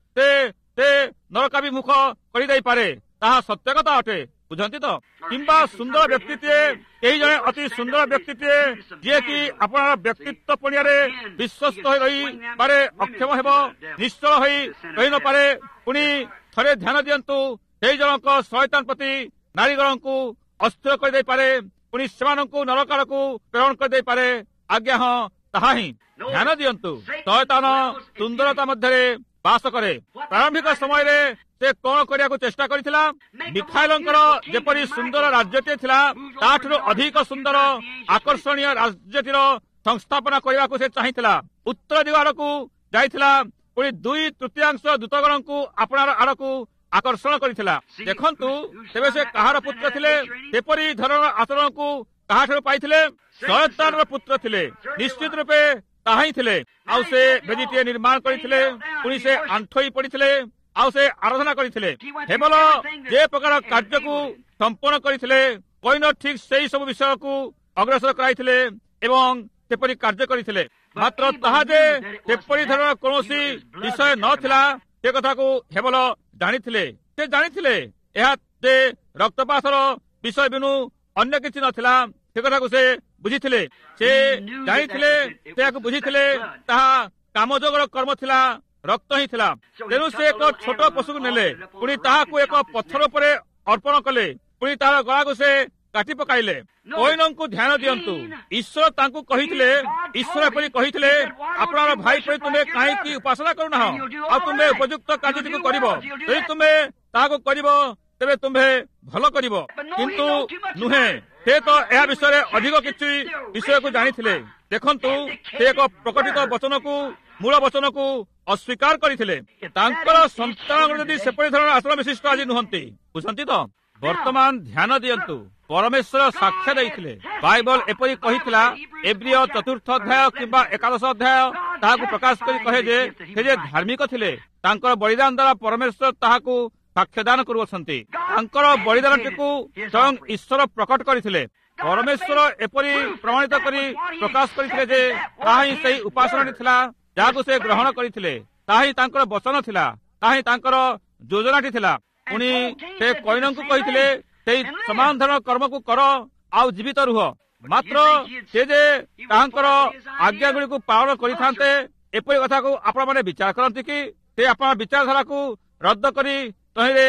ସେ ନରକାଭିମୁଖ କରିଦେଇପାରେ, ତାହା ସତ୍ୟ କଥା ଅଟେ। ବୁଝନ୍ତି ତ? କିମ୍ବା ସୁନ୍ଦର ବ୍ୟକ୍ତିଟିଏ, କେହି ଜଣେ ଅତି ସୁନ୍ଦର ବ୍ୟକ୍ତିଟିଏ ଯିଏକି ଆପଣଙ୍କର ବ୍ୟକ୍ତିତ୍ୱ ପଣିଆରେ ବିଶ୍ୱସ୍ତ ହୋଇ ରହିପାରେ ଅକ୍ଷମ ହେବ, ନିଶ୍ଚଳ ହୋଇ ରହିନପାରେ। ପୁଣି ଥରେ ଧ୍ୟାନ ଦିଅନ୍ତୁ, ସେହି ଜଣଙ୍କ ଶୟତାନ ପ୍ରତି ନାରୀଗଣଙ୍କୁ ଅସ୍ଥିର କରିଦେଇପାରେ, ପୁଣି ସେମାନଙ୍କୁ ନରକାଳକୁ ପ୍ରେରଣ କରିଦେଇପାରେ। ଆଜ୍ଞା, ହଁ, ତାହା ହିଁ। ଧ୍ୟାନ ଦିଅନ୍ତୁ, ଶୟତାନ ସୁନ୍ଦରତା ମଧ୍ୟରେ ବାସ କରେ। ପ୍ରାରମ୍ଭିକ ସମୟରେ ସେ କଣ କରିବାକୁ ଚେଷ୍ଟା କରିଥିଲା? ମିଖାଏଲଙ୍କର ଯେପରି ସୁନ୍ଦର ରାଜ୍ୟଟିଏ ଥିଲା, ତାଠାରୁ ଅଧିକ ସୁନ୍ଦର ଆକର୍ଷଣୀୟ ରାଜ୍ୟଟିର ସଂସ୍ଥାପନା କରିବାକୁ ସେ ଚାହିଁଥିଲା। ଉତ୍ତର ଦିଗ ଆଡ଼କୁ ଯାଇଥିଲା, ପୁଣି 2/3 ଦୂତଗଣଙ୍କୁ ଆପଣାର ଆଡ଼କୁ ଆକର୍ଷଣ କରିଥିଲା। ଦେଖନ୍ତୁ, ତେବେ ସେ କାହାର ପୁତ୍ର ଥିଲେ? ସେପରି ଧରଣର ଆଚରଣକୁ କାହାଠାରୁ ପାଇଥିଲେ? ଶୟତାନର ପୁତ୍ର ଥିଲେ, ନିଶ୍ଚିତ ରୂପେ ତାହା ହିଁ ଥିଲେ। ଆଉ ସେ ବେଦୀଟିଏ ନିର୍ମାଣ କରିଥିଲେ, ପୁଣି ସେ ଆଣ୍ଠୋଇ ପଡ଼ିଥିଲେ, ଆଉ ସେ ଆରାଧନା କରିଥିଲେ। ହେବଲ ଯେ ପ୍ରକାର କାର୍ଯ୍ୟକୁ ସମ୍ପନ୍ନ କରିଥିଲେ, କଇନ ଠିକ୍ ସେହି ସବୁ ବିଷୟକୁ ଅଗ୍ରସର କରାଇଥିଲେ ଏବଂ ସେପରି କାର୍ଯ୍ୟ କରିଥିଲେ। ମାତ୍ର ତାହା ଯେ ସେପରି ଧରଣର କୌଣସି ବିଷୟ ନଥିଲା, ସେ କଥାକୁ ହେବଲ ଜାଣିଥିଲେ। ସେ ଜାଣିଥିଲେ ଏହା ଯେ ରକ୍ତପାତର ବିଷୟ ବିନୁ ଅନ୍ୟ କିଛି ନଥିଲା। ସେ କଥାକୁ ସେ ବୁଝିଥିଲେ। ସେ ଜାଣିଥିଲେ, ସେ ଏହାକୁ ବୁଝିଥିଲେ, ତାହା କାମଯୋଗର କର୍ମ ଥିଲା, ରକ୍ତ ହିଁ ଥିଲା। ତେଣୁ ସେ ଏକ ଛୋଟ ପଶୁକୁ ନେଲେ, ପୁଣି ତାହାକୁ ଏକ ପଥର ଉପରେ ଅର୍ପଣ କଲେ, ପୁଣି ତାହାର ଗଳାକୁ ସେ କାଟି ପକାଇଲେ। କଇନଙ୍କୁ ଧ୍ୟାନ ଦିଅନ୍ତୁ, ଈଶ୍ୱର ତାଙ୍କୁ କହିଥିଲେ, ଈଶ୍ୱର ଏପରି କହିଥିଲେ, ଆପଣଙ୍କର ଭାଇ ପରି ତୁମେ କାହିଁକି ଉପାସନା କରୁନାହ? ଆଉ ତୁମେ ଉପଯୁକ୍ତ କାର୍ଯ୍ୟଟିକୁ କରିବ। ଯଦି ତୁମେ ତାହାକୁ କରିବ, ତେବେ ତୁମ୍ଭେ ଭଲ କରିବ। କିନ୍ତୁ ନୁହେଁ, ସେ ତ ଏହା ବିଷୟରେ ଅଧିକ କିଛି ବିଷୟକୁ ଜାଣିଥିଲେ। ଦେଖନ୍ତୁ, ସେ ଏକ ପ୍ରକଟିତ ବଚନକୁ, ମୂଳ ବଚନକୁ ଅସ୍ୱୀକାର କରିଥିଲେ। ତାଙ୍କର ସନ୍ତାନ ଯଦି ସେପରି ଧରଣର ଆଚରଣ ବିଶିଷ୍ଟ ଆଜି ନୁହନ୍ତି। ବୁଝନ୍ତି ତ? ବର୍ତ୍ତମାନ ଧ୍ୟାନ ଦିଅନ୍ତୁ, ପରମେଶ୍ୱର ସାକ୍ଷ୍ୟ ଦେଇଥିଲେ। ବାଇବଲ ଏପରି କହିଥିଲା, ଏବ୍ରିୟ 4th ଅଧ୍ୟାୟ କିମ୍ବା 11th ଅଧ୍ୟାୟ ତାହାକୁ ପ୍ରକାଶ କରି କହେ ଯେ ସେ ଯେ ଧାର୍ମିକ ଥିଲେ, ତାଙ୍କର ବଳିଦାନ ଦ୍ୱାରା ପରମେଶ୍ୱର ତାହାକୁ ସାକ୍ଷ୍ୟଦାନ କରୁଅଛନ୍ତି। ତାଙ୍କର ବଳିଦାନଟିକୁ ସ୍ୱୟଂ ଈଶ୍ୱର ପ୍ରକଟ କରିଥିଲେ। ପରମେଶ୍ୱର ଏପରି ପ୍ରମାଣିତ କରି ପ୍ରକାଶ କରିଥିଲେ ଯେ ତାହା ହିଁ ସେହି ଉପାସନାଟି ଥିଲା ଯାହାକୁ ସେ ଗ୍ରହଣ କରିଥିଲେ। ତାହା ହିଁ ତାଙ୍କର ବଚନ ଥିଲା, ତାହା ହିଁ ତାଙ୍କର ଯୋଜନାଟି ଥିଲା। ପୁଣି ସେ କଇନଙ୍କୁ କହିଥିଲେ, ସେଇ ସମାନ ଧରଣର କର୍ମକୁ କର ଆଉ ଜୀବିତ ରୁହ। ମାତ୍ର ସେ ଯେ ତାହାଙ୍କର ଆଜ୍ଞା ଗୁଡ଼ିକୁ ପାଳନ କରିଥାନ୍ତେ, ଏପରି କଥାକୁ ଆପଣମାନେ ବିଚାର କରନ୍ତି କି? ସେ ଆପଣଙ୍କ ବିଚାରଧାରାକୁ ରଦ୍ଦ କରି ତହିଁରେ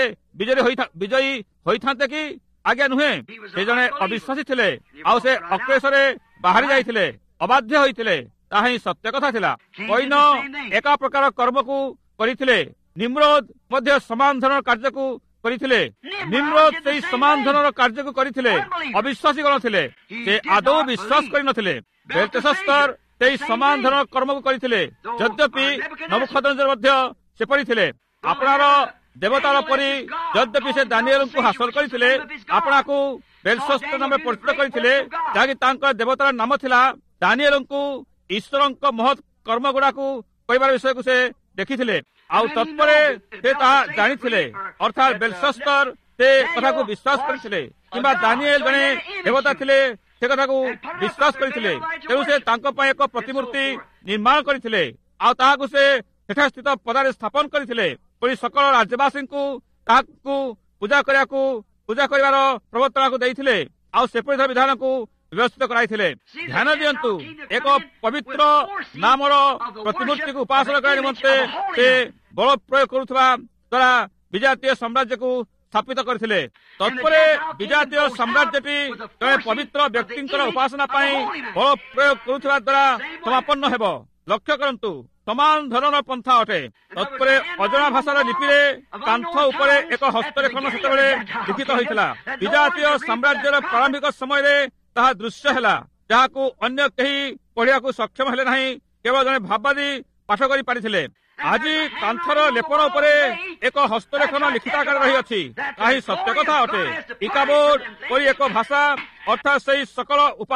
ବିଜୟୀ ହୋଇଥାନ୍ତେ କି? ଆଜ୍ଞା ନୁହେଁ। ସେ ଜଣେ ଅବିଶ୍ୱାସୀ ଥିଲେ, ଆଉ ସେ ଅକ୍ଲେଶରେ ବାହାରି ଯାଇଥିଲେ, ଅବାଧ୍ୟ ହୋଇଥିଲେ। ତାହା ହିଁ ସତ୍ୟ କଥା ଥିଲା। କଇନ ଏକା ପ୍ରକାର କର୍ମକୁ କରିଥିଲେ, ନିମ୍ରୋଦ ମଧ୍ୟ ସମାନ ଧରଣର କାର୍ଯ୍ୟକୁ କରିଥିଲେ। ନିମ୍ରୋଦ ସେହି ସମାନ ଧରଣର କାର୍ଯ୍ୟକୁ କରିଥିଲେ। ଅବିଶ୍ୱାସୀ ଗଣ ଥିଲେ, ସେ ଆଦୌ ବିଶ୍ୱାସ କରିନଥିଲେ। ବେଲତେଶାସ୍ତର ସେହି ସମାନ ଧରଣର କର୍ମକୁ କରିଥିଲେ, ଯଦ୍ୟପି ନବୁକଦନେଜର ମଧ୍ୟ ସେପରି ଥିଲେ। ଆପଣାର ଦେବତାର ପରି ଯଦ୍ୟପି ସେ ଦାନିଏଲଙ୍କୁ ହାସଲ କରିଥିଲେ, ଆପଣାକୁ ବେଲଶସ୍ତ୍ର ନାମରେ ପରିଚିତ କରିଥିଲେ, ଯାହାକି ତାଙ୍କର ଦେବତାର ନାମ ଥିଲା। ଦାନିଏଲଙ୍କୁ ଈଶ୍ୱରଙ୍କ ମହତ୍ କର୍ମ ଗୁଡାକୁ କହିବାର ବିଷୟକୁ ସେ ଦେଖିଥିଲେ, ଆଉ ତତ୍ପରେ ସେ ତାହା ଜାଣିଥିଲେ। ଅର୍ଥାତ୍ ବେଲଶସ୍ତର ସେ କଥାକୁ ବିଶ୍ୱାସ କରିଥିଲେ, କିମ୍ବା ଦାନିଏଲ ଜଣେ ଦେବତା ଥିଲେ ସେ କଥାକୁ ବିଶ୍ୱାସ କରିଥିଲେ। ତେଣୁ ସେ ତାଙ୍କ ପାଇଁ ଏକ ପ୍ରତିମୂର୍ତ୍ତି ନିର୍ମାଣ କରିଥିଲେ, ଆଉ ତାହାକୁ ସେ ସେଠା ସ୍ଥିତ ପଦାରେ ସ୍ଥାପନ କରିଥିଲେ। ପୁଣି ସକଳ ରାଜ୍ୟବାସୀଙ୍କୁ ତାହାକୁ ପୂଜା କରିବାର ପ୍ରବର୍ତ୍ତନାକୁ ଦେଇଥିଲେ, ଆଉ ସେପରି ବିଧାନକୁ ବ୍ୟବସ୍ଥିତ କରାଇଥିଲେ। ଧ୍ୟାନ ଦିଅନ୍ତୁ, ଏକ ପବିତ୍ର ନାମର ପ୍ରତିମୂର୍ତ୍ତିକୁ ଉପାସନା କରିବା ନିମନ୍ତେ ସେ ବଳ ପ୍ରୟୋଗ କରୁଥିବା ଦ୍ୱାରା ବିଜାତୀୟ ସାମ୍ରାଜ୍ୟକୁ ସ୍ଥାପିତ କରିଥିଲେ। ତତ୍ପରେ ବିଜାତୀୟ ସାମ୍ରାଜ୍ୟଟି ଜଣେ ପବିତ୍ର ବ୍ୟକ୍ତିଙ୍କର ଉପାସନା ପାଇଁ ବଳ ପ୍ରୟୋଗ କରୁଥିବା ଦ୍ୱାରା ସମାପନ୍ନ ହେବ। ଲକ୍ଷ୍ୟ କରନ୍ତୁ, ସମାନ ଧରଣର ପନ୍ଥା ଅଟେ। ତତ୍ପରେ ଅଜଣା ଭାଷାର ଲିପିରେ କାନ୍ଥ ଉପରେ ଏକ ହସ୍ତରେଖନ ସେତେବେଳେ ଲିଖିତ ହୋଇଥିଲା। ବିଜାତୀୟ ସାମ୍ରାଜ୍ୟର ପ୍ରାରମ୍ଭିକ ସମୟରେ ତାହା ଦୃଶ୍ୟ ହେଲା, ଯାହାକୁ ଅନ୍ୟ କେହି ପଢ଼ିବାକୁ ସକ୍ଷମ ହେଲେ ନାହିଁ, କେବଳ ଜଣେ ଭାବବାଦୀ ପାଠ କରି ପାରିଥିଲେ। ଆଜି କାନ୍ଥର ଲେପନ ଉପରେ ଏକ ହସ୍ତରେଖନ ଲିଖିତ ଆକାରରେ ରହିଅଛି। ତାହା ହିଁ ସତ୍ୟ କଥା ଅଟେ। ଇକାବୋର୍ଡ ପରି ଏକ ଭାଷା, ଅର୍ଥାତ୍ ସେହି ସକଳ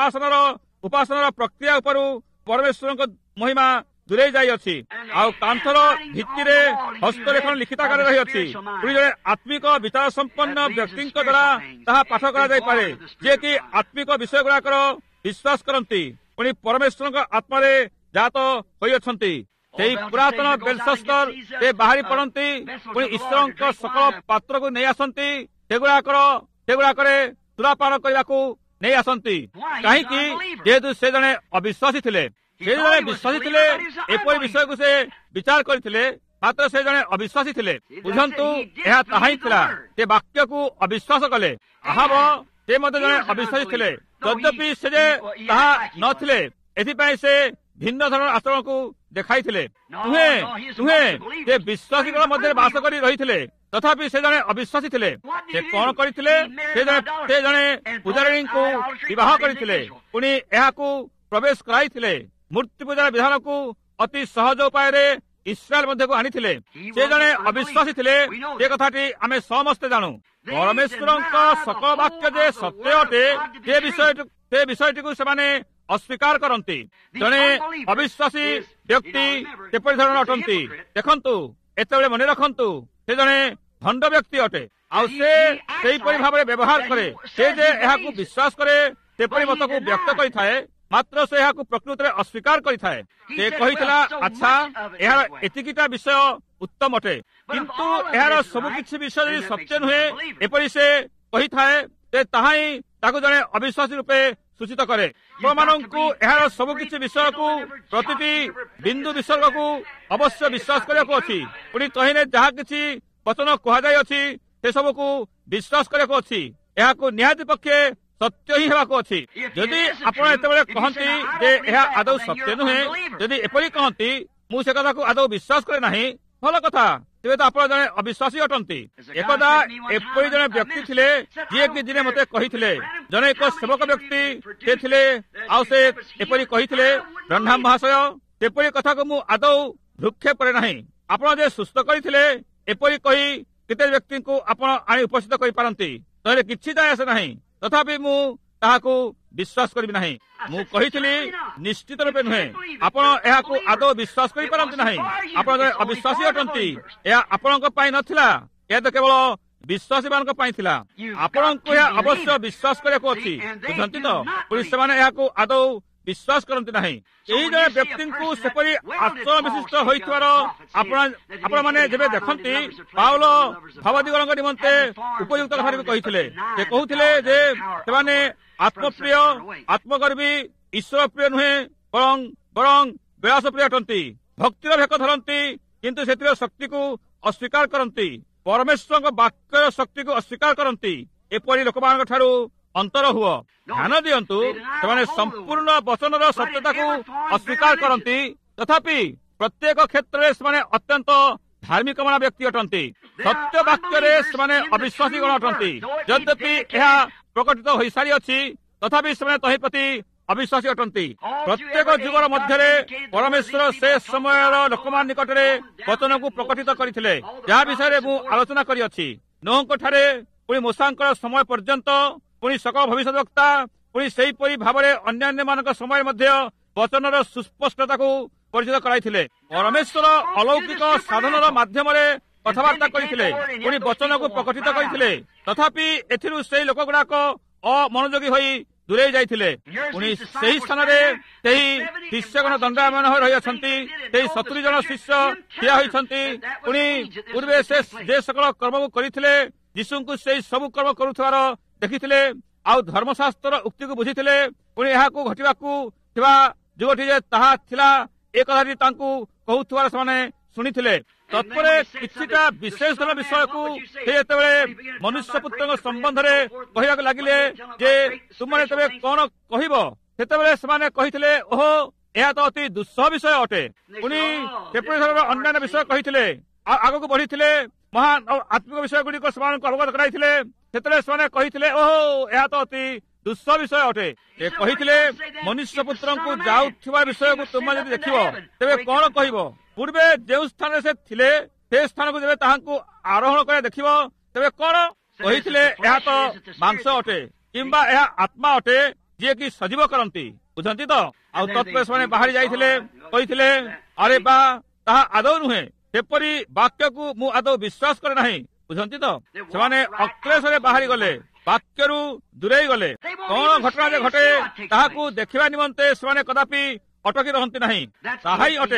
ଉପାସନାର ପ୍ରକ୍ରିୟା ଉପରୁ ପରମେଶ୍ୱରଙ୍କ ମହିମା ଦୂରେଇ ଯାଇଅଛି। ଆଉ କାନ୍ଥର ଭିତ୍ତିରେ ହସ୍ତରେଖନ ଲିଖିତ ଆକାରରେ ରହିଅଛି। ପୁଣି ଜଣେ ଆତ୍ମିକ ବିଚାର ସମ୍ପନ୍ନ ବ୍ୟକ୍ତିଙ୍କ ଦ୍ୱାରା ତାହା ପାଠ କରାଯାଇପାରେ, ଯିଏକି ଆତ୍ମିକ ବିଷୟ ଗୁଡାକର ବିଶ୍ୱାସ କରନ୍ତି, ପୁଣି ପରମେଶ୍ୱରଙ୍କ ଆତ୍ମାରେ ଜାତ ହୋଇଅଛନ୍ତି। ସେହି ପୁରାତନ ବେଲଶସ୍ତର ସେ ବାହାରି ପଡ଼ନ୍ତି, ପୁଣି ଈଶ୍ୱରଙ୍କ ସକଳ ପାତ୍ରକୁ ନେଇ ଆସନ୍ତି, ସେଗୁଡ଼ାକରେ ସୁରାପାନ କରିବାକୁ ନେଇ ଆସନ୍ତି। କାହିଁକି? ଯେହେତୁ ସେ ଜଣେ ଅବିଶ୍ୱାସୀ ଥିଲେ। ସେ ଜଣେ ବିଶ୍ୱାସୀ ଥିଲେ, ଏପରି ବିଷୟକୁ ସେ ବିଚାର କରିଥିଲେ, ମାତ୍ର ସେ ଜଣେ ଅବିଶ୍ୱାସୀ ଥିଲେ। ବୁଝନ୍ତୁ, ଏହା ତାହା ହିଁ ଥିଲା। ସେ ବାକ୍ୟକୁ ଅବିଶ୍ୱାସ କଲେ। ଆହାବ ସେ ମଧ୍ୟ ଜଣେ ଅବିଶ୍ୱାସୀ ଥିଲେ, ଯଦ୍ୟପି ସେ ଯେ ତାହା ନଥିଲେ, ଏଥିପାଇଁ ସେ ଭିନ୍ନ ଧରଣର ଆଚରଣକୁ ଦେଖାଇଥିଲେ। ନୁହେଁ, ସେ ବିଶ୍ୱାସୀଙ୍କ ମଧ୍ୟରେ ବାସ କରି ରହିଥିଲେ, ତଥାପି ସେ ଜଣେ ଅବିଶ୍ୱାସୀ ଥିଲେ। ସେ କଣ କରିଥିଲେ? ସେ ଜଣେ ପୂଜାରିଣୀଙ୍କୁ ବିବାହ କରିଥିଲେ, ପୁଣି ଏହାକୁ ପ୍ରବେଶ କରାଇଥିଲେ। ମୂର୍ତ୍ତି ପୂଜାର ବିଧାନକୁ ଅତି ସହଜ ଉପାୟରେ ଇସ୍ରାଏଲ ମଧ୍ୟକୁ ଆଣିଥିଲେ। ସେ ଜଣେ ଅବିଶ୍ୱାସୀ ଥିଲେ, ସେ କଥାଟି ଆମେ ସମସ୍ତେ ଜାଣୁ। ପରମେଶ୍ୱରଙ୍କ ସକଳ ବାକ୍ୟ ଯେ ସତ୍ୟ ଅଟେ, ସେ ବିଷୟଟିକୁ ସେମାନେ ଅସ୍ୱୀକାର କରନ୍ତି। ଜଣେ ଅବିଶ୍ୱାସୀ ବ୍ୟକ୍ତି କିପରି ଧରଣର ଅଟନ୍ତି ଦେଖନ୍ତୁ। ଏତେବେଳେ ମନେ ରଖନ୍ତୁ, ସେ ଜଣେ ଭଣ୍ଡ ବ୍ୟକ୍ତି ଅଟେ, ଆଉ ସେ ସେହିପରି ଭାବରେ ବ୍ୟବହାର କରେ। ସେ ଯେ ଏହାକୁ ବିଶ୍ୱାସ କରେ, ସେପରି ମତକୁ ବ୍ୟକ୍ତ କରିଥାଏ, ମାତ୍ର ସେ ଏହାକୁ ପ୍ରକୃତରେ ଅସ୍ୱୀକାର କରିଥାଏ। ସେ କହିଥିଲା, ଆଚ୍ଛା, ଏହାର ଏତିକିଟା ବିଷୟ ଉତ୍ତମ ଅଟେ, କିନ୍ତୁ ଏହାର ସବୁ କିଛି ବିଷୟ ଯଦି ସତ୍ୟ ନୁହେଁ, ଏପରି ସେ କହିଥାଏ, ଯେ ତାହା ହିଁ ତାକୁ ଜଣେ ଅବିଶ୍ୱାସୀ ରୂପେ ସୂଚିତ କରେ। ଆପଣମାନଙ୍କୁ ଏହାର ସବୁ କିଛି ବିଷୟକୁ, ପ୍ରତିଟି ବିନ୍ଦୁ ବିସର୍ଗକୁ ଅବଶ୍ୟ ବିଶ୍ୱାସ କରିବାକୁ ଅଛି। ପୁଣି ତହିଁରେ ଯାହା କିଛି ବଚନ କୁହାଯାଇଅଛି, ସେସବୁକୁ ବିଶ୍ୱାସ କରିବାକୁ ଅଛି। ଏହାକୁ ନିହାତି ପକ୍ଷେ ସତ୍ୟ ହିଁ ହେବାକୁ ଅଛି। ଯଦି ଆପଣ ଏତେବେଳେ କହନ୍ତି ଯେ ଏହା ଆଦୌ ସତ୍ୟ ନୁହେଁ, ଯଦି ଏପରି କହନ୍ତି, ମୁଁ ସେ କଥାକୁ ଆଦୌ ବିଶ୍ୱାସ କରେ ନାହିଁ, ଭଲ କଥା, ତେବେ ତ ଆପଣ ଜଣେ ଅବିଶ୍ୱାସୀ ଅଟନ୍ତି। ଏକଦା ଏପରି ଜଣେ ବ୍ୟକ୍ତି ଥିଲେ, ଯିଏକି ଦିନେ ମୋତେ କହିଥିଲେ, ଜଣେ ଏକ ସେବକ ବ୍ୟକ୍ତି ସେ ଥିଲେ, ଆଉ ସେ ଏପରି କହିଥିଲେ, ବ୍ରହ୍ନାମ ମହାଶୟ, ସେପରି କଥାକୁ ମୁଁ ଆଦୌ ଭ୍ରୂକ୍ଷେପ କରେ ନାହିଁ। ଆପଣ ଯେ ସୁସ୍ଥ କରିଥିଲେ, ଏପରି କହି କେତେ ବ୍ୟକ୍ତିଙ୍କୁ ଆପଣ ଆଣି ଉପସ୍ଥିତ କରିପାରନ୍ତି, ତାହେଲେ କିଛି ଯାଏ ଆସେ ନାହିଁ, ତଥାପି ମୁଁ ତାହାକୁ ବିଶ୍ୱାସ କରିବି ନାହିଁ। ମୁଁ କହିଥିଲି, ନିଶ୍ଚିତ ରୂପେ ନୁହେଁ, ଆପଣ ଏହାକୁ ଆଦୌ ବିଶ୍ୱାସ କରିପାରନ୍ତି ନାହିଁ। ଆପଣ ଜଣେ ଅବିଶ୍ୱାସୀ ଅଟନ୍ତି। ଏହା ଆପଣଙ୍କ ପାଇଁ ନଥିଲା, ଏହା ତ କେବଳ ବିଶ୍ୱାସୀ ମାନଙ୍କ ପାଇଁ ଥିଲା। ଆପଣଙ୍କୁ ଏହା ଅବଶ୍ୟ ବିଶ୍ୱାସ କରିବାକୁ ଅଛି, ବୁଝନ୍ତି ତ? ପୁଣି ସେମାନେ ଏହାକୁ ଆଦୌ ବିଶ୍ୱାସ କରନ୍ତି ନାହିଁ। ଏହି ଜଣେ ବ୍ୟକ୍ତିଙ୍କୁ ସେପରି ଆଚରଣ ବିଶିଷ୍ଟ ହୋଇଥିବାର ଆପଣମାନେ ଯେବେ ଦେଖନ୍ତି, ପାଉଲ ଭାବଦିଗଣଙ୍କ ନିମନ୍ତେ ଉପଯୁକ୍ତ କଥାଟିକୁ କହିଥିଲେ। ସେ କହୁଥିଲେ ଯେ ସେମାନେ ଆତ୍ମପ୍ରିୟ, ଆତ୍ମଗର୍ବୀ, ଈଶ୍ୱର ପ୍ରିୟ ନୁହେଁ, ବରଂ ବିଳାସ ପ୍ରିୟ ଅଟନ୍ତି। ଭକ୍ତିର ଭେକ ଧରନ୍ତି, କିନ୍ତୁ ସେଥିର ଶକ୍ତିକୁ ଅସ୍ୱୀକାର କରନ୍ତି। ପରମେଶ୍ୱରଙ୍କ ବାକ୍ୟର ଶକ୍ତିକୁ ଅସ୍ୱୀକାର କରନ୍ତି। ଏପରି ଲୋକମାନଙ୍କ ଠାରୁ ଅନ୍ତର ହୁଅ। ଧ୍ୟାନ ଦିଅନ୍ତୁ, ସେମାନେ ସମ୍ପୂର୍ଣ୍ଣ ବଚନର ସତ୍ୟତାକୁ ଅସ୍ୱୀକାର କରନ୍ତି, ତଥାପି ପ୍ରତ୍ୟେକ କ୍ଷେତ୍ରରେ ସେମାନେ ଅତ୍ୟନ୍ତ ଧାର୍ମିକ ମନା ବ୍ୟକ୍ତି ଅଟନ୍ତି। ସତ୍ୟ ବାକ୍ୟରେ ସେମାନେ ଅବିଶ୍ୱାସୀ ଗଣ ଅଟନ୍ତି। ଯଦ୍ୟପି ଏହା ପ୍ରକଟିତ ହୋଇସାରିଅଛି, ତଥାପି ସେମାନେ ତହିଁ ପ୍ରତି ଅବିଶ୍ୱାସୀ ଅଟନ୍ତି। ପ୍ରତ୍ୟେକ ଯୁଗର ମଧ୍ୟରେ ପରମେଶ୍ୱର ସେ ସମୟର ଲୋକମାନଙ୍କ ନିକଟରେ ବଚନକୁ ପ୍ରକଟିତ କରିଥିଲେ, ଯାହା ବିଷୟରେ ମୁଁ ଆଲୋଚନା କରିଅଛି। ନୋହଙ୍କ ଠାରେ, ପୁଣି ମୂଷାଙ୍କର ସମୟ ପର୍ଯ୍ୟନ୍ତ, ପୁଣି ସକଳ ଭବିଷ୍ୟତ ବକ୍ତା, ପୁଣି ସେହିପରି ଭାବରେ ଅନ୍ୟାନ୍ୟ ମାନଙ୍କ ସମୟ ମଧ୍ୟ ବଚନର ସୁସ୍ପଷ୍ଟତାକୁ ପରିଚିତ କରାଇଥିଲେ। ପରମେଶ୍ୱର ଅଲୌକିକ ସାଧନର ମାଧ୍ୟମରେ କଥାବାର୍ତ୍ତା କରିଥିଲେ, ପୁଣି ବଚନକୁ ପ୍ରକଟିତ କରିଥିଲେ, ତଥାପି ଏଥିରୁ ସେହି ଲୋକ ଗୁଡାକ ଅମନୋଯୋଗୀ ହୋଇ ଦୂରେଇ ଯାଇଥିଲେ। ପୁଣି ସେହି ସ୍ଥାନରେ ସେହି ଶିଷ୍ୟଗଣ ଦଣ୍ଡାୟମାନ ହୋଇ ରହିଅଛନ୍ତି। ସେହି 70 ଜଣ ଶିଷ୍ୟ ଠିଆ ହୋଇଛନ୍ତି। ପୁଣି ପୂର୍ବେ ସେ ଯେ ସକଳ କର୍ମକୁ କରିଥିଲେ, ଯୀଶୁଙ୍କୁ ସେହି ସବୁ କର୍ମ କରୁଥିବାର ଦେଖିଥିଲେ, ଆଉ ଧର୍ମଶାସ୍ତ୍ରର ଉକ୍ତିକୁ ବୁଝିଥିଲେ। ପୁଣି ଏହାକୁ ଘଟିବାକୁ ଥିବା ଯୁଗଟି ଯେ ତାହା ଥିଲା, ଏ କଥାଟି ତାଙ୍କୁ କହୁଥିବାର ସେମାନେ ଶୁଣିଥିଲେ। ତତ୍ପରେ କିଛିଟା ବିଶେଷ ଧରଣ ବିଷୟକୁ ସେ ଯେତେବେଳେ ମନୁଷ୍ୟ ପୁତ୍ରଙ୍କ ସମ୍ବନ୍ଧରେ କହିବାକୁ ଲାଗିଲେ ଯେ ତୁମମାନେ ତେବେ କଣ କହିବ, ସେତେବେଳେ ସେମାନେ କହିଥିଲେ, ଓହୋ, ଏହା ତ ଅତି ଦୁଃସହ ବିଷୟ ଅଟେ। ପୁଣି ସେପରି ଧରଣର ଅନ୍ୟାନ୍ୟ ବିଷୟ କହିଥିଲେ, ଆଉ ଆଗକୁ ବଢିଥିଲେ, ମହାନ ଓ ଆତ୍ମିକ ବିଷୟ ଗୁଡିକ ସେମାନଙ୍କୁ ଅବଗତ କରାଇଥିଲେ। ସେତେବେଳେ ସେମାନେ କହିଥିଲେ, ଓହୋ, ଏହା ତ ଅତି ଦୁଃସହ ବିଷୟ ଅଟେ। ସେ କହିଥିଲେ, ମନୁଷ୍ୟ ପୁତ୍ରଙ୍କୁ ଯାଉଥିବା ବିଷୟକୁ ତୁମେ ଯଦି ଦେଖିବ, ତେବେ କଣ କହିବ? ପୂର୍ବେ ଯେଉଁ ସ୍ଥାନରେ ସେ ଥିଲେ, ସେ ସ୍ଥାନକୁ ଯେବେ ତାହାଙ୍କୁ ଆରୋହଣ କରି ଦେଖିବ, ତେବେ କଣ କହିଥିଲେ? ଏହା ତ ମାଂସ ଅଟେ, କିମ୍ବା ଏହା ଆତ୍ମା ଅଟେ, ଯିଏକି ସଜୀବ କରନ୍ତି। ବୁଝନ୍ତି ତ? ଆଉ ତତ୍ପରେ ସେମାନେ ବାହାରି ଯାଇଥିଲେ, କହିଥିଲେ, ଆରେ ବା, ତାହା ଆଦୌ ନୁହେଁ, ସେପରି ବାକ୍ୟକୁ ମୁଁ ଆଦୌ ବିଶ୍ୱାସ କରେ ନାହିଁ। ବୁଝନ୍ତି ତ? ସେମାନେ ଅକ୍ଲେଶରେ ବାହାରି ଗଲେ, ବାକ୍ୟରୁ ଦୂରେଇ ଗଲେ। କଣ ଘଟଣା ଯେ ଘଟେ, ତାହାକୁ ଦେଖିବା ନିମନ୍ତେ ସେମାନେ କଦାପି ଅଟକି ରହନ୍ତି ନାହିଁ। ତାହା ହିଁ ଅଟେ।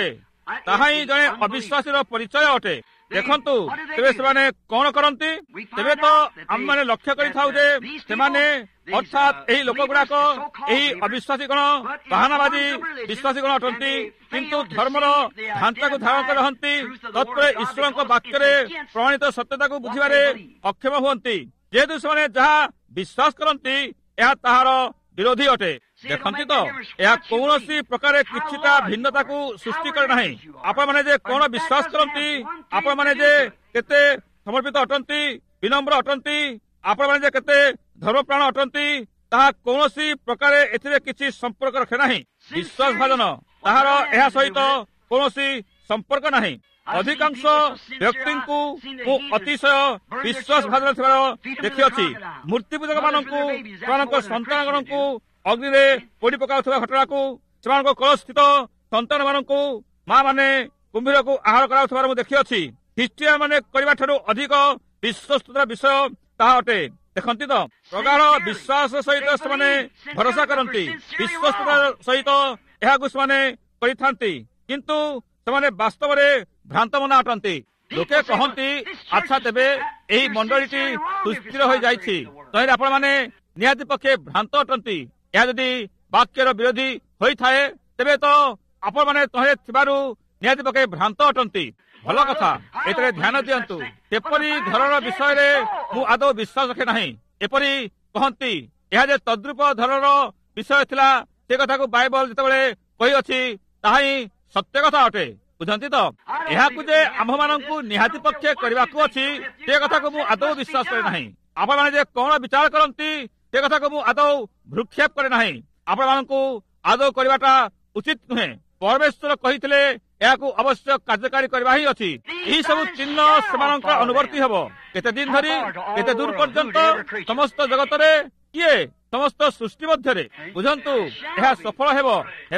ତାହା ହିଁ ଜଣେ ଅବିଶ୍ୱାସୀର ପରିଚୟ ଅଟେ। ଦେଖନ୍ତୁ ତେବେ ସେମାନେ କଣ କରନ୍ତି? ତେବେ ତ ଆମମାନେ ଲକ୍ଷ୍ୟ କରିଥାଉ ଯେ ସେମାନେ ଅର୍ଥାତ୍ ଏହି ଲୋକ ଗୁଡାକ ଏହି ଅବିଶ୍ୱାସୀ ଗଣ ବାହାନାବାଦୀ ବିଶ୍ୱାସୀ ଗଣ ଅଟନ୍ତି, କିନ୍ତୁ ଧର୍ମର ଢାଞ୍ଚାକୁ ଧାରଣ କରି ରହନ୍ତି। ତତ୍ପରେ ଈଶ୍ୱରଙ୍କ ବାକ୍ୟରେ ପ୍ରମାଣିତ ସତ୍ୟତାକୁ ବୁଝିବାରେ ଅକ୍ଷମ ହୁଅନ୍ତି, ଯେହେତୁ ସେମାନେ ଯାହା ବିଶ୍ୱାସ କରନ୍ତି ଏହା ତାହାର ବିରୋଧୀ ଅଟେ। ଦେଖନ୍ତି ତ, ଏହା କୌଣସି ପ୍ରକାର କିଛିଟା ଭିନ୍ନତାକୁ ସୃଷ୍ଟି କରେ ନାହିଁ। ଆପଣମାନେ ଯେ କଣ ବିଶ୍ୱାସ କରନ୍ତି, ଆପଣମାନେ ଯେ କେତେ ସମର୍ପିତ ଅଟନ୍ତି, ବିନମ୍ର ଅଟନ୍ତି, ଆପଣମାନେ ଯେ କେତେ ଧର୍ମପ୍ରାଣ ଅଟନ୍ତି, ତାହା କୌଣସି ପ୍ରକାର ଏଥିରେ କିଛି ସମ୍ପର୍କ ରଖେ ନାହିଁ। ବିଶ୍ୱାସ ଭାଜନ ତାହାର ଏହା ସହିତ କୌଣସି ସମ୍ପର୍କ ନାହିଁ। ଅଧିକାଂଶ ବ୍ୟକ୍ତିଙ୍କୁ ମୁଁ ଅତିଶୟ ବିଶ୍ୱାସ ଭାଜନ ଥିବାର ଦେଖିଅଛି। ମୂର୍ତ୍ତି ପୂଜକ ମାନଙ୍କୁ ସେମାନଙ୍କ ସନ୍ତାନମାନଙ୍କୁ ଅଗ୍ନିରେ ପୋଡ଼ି ପକାଉଥିବା ଘଟଣାକୁ, ସେମାନଙ୍କ କଳସ୍ଥିତ ସନ୍ତାନ ମାନଙ୍କୁ ମା ମାନେ କୁମ୍ଭୀରକୁ ଆହାର କରାଉଥିବାର ମୁଁ ଦେଖିଅଛି। ଖ୍ରୀଷ୍ଟିଆନ ମାନେ କରିବା ଠାରୁ ଅଧିକ ବିଶ୍ୱସ୍ତତାର ବିଷୟ ତାହା ଅଟେ। ଦେଖନ୍ତି ତ, ପ୍ରଗାଢ଼ ବିଶ୍ୱାସ ସହିତ ସେମାନେ ଭରସା କରନ୍ତି, ବିଶ୍ୱସ୍ତତା ସହିତ ଏହାକୁ ସେମାନେ କରିଥାନ୍ତି, କିନ୍ତୁ ସେମାନେ ବାସ୍ତବରେ ଭ୍ରାନ୍ତମନା ଅଟନ୍ତି। ଲୋକେ କହନ୍ତି, ଆଚ୍ଛା ତେବେ ଏହି ମଣ୍ଡଳୀଟି ସୁସ୍ଥିର ହୋଇଯାଇଛି, ତହିଁରେ ଆପଣମାନେ ନିହାତି ପକ୍ଷେ ଭ୍ରାନ୍ତ ଅଟନ୍ତି। ଏହା ଯଦି ବାକ୍ୟର ବିରୋଧୀ ହୋଇଥାଏ, ତେବେ ତ ଆପଣମାନେ ତହିଁରେ ଥିବାରୁ ନିହାତି ପକ୍ଷେ ଭ୍ରାନ୍ତ ଅଟନ୍ତି। ଭଲ କଥା, ଏଥିରେ ଧ୍ୟାନ ଦିଅନ୍ତୁ। ସେପରି ଧରଣର ବିଷୟରେ ମୁଁ ଆଦୌ ବିଶ୍ୱାସ ରଖେ ନାହିଁ। ଏପରି କହନ୍ତି, ଏହା ଯେ ତଦ୍ରୂପ ଧରଣର ବିଷୟ ଥିଲା, ସେ କଥାକୁ ବାଇବଲ ଯେତେବେଳେ କହିଅଛି ତାହା ହିଁ ସତ୍ୟ କଥା ଅଟେ। ବୁଝନ୍ତି ତ, ଏହାକୁ ଯେ ଆମ୍ଭମାନଙ୍କୁ ନିହାତି ପକ୍ଷେ କରିବାକୁ ଅଛି, ସେ କଥାକୁ ମୁଁ ଆଦୌ ବିଶ୍ୱାସ କରେ ନାହିଁ। ଆପଣମାନେ ଯେ କଣ ବିଚାର କରନ୍ତି, ସେ କଥାକୁ ମୁଁ ଆଦୌ ଭ୍ରୁକ୍ଷେପ କରେ ନାହିଁ। ଆପଣମାନଙ୍କୁ ଆଦୌ କରିବାଟା ଉଚିତ ନୁହେଁ। ପରମେଶ୍ୱର କହିଥିଲେ ଏହାକୁ ଅବଶ୍ୟ କାର୍ଯ୍ୟକାରୀ କରିବା ହିଁ ଅଛି। ଏହି ସବୁ ଚିହ୍ନ ସେମାନଙ୍କର ଅନୁବର୍ତ୍ତୀ ହେବ। କେତେ ଦିନ ଧରି, କେତେ ଦୂର ପର୍ଯ୍ୟନ୍ତ, ସମସ୍ତ ଜଗତରେ, କିଏ ସମସ୍ତ ସୃଷ୍ଟି ମଧ୍ୟରେ। ବୁଝନ୍ତୁ, ଏହା ସଫଳ ହେବ,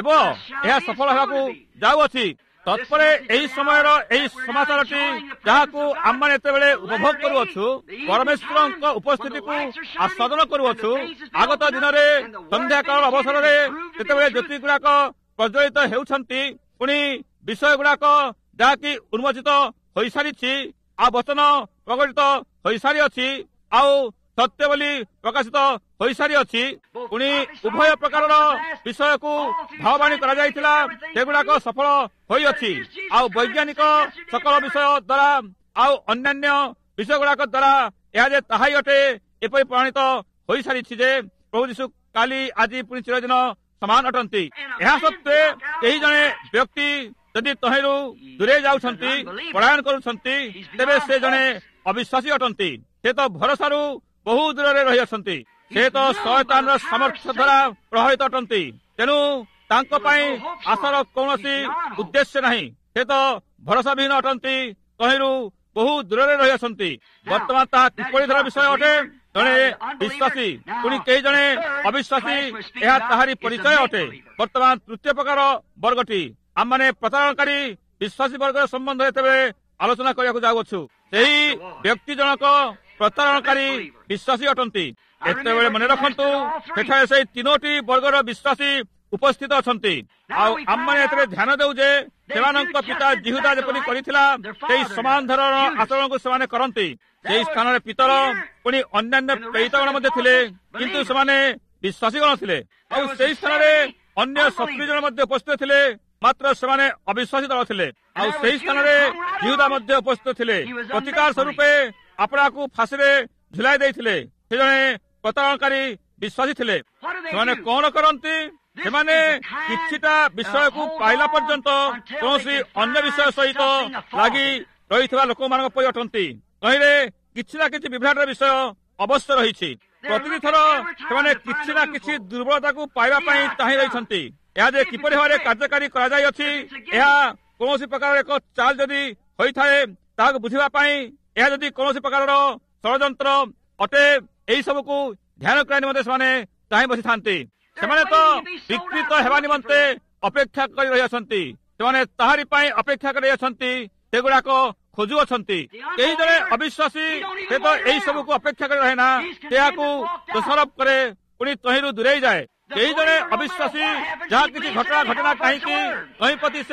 ଏହା ସଫଳ ହେବାକୁ ଯାଉଅଛି। ତତ୍ପରେ ଏହି ସମୟର ଏହି ସମାଚାରଟି ଯାହାକୁ ଆମମାନେ ଯେତେବେଳେ ଉପଭୋଗ କରୁଅଛୁ, ପରମେଶ୍ୱରଙ୍କ ଉପସ୍ଥିତିକୁ ଆସ୍ୱାଦନ କରୁଅଛୁ, ଆଗତ ଦିନରେ ସନ୍ଧ୍ୟାକାଳ ଅବସରରେ ଯେତେବେଳେ ଜ୍ୟୋତି ଗୁଡାକ ପ୍ରଜ୍ୱଳିତ ହେଉଛନ୍ତି, ପୁଣି ବିଷୟ ଗୁଡାକ ଯାହାକି ଉନ୍ମୋଚିତ ହୋଇସାରିଛି, ଆଉ ବଚନ ପ୍ରକଟିତ ହୋଇସାରିଅଛି, ଆଉ ସତ୍ୟ ବୋଲି ପ୍ରକାଶିତ ହୋଇସାରିଅଛି, ପୁଣି ଉଭୟ ପ୍ରକାରର ବିଷୟକୁ ଭାବବାଣୀ କରାଯାଇଥିଲା, ସେଗୁଡାକ ସଫଳ ହୋଇଅଛି। ଆଉ ବୈଜ୍ଞାନିକ ସକଳ ବିଷୟ ଦ୍ୱାରା ଆଉ ଅନ୍ୟାନ୍ୟ ବିଷୟ ଗୁଡାକ ଦ୍ୱାରା ଏହା ଯେ ତାହା ହିଁ ଅଟେ, ଏପରି ପ୍ରମାଣିତ ହୋଇସାରିଛି ଯେ ପ୍ରଭୁ ଯୀଶୁ କାଲି, ଆଜି, ପୁଣି ଚିରଦିନ ସମାନ ଅଟନ୍ତି। ଏହା ସତ୍ତ୍ୱେ କେହି ଜଣେ ବ୍ୟକ୍ତି ଯଦି ତହିଁରୁ ଦୂରେଇ ଯାଉଛନ୍ତି, ପଳାୟନ କରୁଛନ୍ତି, ତେବେ ସେ ଜଣେ ଅବିଶ୍ୱାସୀ ଅଟନ୍ତି। ସେ ତ ଭରସାରୁ ବହୁ ଦୂରରେ ରହିଅଛନ୍ତି। ସେ ତ ଶୟତାନର ସାମର୍ଥ୍ୟ ଦ୍ୱାରା ପ୍ରଭାବିତ ଅଟନ୍ତି। ତେଣୁ ତାଙ୍କ ପାଇଁ ଆଶାର କୌଣସି ଉଦ୍ଦେଶ୍ୟ ନାହିଁ। ସେ ତ ଭରସାବିହୀନ ଅଟନ୍ତି, ତହିଁରୁ ବହୁ ଦୂରରେ ରହିଅଛନ୍ତି। ବର୍ତ୍ତମାନ ତାହା କିପରି ଧର ବିଷୟ ଅଟେ? ଜଣେ ବିଶ୍ୱାସୀ, ପୁଣି କେହି ଜଣେ ଅବିଶ୍ୱାସୀ, ଏହା ତାହାରି ପରିଚୟ ଅଟେ। ବର୍ତ୍ତମାନ ତୃତୀୟ ପ୍ରକାର ବର୍ଗଟି ଆମମାନେ ପ୍ରତାରଣକାରୀ ବିଶ୍ୱାସୀ ବର୍ଗର ସମ୍ବନ୍ଧ ଯେତେବେଳେ ଆଲୋଚନା କରିବାକୁ ଯାଉଅଛୁ, ସେହି ବ୍ୟକ୍ତି ଜଣକ ପ୍ରତାରଣକାରୀ ବିଶ୍ୱାସୀ ଅଟନ୍ତି। ଏତେବେଳେ ମନେ ରଖନ୍ତୁ, ସେଠାରେ ସେହି ତିନୋଟି ବର୍ଗର ବିଶ୍ୱାସୀ ଉପସ୍ଥିତ ଅଛନ୍ତି। ଆଉ ଆମମାନେ ଏଥିରେ ଧ୍ୟାନ ଦେଉ ଯେ ସେମାନଙ୍କ ପିତା ଜିହୁଦା ଯେପରି କରିଥିଲା, ସେହି ସମାନ ଧରଣର ଆଚରଣକୁ ସେମାନେ କରନ୍ତି। ସେହି ସ୍ଥାନରେ ପିତର, ପୁଣି ଅନ୍ୟାନ୍ୟ ପ୍ରେରିତଗଣ ମଧ୍ୟ ଥିଲେ, କିନ୍ତୁ ସେମାନେ ବିଶ୍ୱାସୀଗଣ ଥିଲେ। ଆଉ ସେହି ସ୍ଥାନରେ ଅନ୍ୟ 70 ଜଣ ମଧ୍ୟ ଉପସ୍ଥିତ ଥିଲେ, ମାତ୍ର ସେମାନେ ଅବିଶ୍ୱାସୀ ଦଳ ଥିଲେ। ଆଉ ସେହି ସ୍ଥାନରେ ଜିହୁଦା ମଧ୍ୟ ଉପସ୍ଥିତ ଥିଲେ। ପ୍ରତିକାର ସ୍ୱରୂପେ ଆପଣଙ୍କୁ ଫାଶୀରେ ଝୁଲାଇ ଦେଇଥିଲେ। ସେ ଜଣେ ପ୍ରତାରଣକାରୀ ବିଶ୍ୱାସୀ ଥିଲେ। ସେମାନେ କଣ କରନ୍ତି? ସେମାନେ କିଛିଟା ବିଷୟକୁ ପାଇଲା ପର୍ଯ୍ୟନ୍ତ କୌଣସି ଅନ୍ୟ ବିଷୟ ସହିତ ଲାଗି ରହିଥିବା ଲୋକମାନଙ୍କ ପରି ଅଟନ୍ତି। ତହିଁରେ କିଛି ନା କିଛି ବିଭ୍ରାଟର ବିଷୟ ଅବଶ୍ୟ ରହିଛି। ପ୍ରତିଟି ଥର ସେମାନେ କିଛି ନା କିଛି ଦୁର୍ବଳତାକୁ ପାଇବା ପାଇଁ ଚାହିଁ ରହିଛନ୍ତି। ଏହା ଯେ କିପରି ଭାବରେ କାର୍ଯ୍ୟକାରୀ କରାଯାଇଅଛି, ଏହା କୌଣସି ପ୍ରକାର ଏକ ଚାଲ ଯଦି ହୋଇଥାଏ, ତାହାକୁ ବୁଝିବା ପାଇଁ ଏହା ଯଦି କୌଣସି ପ୍ରକାରର ଷଡ଼ଯନ୍ତ୍ର ଅଟେ, ଏହି ସବୁକୁ ଧ୍ୟାନ କରିବା ନିମନ୍ତେ ସେମାନେ ଚାହିଁ ବସିଥାନ୍ତି। ସେମାନେ ତ ବିକୃତ ହେବା ନିମନ୍ତେ ଅପେକ୍ଷା କରି ରହିଅଛନ୍ତି। ସେମାନେ ତାହାରି ପାଇଁ ଅପେକ୍ଷା କରି ରହିଅଛନ୍ତି, ସେଗୁଡାକ ଖୋଜୁଅଛନ୍ତି। କେହି ଜଣେ ଅବିଶ୍ୱାସୀ, ସେ ତ ଏହି ସବୁକୁ ଅପେକ୍ଷା କରି ରହେ ନା, ଏହାକୁ ଦୋଷାରୋପ କରେ, ପୁଣି ତହିଁରୁ ଦୂରେଇ ଯାଏ। କେହି ଜଣେ ଅବିଶ୍ୱାସୀ ଯାହା କିଛି ଘଟଣା କାହିଁକି ତହିଁ ପ୍ରତି ସେ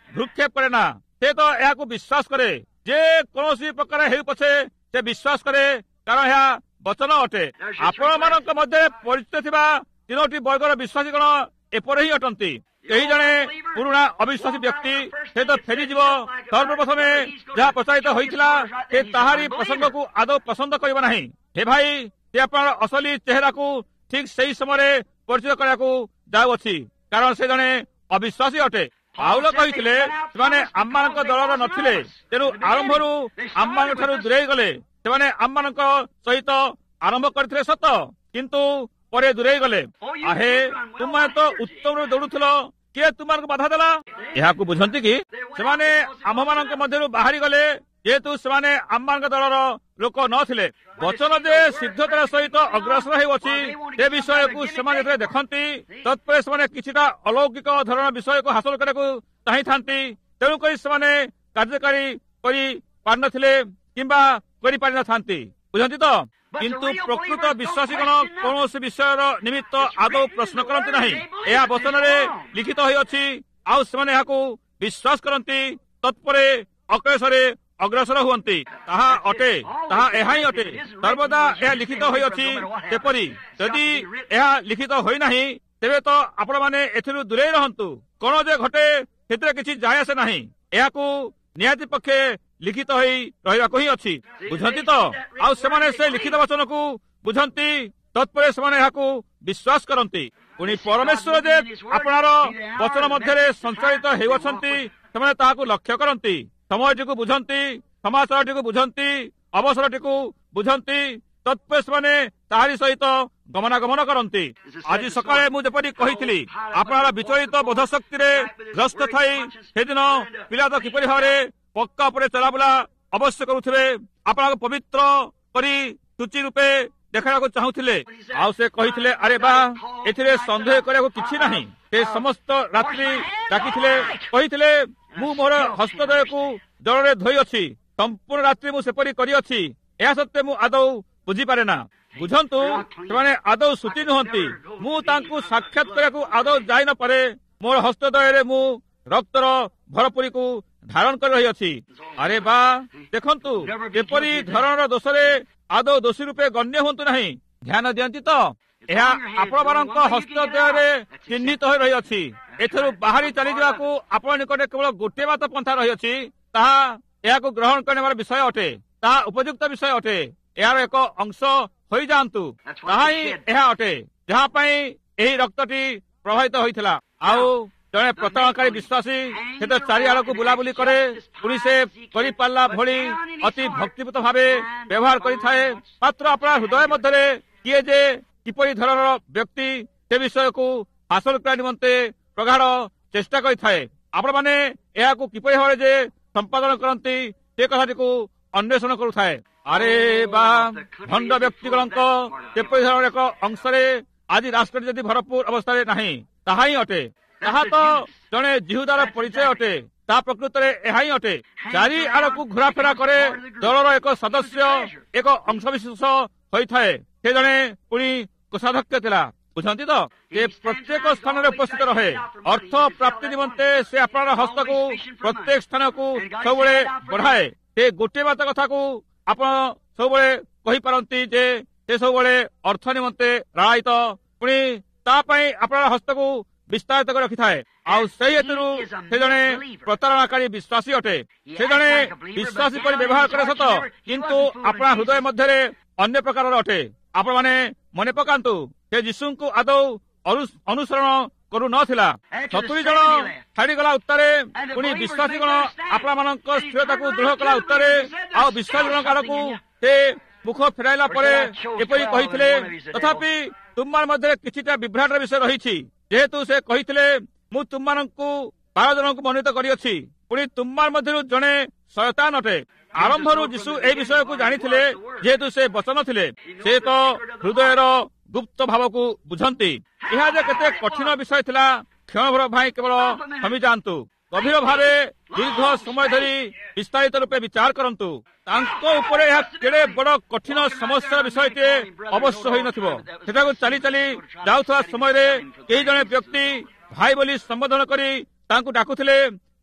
ଭ୍ରୁକ୍ଷେପ କରେ ନା। ସେ ତ ଏହାକୁ ବିଶ୍ୱାସ କରେ, ଯେ କୌଣସି ପ୍ରକାର ହେଉ ପଛେ ସେ ବିଶ୍ୱାସ କରେ, କାରଣ ଏହା ବଚନ ଅଟେ। ଆପଣମାନଙ୍କ ମଧ୍ୟରେ ପରିଚିତ ଥିବା 3ଟି ବର୍ଗର ବିଶ୍ୱାସୀଗଣ ଏପରି ହିଁ ଅଟନ୍ତି। ଏହି ଜଣେ ପୁରୁଣା ଅବିଶ୍ୱାସୀ ବ୍ୟକ୍ତି, ସେ ତ ଫେରିଯିବ। ସର୍ବପ୍ରଥମେ ଯାହା ପ୍ରଚାରିତ ହୋଇଥିଲା ସେ ତାହାରି ପ୍ରସଙ୍ଗକୁ ଆଦୌ ପସନ୍ଦ କରିବ ନାହିଁ। ହେ ଭାଇ, ସେ ଆପଣଙ୍କର ଅସଲି ଚେହେରାକୁ ଠିକ୍ ସେହି ସମୟରେ ପରିଚିତ କରିବାକୁ ଯାଉଅଛି, କାରଣ ସେ ଜଣେ ଅବିଶ୍ୱାସୀ ଅଟେ। ପାଉଲ କହିଥିଲେ, ସେମାନେ ଆମମାନଙ୍କ ଦଳର ନଥିଲେ, ତେଣୁ ଆରମ୍ଭରୁ ଆମମାନଙ୍କ ଠାରୁ ଦୂରେଇ ଗଲେ। ସେମାନେ ଆମମାନଙ୍କ ସହିତ ଆରମ୍ଭ କରିଥିଲେ ସତ, କିନ୍ତୁ ପରେ ଦୂରେଇ ଗଲେ। ଆହେ, ତୁମେ ତ ଉତ୍ତମରୁ ଦୌଡୁଥିଲ, କିଏ ତୁମମାନଙ୍କୁ ବାଧା ଦେଲା? ଏହାକୁ ବୁଝନ୍ତି କି? ସେମାନେ ଆମ୍ଭମାନଙ୍କ ମଧ୍ୟରୁ ବାହାରି ଗଲେ, ଯେହେତୁ ସେମାନେ ଆମମାନଙ୍କ ଦଳର ଲୋକ ନଥିଲେ। ବଚନ ଯେ ସିଦ୍ଧତାର ସହିତ ଅଗ୍ରସର ହେଉଅଛି, ସେ ବିଷୟକୁ ସେମାନେ ଯେତେବେଳେ ଦେଖନ୍ତି, ତତ୍ପରେ ସେମାନେ କିଛିଟା ଅଲୌକିକ ଧରଣର ବିଷୟକୁ ହାସଲ କରିବାକୁ ଚାହିଁଥାନ୍ତି। ତେଣୁକରି ସେମାନେ କାର୍ଯ୍ୟକାରୀ କରିପାରିନଥିଲେ କିମ୍ବା କରିପାରିନଥାନ୍ତି। ବୁଝନ୍ତି ତ? କିନ୍ତୁ ପ୍ରକୃତ ବିଶ୍ୱାସୀଗଣ କୌଣସି ବିଷୟର ନିମିତ୍ତ ଆଦୌ ପ୍ରଶ୍ନ କରନ୍ତି ନାହିଁ। ଏହା ବଚନରେ ଲିଖିତ ହୋଇଅଛି, ଆଉ ସେମାନେ ଏହାକୁ ବିଶ୍ୱାସ କରନ୍ତି, ତତ୍ପରେ ଅକ୍ଲେଶରେ ଅଗ୍ରସର ହୁଅନ୍ତି। ତାହା ଅଟେ, ତାହା ଏହା ହିଁ ଅଟେ। ସର୍ବଦା ଏହା ଲିଖିତ ହୋଇଅଛି ଯେପରି। ଯଦି ଏହା ଲିଖିତ ହୋଇନାହିଁ, ତେବେ ତ ଆପଣମାନେ ଏଥିରୁ ଦୂରେଇ ରହନ୍ତୁ। କଣ ଯେ ଘଟେ ସେଥିରେ କିଛି ଯାଏ ଆସେ ନାହିଁ। ଏହାକୁ ନିହାତି ପକ୍ଷେ ଲିଖିତ ହୋଇ ରହିବାକୁ ହିଁ ଅଛି। ବୁଝନ୍ତି ତ? ଆଉ ସେମାନେ ସେ ଲିଖିତ ବଚନକୁ ବୁଝନ୍ତି, ତତ୍ପରେ ସେମାନେ ଏହାକୁ ବିଶ୍ୱାସ କରନ୍ତି। ପୁଣି ପରମେଶ୍ୱର ଯେ ଆପଣଙ୍କର ବଚନ ମଧ୍ୟରେ ସଞ୍ଚାଳିତ ହେଉଅଛନ୍ତି, ସେମାନେ ତାହାକୁ ଲକ୍ଷ୍ୟ କରନ୍ତି। ସମୟଟିକୁ ବୁଝନ୍ତି, ସମାଚାରଟିକୁ ବୁଝନ୍ତି, ଅବସରଟିକୁ ବୁଝନ୍ତି, ତତ୍ପରେ ସେମାନେ ତାହାରି ସହିତ ଗମନାଗମନ କରନ୍ତି। ଆଜି ସକାଳେ ମୁଁ ଯେପରି କହିଥିଲି, ଆପଣଙ୍କର ବିଚଳିତ ବୋଧ ଶକ୍ତିରେ ଗ୍ରସ୍ତ ଥାଇ ସେଦିନ ପିଲାତ କିପରି ଭାବରେ ପକ୍କା ଉପରେ ଚଲାବୁଲା ଅବଶ୍ୟ କରୁଥିବେ, ଆପଣଙ୍କୁ ପବିତ୍ର କରି ସୂଚି ରୂପେ ଦେଖାଇବାକୁ ଚାହୁଁଥିଲେ। ଆଉ ସେ କହିଥିଲେ, ଆରେ ବା, ଏଥିରେ ସନ୍ଦେହ କରିବାକୁ କିଛି ନାହିଁ। ସେ ସମସ୍ତ ରାତ୍ରି ଡାକିଥିଲେ, କହିଥିଲେ, ମୁଁ ମୋର ହସ୍ତଦୟକୁ ଜଳରେ ଧୋଇଅଛି। ସମ୍ପୂର୍ଣ୍ଣ ରାତ୍ରି ମୁଁ ସେପରି କରିଅଛି। ଏହା ସତ୍ତ୍ୱେ ମୁଁ ଆଦୌ ବୁଝିପାରେ ନା। ବୁଝନ୍ତୁ, ସେମାନେ ଆଦୌ ସୂଚି ନୁହନ୍ତି। ମୁଁ ତାଙ୍କୁ ସାକ୍ଷାତ କରିବାକୁ ଆଦୌ ଯାଇ ନପାରେ। ମୋର ହସ୍ତଦୟରେ ମୁଁ ରକ୍ତର ଭରପୁରୀକୁ ଧାରଣ କରି ରହିଅଛି। ଆରେ ବା, ଦେଖନ୍ତୁ, ଏପରି ଧରଣର ଦୋଷରେ ଆଦୌ ଦୋଷୀ ରୂପେ ଗଣ୍ୟ ହୁଅନ୍ତୁ ନାହିଁ। ଧ୍ୟାନ ଦିଅନ୍ତି ତ? ଏହା ଆପଣମାନଙ୍କ ହସ୍ତଦୟରେ ଚିହ୍ନିତ ହୋଇ ରହିଅଛି। ଏଥିରୁ ବାହାରି ଚାଲିଯିବାକୁ ଆପଣ ନିକଟରେ କେବଳ ଗୋଟିଏ ମାତ୍ର ପନ୍ଥା ରହିଅଛି। ତାହା ଏହାକୁ ଗ୍ରହଣ କରିନେବାର ବିଷୟ ଅଟେ। ତାହା ଉପଯୁକ୍ତ ବିଷୟ ଅଟେ। ଏହାର ଏକ ଅଂଶ ହୋଇଯାଆନ୍ତୁ। ତାହା ହିଁ ଏହା ଅଟେ ଯାହା ପାଇଁ ଏହି ରକ୍ତଟି ପ୍ରବାହିତ ହୋଇଥିଲା। ଆଉ ଜଣେ ପ୍ରତାରଣକାରୀ ବିଶ୍ୱାସୀ ସେ ତ ଚାରିଆଡ଼କୁ ବୁଲାବୁଲି କରେ, ପୁଣି ସେ କରିପାରିଲା ଭଳି ଅତି ଭକ୍ତିପୂତ ଭାବେ ବ୍ୟବହାର କରିଥାଏ। ମାତ୍ର ଆପଣ ହୃଦୟ ମଧ୍ୟରେ କିଏ ଯେ କିପରି ଧରଣର ବ୍ୟକ୍ତି, ସେ ବିଷୟକୁ ହାସଲ କରିବା ନିମନ୍ତେ ପ୍ରଗାଢ଼ ଚେଷ୍ଟା କରିଥାଏ। ଆପଣମାନେ ଏହାକୁ କିପରି ଭାବରେ ଯେ ସମ୍ପାଦନ କରନ୍ତି, ସେ କଥାଟିକୁ ଅନ୍ୱେଷଣ କରୁଥାଏ। ଆରେ ବା, ଭଣ୍ଡ ବ୍ୟକ୍ତିଗଣଙ୍କ ସେପରି ଧରଣର ଏକ ଅଂଶରେ ଆଜି ରାଷ୍ଟ୍ରଟି ଯଦି ଭରପୁର ଅବସ୍ଥାରେ ନାହିଁ, ତାହା ହିଁ ଅଟେ। ତାହା ତ ଜଣେ ଜିହୁଦାର ପରିଚୟ ଅଟେ। ତାହା ପ୍ରକୃତରେ ଏହା ହିଁ ଅଟେ। ଚାରି ଆଡ଼କୁ ଘୋରାଫେରା କରେ, ଦଳର ଏକ ସଦସ୍ୟ, ଏକ ଅଂଶବିଶେଷ ହୋଇଥାଏ। ସେ ଜଣେ ପୁଣି କୋଷାଧ୍ୟକ୍ଷ ଥିଲା। ବୁଝନ୍ତି ତ? ସେ ପ୍ରତ୍ୟେକ ସ୍ଥାନରେ ଉପସ୍ଥିତ ରହେ। ଅର୍ଥ ପ୍ରାପ୍ତି ନିମନ୍ତେ ସେ ଆପଣଙ୍କର ହସ୍ତକୁ ପ୍ରତ୍ୟେକ ସ୍ଥାନକୁ ସବୁବେଳେ ବଢାଏ। ସେ ଗୋଟିଏ ମାତ୍ର କଥାକୁ ଆପଣ ସବୁବେଳେ କହିପାରନ୍ତି ଯେ ସେ ସବୁବେଳେ ଅର୍ଥ ନିମନ୍ତେ ରାହିତ, ପୁଣି ତା ପାଇଁ ଆପଣଙ୍କର ହସ୍ତକୁ ବିସ୍ତାରିତ କରି ରଖିଥାଏ। ଆଉ ସେହି ହେତୁରୁ ସେ ଜଣେ ପ୍ରତାରଣାକାରୀ ବିଶ୍ୱାସୀ ଅଟେ। ସେ ଜଣେ ବିଶ୍ୱାସୀ ପରି ବ୍ୟବହାର କରେ ସତ, କିନ୍ତୁ ଆପଣା ହୃଦୟ ମଧ୍ୟରେ ଅନ୍ୟ ପ୍ରକାରର ଅଟେ। ଆପଣମାନେ ମନେ ପକାନ୍ତୁ, ସେ ଯୀଶୁଙ୍କୁ ଆଦୌ ଅନୁସରଣ କରୁନଥିଲା। 70 ଜଣ ଛାଡ଼ିଗଲା ଉତ୍ତାରେ, ପୁଣି ବିଶ୍ୱାସୀଗଣ ଆପଣମାନଙ୍କ ସ୍ଥିରତାକୁ ଦୃଢ଼ କଲା ଉତ୍ତାରେ, ଆଉ ବିଶ୍ୱାସୀଗଣଙ୍କ ଆଡ଼କୁ ସେ ମୁଖ ଫେରାଇଲା ପରେ ଏପରି କହିଥିଲେ, ତଥାପି ତୁମମାନଙ୍କ ମଧ୍ୟରେ କିଛିଟା ବିଭ୍ରାଟର ବିଷୟ ରହିଛି। ଯେହେତୁ ସେ କହିଥିଲେ, ମୁଁ ତୁମମାନଙ୍କୁ 12 ଜଣଙ୍କୁ ମନୋନୀତ କରିଅଛି, ପୁଣି ତୁମମାନଙ୍କ ମଧ୍ୟରୁ ଜଣେ ଶୟତାନ ଅଟେ। ଆରମ୍ଭରୁ ଯୀଶୁ ଏହି ବିଷୟକୁ ଜାଣିଥିଲେ, ଯେହେତୁ ସେ ବଚନ ଥିଲେ। ସେ ତ ହୃଦୟର ଗୁପ୍ତ ଭାବକୁ ବୁଝନ୍ତି। ଏହା ଯେ କେତେ କଠିନ ବିଷୟ ଥିଲା, କ୍ଷଣଭର ଭାଇ କେବଳ ଥମି ଯାଆନ୍ତୁ। ଗଭୀର ଭାବେ ଦୀର୍ଘ ସମୟ ଧରି ବିସ୍ତାରିତ ରୂପେ ବିଚାର କରନ୍ତୁ। ତାଙ୍କ ଉପରେ ଏହା କେଡ଼େ ବଡ଼ କଠିନ ସମସ୍ୟାର ବିଷୟଟିଏ ଅବଶ୍ୟ ହୋଇନଥିବ। ସେଠାକୁ ଚାଲି ଚାଲି ଯାଉଥିବା ସମୟରେ କେହି ଜଣେ ବ୍ୟକ୍ତି ଭାଇ ବୋଲି ସମ୍ବୋଧନ କରି ତାଙ୍କୁ ଡାକୁଥିଲେ,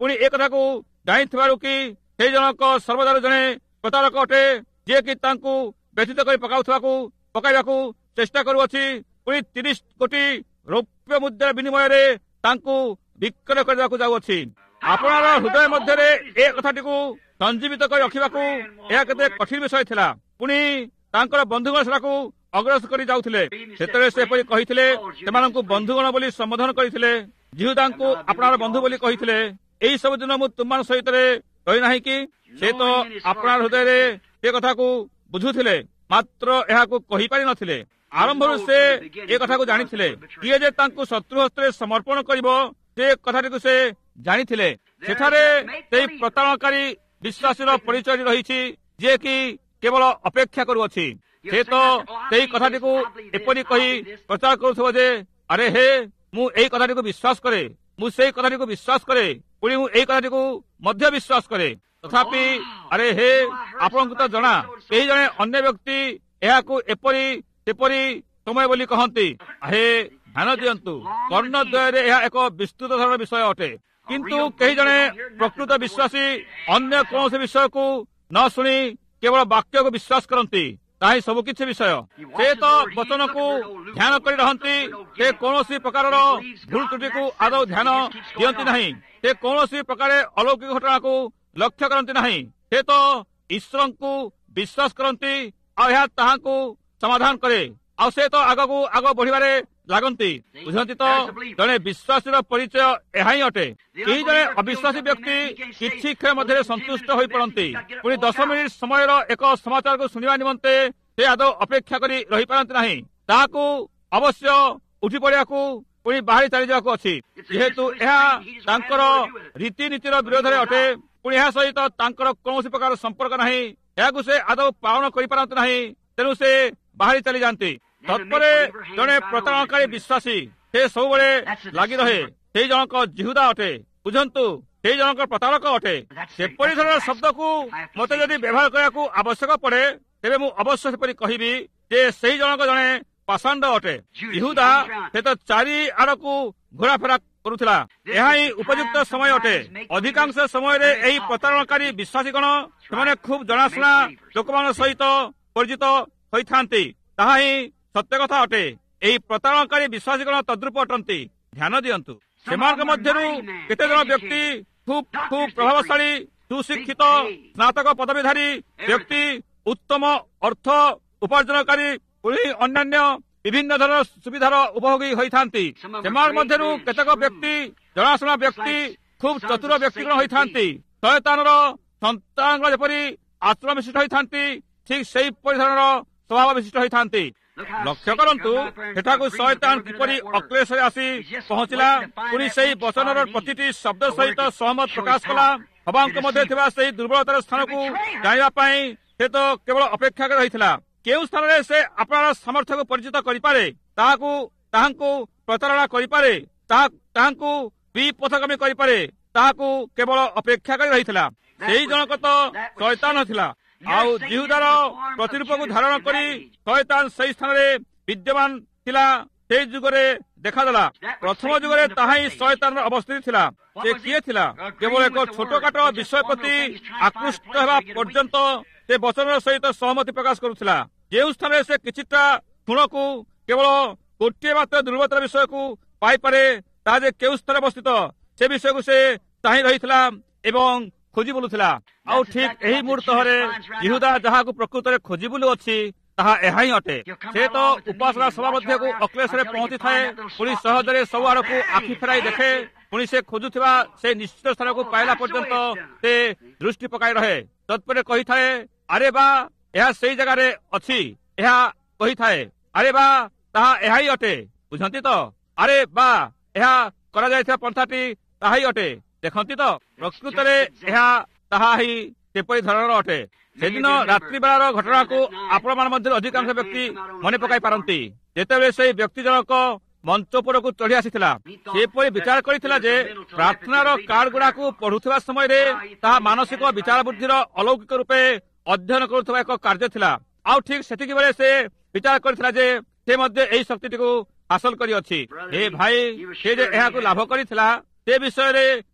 ପୁଣି ଏ କଥାକୁ ଜାଣିଥିବାରୁ କି ସେହି ଜଣକ ସର୍ବଦାରୁ ଜଣେ ପ୍ରତାରକ ଅଟେ, ଯିଏକି ତାଙ୍କୁ ବ୍ୟତୀତ କରି ପକାଇବାକୁ ଚେଷ୍ଟା କରୁଅଛି। ପୁଣି 30 କୋଟି ରୌପ୍ୟ ମୁଦ୍ରା ବିନିମୟରେ ତାଙ୍କୁ ବିକ୍ରୟ କରିବାକୁ ଯାଉଅଛି। ଆପଣର ହୃଦୟ ମଧ୍ୟରେ ଏ କଥାଟିକୁ ସଞ୍ଜୀବିତ କରି ରଖିବାକୁ ଏହା କେତେ କଠିନ ବିଷୟ ଥିଲା। ପୁଣି ତାଙ୍କର ବନ୍ଧୁଗଣ ସେଟାକୁ ଅଗ୍ରସର କରି ଯାଉଥିଲେ। ସେତେବେଳେ ସେ ଏପରି କହିଥିଲେ, ସେମାନଙ୍କୁ ବନ୍ଧୁଗଣ ବୋଲି ସମ୍ବୋଧନ କରିଥିଲେ। ଜିହୁଦାଙ୍କୁ ଆପଣଙ୍କର ବନ୍ଧୁ ବୋଲି କହିଥିଲେ। ଏହି ସବୁ ଦିନ ମୁଁ ତୁମମାନଙ୍କ ସହିତ ରହିନାହିଁ କି? ସେ ତ ଆପଣଙ୍କ ହୃଦୟରେ ସେ କଥାକୁ ବୁଝୁଥିଲେ, ମାତ୍ର ଏହାକୁ କହିପାରି ନଥିଲେ। ଆରମ୍ଭରୁ ସେ ଏ କଥାକୁ ଜାଣିଥିଲେ। କିଏ ଯେ ତାଙ୍କୁ ଶତ୍ରୁ ହସ୍ତରେ ସମର୍ପଣ କରିବ, ସେ କଥାଟିକୁ ସେ ଜାଣିଥିଲେ। ସେଠାରେ ସେହି ପ୍ରତାରଣକାରୀ ବିଶ୍ୱାସୀର ପରିଚୟ ରହିଛି, ଯିଏକି କେବଳ ଅପେକ୍ଷା କରୁଅଛି। ସେ ତ ସେହି କଥାଟିକୁ ଏପରି କହି ପ୍ରଚାର କରୁଥିବ ଯେ, ଆରେ ହେ, ମୁଁ ଏହି କଥାଟିକୁ ବିଶ୍ୱାସ କରେ, ମୁଁ ସେହି କଥାଟିକୁ ବିଶ୍ୱାସ କରେ, ପୁଣି ମୁଁ ଏହି କଥାଟିକୁ ମଧ୍ୟ ବିଶ୍ୱାସ କରେ। ତଥାପି ଆରେ ହେ, ଆପଣଙ୍କୁ ତ ଜଣା, କେହି ଜଣେ ଅନ୍ୟ ବ୍ୟକ୍ତି ଏହାକୁ ଏପରି ସେପରି ସମୟ ବୋଲି କହନ୍ତି। ହେ, ଧ୍ୟାନ ଦିଅନ୍ତୁ, କର୍ଣ୍ଣଦ୍ୱୟରେ ଏହା ଏକ ବିସ୍ତୃତ ଧରଣର ବିଷୟ ଅଟେ। କିନ୍ତୁ କେହି ଜଣେ ପ୍ରକୃତ ବିଶ୍ୱାସୀ ଅନ୍ୟ କୌଣସି ବିଷୟକୁ ନ ଶୁଣି କେବଳ ବାକ୍ୟକୁ ବିଶ୍ୱାସ କରନ୍ତି। ତାହା ସବୁ କିଛି ବିଷୟ। ସେ ତ ବଚନକୁ ଧ୍ୟାନ କରି ରହନ୍ତି। ସେ କୌଣସି ପ୍ରକାରର ଭୁଲ ତ୍ରୁଟିକୁ ଆଦୌ ଧ୍ୟାନ ଦିଅନ୍ତି ନାହିଁ। ସେ କୌଣସି ପ୍ରକାର ଅଲୌକିକ ଘଟଣାକୁ ଲକ୍ଷ୍ୟ କରନ୍ତି ନାହିଁ। ସେ ତ ଈଶ୍ୱରଙ୍କୁ ବିଶ୍ୱାସ କରନ୍ତି, ଆଉ ଏହା ତାହାଙ୍କୁ ସମାଧାନ କରେ, ଆଉ ସେ ତ ଆଗକୁ ଆଗ ବଢିବାରେ ଲାଗନ୍ତି। ବୁଝନ୍ତି ତ, ଜଣେ ବିଶ୍ୱାସୀର ପରିଚୟ ଏହା ହିଁ ଅଟେ। କେହି ଜଣେ ଅବିଶ୍ୱାସୀ ବ୍ୟକ୍ତି କିଛି କ୍ଷଣ ମଧ୍ୟରେ ସନ୍ତୁଷ୍ଟ ହୋଇପଡ଼ନ୍ତି। ପୁଣି 10 ମିନିଟ୍ ସମୟର ଏକ ସମାଚାରକୁ ଶୁଣିବା ନିମନ୍ତେ ସେ ଆଦୌ ଅପେକ୍ଷା କରି ରହିପାରନ୍ତି ନାହିଁ। ତାହାକୁ ଅବଶ୍ୟ ଉଠି ପଡ଼ିବାକୁ ପୁଣି ବାହାରି ଚାଲିଯିବାକୁ ଅଛି। ଯେହେତୁ ଏହା ତାଙ୍କର ରୀତିନୀତିର ବିରୋଧରେ ଅଟେ, ପୁଣି ଏହା ସହିତ ତାଙ୍କର କୌଣସି ପ୍ରକାର ସମ୍ପର୍କ ନାହିଁ, ଏହାକୁ ସେ ଆଦୌ ପାଳନ କରିପାରନ୍ତି ନାହିଁ। ତେଣୁ ସେ ବାହାରି ଚାଲିଯାଆନ୍ତି। ତତ୍ପରେ ଜଣେ ପ୍ରତାରଣକାରୀ ବିଶ୍ୱାସୀ ସେ ସବୁବେଳେ ଲାଗି ରହେ। ସେଇ ଜଣକ ଜିହୁଦା ଅଟେ। ବୁଝନ୍ତୁ, ସେଇ ଜଣକ ପ୍ରତାରକ ଅଟେ। ସେପରି ଧରଣର ଶବ୍ଦକୁ ମୋତେ ଯଦି ବ୍ୟବହାର କରିବାକୁ ଆବଶ୍ୟକ ପଡେ, ତେବେ ମୁଁ ଅବଶ୍ୟ ସେପରି କହିବି ଯେ ସେହି ଜଣକ ଜଣେ ପାଷାଣ୍ଡ ଅଟେ। ଜିହୁଦା ସେ ତ ଚାରିଆଡକୁ ଘୋରାଫେରା କରୁଥିଲା। ଏହା ହିଁ ଉପଯୁକ୍ତ ସମୟ ଅଟେ। ଅଧିକାଂଶ ସମୟରେ ଏହି ପ୍ରତାରଣକାରୀ ବିଶ୍ୱାସୀଗଣ ସେମାନେ ଖୁବ୍ ଜଣାଶୁଣା ଲୋକମାନଙ୍କ ସହିତ ପରିଚିତ ହୋଇଥାନ୍ତି। ତାହା ହିଁ ସତ୍ୟ କଥା ଅଟେ। ଏହି ପ୍ରତାରଣକାରୀ ବିଶ୍ୱାସୀଗଣ ତଦ୍ରୂପ ଅଟନ୍ତି। ଧ୍ୟାନ ଦିଅନ୍ତୁ, ସେମାନଙ୍କ ମଧ୍ୟରୁ କେତେ ଜଣ ବ୍ୟକ୍ତି ଖୁବ୍ ପ୍ରଭାବଶାଳୀ, ସୁଶିକ୍ଷିତ, ସ୍ନାତକ ପଦବୀଧାରୀ ବ୍ୟକ୍ତି, ଉତ୍ତମ ଅର୍ଥ ଉପାର୍ଜନକାରୀ, ପୁଣି ଅନ୍ୟାନ୍ୟ ବିଭିନ୍ନ ଧରଣର ସୁବିଧାର ଉପଭୋଗୀ ହୋଇଥାନ୍ତି। ସେମାନଙ୍କ ମଧ୍ୟରୁ କେତେକ ବ୍ୟକ୍ତି ଜଣାଶୁଣା ବ୍ୟକ୍ତି, ଖୁବ୍ ଚତୁର ବ୍ୟକ୍ତିଗଣ ହୋଇଥାନ୍ତି। ଶୟତାନର ସନ୍ତାନଙ୍କର ଯେପରି ଆଚରଣ ବିଶିଷ୍ଟ ହୋଇଥାନ୍ତି, ଠିକ୍ ସେହିପରି ଧରଣର ସ୍ୱଭାବ ବିଶିଷ୍ଟ ହୋଇଥାନ୍ତି। ଲକ୍ଷ୍ୟ କରନ୍ତୁ, ସେଠାକୁ ଶୟତାନ କିପରି ଅକ୍ଲେଶରେ ଆସି ପହଞ୍ଚିଲା। ପୁଣି ସେହି ବଚନର ପ୍ରତିଟି ଶବ୍ଦ ସହିତ ସହମତ ପ୍ରକାଶ କଲା। ହବାଙ୍କ ମଧ୍ୟରେ ଥିବା ସେହି ଦୁର୍ବଳତାର ସ୍ଥାନକୁ ଜାଣିବା ପାଇଁ ସେ ତ କେବଳ ଅପେକ୍ଷା କରି ରହିଥିଲା। କେଉଁ ସ୍ଥାନରେ ସେ ଆପଣଙ୍କ ସାମର୍ଥ୍ୟକୁ ପରିଚିତ କରିପାରେ, ତାହାଙ୍କୁ ପ୍ରତାରଣା କରିପାରେ, ତାହାଙ୍କୁ ବିପଥଗାମୀ କରିପାରେ, ତାହାକୁ କେବଳ ଅପେକ୍ଷା କରି ରହିଥିଲା। ସେହି ଜଣକ ତ ଶୟତାନ ଥିଲା। ଆଉ ଜିହୁଦାର ପ୍ରତିରୂପକୁ ଧାରଣ କରି ଶୟତାନ ସେହି ସ୍ଥାନରେ ବିଦ୍ୟମାନ ଥିଲା। ସେହି ଯୁଗରେ ଦେଖାଦେଲା। ପ୍ରଥମ ଯୁଗରେ ତାହା ହିଁ ଶୟତାନର ଅବସ୍ଥିତି ଥିଲା। ସେ କିଏ ଥିଲା? କେବଳ ଏକ ଛୋଟକାଟ ବିଷୟ ପ୍ରତି ଆକୃଷ୍ଟ ହେବା ପର୍ଯ୍ୟନ୍ତ ସେ ବଚନର ସହିତ ସହମତି ପ୍ରକାଶ କରୁଥିଲା। ଯେଉଁ ସ୍ଥାନରେ ସେ କିଛିଟା କ୍ଷୁଣକୁ କେବଳ ଗୋଟିଏ ମାତ୍ର ଦୁର୍ବଳତାର ବିଷୟକୁ ପାଇପାରେ, ତାହା ଯେ କେଉଁ ସ୍ଥାନରେ ଅବସ୍ଥିତ ସେ ବିଷୟକୁ ସେ ଚାହିଁ ରହିଥିଲା ଏବଂ ଖୋଜି ବୁଲୁଥିଲା। ଆଉ ଠିକ୍ ଏହି ମୁହୂର୍ତ୍ତରେ ଜିହୁଦା ଯାହାକୁ ପ୍ରକୃତରେ ଖୋଜି ବୁଲୁଅଛି, ତାହା ଏହା ହିଁ ଅଟେ। ସେ ତ ଉପାସନା ସଭା ମଧ୍ୟକୁ ଅକ୍ଲେଶରେ ପହଞ୍ଚିଥାଏ। ପୁଣି ସହଜରେ ସବୁ ଆଡ଼କୁ ଆଖି ଫେରାଇ ଦେଖେ। ପୁଣି ସେ ଖୋଜୁଥିବା ସେ ନିଶ୍ଚିତ ସ୍ଥାନକୁ ପାଇଲା ପର୍ଯ୍ୟନ୍ତ ସେ ଦୃଷ୍ଟି ପକାଇ ରହେ। ତତ୍ପରେ କହିଥାଏ, ଆରେ ବା, ଏହା ସେଇ ଜାଗାରେ ଅଛି। ଏହା କହିଥାଏ, ଆରେ ବା, ତାହା ଏହା ହିଁ ଅଟେ। ବୁଝନ୍ତି ତ? ଆରେ ବା, ଏହା କରାଯାଇଥିବା ପନ୍ଥାଟି ତାହା ହିଁ ଅଟେ। ଦେଖନ୍ତି ତ, ପ୍ରକୃତରେ ଏହା ତାହା ହିଁ ସେପରି ଧରଣର ଅଟେ। ସେଦିନ ରାତ୍ରି ବେଳାର ଘଟଣାକୁ ଆପଣମାନ ମଧ୍ୟରେ ଅଧିକାଂଶ ବ୍ୟକ୍ତି ମନେ ପକାଇ ପାରନ୍ତି। ଯେତେବେଳେ ସେହି ବ୍ୟକ୍ତି ଜଣକ ମଞ୍ଚ ଉପରକୁ ଚଢ଼ି ଆସିଥିଲା, ସେପରି ବିଚାର କରିଥିଲା ଯେ ପ୍ରାର୍ଥନାର କାର୍ଡ ଗୁଡାକୁ ପଢୁଥିବା ସମୟରେ ତାହା ମାନସିକ ବିଚାର ବୁଦ୍ଧିର ଅଲୌକିକ ରୂପେ ଅଧ୍ୟୟନ କରୁଥିବା ଏକ କାର୍ଯ୍ୟ ଥିଲା। ଆଉ ଠିକ୍ ସେତିକି ବେଳେ ସେ ବିଚାର କରିଥିଲା ଯେ ସେ ମଧ୍ୟ ଏହି ଶକ୍ତିଟିକୁ ହାସଲ କରିଅଛି। ହେ ଭାଇ, ସେ ଯେ ଏହାକୁ ଲାଭ କରିଥିଲା ସେ ବିଷୟରେ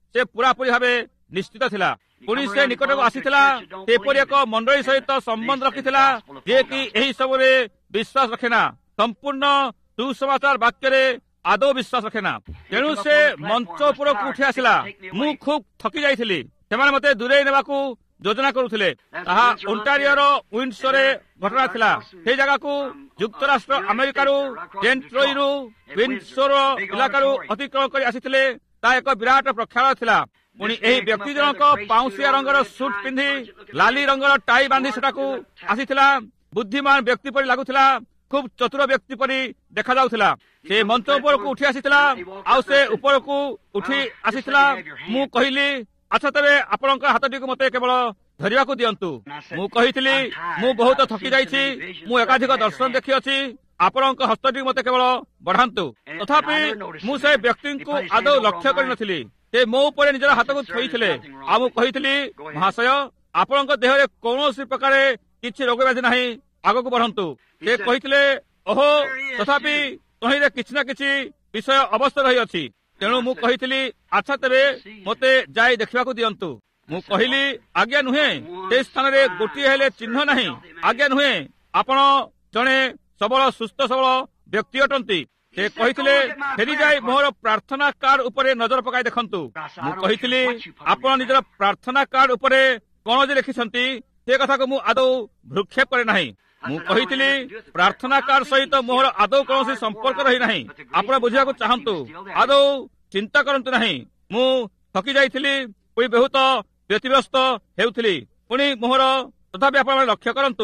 ସେ ପୂରାପୂରି ଭାବେ ନିଶ୍ଚିତ ଥିଲା। ପୁଣି ସେ ନିକଟକୁ ଆସିଥିଲା, ସେପରି ଏକ ମଣ୍ଡଳୀ ସହିତ ସମ୍ବନ୍ଧ ରଖିଥିଲା ଯିଏକି ଏହି ସବୁରେ ବିଶ୍ୱାସ ରଖେନା, ସମ୍ପୂର୍ଣ୍ଣ ସୁସମାଚାର ବାକ୍ୟରେ ଆଦୌ ବିଶ୍ୱାସ ରଖେନା। ତେଣୁ ସେ ମଞ୍ଚ ଉପରକୁ ଉଠି ଆସିଲା। ମୁଁ ଖୁବ୍ ଥକି ଯାଇଥିଲି। ସେମାନେ ମୋତେ ଦୂରେଇ ନେବାକୁ ଯୋଜନା କରୁଥିଲେ। ତାହା ଓଣ୍ଟାରିଓର ୱିଣ୍ଡସୋରରେ ଘଟଣା ଥିଲା। ସେହି ଜାଗାକୁ ଯୁକ୍ତରାଷ୍ଟ୍ର ଆମେରିକାରୁ ଡେଟ୍ରଏଟରୁ ୱିଣ୍ଡସୋର ଇଲାକାରୁ ଅତିକ୍ରମ କରି ଆସିଥିଲେ। ତାହା ଏକ ବିରାଟ ପ୍ରକ୍ଷାଳୟ ଥିଲା। ପୁଣି ଏହି ବ୍ୟକ୍ତି ଜଣକ ପାଉଁଶିଆ ରଙ୍ଗର ସୁଟ୍ ପିନ୍ଧି ଲାଲି ରଙ୍ଗର ଟାଇ ବାନ୍ଧି ସେଠାକୁ ଆସିଥିଲା। ବୁଦ୍ଧିମାନ ବ୍ୟକ୍ତି ପରି ଲାଗୁଥିଲା, ଖୁବ୍ ଚତୁର ବ୍ୟକ୍ତି ପରି ଦେଖାଯାଉଥିଲା। ସେ ମଞ୍ଚ ଉପରକୁ ଉଠି ଆସିଥିଲା। ଆଉ ସେ ଉପରକୁ ଉଠି ଆସିଥିଲା। ମୁଁ କହିଲି, ଆଚ୍ଛା ତେବେ ଆପଣଙ୍କ ହାତଟିକୁ ମୋତେ କେବଳ ଧରିବାକୁ ଦିଅନ୍ତୁ। ମୁଁ କହିଥିଲି, ମୁଁ ବହୁତ ଥକି ଯାଇଛି, ମୁଁ ଏକାଧିକ ଦର୍ଶନ ଦେଖିଅଛି, ଆପଣଙ୍କ ହସ୍ତଟିକୁ ମୋତେ କେବଳ ବଢ଼ାନ୍ତୁ। ତଥାପି ମୁଁ ସେ ବ୍ୟକ୍ତିଙ୍କୁ ଆଦୌ ଲକ୍ଷ୍ୟ କରିନଥିଲି। ସେ ମୋ ଉପରେ ନିଜର ହାତକୁ ଥୋଇଥିଲେ। ଆଉ ମୁଁ କହିଥିଲି, ମହାଶୟ, ଆପଣଙ୍କ ଦେହରେ କୌଣସି ପ୍ରକାର କିଛି ରୋଗ ବ୍ୟାଧି ନାହିଁ, ଆଗକୁ ବଢ଼ନ୍ତୁ। ସେ କହିଥିଲେ, ଓହୋ, ତଥାପି ତହିଁରେ କିଛି ନା କିଛି ବିଷୟ ଅବସ୍ଥା ରହିଅଛି। ତେଣୁ ମୁଁ କହିଥିଲି, ଆଚ୍ଛା ତେବେ ମୋତେ ଯାଇ ଦେଖିବାକୁ ଦିଅନ୍ତୁ। ମୁଁ କହିଲି, ଆଜ୍ଞା ନୁହେଁ, ସେ ସ୍ଥାନରେ ଗୋଟିଏ ହେଲେ ଚିହ୍ନ ନାହିଁ। ଆଜ୍ଞା ନୁହେଁ, ଆପଣ ଜଣେ ସବଳ ସୁସ୍ଥ ସବଳ ବ୍ୟକ୍ତି ଅଟନ୍ତି। ସେ କହିଥିଲେ, ଫେରିଯାଇ ମୋର ପ୍ରାର୍ଥନା କାର୍ଡ ଉପରେ ନଜର ପକାଇ ଦେଖନ୍ତୁ। ମୁଁ କହିଥିଲି, ଆପଣ ନିଜର ପ୍ରାର୍ଥନା କାର୍ଡ ଉପରେ କଣ ଯେ ଲେଖିଛନ୍ତି ସେ କଥାକୁ ମୁଁ ଆଦୌ ଭ୍ରୁକ୍ଷେପ କରେ ନାହିଁ। ମୁଁ କହିଥିଲି, ପ୍ରାର୍ଥନା କାର୍ଡ ସହିତ ମୋର ଆଦୌ କୌଣସି ସମ୍ପର୍କ ରହିନାହିଁ। ଆପଣ ବୁଝିବାକୁ ଚାହାନ୍ତୁ, ଆଦୌ ଚିନ୍ତା କରନ୍ତୁ ନାହିଁ। ମୁଁ ଥକି ଯାଇଥିଲି, ପୁଣି ବହୁତ ବ୍ୟତିବ୍ୟସ୍ତ ହେଉଥିଲି। ପୁଣି ମୋହର ତଥାପି ଆପଣମାନେ ଲକ୍ଷ୍ୟ କରନ୍ତୁ,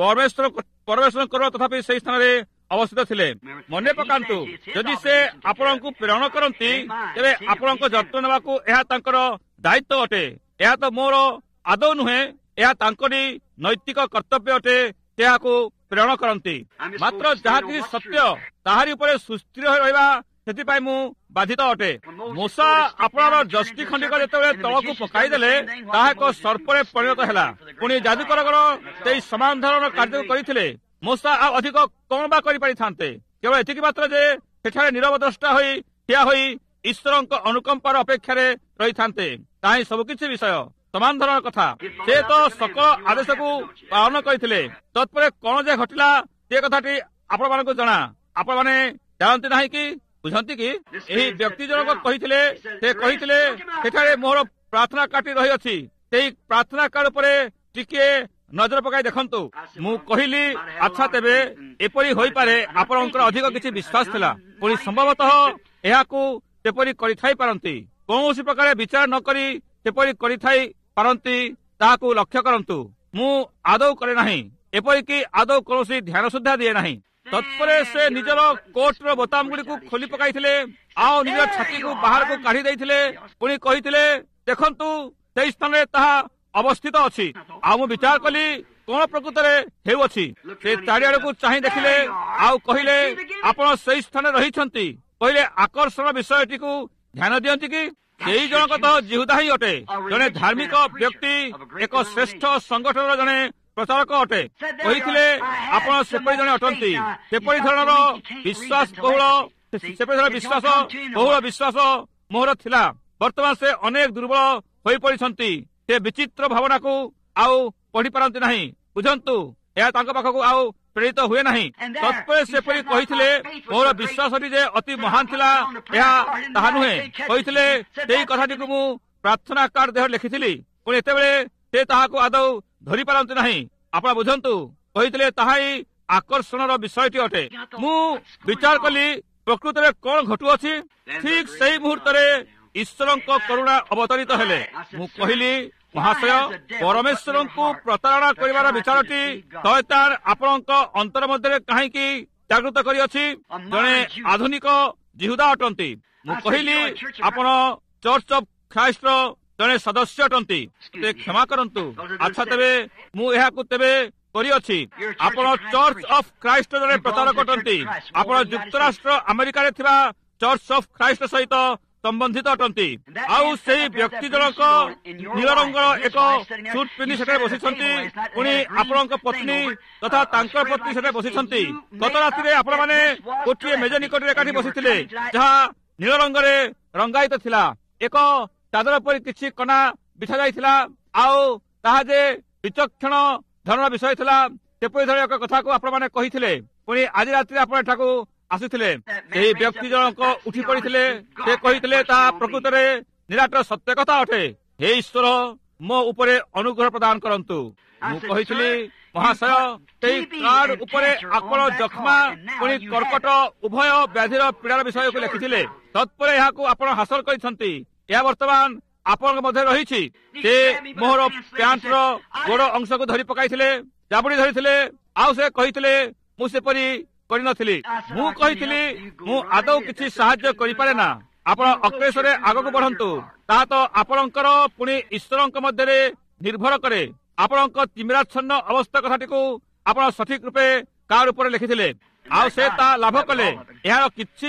ପରମେଶ୍ୱରଙ୍କର ତଥାପି ସେହି ସ୍ଥାନରେ ଅବସ୍ଥିତ ଥିଲେ। ମନେ ପକାନ୍ତୁ, ଯଦି ସେ ଆପଣଙ୍କୁ ପ୍ରେରଣ କରନ୍ତି, ତେବେ ଆପଣଙ୍କ ଯତ୍ନ ନେବାକୁ ଏହା ତାଙ୍କର ଦାୟିତ୍ୱ ଅଟେ। ଏହା ତ ମୋର ଆଦୌ ନୁହେଁ, ଏହା ତାଙ୍କରି ନୈତିକ କର୍ତ୍ତବ୍ୟ ଅଟେ। ଏହାକୁ ପ୍ରେରଣ କରନ୍ତି। ମାତ୍ର ଯାହା କିଛି ସତ୍ୟ ତାହାରି ଉପରେ ସୁସ୍ଥିର ରହିବା, ସେଥିପାଇଁ ମୁଁ ବାଧିତ ଅଟେ। ମୂଷା ଆପଣର ଯଷ୍ଟି ଖଣ୍ଡିକ ଯେତେବେଳେ ତଳକୁ ପକାଇଦେଲେ, ତାହା ଏକ ସର୍ପରେ ପରିଣତ ହେଲା। ପୁଣି ଯାଦୁକରଗଣ ସେହି ସମାନ ଧରଣର କାର୍ଯ୍ୟ କରିଥିଲେ। ମୂଷା ଆଉ ଅଧିକ କଣ ବା କରିପାରିଥାନ୍ତେ? କେବଳ ଏତିକି ମାତ୍ର ଯେ ସେଠାରେ ନିରବ ଦ୍ରଷ୍ଟା ହୋଇ ଠିଆ ହୋଇ ଈଶ୍ୱରଙ୍କ ଅନୁକମ୍ପାର ଅପେକ୍ଷାରେ ରହିଥାନ୍ତେ। ତାହା ହିଁ ସବୁକିଛି ବିଷୟ, ସମାନ ଧରଣର କଥା। ସେ ତ ସକଳ ଆଦେଶକୁ ପାଳନ କରିଥିଲେ। ତତ୍ପରେ କଣ ଯେ ଘଟିଲା ସେ କଥାଟି ଆପଣମାନଙ୍କୁ ଜଣା। ଆପଣମାନେ ଜାଣନ୍ତି ନାହିଁ କି ବୁଝନ୍ତି କି? ଏହି ବ୍ୟକ୍ତି ଜଣକ କହିଥିଲେ, ସେ କହିଥିଲେ, ସେଠାରେ ମୋର ପ୍ରାର୍ଥନା କାର୍ଡଟି ରହିଅଛି, ସେହି ପ୍ରାର୍ଥନା କାର୍ଡ ଉପରେ ଟିକିଏ ନଜର ପକାଇ ଦେଖନ୍ତୁ। ମୁଁ କହିଲି, ଆଚ୍ଛା ତେବେ ଏପରି ହୋଇପାରେ ଆପଣଙ୍କର ଅଧିକ କିଛି ବିଶ୍ୱାସ ଥିଲା। ପୁଣି ସମ୍ଭବତଃ ଏହାକୁ ସେପରି କରିଥାଇ ପାରନ୍ତି। କୌଣସି ପ୍ରକାର ବିଚାର ନ କରି ସେପରି କରିଥାଇ ପାରନ୍ତି। ତାହାକୁ ଲକ୍ଷ୍ୟ କରନ୍ତୁ। ମୁଁ ଆଦୌ କରେ ନାହିଁ, ଏପରିକି ଆଦୌ କୌଣସି ଧ୍ୟାନ ସୁଦ୍ଧା ଦିଏ ନାହିଁ। ତତ୍ପରେ ସେ ନିଜର କୋଟ୍ର ବୋତାମ ଗୁଡ଼ିକୁ ଖୋଲି ପକାଇଥିଲେ, ଆଉ ନିଜ ଛାତିକୁ ବାହାରକୁ କାଢି ଦେଇଥିଲେ। ପୁଣି କହିଥିଲେ, ଦେଖନ୍ତୁ ସେହି ସ୍ଥାନରେ ତାହା ଅବସ୍ଥିତ ଅଛି। ଆଉ ମୁଁ ବିଚାର କଲି, କଣ ପ୍ରକୃତରେ ହେଉଅଛି। ସେ ଚାରିଆଡକୁ ଚାହିଁ ଦେଖିଲେ, ଆଉ କହିଲେ, ଆପଣ ସେହି ସ୍ଥାନରେ ରହିଛନ୍ତି। କହିଲେ, ଆକର୍ଷଣ ବିଷୟଟିକୁ ଧ୍ୟାନ ଦିଅନ୍ତି କି? ସେହି ଜଣକ ତ ଜିହୁଦା ହିଁ ଅଟେ, ଜଣେ ଧାର୍ମିକ ବ୍ୟକ୍ତି, ଏକ ଶ୍ରେଷ୍ଠ ସଂଗଠନର ଜଣେ ପ୍ରଚାରକ ଅଟେ। କହିଥିଲେ, ଆପଣ ସେପରି ଜଣେ ଅଟନ୍ତି। ସେପରି ଧରଣର ବିଶ୍ୱାସ ବହୁଳ ବିଶ୍ୱାସ ମୋହର ଥିଲା। ବର୍ତ୍ତମାନ ସେ ଅନେକ ଦୁର୍ବଳ ହୋଇପଡ଼ିଛନ୍ତି। ସେ ବିଚିତ୍ର ଭାବନାକୁ ଆଉ ପଢିପାରନ୍ତି ନାହିଁ। ବୁଝନ୍ତୁ, ଏହା ତାଙ୍କ ପାଖକୁ ଆଉ ପ୍ରେରିତ ହୁଏ ନାହିଁ। ତତ୍ପରେ ସେପରି କହିଥିଲେ, ମୋର ବିଶ୍ୱାସଟି ଯେ ଅତି ମହାନ ଥିଲା, ଏହା ତାହା ନୁହେଁ। କହିଥିଲେ, ସେହି କଥାଟିକୁ ମୁଁ ପ୍ରାର୍ଥନା କାର୍ଡ ଦେହରେ ଲେଖିଥିଲି। ପୁଣି ଏତେବେଳେ ସେ ତାହାକୁ ଆଦୌ ଧରିପାରନ୍ତି ନାହିଁ। ଆପଣ ବୁଝନ୍ତୁ, କହିଥିଲେ, ତାହା ହିଁ ଆକର୍ଷଣର ବିଷୟଟି ଅଟେ। ମୁଁ ବିଚାର କଲି, ପ୍ରକୃତରେ କଣ ଘଟୁଅଛି। ଠିକ ସେହି ମୁହୂର୍ତ୍ତରେ ଈଶ୍ୱରଙ୍କ କରୁଣା ଅବତରିତ ହେଲେ। ମୁଁ କହିଲି, ମହାଶୟ, ପରମେଶ୍ୱରଙ୍କୁ ପ୍ରତାରଣା କରିବାର ବିଚାରଟି ଶୟତାନ ଆପଣଙ୍କ ଅନ୍ତର ମଧ୍ୟରେ କାହିଁକି ଜାଗୃତ କରିଅଛି? ଜଣେ ଆଧୁନିକ ଜିହୁଦା ଅଟନ୍ତି। ମୁଁ କହିଲି, ଆପଣ ଚର୍ଚ୍ଚ ଅଫ୍ ଖ୍ରାଇଷ୍ଟର ଜଣେ ସଦସ୍ୟ ଅଟନ୍ତି। କ୍ଷମା କରନ୍ତୁ। ଆଚ୍ଛା ତେବେ ମୁଁ ଏହାକୁ ତେବେ କରିଅଛି। ଆପଣ ଚର୍ଚ୍ଚ ଅଫ୍ ଖ୍ରାଇଷ୍ଟ ଜଣେ ପ୍ରଚାରକ ଅଟନ୍ତି। ଆପଣ ଯୁକ୍ତରାଷ୍ଟ୍ର ଆମେରିକାରେ ଥିବା ଚର୍ଚ୍ଚ ଅଫ୍ ଖ୍ରାଇଷ୍ଟ ସହିତ ସମ୍ବନ୍ଧିତ ଅଟନ୍ତି। ଆଉ ସେହି ବ୍ୟକ୍ତି ଜଣକ ନୀଳ ରଙ୍ଗର ଏକ ସୁଟ୍ ପିନ୍ଧି ସେଠାରେ ବସିଛନ୍ତି। ପୁଣି ଆପଣଙ୍କ ପତ୍ନୀ ତଥା ତାଙ୍କର ପତ୍ନୀ ସେଠାରେ ବସିଛନ୍ତି। ଗତ ରାତିରେ ଆପଣମାନେ ଗୋଟିଏ ମେଜ ନିକଟରେ ଏକାଠି ବସିଥିଲେ, ଯାହା ନୀଳ ରଙ୍ଗରେ ରଙ୍ଗାୟିତ ଥିଲା। ଏକ ଚାଦର ପରି କିଛି କଣା ବିଛା ଯାଇଥିଲା, ଆଉ ତାହା ଯେ ବିଚକ୍ଷଣ ଧରଣର ବିଷୟ ଥିଲା, ସେପରି ଧର ଏକ କଥାକୁ ଆପଣମାନେ କହିଥିଲେ। ପୁଣି ଆଜି ରାତିରେ ଆପଣ ଏଠାକୁ ଆସିଥିଲେ। ସେହି ବ୍ୟକ୍ତି ଜଣକ ଉଠି ପଡ଼ିଥିଲେ। ସେ କହିଥିଲେ ତାହା ପ୍ରକୃତରେ ନିରାଟ ସତ୍ୟ କଥା ଅଟେ। ହେ ଈଶ୍ୱର, ମୋ ଉପରେ ଅନୁଗ୍ରହ ପ୍ରଦାନ କରନ୍ତୁ। ମୁଁ କହିଥିଲି, ମହାଶୟ, ସେହି କାର୍ଡ ଉପରେ ଆପଣ ଯକ୍ଷ୍ମା ପୁଣି କର୍କଟ ଉଭୟ ବ୍ୟାଧିର ପୀଡ଼ାର ବିଷୟକୁ ଲେଖିଥିଲେ। ତତ୍ପରେ ଏହାକୁ ଆପଣ ହାସଲ କରିଛନ୍ତି। ଏହା ବର୍ତ୍ତମାନ ଆପଣଙ୍କ ମଧ୍ୟରେ ରହିଛି। ସେ ମୋହର ପ୍ୟାଣ୍ଟର ଗୋଡ଼ ଅଂଶକୁ ଧରି ପକାଇଥିଲେ, ଜାବୁଡ଼ି ଧରିଥିଲେ, ଆଉ ସେ କହିଥିଲେ ମୁଁ ସେପରି କରିନଥିଲି। ମୁଁ କହିଥିଲି ମୁଁ ଆଦୌ କିଛି ସାହାଯ୍ୟ କରିପାରେ ନା। ଆପଣ ଅକ୍ଲେଶରେ ଆଗକୁ ବଢ଼ନ୍ତୁ। ତାହା ତ ଆପଣଙ୍କର ପୁଣି ଈଶ୍ୱରଙ୍କ ମଧ୍ୟରେ ନିର୍ଭର କରେ। ଆପଣଙ୍କ ତିମିରାଚ୍ଛନ୍ନ ଅବସ୍ଥା କଥାଟିକୁ ଆପଣ ସଠିକ ରୂପେ କାର୍ଡ ଉପରେ ଲେଖିଥିଲେ, ଆଉ ସେ ତାହା ଲାଭ କଲେ। ଏହାର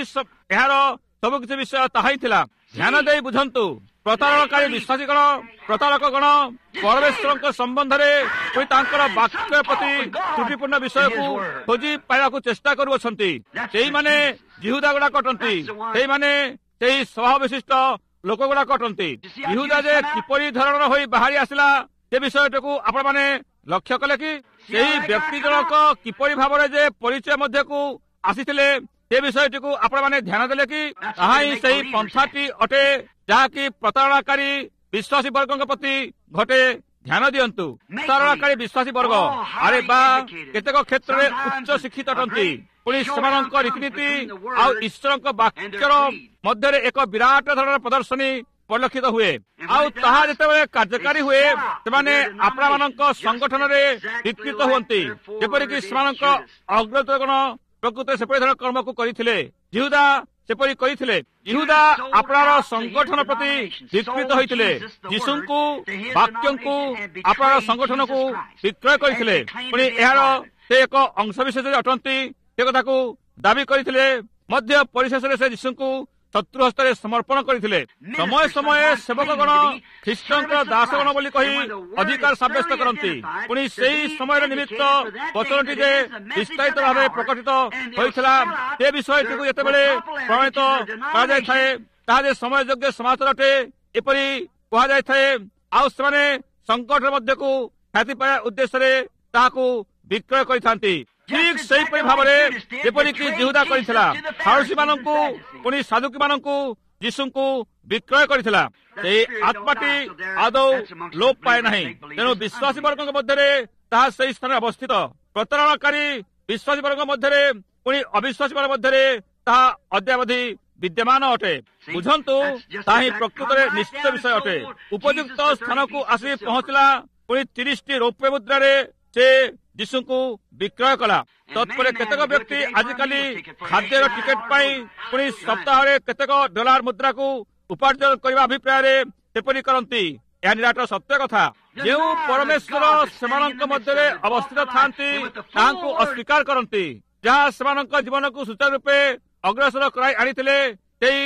ସବୁ କିଛି ବିଷୟ ତାହା ହିଁ ଥିଲା। ଧ୍ୟାନ ଦେଇ ବୁଝନ୍ତୁ। ପ୍ରତାରଣକାରୀ ବିଶ୍ୱାସୀଗଣ, ପ୍ରତାରକଗଣ ପରମେଶ୍ୱରଙ୍କ ସମ୍ବନ୍ଧରେ ପୁଣି ତାଙ୍କର ବାକ୍ୟ ପ୍ରତି ତ୍ରୁଟିପୂର୍ଣ୍ଣ ବିଷୟକୁ ଖୋଜି ପାଇବାକୁ ଚେଷ୍ଟା କରୁଅଛନ୍ତି। ସେଇମାନେ ଜିହୁଦା ଗୁଡାକ ଅଟନ୍ତି। ସେଇମାନେ ସେହି ସ୍ୱଭାବ ବିଶିଷ୍ଟ ଲୋକ ଗୁଡାକ ଅଟନ୍ତି। ଜିହୁଦା ଯେ କିପରି ଧରଣର ହୋଇ ବାହାରି ଆସିଲା, ସେ ବିଷୟଟିକୁ ଆପଣମାନେ ଲକ୍ଷ୍ୟ କଲେ କି? ସେହି ବ୍ୟକ୍ତି ଜଣକ କିପରି ଭାବରେ ଯେ ପରିଚୟ ମଧ୍ୟକୁ ଆସିଥିଲେ, ସେ ବିଷୟଟିକୁ ଆପଣମାନେ ଧ୍ୟାନ ଦେଲେ କି? ତାହା ହିଁ ସେହି ପନ୍ଥାଟି ଅଟେ ଯାହାକି ପ୍ରତାରଣାକାରୀ ବିଶ୍ୱାସୀ ବର୍ଗଙ୍କ ପ୍ରତି ଘଟେ। ଧ୍ୟାନ ଦିଅନ୍ତୁ। ପ୍ରତାରଣାକାରୀ ବିଶ୍ୱାସୀ ବର୍ଗ, ଆରେ ବା, କେତେକ କ୍ଷେତ୍ରରେ ଉଚ୍ଚ ଶିକ୍ଷିତ ଅଟନ୍ତି। ପୁଣି ସେମାନଙ୍କ ରୀତିନୀତି ଆଉ ଈଶ୍ୱରଙ୍କ ବାକ୍ୟର ମଧ୍ୟରେ ଏକ ବିରାଟ ଧରଣର ପ୍ରଦର୍ଶନୀ ପରିଲକ୍ଷିତ ହୁଏ। ଆଉ ତାହା ଯେତେବେଳେ କାର୍ଯ୍ୟକାରୀ ହୁଏ, ସେମାନେ ଆପଣମାନଙ୍କ ସଂଗଠନରେ ବିକୃତ ହୁଅନ୍ତି। ଯେପରିକି ସେମାନଙ୍କ ଅଗ୍ରଦୂତଗଣ ପ୍ରକୃତରେ ସେପରି ଧରଣ କର୍ମକୁ କରିଥିଲେ। ଜିହୁଦା ସେପରି କରିଥିଲେ। ଜିହୁଦା ଆପଣାର ସଂଗଠନ ପ୍ରତି ବିକୃତ ହୋଇଥିଲେ। ଯୀଶୁଙ୍କୁ, ବାକ୍ୟଙ୍କୁ ଆପଣାର ସଂଗଠନକୁ ବିକ୍ରୟ କରିଥିଲେ। ପୁଣି ଏହାର ସେ ଏକ ଅଂଶବିଶେଷ ଅଟନ୍ତି, ସେ କଥାକୁ ଦାବି କରିଥିଲେ ମଧ୍ୟ। ପରିଶେଷରେ ସେ ଯୀଶୁଙ୍କୁ ଶତ୍ରୁ ହସ୍ତରେ ସମର୍ପଣ କରିଥିଲେ। ସମୟ ସମୟ ସେବକଗଣ ଖ୍ରୀଷ୍ଟଙ୍କର ଦାସଗଣ ବୋଲି କହି ଅଧିକାର ସାବ୍ୟସ୍ତ କରନ୍ତି। ପୁଣି ସେହି ସମୟର ନିମିତ୍ତ ବଚନଟି ଯେ ବିସ୍ତାରିତ ଭାବେ ପ୍ରକଟିତ ହୋଇଥିଲା, ସେ ବିଷୟଟିକୁ ଯେତେବେଳେ ପ୍ରମାଣିତ କରାଯାଇଥାଏ, ତାହା ଯେ ସମୟ ଯୋଗ୍ୟ ସମାଚାର ଅଟେ ଏପରି କୁହାଯାଇଥାଏ। ଆଉ ସେମାନେ ସଂକଟ ମଧ୍ୟକୁ ଖ୍ୟାତି ପାଇବା ଉଦ୍ଦେଶ୍ୟରେ ତାହାକୁ ବିକ୍ରୟ କରିଥାନ୍ତି। ଠିକ୍ ସେହିପରି ଭାବରେ ଯେପରିକି ଜିହୁଦା କରିଥିଲା। ଫାରୁସୀମାନଙ୍କୁ ପୁଣି ସାଦୁକୀମାନଙ୍କୁ ଯୀଶୁଙ୍କୁ ବିକ୍ରୟ କରିଥିଲା। ସେହି ଆତ୍ମାଟି ଆଦୌ ଲୋପ ପାଏ ନାହିଁ। ତେଣୁ ବିଶ୍ୱାସୀ ବର୍ଗଙ୍କ ମଧ୍ୟରେ ତାହା ସେହି ସ୍ଥାନରେ ଅବସ୍ଥିତ। ପ୍ରତାରଣାକାରୀ ବିଶ୍ୱାସୀ ବର୍ଗ ମଧ୍ୟରେ ପୁଣି ଅବିଶ୍ୱାସୀ ବର୍ଗ ମଧ୍ୟରେ ତାହା ଅଦ୍ୟାବଧି ବିଦ୍ୟମାନ ଅଟେ। ବୁଝନ୍ତୁ, ତାହା ହିଁ ପ୍ରକୃତରେ ନିଶ୍ଚିତ ବିଷୟ ଅଟେ। ଉପଯୁକ୍ତ ସ୍ଥାନକୁ ଆସି ପହଞ୍ଚିଲା। ପୁଣି 30ଟି ରୌପ୍ୟ ମୁଦ୍ରାରେ ସେ ଯୀଶୁଙ୍କୁ ବିକ୍ରୟ କଲା। ତତ୍ପରେ କେତେକ ବ୍ୟକ୍ତି ଆଜିକାଲି ଖାଦ୍ୟର ଟିକେଟ ପାଇଁ ପୁଣି ସପ୍ତାହରେ କେତେକ ଡଲାର ମୁଦ୍ରାକୁ ଉପାର୍ଜନ କରିବା ଅଭିପ୍ରାୟରେ ସେପରି କରନ୍ତି। ଏହା ନିରାଟ ସତ୍ୟ କଥା। ଯେଉଁ ପରମେଶ୍ୱର ସେମାନଙ୍କ ମଧ୍ୟରେ ଅବସ୍ଥିତ ଥାନ୍ତି, ତାହାଙ୍କୁ ଅସ୍ୱୀକାର କରନ୍ତି। ଯାହା ସେମାନଙ୍କ ଜୀବନକୁ ସୁଚାରୁ ରୂପେ ଅଗ୍ରସର କରାଇ ଆଣିଥିଲେ, ସେହି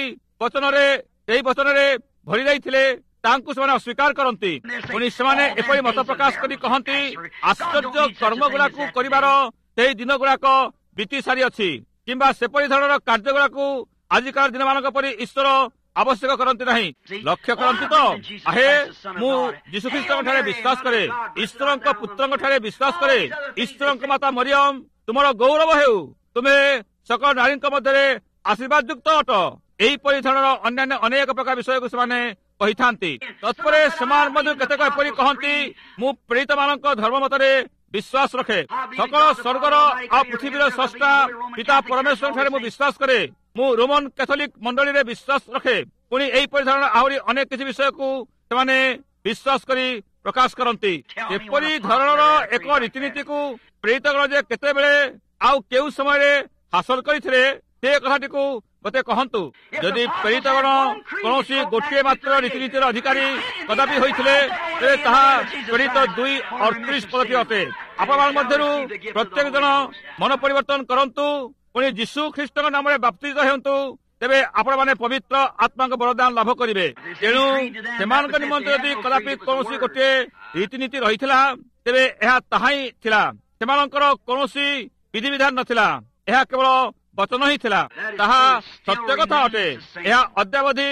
ବଚନରେ ଭରି ଯାଇଥିଲେ, ତାଙ୍କୁ ସେମାନେ ଅସ୍ୱୀକାର କରନ୍ତି। ପୁଣି ସେମାନେ ଏପରି ମତ ପ୍ରକାଶ କରି କହନ୍ତି, ଆଶ୍ଚର୍ଯ୍ୟ କର୍ମ ଗୁଡାକୁ କରିବାର ସେହି ଦିନ ଗୁଡାକ ବିତି ସାରିଅଛି, କିମ୍ବା ସେପରି ଧରଣର କାର୍ଯ୍ୟ ଗୁଡାକୁ ଆଜିକାର ଦିନମାନଙ୍କ ପରି ଈଶ୍ୱର ଆବଶ୍ୟକ କରନ୍ତି ନାହିଁ। ଲକ୍ଷ୍ୟ କରନ୍ତି ତ, ଆହେ, ମୁଁ ଯୀଶୁଖ୍ରୀଷ୍ଟଙ୍କ ଠାରେ ବିଶ୍ୱାସ କରେ, ଈଶ୍ୱରଙ୍କ ପୁତ୍ରଙ୍କ ଠାରେ ବିଶ୍ୱାସ କରେ। ଈଶ୍ୱରଙ୍କ ମାତା ମରିୟମ ତୁମର ଗୌରବ ହେଉ, ତୁମେ ସକଳ ନାରୀଙ୍କ ମଧ୍ୟରେ ଆଶୀର୍ବାଦ ଯୁକ୍ତ ଅଟ। ଏହିପରି ଧରଣର ଅନ୍ୟାନ୍ୟ ଅନେକ ପ୍ରକାର ବିଷୟକୁ ସେମାନେ କହିଥାନ୍ତି। ତତ୍ପରେ ସେମାନେ ମଧ୍ୟ କେତେକ ଏପରି କହନ୍ତି, ମୁଁ ପ୍ରେରିତମାନଙ୍କ ଧର୍ମ ମତରେ ବିଶ୍ୱାସ ରଖେ। ସକଳ ସ୍ୱର୍ଗର ଆଉ ପୃଥିବୀର ସ୍ରଷ୍ଟା ପିତା ପରମେଶ୍ୱରଠାରେ ମୁଁ ବିଶ୍ୱାସ କରେ। ମୁଁ ରୋମାନ କ୍ୟାଥୋଲିକ ମଣ୍ଡଳୀରେ ବିଶ୍ୱାସ ରଖେ। ପୁଣି ଏହିପରି ଧରଣର ଆହୁରି ଅନେକ କିଛି ବିଷୟକୁ ସେମାନେ ବିଶ୍ୱାସ କରି ପ୍ରକାଶ କରନ୍ତି। ଏପରି ଧରଣର ଏକ ରୀତିନୀତିକୁ ପ୍ରେରିତଗଣ ଯେ କେତେବେଳେ ଆଉ କେଉଁ ସମୟରେ ହାସଲ କରିଥିଲେ, ସେ କଥାଟିକୁ ମୋତେ କହନ୍ତୁ। ଯଦି ପ୍ରେରିତଗଣ କୌଣସି ଗୋଟିଏ ମାତ୍ର ରୀତିନୀତିର ଅଧିକାରୀ କଦାପି ହୋଇଥିଲେ, ତେବେ ତାହା ପ୍ରେରିତ 2:38 ପଦଟି ଅଟେ। ଆପଣମାନଙ୍କ ମଧ୍ୟରୁ ପ୍ରତ୍ୟେକ ଜଣ ମନ ପରିବର୍ତ୍ତନ କରନ୍ତୁ, ପୁଣି ଯୀଶୁ ଖ୍ରୀଷ୍ଟଙ୍କ ନାମରେ ବାପ୍ତିତ ହେଉନ୍ତୁ, ତେବେ ଆପଣମାନେ ପବିତ୍ର ଆତ୍ମାଙ୍କ ବରଦାନ ଲାଭ କରିବେ। ତେଣୁ ସେମାନଙ୍କ ନିମନ୍ତେ ଯଦି କଦାପି କୌଣସି ଗୋଟିଏ ରୀତିନୀତି ରହିଥିଲା, ତେବେ ଏହା ତାହା ହିଁ ଥିଲା। ସେମାନଙ୍କର କୌଣସି ବିଧିବିଧାନ ନଥିଲା, ଏହା କେବଳ ବଚନ ହିଁ ଥିଲା। ତାହା ସତ୍ୟ କଥା ଅଟେ। ଏହା ଅଦ୍ୟାବଧି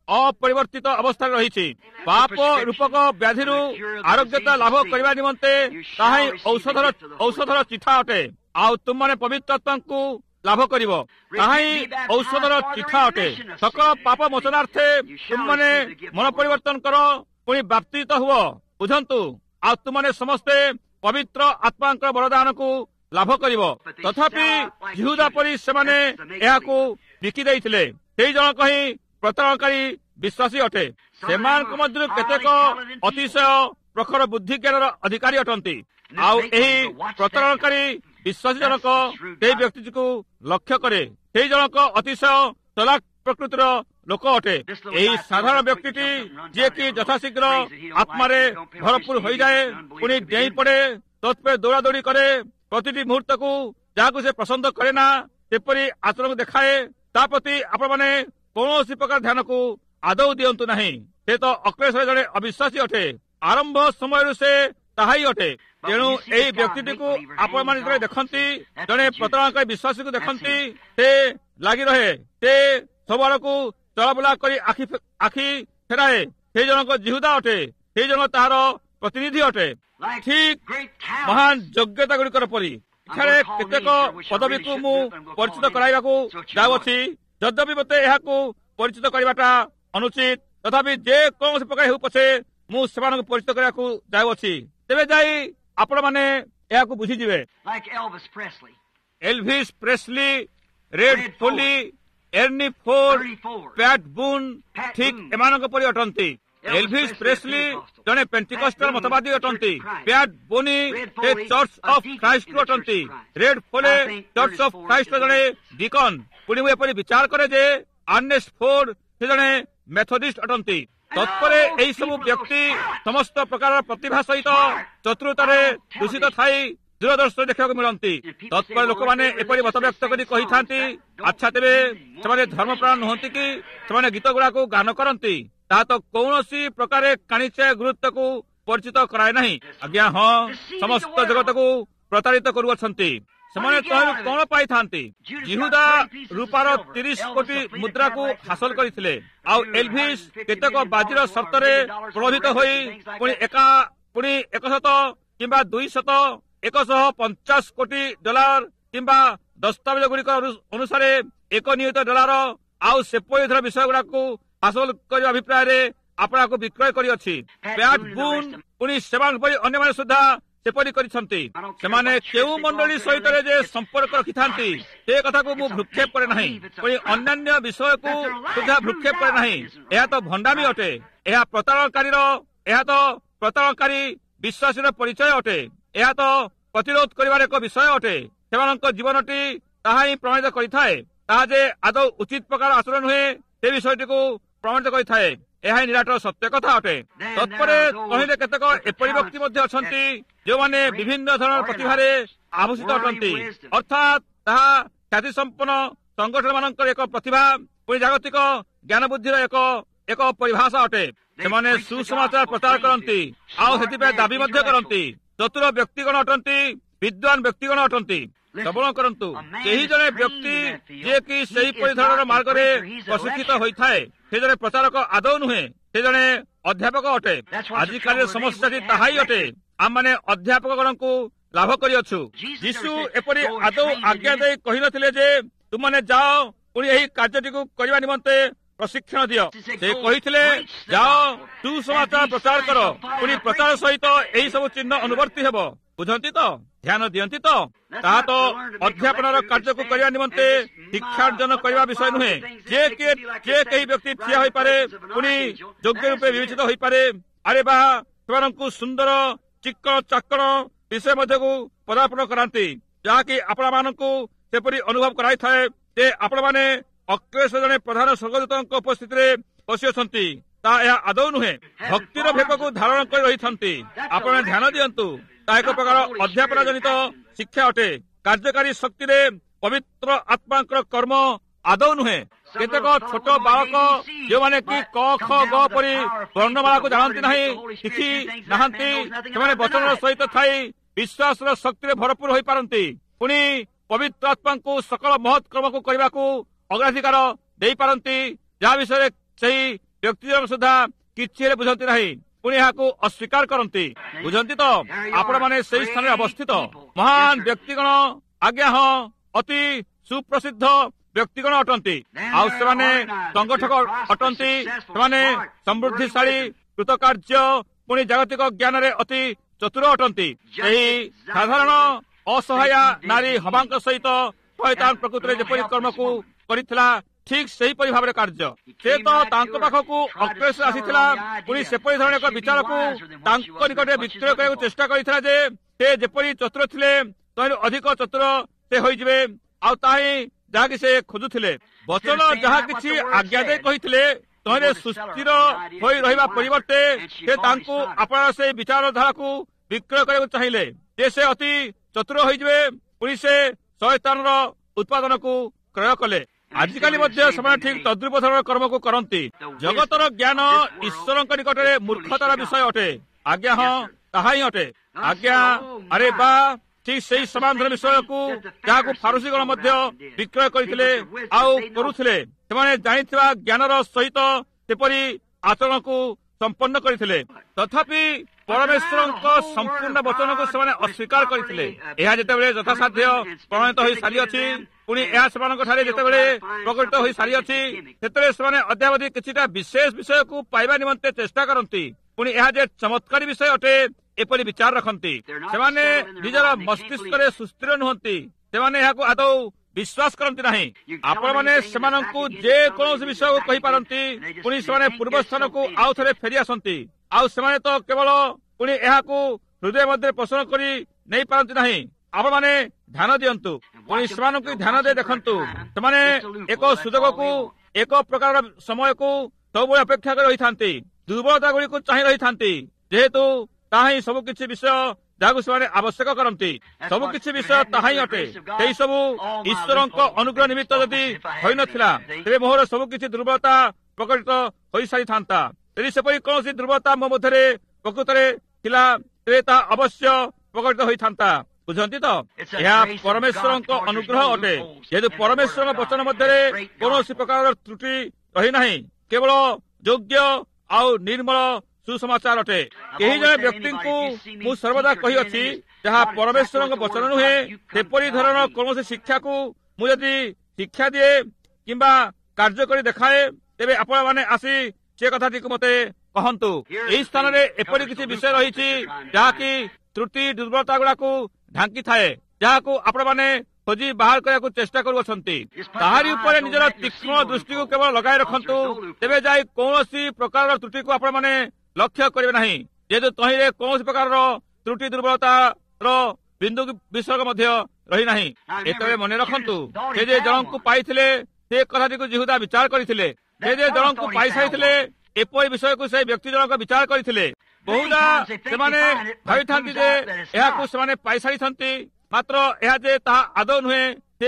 अपरिवर्तित अवस्था रही पाप रूपक व्याधि आरोग्यता लाभ करने निमंते ताही औषधर चिठा अटे आउ तुम मैंने पवित्र आत्मा को लाभ कर औषधर चिठा अटे सकल पाप मोचनार्थे तुम मैंने मन परिवर्तन कर पुणी बाप्तित हुआ बुझंतु आ तुम मैंने समस्ते पवित्र आत्मा वरदान को लाभ कर तथापि यहूदा परी से बिकी देइथिले सेई जनक ही प्रतारणकारी विश्वासी अटे सेमानक मध्य केतेक अतिशय प्रखर बुद्धि ज्ञान अधिकारी अटंती आउ एही प्रतारणकारी विश्वासी जनक से व्यक्ति को लक्ष्य करे से जनक अतिशय चलाक प्रकृतिर लोक अटे यही साधारण व्यक्ति जी कि यथाशीघ्र आत्मारे भरपूर हो जाए पुणी डेई पड़े तत्पर दौड़ा दौड़ी करे प्रतिटी मुहूर्त को जहाँ से पसंद करे ना सेपरी आचरण देखाए ता प्रति आपण माने कौन प्रकार ध्यान को आदौ दिंतु नहीं से तो अक्लेश जड़े अविश्वासी अटे आरंभ समय से ताहाई अटे तेणु यही व्यक्ति को आपण मैंने देखती जड़े प्रतारणकारी विश्वासी को देखती से लगी रहे से सबुआड़ को चलाबुला कर आखि फेराए से जनक जिहुदा अटे से जन तार प्रतिनिधि अटे ठीक महान योग्यता गुड़िकर परी केतेक पदवी को मु परिचित कराइबा को जाउछि यद्यपि मते यह परिचित करवाटा अनुचित तथापि जे कौन प्रकार हो पछे मु सेमान परिचित करा को जाउछि तेबे जाई आपण माने यह को बुझी जिवे Elvis Presley Red Foley Ernie Ford Pat Boone ठीक एमानक परि अटंती एल्विस प्रेस्ली जने पेंटिकस्टल मतवादी अटंती पैट बोनी से चर्च ऑफ क्राइस्ट अटंती Red Foley church of Christ जने डिकन पुणी मुझे एपरी विचार करे जे अर्नेस्ट फोर्ड से जने मेथोडिस्ट अटंती तत्परे यही सब व्यक्ति समस्त प्रकार प्रतिभा सहित चतुरतारे दूषित थाई दूरदर्शन देखा मिलती तत्पर लोक मैंने एपरी मत व्यक्त कर अच्छा तेरे से धर्मप्राण नुहति कि से गीत गुड़ा को गान करती ता तो कौन प्रकार काणिचे गुरुत्व को परिचित कराए नहीं आज्ञा हाँ समस्त जगत को प्रताड़ित करुअछंती ସେମାନେ କଣ ପାଇଥାନ୍ତି ଜିହୁଦା ରୂପାର 30 କୋଟି ମୁଦ୍ରା କୁ ହାସଲ କରିଥିଲେ ଆଉ ଏଲଭିସ୍ କେତେକ ବାଜିର ସର୍ତ୍ତରେ ପ୍ରଲୋଭିତ ହୋଇ ପୁଣି 100 କିମ୍ବା 200 150 କୋଟି ଡଲାର କିମ୍ବା ଦସ୍ତାବେଜ ଗୁଡିକ ଅନୁସାରେ ଏକ ନିୟୁତ ଡଲାର ଆଉ ସେପରି ଧର ବିଷୟ ଗୁଡାକୁ ହାସଲ କରିବା ଅଭିପ୍ରାୟରେ ଆପଣଙ୍କୁ ବିକ୍ରୟ କରିଅଛି ପ୍ୟାଟ୍ ବୁନ୍ ପୁଣି ସେମାନଙ୍କ ପରି ଅନ୍ୟମାନେ ସୁଦ୍ଧା ସେପରି କରିଛନ୍ତି ସେମାନେ କେଉଁ ମଣ୍ଡଳୀ ସହିତ ଯେ ସମ୍ପର୍କ ରଖିଥାନ୍ତି ସେ କଥାକୁ ମୁଁ ଭ୍ରୁକ୍ଷେପ କରେ ନାହିଁ ପୁଣି ଅନ୍ୟାନ୍ୟ ବିଷୟକୁ ସୁଦ୍ଧା ଭ୍ରୁକ୍ଷେପ କରେ ନାହିଁ ଏହା ତ ଭଣ୍ଡାମି ଅଟେ ଏହା ପ୍ରତାରଣକାରୀ ବିଶ୍ୱାସୀର ପରିଚୟ ଅଟେ ଏହା ତ ପ୍ରତିରୋଧ କରିବାର ଏକ ବିଷୟ ଅଟେ ସେମାନଙ୍କ ଜୀବନଟି ତାହା ହିଁ ପ୍ରମାଣିତ କରିଥାଏ ତାହା ଯେ ଆଦୌ ଉଚିତ ପ୍ରକାର ଆଚରଣ ନୁହେଁ ସେ ବିଷୟଟିକୁ ପ୍ରମାଣିତ କରିଥାଏ ଏହା ନିରାଟ ସତ୍ୟ କଥା ଅଟେ ତତ୍ପରେ କହିଲେ କେତେକ ଏପରି ବ୍ୟକ୍ତି ମଧ୍ୟ ଅଛନ୍ତି ଯେଉଁମାନେ ବିଭିନ୍ନ ଧରଣର ପ୍ରତିଭାରେ ଆଭୂଷିତ ଅଟନ୍ତି ଅର୍ଥାତ୍ ତାହା ଖ୍ୟାତି ସମ୍ପନ୍ନ ସଂଗଠନ ମାନଙ୍କର ଏକ ପ୍ରତିଭା ପୁଣି ଜାଗତିକ ଜ୍ଞାନ ବୁଦ୍ଧିର ଏକ ପରିଭାଷା ଅଟେ ସେମାନେ ସୁସମାଚାର ପ୍ରଚାର କରନ୍ତି ଆଉ ସେଥିପାଇଁ ଦାବି ମଧ୍ୟ କରନ୍ତି ଚତୁର ବ୍ୟକ୍ତିଗଣ ଅଟନ୍ତି ବିଦ୍ୱାନ ବ୍ୟକ୍ତିଗଣ ଅଟନ୍ତି ଶ୍ରବଣ କରନ୍ତୁ ସେହି ଜଣେ ବ୍ୟକ୍ତି ଯିଏକି ସେହିପରି ଧରଣର ମାର୍ଗରେ ପ୍ରଶିକ୍ଷିତ ହୋଇଥାଏ ସେ ଜଣେ ପ୍ରଚାରକ ଆଦୌ ନୁହେଁ ସେ ଜଣେ ଅଧ୍ୟାପକ ଅଟେ ଆଜିକାଲିର ସମସ୍ୟାଟି ତାହା ହିଁ ଅଟେ ଆମମାନେ ଅଧ୍ୟାପକଗଣଙ୍କୁ ଲାଭ କରିଅଛୁ ଯୀଶୁ ଏପରି ଆଦୌ ଆଜ୍ଞା ଦେଇ କହିନଥିଲେ ଯେ ତୁମମାନେ ଯାଅ ପୁଣି ଏହି କାର୍ଯ୍ୟଟିକୁ କରିବା ନିମନ୍ତେ ପ୍ରଶିକ୍ଷଣ ଦିଅ ସେ କହିଥିଲେ ଯାଅ ସୁସମାଚାର ପ୍ରଚାର କର ପୁଣି ପ୍ରଚାର ସହିତ ଏହି ସବୁ ଚିହ୍ନ ଅନୁବର୍ତ୍ତୀ ହେବ ବୁଝନ୍ତି ତ ଧ୍ୟାନ ଦିଅନ୍ତି ତ ତାହା ତ ଅଧ୍ୟାପନର କାର୍ଯ୍ୟକୁ କରିବା ନିମନ୍ତେ ଶିକ୍ଷାର୍ଜନ କରିବା ବିଷୟ ନୁହେଁ ଯେ କେହି ବ୍ୟକ୍ତି ଠିଆ ହୋଇପାରେ ପୁଣି ଯୋଗ୍ୟ ରୂପେ ବିବେଚିତ ହୋଇପାରେ ଆରେ ବା ସେମାନଙ୍କୁ ସୁନ୍ଦର ଚିକ୍କଣ ଚାକଣ ବିଷୟ ମଧ୍ୟକୁ ପଦାର୍ପଣ କରାନ୍ତି ଯାହାକି ଆପଣମାନଙ୍କୁ ସେପରି ଅନୁଭବ କରାଇଥାଏ ଯେ ଆପଣମାନେ ଅକ୍ଲେଶ ଜଣେ ପ୍ରଧାନ ସ୍ୱର୍ଗଦୂତଙ୍କ ଉପସ୍ଥିତିରେ ବସିଅଛନ୍ତି ତାହା ଏହା ଆଦୌ ନୁହେଁ ଭକ୍ତିର ଭେକକୁ ଧାରଣ କରି ରହିଥାନ୍ତି ଆପଣମାନେ ଧ୍ୟାନ ଦିଅନ୍ତୁ ତାହା ଏକ ପ୍ରକାର ଅଧ୍ୟାପନା ଜନିତ ଶିକ୍ଷା ଅଟେ କାର୍ଯ୍ୟକାରୀ ଶକ୍ତିରେ ପବିତ୍ର ଆତ୍ମାଙ୍କର କର୍ମ ଆଦୌ ନୁହେଁ କେତେକ ଛୋଟ ବାଳକ ଯେଉଁମାନେ କି କ ଖ ଗ ପରି ବର୍ଣ୍ଣମାଳାକୁ ଜାଣନ୍ତି ନାହିଁ ଶିଖି ନାହାନ୍ତି ସେମାନେ ବଚନର ସହିତ ଥାଇ ବିଶ୍ୱାସର ଶକ୍ତିରେ ଭରପୁର ହୋଇପାରନ୍ତି ପୁଣି ପବିତ୍ର ଆତ୍ମାଙ୍କୁ ସକଳ ମହତ୍ କର୍ମକୁ କରିବାକୁ ଅଗ୍ରାଧିକାର ଦେଇପାରନ୍ତି ଯାହା ବିଷୟରେ ସେହି ବ୍ୟକ୍ତି ଜଣକ ସୁଦ୍ଧା କିଛି ହେଲେ ବୁଝନ୍ତି ନାହିଁ, ପୁଣି ଏହାକୁ ଅସ୍ୱୀକାର କରନ୍ତି। ବୁଝନ୍ତି ତ, ଆପଣମାନେ ସେହି ସ୍ଥାନରେ ଅବସ୍ଥିତ ମହାନ ବ୍ୟକ୍ତିଗଣ, ଆଜ୍ଞା ହଁ, ଅତି ସୁପ୍ରସିଦ୍ଧ ବ୍ୟକ୍ତିଗଣ ଅଟନ୍ତି। ଆଉ ସେମାନେ ସଂଗଠକ ଅଟନ୍ତି, ସେମାନେ ସମୃଦ୍ଧିଶାଳୀ, କୃତକାର୍ଯ୍ୟ, ପୁଣି ଜାଗତିକ ଜ୍ଞାନରେ ଅତି ଚତୁର ଅଟନ୍ତି। ଏହି ସାଧାରଣ ଅସହାୟା ନାରୀ ହବାଙ୍କ ସହିତ ଶୟତାନ ପ୍ରକୃତିରେ ଯେପରି କର୍ମକୁ କରିଥିଲା, ଠିକ ସେହିପରି ଭାବରେ କାର୍ଯ୍ୟ। ସେ ତ ତାଙ୍କ ପାଖକୁ ଅକ୍ଲେଶ ଆସିଥିଲା, ପୁଣି ସେପରି ଧରଣ ଏକ ବିଚାରକୁ ତାଙ୍କ ନିକଟରେ ବିକ୍ରୟ କରିବାକୁ ଚେଷ୍ଟା କରିଥିଲା ଯେ ସେ ଯେପରି ଚତୁର ଥିଲେ ତହିଁରୁ ଅଧିକ ଚତୁର ସେ ହୋଇଯିବେ। ଆଉ ତାହିଁ ଯାହାକି ସେ ଖୋଜୁଥିଲେ। ବଚନ ଯାହା କିଛି ଆଜ୍ଞା ଦେଇ କହିଥିଲେ ତହିଁରେ ସୁସ୍ଥିର ହୋଇ ରହିବା ପରିବର୍ତ୍ତେ ସେ ତାଙ୍କୁ ଆପଣାର ସେହି ବିଚାରଧାରାକୁ ବିକ୍ରୟ କରିବାକୁ ଚାହିଁଲେ ଯେ ସେ ଅତି ଚତୁର ହୋଇଯିବେ, ପୁଣି ସେ ଶୟତାନର ଉତ୍ପାଦନକୁ କ୍ରୟ କଲେ। ଆଜିକାଲି ମଧ୍ୟ ସେମାନେ ଠିକ ତଦ୍ରୁପ ଧରଣର କର୍ମକୁ କରନ୍ତି। ଜଗତର ଜ୍ଞାନ ଈଶ୍ୱରଙ୍କ ନିକଟରେ ମୂର୍ଖତାର ବିଷୟ ଅଟେ। ଆଜ୍ଞା ହଁ, ତାହା ହିଁ ଅଟେ। ଆଜ୍ଞା, ଆରେ ବା, ଠିକ ସେହି ସମାଧାନ ବିଷୟକୁ ଯାହାକୁ ଫାରୁସିଗଣ ମଧ୍ୟ ବିକ୍ରୟ କରିଥିଲେ ଆଉ କରୁଥିଲେ। ସେମାନେ ଜାଣିଥିବା ଜ୍ଞାନର ସହିତ ସେପରି ଆଚରଣକୁ ସମ୍ପନ୍ନ କରିଥିଲେ। ତଥାପି ପରମେଶ୍ୱରଙ୍କ ସମ୍ପୂର୍ଣ୍ଣ ବଚନକୁ ସେମାନେ ଅସ୍ୱୀକାର କରିଥିଲେ। ଏହା ଯେତେବେଳେ ଯଥାସାଧ୍ୟ ପ୍ରଣୀତ ହୋଇ ସାରିଅଛି, ପୁଣି ଏହା ସେମାନଙ୍କ ଠାରେ ଯେତେବେଳେ ପ୍ରକଟିତ ହୋଇ ସାରିଅଛି, ସେତେବେଳେ ସେମାନେ ଅଦ୍ୟାବଧି କିଛିଟା ବିଶେଷ ବିଷୟକୁ ପାଇବା ନିମନ୍ତେ ଚେଷ୍ଟା କରନ୍ତି। ପୁଣି ଏହା ଯେ ଚମତ୍କାରୀ ବିଷୟ ଅଟେ ଏପରି ବିଚାର ରଖନ୍ତି। ସେମାନେ ନିଜର ମସ୍ତିଷ୍କରେ ସୁସ୍ଥିର ନୁହନ୍ତି, ସେମାନେ ଏହାକୁ ଆଦୌ ବିଶ୍ୱାସ କରନ୍ତି ନାହିଁ। ଆପଣମାନେ ସେମାନଙ୍କୁ ଯେକୌଣସି ବିଷୟକୁ କହିପାରନ୍ତି, ପୁଣି ସେମାନେ ପୂର୍ବ ସ୍ଥାନକୁ ଆଉ ଥରେ ଫେରି ଆସନ୍ତି। ଆଉ ସେମାନେ ତ କେବଳ ପୁଣି ଏହାକୁ ହୃଦୟ ମଧ୍ୟରେ ପୋଷଣ କରି ନେଇପାରନ୍ତି ନାହିଁ। ଆପଣମାନେ ଧ୍ୟାନ ଦିଅନ୍ତୁ, ପୁଣି ସେମାନଙ୍କୁ ଧ୍ୟାନ ଦେଇ ଦେଖନ୍ତୁ। ସେମାନେ ଏକ ସୁଯୋଗକୁ, ଏକ ପ୍ରକାର ସମୟକୁ ସବୁବେଳେ ଅପେକ୍ଷା କରି ରହିଥାନ୍ତି, ଦୁର୍ବଳତା ଗୁଡ଼ିକୁ ଚାହିଁ ରହିଥାନ୍ତି, ଯେହେତୁ ତାହା ହିଁ ସବୁ କିଛି ବିଷୟ ଯାହାକୁ ସେମାନେ ଆବଶ୍ୟକ କରନ୍ତି। ସବୁ କିଛି ବିଷୟ ତାହା ହିଁ ଅଟେ। ସେହି ସବୁ ଈଶ୍ୱରଙ୍କ ଅନୁଗ୍ରହ ନିମିତ୍ତ ଯଦି ହୋଇନଥିଲା, ତେବେ ମୋହର ସବୁ କିଛି ଦୁର୍ବଳତା ପ୍ରକଟିତ ହୋଇସାରିଥାନ୍ତା। ଯଦି ସେପରି କୌଣସି ଦୁର୍ବଳତା ମୋ ମଧ୍ୟରେ ପ୍ରକୃତରେ ଥିଲା, ତେବେ ତାହା ଅବଶ୍ୟ ପ୍ରକଟିତ ହୋଇଥାନ୍ତା। ବୁଝନ୍ତି ତ, ଏହା ପରମେଶ୍ୱରଙ୍କ ଅନୁଗ୍ରହ ଅଟେ। ଯେହେତୁ ପରମେଶ୍ୱରଙ୍କ ବଚନ ମଧ୍ୟରେ କୌଣସି ପ୍ରକାର ତ୍ରୁଟି ରହିନାହିଁ, କେବଳ ଯୋଗ୍ୟ ଆଉ ନିର୍ମଳ ସୁସମାଚାର ଅଟେ। କେହି ଜଣେ ବ୍ୟକ୍ତିଙ୍କୁ ମୁଁ ସର୍ବଦା କହିଅଛି, ଯାହା ପରମେଶ୍ୱରଙ୍କ ବଚନ ନୁହେଁ, ସେପରି ଧରଣର କୌଣସି ଶିକ୍ଷାକୁ ମୁଁ ଯଦି ଶିକ୍ଷା ଦିଏ କିମ୍ବା କାର୍ଯ୍ୟ କରି ଦେଖାଏ, ତେବେ ଆପଣମାନେ ଆସି ସେ କଥାଟିକୁ ମୋତେ କହନ୍ତୁ। ଏହି ସ୍ଥାନରେ ଏପରି କିଛି ବିଷୟ ରହିଛି ଯାହାକି ତ୍ରୁଟି ଦୁର୍ବଳତା ଗୁଡ଼ାକୁ ଢାଙ୍କିଥାଏ, ଯାହାକୁ ଆପଣମାନେ ଖୋଜି ବାହାର କରିବାକୁ ଚେଷ୍ଟା କରୁଅଛନ୍ତି। ତାହାରି ଉପରେ ନିଜର ତୀକ୍ଷ୍ଣ ଦୃଷ୍ଟିକୁ କେବଳ ଲଗାଇ ରଖନ୍ତୁ, ତେବେ ଯାଇ କୌଣସି ପ୍ରକାରର ତ୍ରୁଟିକୁ ଆପଣମାନେ ଲକ୍ଷ୍ୟ କରିବେ ନାହିଁ। ଯେହେତୁ ତହିଁରେ କୌଣସି ପ୍ରକାରର ତ୍ରୁଟି ଦୁର୍ବଳତାର ବିନ୍ଦୁ ବିସର୍ଗ ମଧ୍ୟ ରହିନାହିଁ। ଏତେବେଳେ ମନେ ରଖନ୍ତୁ, ସେ ଯେ ଜଣଙ୍କୁ ପାଇଥିଲେ ସେ କଥାଟିକୁ ଜିହୁଦା ବିଚାର କରିଥିଲେ। ସେ ଯେ ଜଣଙ୍କୁ ପାଇସାରିଥିଲେ ଏପରି ବିଷୟକୁ ସେ ବ୍ୟକ୍ତି ଜଣକ ବିଚାର କରିଥିଲେ। ବହୁଦା ସେମାନେ ଭାବିଥାନ୍ତି ଯେ ଏହାକୁ ସେମାନେ ପାଇସାରିଛନ୍ତି, ମାତ୍ର ଏହା ଯେ ତାହା ଆଦୌ ନୁହେଁ, ସେ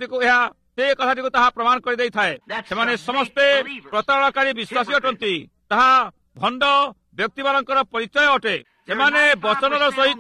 କଥାଟିକୁ ତାହା ପ୍ରମାଣ କରିଦେଇଥାଏ। ସେମାନେ ସମସ୍ତେ ପ୍ରତାରଣାକାରୀ ବିଶ୍ୱାସୀ ଅଟନ୍ତି। ତାହା ଭଣ୍ଡ ବ୍ୟକ୍ତିମାନଙ୍କର ପରିଚୟ ଅଟେ। ସେମାନେ ବଚନର ସହିତ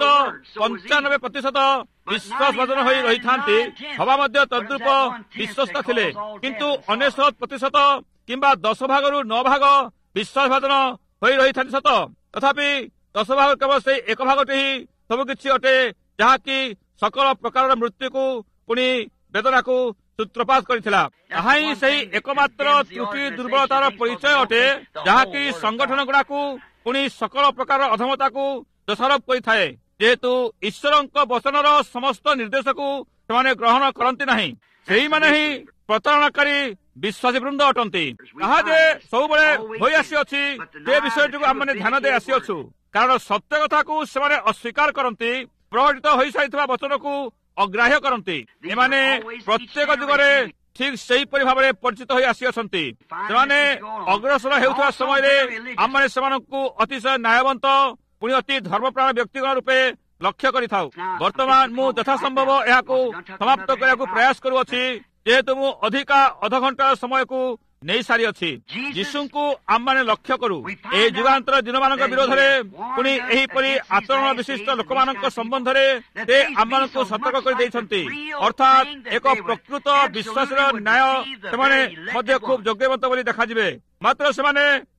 95% ବିଶ୍ୱାସଭାଜନ ହୋଇ ରହିଥାନ୍ତି, ହବା ମଧ୍ୟ ତଦ୍ରୂପ ବିଶ୍ୱସ୍ତ ଥିଲେ, କିନ୍ତୁ 99% କିମ୍ବା 10 ଭାଗରୁ 9 ଭାଗ ବିଶ୍ୱାସଭାଜନ ହୋଇ ରହିଥାନ୍ତି ସତ, ତଥାପି 10 ଭାଗ କେବଳ ସେଇ 1 ଭାଗଟି ହିଁ ସବୁକିଛି ଅଟେ, ଯାହାକି ସକଳ ପ୍ରକାରର ମୃତ୍ୟୁକୁ ପୁଣି ବେଦନାକୁ ସୂତ୍ରପାତ କରିଥିଲା। ତାହା ହିଁ ସେହି ଏକମାତ୍ର ତ୍ରୁଟି ଦୁର୍ବଳତାର ପରିଚୟ ଅଟେ, ଯାହାକି ସଂଗଠନ ଗୁଡ଼ାକୁ ପୁଣି ସକଳ ପ୍ରକାର ଅଧମତାକୁ ଦୋଷାରୋପ କରିଥାଏ। ଯେହେତୁ ଈଶ୍ୱରଙ୍କ ବଚନର ସମସ୍ତ ନିର୍ଦ୍ଦେଶକୁ ସେମାନେ ଗ୍ରହଣ କରନ୍ତି ନାହିଁ, ସେହିମାନେ ହିଁ ପ୍ରତାରଣାକାରୀ ବିଶ୍ୱାସୀ ବୃନ୍ଦ ଅଟନ୍ତି। ତାହା ଯେ ସବୁବେଳେ ହୋଇ ଆସିଅଛି, ସେ ବିଷୟଟିକୁ ଆମମାନେ ଧ୍ୟାନ ଦେଇ ଆସିଅଛୁ। କାରଣ ସତ୍ୟ କଥାକୁ ସେମାନେ ଅସ୍ୱୀକାର କରନ୍ତି, ପ୍ରକଟିତ ହୋଇସାରିଥିବା ବଚନକୁ ଅଗ୍ରାହ୍ୟ କରନ୍ତି। ଏମାନେ ପ୍ରତ୍ୟେକ ଯୁଗରେ ଠିକ୍ ସେହିପରି ଭାବରେ ପରିଚିତ ହୋଇ ଆସିଅଛନ୍ତି। ସେମାନେ ଅଗ୍ରସର ହେଉଥିବା ସମୟରେ ଆମମାନେ ସେମାନଙ୍କୁ ଅତିଶୟ ନ୍ୟାୟବନ୍ତ ପୁଣି ଅତି ଧର୍ମପ୍ରାଣ ବ୍ୟକ୍ତିଗଣ ରୂପେ ଲକ୍ଷ୍ୟ କରିଥାଉ। ବର୍ତ୍ତମାନ ମୁଁ ଯଥାସମ୍ଭବ ଏହାକୁ ସମାପ୍ତ କରିବାକୁ ପ୍ରୟାସ କରୁଅଛି, ଯେହେତୁ ମୁଁ ଅଧିକା ଅଧଘଣ୍ଟାର ସମୟକୁ ନେଇ ସାରିଅଛି। ଯୀଶୁଙ୍କୁ ଆମମାନେ ଲକ୍ଷ୍ୟ କରୁ। ଏହି ଯୁଗାନ୍ତର ଦିନମାନଙ୍କ ବିରୋଧରେ ପୁଣି ଏହିପରି ଆଚରଣ ବିଶିଷ୍ଟ ଲୋକମାନଙ୍କ ସମ୍ବନ୍ଧରେ ସେ ଆମମାନଙ୍କୁ ସତର୍କ କରିଦେଇଛନ୍ତି। ଅର୍ଥାତ୍ ଏକ ପ୍ରକୃତ ବିଶ୍ୱାସର ନ୍ୟାୟ ସେମାନେ ମଧ୍ୟ ଖୁବ୍ ଯୋଗ୍ୟବନ୍ତ ବୋଲି ଦେଖାଯିବେ, ମାତ୍ର ସେମାନେ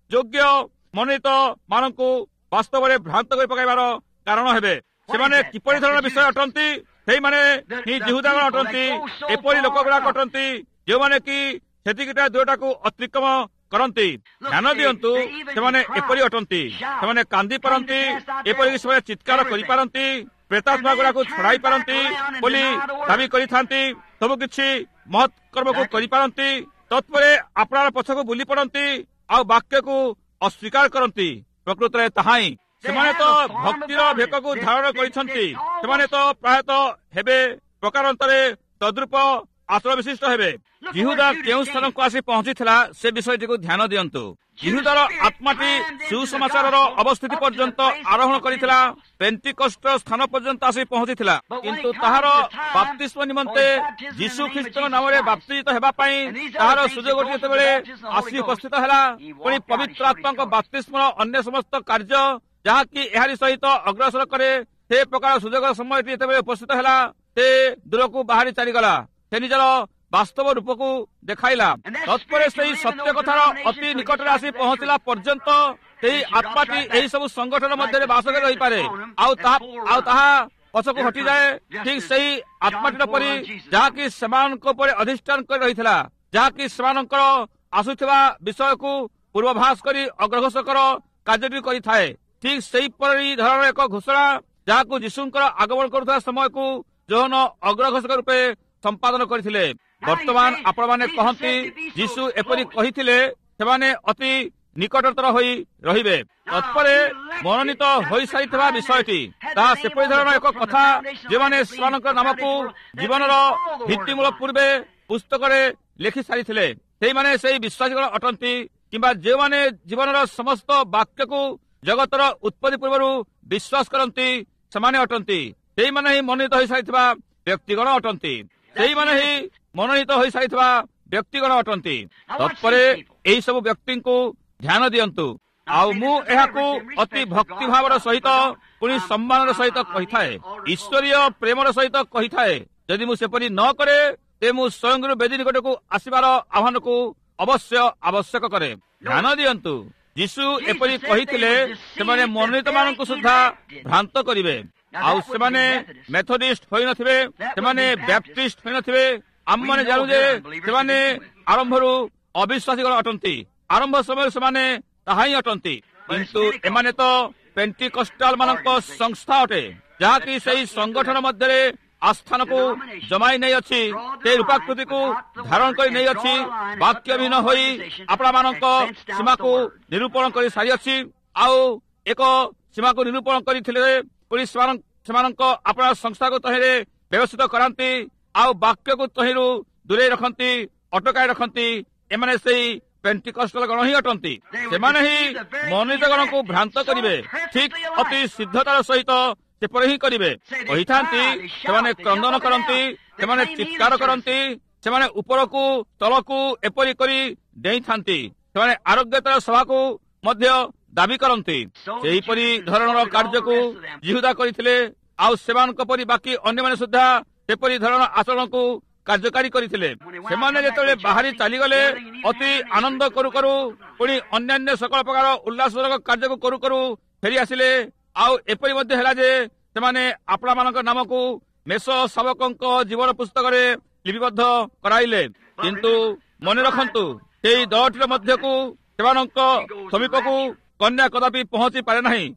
ଯୋଗ୍ୟ ମନୋନୀତ ମାନଙ୍କୁ ବାସ୍ତବରେ ଭ୍ରାନ୍ତ କରି ପକାଇବାର କାରଣ ହେବେ। ସେମାନେ କିପରି ଧରଣର ବିଷୟ ଅଟନ୍ତି? ସେଇମାନେ ହିଁ ଜିହୁଦାଗଣ ଅଟନ୍ତି। ଏପରି ଲୋକ ଗୁଡାକ ଅଟନ୍ତି ଯେଉଁମାନେ କି ସେତିକିଟା ଦୂରଟାକୁ ଅତିକ୍ରମ କରନ୍ତି। ଧ୍ୟାନ ଦିଅନ୍ତୁ, ସେମାନେ ଏପରି ଅଟନ୍ତି। ସେମାନେ କାନ୍ଦି ପାରନ୍ତି, ଏପରିକି ସେମାନେ ଚିତ୍କାର କରିପାରନ୍ତି, ପ୍ରେତାତ୍ମା ଗୁଡାକୁ ଛଡାଇ ପାରନ୍ତି ବୋଲି ଦାବି କରିଥାନ୍ତି, ସବୁକିଛି ମହତ୍ କର୍ମକୁ କରିପାରନ୍ତି। ତତ୍ପରେ ଆପଣାର ପଛକୁ ବୁଲି ପଡନ୍ତି ଆଉ ବାକ୍ୟକୁ ଅସ୍ୱୀକାର କରନ୍ତି। ପ୍ରକୃତରେ ତାହା ହିଁ ସେମାନେ ତ ଭକ୍ତିର ଭେକକୁ ଧାରଣ କରିଛନ୍ତି। ସେମାନେ ତ ପ୍ରାୟତଃ ହେବେ ପ୍ରକାରାନ୍ତରେ ତଦ୍ରୂପ ଆଚରଣ ବିଶିଷ୍ଟ ହେବେ। ଜିହୁଦା କେଉଁ ସ୍ଥାନକୁ ଆସି ପହଞ୍ଚିଥିଲା ସେ ବିଷୟଟିକୁ ଧ୍ୟାନ ଦିଅନ୍ତୁ। ଜିହୁଦାର ଆତ୍ମାଟି ସୁସମାଚାରର ଅବସ୍ଥିତି ପର୍ଯ୍ୟନ୍ତ ଆରୋହଣ କରିଥିଲା, ପେଣ୍ଟିକଷ୍ଟ ସ୍ଥାନ ପର୍ଯ୍ୟନ୍ତ ଆସି ପହଞ୍ଚିଥିଲା। କିନ୍ତୁ ତାହାର ବାପ୍ତିସ୍ମ ନିମନ୍ତେ ଯୀଶୁ ଖ୍ରୀଷ୍ଟଙ୍କ ନାମରେ ବାପ୍ତିତ ହେବା ପାଇଁ ତାହାର ସୁଯୋଗଟି ଯେତେବେଳେ ଆସି ଉପସ୍ଥିତ ହେଲା, ପୁଣି ପବିତ୍ର ଆତ୍ମାଙ୍କ ବାପ୍ତିସ୍ମର ଅନ୍ୟ ସମସ୍ତ କାର୍ଯ୍ୟ ଯାହାକି ଏହାରି ସହିତ ଅଗ୍ରସର କରେ, ସେ ପ୍ରକାର ସୁଯୋଗ ସମୟଟି ଯେତେବେଳେ ଉପସ୍ଥିତ ହେଲା, ସେ ଦୂରକୁ ବାହାରି ଚାଲିଗଲା। ସେ ନିଜର ବାସ୍ତବ ରୂପକୁ ଦେଖାଇଲା। ତତ୍ପରେ ସେହି ସତ୍ୟ କଥାର ଅତି ନିକଟରେ ଆସି ପହଞ୍ଚିଲା ପର୍ଯ୍ୟନ୍ତ ସେହି ଆତ୍ମାଟି ଏହି ସବୁ ସଂଗଠନ ମଧ୍ୟରେ ବାସ କରି ରହିପାରେ ଆଉ ତାହା ପଛକୁ ହଟିଯାଏ। ଠିକ୍ ସେହି ଆତ୍ମାଟିର ପରି ଯାହାକି ସେମାନଙ୍କ ଉପରେ ଅଧିଷ୍ଠାନ କରି ରହିଥିଲା, ଯାହାକି ସେମାନଙ୍କର ଆସୁଥିବା ବିଷୟକୁ ପୂର୍ବାଭାସ କରି ଅଗ୍ରଘୋଷକର କାର୍ଯ୍ୟଟି କରିଥାଏ। ଠିକ୍ ସେହିପରି ଧରଣର ଏକ ଘୋଷଣା ଯାହାକୁ ଯୀଶୁଙ୍କର ଆଗମନ କରୁଥିବା ସମୟକୁ ଯୋହନ ଅଗ୍ରଘୋଷକ ରୂପେ ସମ୍ପାଦନ କରିଥିଲେ। ବର୍ତ୍ତମାନ ଆପଣମାନେ କହନ୍ତି ଯୀଶୁ ଏପରି କହିଥିଲେ ସେମାନେ ଅତି ନିକଟତର ହୋଇ ରହିବେ। ତତ୍ପରେ ମନୋନୀତ ହୋଇସାରିଥିବା ବିଷୟଟି ତାହା ସେପରି ଧରଣର ଏକ କଥା ଯେଉଁମାନେ ସେମାନଙ୍କ ନାମକୁ ଜୀବନର ଭିତ୍ତିମୂଳ ପୂର୍ବେ ପୁସ୍ତକରେ ଲେଖି ସାରିଥିଲେ। ସେଇମାନେ ସେହି ବିଶ୍ୱାସୀଗଣ ଅଟନ୍ତି, କିମ୍ବା ଯେଉଁମାନେ ଜୀବନର ସମସ୍ତ ବାକ୍ୟକୁ ଜଗତର ଉତ୍ପତ୍ତି ପୂର୍ବରୁ ବିଶ୍ୱାସ କରନ୍ତି ସେମାନେ ଅଟନ୍ତି। ସେଇମାନେ ହିଁ ମନୋନୀତ ହୋଇସାରିଥିବା ବ୍ୟକ୍ତିଗଣ ଅଟନ୍ତି। ସେଇମାନେ ହିଁ ମନୋନୀତ ହୋଇସାରିଥିବା ବ୍ୟକ୍ତିଗଣ ଅଟନ୍ତି। ତତ୍ପରେ ଏହି ସବୁ ବ୍ୟକ୍ତିଙ୍କୁ ଧ୍ୟାନ ଦିଅନ୍ତୁ। ଆଉ ମୁଁ ଏହାକୁ ଅତି ଭକ୍ତିଭାବର ସହିତ ପୁଣି ସମ୍ମାନର ସହିତ କହିଥାଏ, ଈଶ୍ୱରୀୟ ପ୍ରେମର ସହିତ କହିଥାଏ। ଯଦି ମୁଁ ସେପରି ନ କରେ ତେବେ ମୁଁ ସ୍ୱୟଂରୁ ବେଦୀ ନିକଟକୁ ଆସିବାର ଆହ୍ୱାନକୁ ଅବଶ୍ୟ ଆବଶ୍ୟକ କରେ। ଧ୍ୟାନ ଦିଅନ୍ତୁ, ଯୀଶୁ ଏପରି କହିଥିଲେ ସେମାନେ ମନୋନୀତ ମାନଙ୍କୁ ସୁଦ୍ଧା ଭ୍ରାନ୍ତ କରିବେ। ଆଉ ସେମାନେ ମେଥୋଡିଷ୍ଟ ହୋଇନଥିବେ, ସେମାନେ ବ୍ୟାପ୍ଟିଷ୍ଟ ହୋଇନଥିବେ। ଆମମାନେ ଜାଣୁ ଯେ ସେମାନେ ଆରମ୍ଭରୁ ଅବିଶ୍ୱାସୀଗଣ ଅଟନ୍ତି। ଆରମ୍ଭ ସମୟରେ ସେମାନେ ତାହା ହିଁ ଅଟନ୍ତି। କିନ୍ତୁ ଏମାନେ ତ ପେଣ୍ଟିକଷ୍ଟାଲ ମାନଙ୍କ ସଂସ୍ଥା ଅଟେ, ଯାହାକି ସେହି ସଂଗଠନ ମଧ୍ୟରେ ଆସ୍ଥାନକୁ ଜମାଇ ନେଇଅଛି, ସେ ରୂପାକୃତିକୁ ଧାରଣ କରି ନେଇଅଛି, ବାକ୍ୟବିହୀନ ହୋଇ ଆପଣମାନଙ୍କ ସୀମାକୁ ନିରୂପଣ କରି ସାରିଅଛି। ଆଉ ଏକ ସୀମାକୁ ନିରୂପଣ କରିଥିଲେ ପୁଣି ସେମାନଙ୍କ ଆପଣା ସଂସ୍ଥାକୁ ତହିଁରେ ବ୍ୟବସ୍ଥିତ କରାନ୍ତି ଆଉ ବାକ୍ୟକୁ ତହିଁରୁ ଦୂରେଇ ରଖନ୍ତି, ଅଟକାଇ ରଖନ୍ତି। ଏମାନେ ସେହି ପେଣ୍ଟିକଷ୍ଟଲ ଗଣ ହିଁ ଅଟନ୍ତି। ସେମାନେ ହିଁ ମନୋନୀତ ଗଣକୁ ଭ୍ରାନ୍ତ କରିବେ। ଠିକ୍ ଅତି ସିଦ୍ଧତାର ସହିତ ସେପରି ହିଁ କରିବେ। କହିଥାନ୍ତି ସେମାନେ କ୍ରନ୍ଦନ କରନ୍ତି, ସେମାନେ ଚିତ୍କାର କରନ୍ତି, ସେମାନେ ଉପରକୁ ତଳକୁ ଏପରି କରି ଡେଇଁଥାନ୍ତି, ସେମାନେ ଆରୋଗ୍ୟତାର ସଭାକୁ ମଧ୍ୟ ଦାବି କରନ୍ତି। ସେହିପରି ଧରଣର କାର୍ଯ୍ୟକୁ ଜିହୁଦା କରିଥିଲେ ଆଉ ସେମାନଙ୍କ ପରି ବାକି ଅନ୍ୟମାନେ ସୁଦ୍ଧା ସେପରି ଧରଣର ଆଚରଣକୁ କାର୍ଯ୍ୟକାରୀ କରିଥିଲେ। ସେମାନେ ଯେତେବେଳେ ବାହାରି ଚାଲିଗଲେ ଅତି ଆନନ୍ଦ କରୁ କରୁ ପୁଣି ଅନ୍ୟାନ୍ୟ ସକଳ ପ୍ରକାର ଉଲ୍ଲାସଜନକ କାର୍ଯ୍ୟକୁ କରୁ କରୁ ଫେରି ଆସିଲେ। ଆଉ ଏପରି ମଧ୍ୟ ହେଲା ଯେ ସେମାନେ ଆପଣମାନଙ୍କ ନାମକୁ ମେଷ ଶାବକଙ୍କ ଜୀବନ ପୁସ୍ତକରେ ଲିପିବଦ୍ଧ କରାଇଲେ। କିନ୍ତୁ ମନେ ରଖନ୍ତୁ, ସେହି ଦଳଟିର ମଧ୍ୟକୁ ସେମାନଙ୍କ ସମୀପକୁ କନ୍ୟା କଦାପି ପହଞ୍ଚି ପାରେ ନାହିଁ।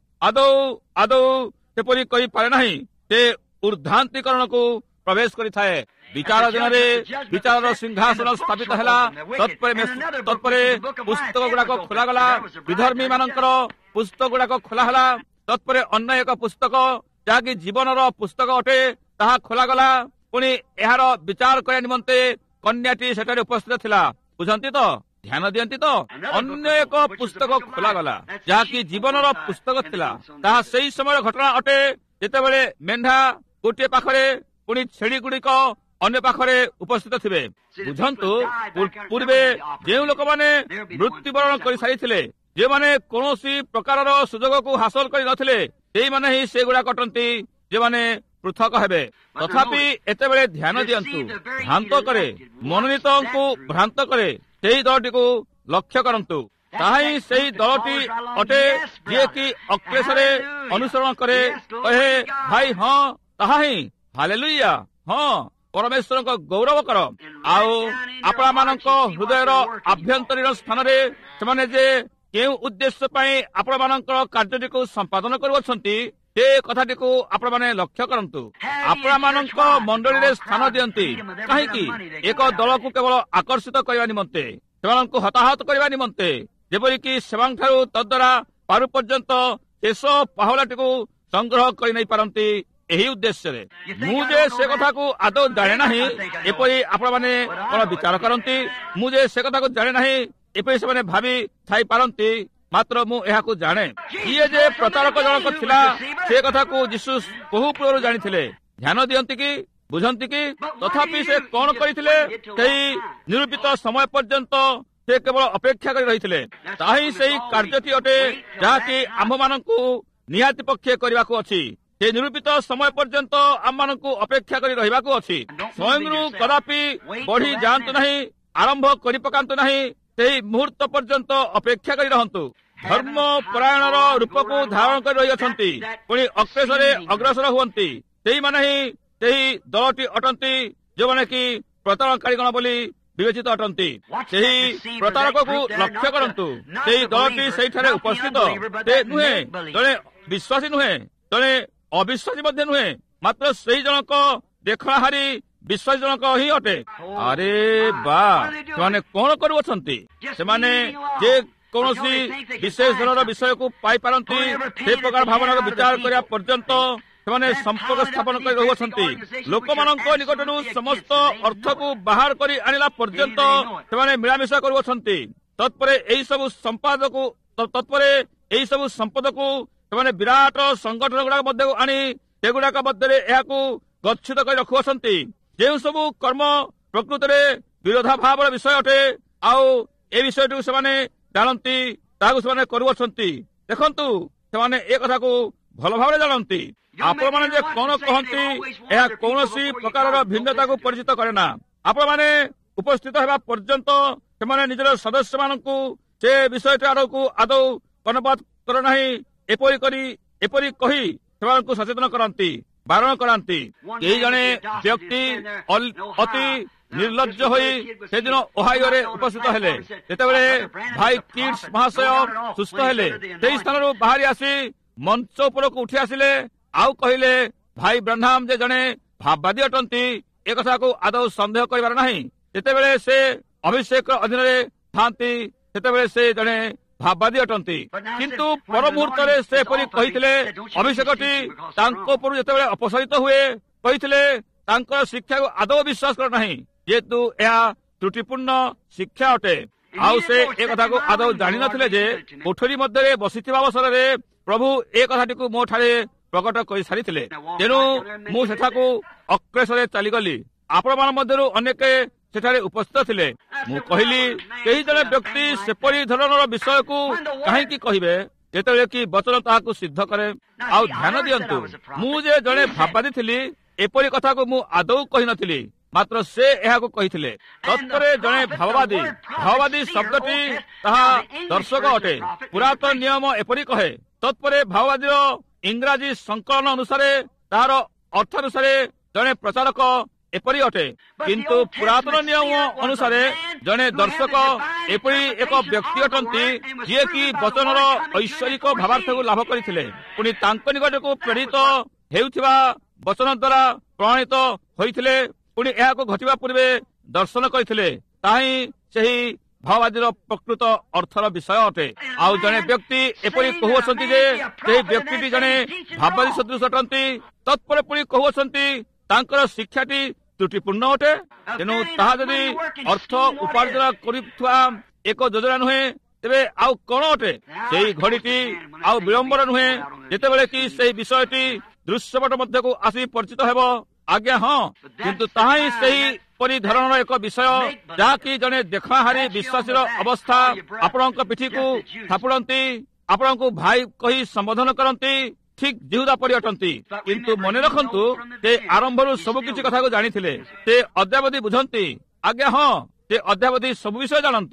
ଆଦୌ ସେପରି କରିପାରେ ନାହିଁ। ସେ ଊର୍ଦ୍ଧ୍ୱାନ୍ତୀକରଣକୁ ପ୍ରବେଶ କରିଥାଏ। ବିଚାର ଦିନରେ ବିଚାରର ସିଂହାସନ ସ୍ଥାପିତ ହେଲା। ତତ୍ପରେ ପୁସ୍ତକ ଗୁଡାକ ଖୋଲାଗଲା। ବିଧର୍ମୀ ମାନଙ୍କର ପୁସ୍ତକ ଗୁଡାକ ଖୋଲା ହେଲା। ତତ୍ପରେ ଅନ୍ୟ ଏକ ପୁସ୍ତକ ଯାହାକି ଜୀବନର ପୁସ୍ତକ ଅଟେ ତାହା ଖୋଲାଗଲା। ପୁଣି ଏହାର ବିଚାର କରିବା ନିମନ୍ତେ କନ୍ୟାଟି ସେଠାରେ ଉପସ୍ଥିତ ଥିଲା। ବୁଝନ୍ତି ତ? ଧ୍ୟାନ ଦିଅନ୍ତି ତ? ଅନ୍ୟ ଏକ ପୁସ୍ତକ ଖୋଲାଗଲା ଯାହାକି ଜୀବନର ପୁସ୍ତକ ଥିଲା। ତାହା ସେହି ସମୟର ଘଟଣା ଅଟେ ଯେତେବେଳେ ମେଣ୍ଢା ଗୋଟିଏ ପାଖରେ ପୁଣି ଛେଳି ଗୁଡିକ ଅନ୍ୟ ପାଖରେ ଉପସ୍ଥିତ ଥିବେ। ବୁଝନ୍ତୁ, ପୂର୍ବେ ଯେଉଁ ଲୋକମାନେ ମୃତ୍ୟୁବରଣ କରିସାରିଥିଲେ, ଯେଉଁମାନେ କୌଣସି ପ୍ରକାରର ସୁଯୋଗକୁ ହାସଲ କରିନଥିଲେ, ସେଇମାନେ ହିଁ ସେଗୁଡାକ ଅଟନ୍ତି ଯେଉଁମାନେ ପୃଥକ ହେବେ। ତଥାପି ଏତେବେଳେ ଧ୍ୟାନ ଦିଅନ୍ତୁ, ଭ୍ରାନ୍ତ କରେ, ମନୋନୀତଙ୍କୁ ଭ୍ରାନ୍ତ କରେ ସେହି ଦଳଟିକୁ ଲକ୍ଷ୍ୟ କରନ୍ତୁ। ତାହା ହିଁ ସେହି ଦଳଟି ଅଟେ ଯିଏକି ଅକ୍ଲେଶରେ ଅନୁସରଣ କରେ, କହେ ଭାଇ ହଁ ତାହା ହିଁ ହାଲେଲୁୟା, ହଁ ପରମେଶ୍ୱରଙ୍କ ଗୌରବ କର। ଆଉ ଆପଣମାନଙ୍କ ହୃଦୟର ଆଭ୍ୟନ୍ତରୀଣ ସ୍ଥାନରେ ସେମାନେ ଯେ କେଉଁ ଉଦ୍ଦେଶ୍ୟ ପାଇଁ ଆପଣମାନଙ୍କର କାର୍ଯ୍ୟଟିକୁ ସମ୍ପାଦନ କରୁଅଛନ୍ତି ସେ କଥାଟିକୁ ଆପଣମାନେ ଲକ୍ଷ୍ୟ କରନ୍ତୁ। ଆପଣମାନଙ୍କ ମଣ୍ଡଳୀରେ ସ୍ଥାନ ଦିଅନ୍ତି କାହିଁକି? ଏକ ଦଳକୁ କେବଳ ଆକର୍ଷିତ କରିବା ନିମନ୍ତେ, ସେମାନଙ୍କୁ ହତାହତ କରିବା ନିମନ୍ତେ, ଯେପରିକି ସେମାନଙ୍କଠାରୁ ତଦ୍ୱାରା ପାରୁ ପର୍ଯ୍ୟନ୍ତ ଶେଷ ପାହଲାଟିକୁ ସଂଗ୍ରହ କରି ନେଇ ପାରନ୍ତି। ଏହି ଉଦ୍ଦେଶ୍ୟରେ ମୁଁ ଯେ ସେ କଥାକୁ ଆଦୌ ଜାଣେ ନାହିଁ ଏପରି ଆପଣମାନେ କଣ ବିଚାର କରନ୍ତି? ମୁଁ ଯେ ସେ କଥାକୁ ଜାଣେ ନାହିଁ ଏପରି ସେମାନେ ଭାବି ଥାଇପାରନ୍ତି, ମାତ୍ର ମୁଁ ଏହାକୁ ଜାଣେ। ଇଏ ଯେ ପ୍ରତାରକ ଜଣକ ଥିଲା ସେ କଥାକୁ ଯୀଶୁ ବହୁ ପୂର୍ବରୁ ଜାଣିଥିଲେ। ଧ୍ୟାନ ଦିଅନ୍ତି କି? ବୁଝନ୍ତି କି? ତଥାପି ସେ କଣ କରିଥିଲେ? ସେହି ନିରୂପିତ ସମୟ ପର୍ଯ୍ୟନ୍ତ ସେ କେବଳ ଅପେକ୍ଷା କରି ରହିଥିଲେ। ତାହା ହିଁ ସେହି କାର୍ଯ୍ୟଟି ଅଟେ ଯାହାକି ଆମ୍ଭମାନଙ୍କୁ ନିହାତି ପକ୍ଷେ କରିବାକୁ ଅଛି। ସେ ନିରୂପିତ ସମୟ ପର୍ଯ୍ୟନ୍ତ ଆମମାନଙ୍କୁ ଅପେକ୍ଷା କରି ରହିବାକୁ ଅଛି। ସ୍ୱୟଂରୁ କଦାପି ବଢି ଯାଆନ୍ତୁ ନାହିଁ, ଆରମ୍ଭ କରି ପକାନ୍ତୁ ନାହିଁ, ସେହି ମୁହୂର୍ତ୍ତ ପର୍ଯ୍ୟନ୍ତ ଅପେକ୍ଷା କରି ରହନ୍ତୁ। ଧର୍ମ ପରାୟଣର ରୂପକୁ ଧାରଣ କରି ରହିଅଛନ୍ତି, ପୁଣି ଅକ୍ଲେଶରେ ଅଗ୍ରସର ହୁଅନ୍ତି। ସେଇମାନେ ହିଁ ସେହି ଦଳଟି ଅଟନ୍ତି ଯେଉଁମାନେ କି ପ୍ରତାରଣକାରୀଗଣ ବୋଲି ବିବେଚିତ ଅଟନ୍ତି। ସେହି ପ୍ରତାରକକୁ ଲକ୍ଷ୍ୟ କରନ୍ତୁ। ସେହି ଦଳଟି ସେଇଠାରେ ଉପସ୍ଥିତ। ସେ ନୁହେଁ ଜଣେ ବିଶ୍ୱାସୀ, ନୁହେଁ ଜଣେ ଅବିଶ୍ୱାସୀ ମଧ୍ୟ ନୁହେଁ, ମାତ୍ର ସେହି ଜଣକ ଦେଖଣାହାରୀ ବିଶ୍ୱାସୀ ଜଣକ ହିଁ ଅଟେ। ଆରେ ବା, ସେମାନେ କଣ କରୁଅଛନ୍ତି? ସେମାନେ ଯେ କୌଣସି ବିଶେଷ ଧରଣର ବିଷୟକୁ ପାଇପାରନ୍ତି ସେ ପ୍ରକାର ଭାବନାର ବିଚାର କରିବା ପର୍ଯ୍ୟନ୍ତ ସେମାନେ ସମ୍ପର୍କ ସ୍ଥାପନ କରି ରହୁଅଛନ୍ତି। ଲୋକମାନଙ୍କ ନିକଟରୁ ସମସ୍ତ ଅର୍ଥକୁ ବାହାର କରି ଆଣିଲା ପର୍ଯ୍ୟନ୍ତ ସେମାନେ ମିଳାମିଶା କରୁଅଛନ୍ତି। ତତ୍ପରେ ଏହି ସବୁ ସମ୍ପଦକୁ ସେମାନେ ବିରାଟ ସଂଗଠନ ଗୁଡାକ ମଧ୍ୟକୁ ଆଣି ସେଗୁଡାକ ମଧ୍ୟରେ ଏହାକୁ ଗଚ୍ଛିତ କରି ରଖୁଅଛନ୍ତି। ଯେଉଁ ସବୁ କର୍ମ ପ୍ରକୃତରେ ବିରୋଧାଭାବର ବିଷୟ ଅଟେ, ଆଉ ଏ ବିଷୟଟିକୁ ସେମାନେ ଜାଣନ୍ତି, ତାହାକୁ ସେମାନେ କରୁଅଛନ୍ତି। ଦେଖନ୍ତୁ, ସେମାନେ ଏ କଥାକୁ ଭଲ ଭାବରେ ଜାଣନ୍ତି। ଆପଣମାନେ ଯେ କଣ କହନ୍ତି ଏହା କୌଣସି ପ୍ରକାରର ଭିନ୍ନତାକୁ ପରିଚିତ କରେ ନା। ଆପଣମାନେ ଉପସ୍ଥିତ ହେବା ପର୍ଯ୍ୟନ୍ତ ସେମାନେ ନିଜର ସଦସ୍ୟମାନଙ୍କୁ ସେ ବିଷୟଟି ଆଡ଼କୁ ଆଦୌ କର୍ଣ୍ଣପାତ କର ନାହିଁ। ଏପରି କହି ସେମାନଙ୍କୁ ସଚେତନ କରନ୍ତି, ବାରଣ କରାନ୍ତି। କେହି ଜଣେ ବ୍ୟକ୍ତି ଅତି ନିର୍ଲଜ୍ଜ ହୋଇ ସେଦିନ ଓହାଇଓରେ ଉପସ୍ଥିତ ହେଲେ। ଯେତେବେଳେ ଭାଇ କିଡ୍ସ ମହାଶୟ ସୁସ୍ଥ ହେଲେ, ସେହି ସ୍ଥାନରୁ ବାହାରି ଆସି ମଞ୍ଚ ଉପରକୁ ଉଠି ଆସିଲେ, ଆଉ କହିଲେ ଭାଇ ବ୍ରାହ୍ମଣ ଯେ ଜଣେ ଭାବବାଦୀ ଅଟନ୍ତି ଏ କଥାକୁ ଆଦୌ ସନ୍ଦେହ କରିବାର ନାହିଁ। ଯେତେବେଳେ ସେ ଅଭିଷେକ ଅଧୀନରେ ଥାନ୍ତି ସେତେବେଳେ ସେ ଜଣେ ଭାବବାଦୀ ଅଟନ୍ତି। କିନ୍ତୁ ପର ମୁହୂର୍ତ୍ତରେ ସେ ଏପରି କହିଥିଲେ, ଅଭିଷେକଟି ତାଙ୍କ ଉପରୁ ଯେତେବେଳେ ଅପସାରିତ ହୁଏ, କହିଥିଲେ ତାଙ୍କର ଶିକ୍ଷାକୁ ଆଦୌ ବିଶ୍ୱାସ କର ନାହିଁ, ଯେହେତୁ ଏହା ତ୍ରୁଟିପୂର୍ଣ୍ଣ ଶିକ୍ଷା ଅଟେ। ଆଉ ସେ ଏ କଥାକୁ ଆଦୌ ଜାଣିନଥିଲେ ଯେ କୋଠରୀ ମଧ୍ୟରେ ବସିଥିବା ଅବସରରେ ପ୍ରଭୁ ଏ କଥାଟିକୁ ମୋ ଠାରେ ପ୍ରକଟ କରିସାରିଥିଲେ। ତେଣୁ ମୁଁ ସେଠାକୁ ଅକ୍ଲେଶରେ ଚାଲିଗଲି। ଆପଣମାନଙ୍କ ମଧ୍ୟରୁ ଅନେକ ସେଠାରେ ଉପସ୍ଥିତ ଥିଲେ। ମୁଁ କହିଲି, କେହି ଜଣେ ବ୍ୟକ୍ତି ସେପରି ଧରଣର ବିଷୟକୁ କାହିଁକି କହିବେ ଯେତେବେଳେ କି ବଚନ ତାହାକୁ ସିଦ୍ଧ କରେ? ଆଉ ଧ୍ୟାନ ଦିଅନ୍ତୁ, ମୁଁ ଯେ ଜଣେ ଭାବବାଦୀ ଥିଲି ଏପରି କଥାକୁ ମୁଁ ଆଦୌ କହିନଥିଲି, ମାତ୍ର ସେ ଏହାକୁ କହିଥିଲେ। ତତ୍ପରେ ଜଣେ ଭାବବାଦୀ ଶବ୍ଦଟି ତାହା ଦର୍ଶକ ଅଟେ। ପୁରାତନ ନିୟମ ଏପରି କହେ। ତତ୍ପରେ ଭାବବାଦୀର ଇଂରାଜୀ ସଂକଳନ ଅନୁସାରେ ତାହାର ଅର୍ଥ ଅନୁସାରେ ଜଣେ ପ୍ରଚାରକ ଏପରି ଅଟେ। କିନ୍ତୁ ପୁରାତନ ନିୟମ ଅନୁସାରେ ଜଣେ ଦର୍ଶକ ଏପରି ଏକ ବ୍ୟକ୍ତି ଅଟନ୍ତି ଯିଏକି ବଚନର ଐଶ୍ୱରିକ ଭାବାର୍ଥକୁ ଲାଭ କରିଥିଲେ, ପୁଣି ତାଙ୍କ ନିକଟକୁ ପ୍ରେରିତ ହେଉଥିବା ବଚନ ଦ୍ୱାରା ପ୍ରମାଣିତ ହୋଇଥିଲେ, ପୁଣି ଏହାକୁ ଘଟିବା ପୂର୍ବେ ଦର୍ଶନ କରିଥିଲେ। ତାହା ହିଁ ସେହି ଭାବବାଦୀର ପ୍ରକୃତ ଅର୍ଥର ବିଷୟ ଅଟେ। ଆଉ ଜଣେ ବ୍ୟକ୍ତି ଏପରି କହୁଅଛନ୍ତି ଯେ ସେହି ବ୍ୟକ୍ତିଟି ଜଣେ ଭାବବାଦୀ ସଦୃଶ ଅଟନ୍ତି। ତତ୍ପରେ ପୁଣି କହୁଅଛନ୍ତି ତାଙ୍କର ଶିକ୍ଷାଟି ତ୍ରୁଟିପୂର୍ଣ୍ଣ ଅଟେ। ତେଣୁ ତାହା ଯଦି ଅର୍ଥ ଉପାର୍ଜନ କରୁଥିବା ଏକ ଯୋଜନା ନୁହେଁ, ତେବେ ଆଉ କଣ ଅଟେ? ସେହି ଘଡ଼ିଟି ଆଉ ବିଳମ୍ବର ନୁହେଁ ଯେତେବେଳେ କି ସେହି ବିଷୟଟି ଦୃଶ୍ୟପଟ ମଧ୍ୟକୁ ଆସି ପରିଚିତ ହେବ। ଆଜ୍ଞା ହଁ, କିନ୍ତୁ ତାହା ହିଁ ସେହିପରି ଧରଣର ଏକ ବିଷୟ ଯାହାକି ଜଣେ ଦେଖଣାହାରୀ ବିଶ୍ୱାସୀର ଅବସ୍ଥା। ଆପଣଙ୍କ ପିଠିକୁ ଥାପୁଡ଼ନ୍ତି, ଆପଣଙ୍କୁ ଭାଇ କହି ସମ୍ବୋଧନ କରନ୍ତି, ଠିକ୍ ଜିହୁଦା ପରି ଅଟନ୍ତି। କିନ୍ତୁ ମନେ ରଖନ୍ତୁ, ସେ ଆରମ୍ଭରୁ ସବୁ କିଛି କଥାକୁ ଜାଣିଥିଲେ। ସେ ଅଦ୍ୟାବଧି ବୁଝନ୍ତି। ଆଜ୍ଞା ହଁ, ସେ ଅଦ୍ୟାବଧି ସବୁ ବିଷୟ ଜାଣନ୍ତି।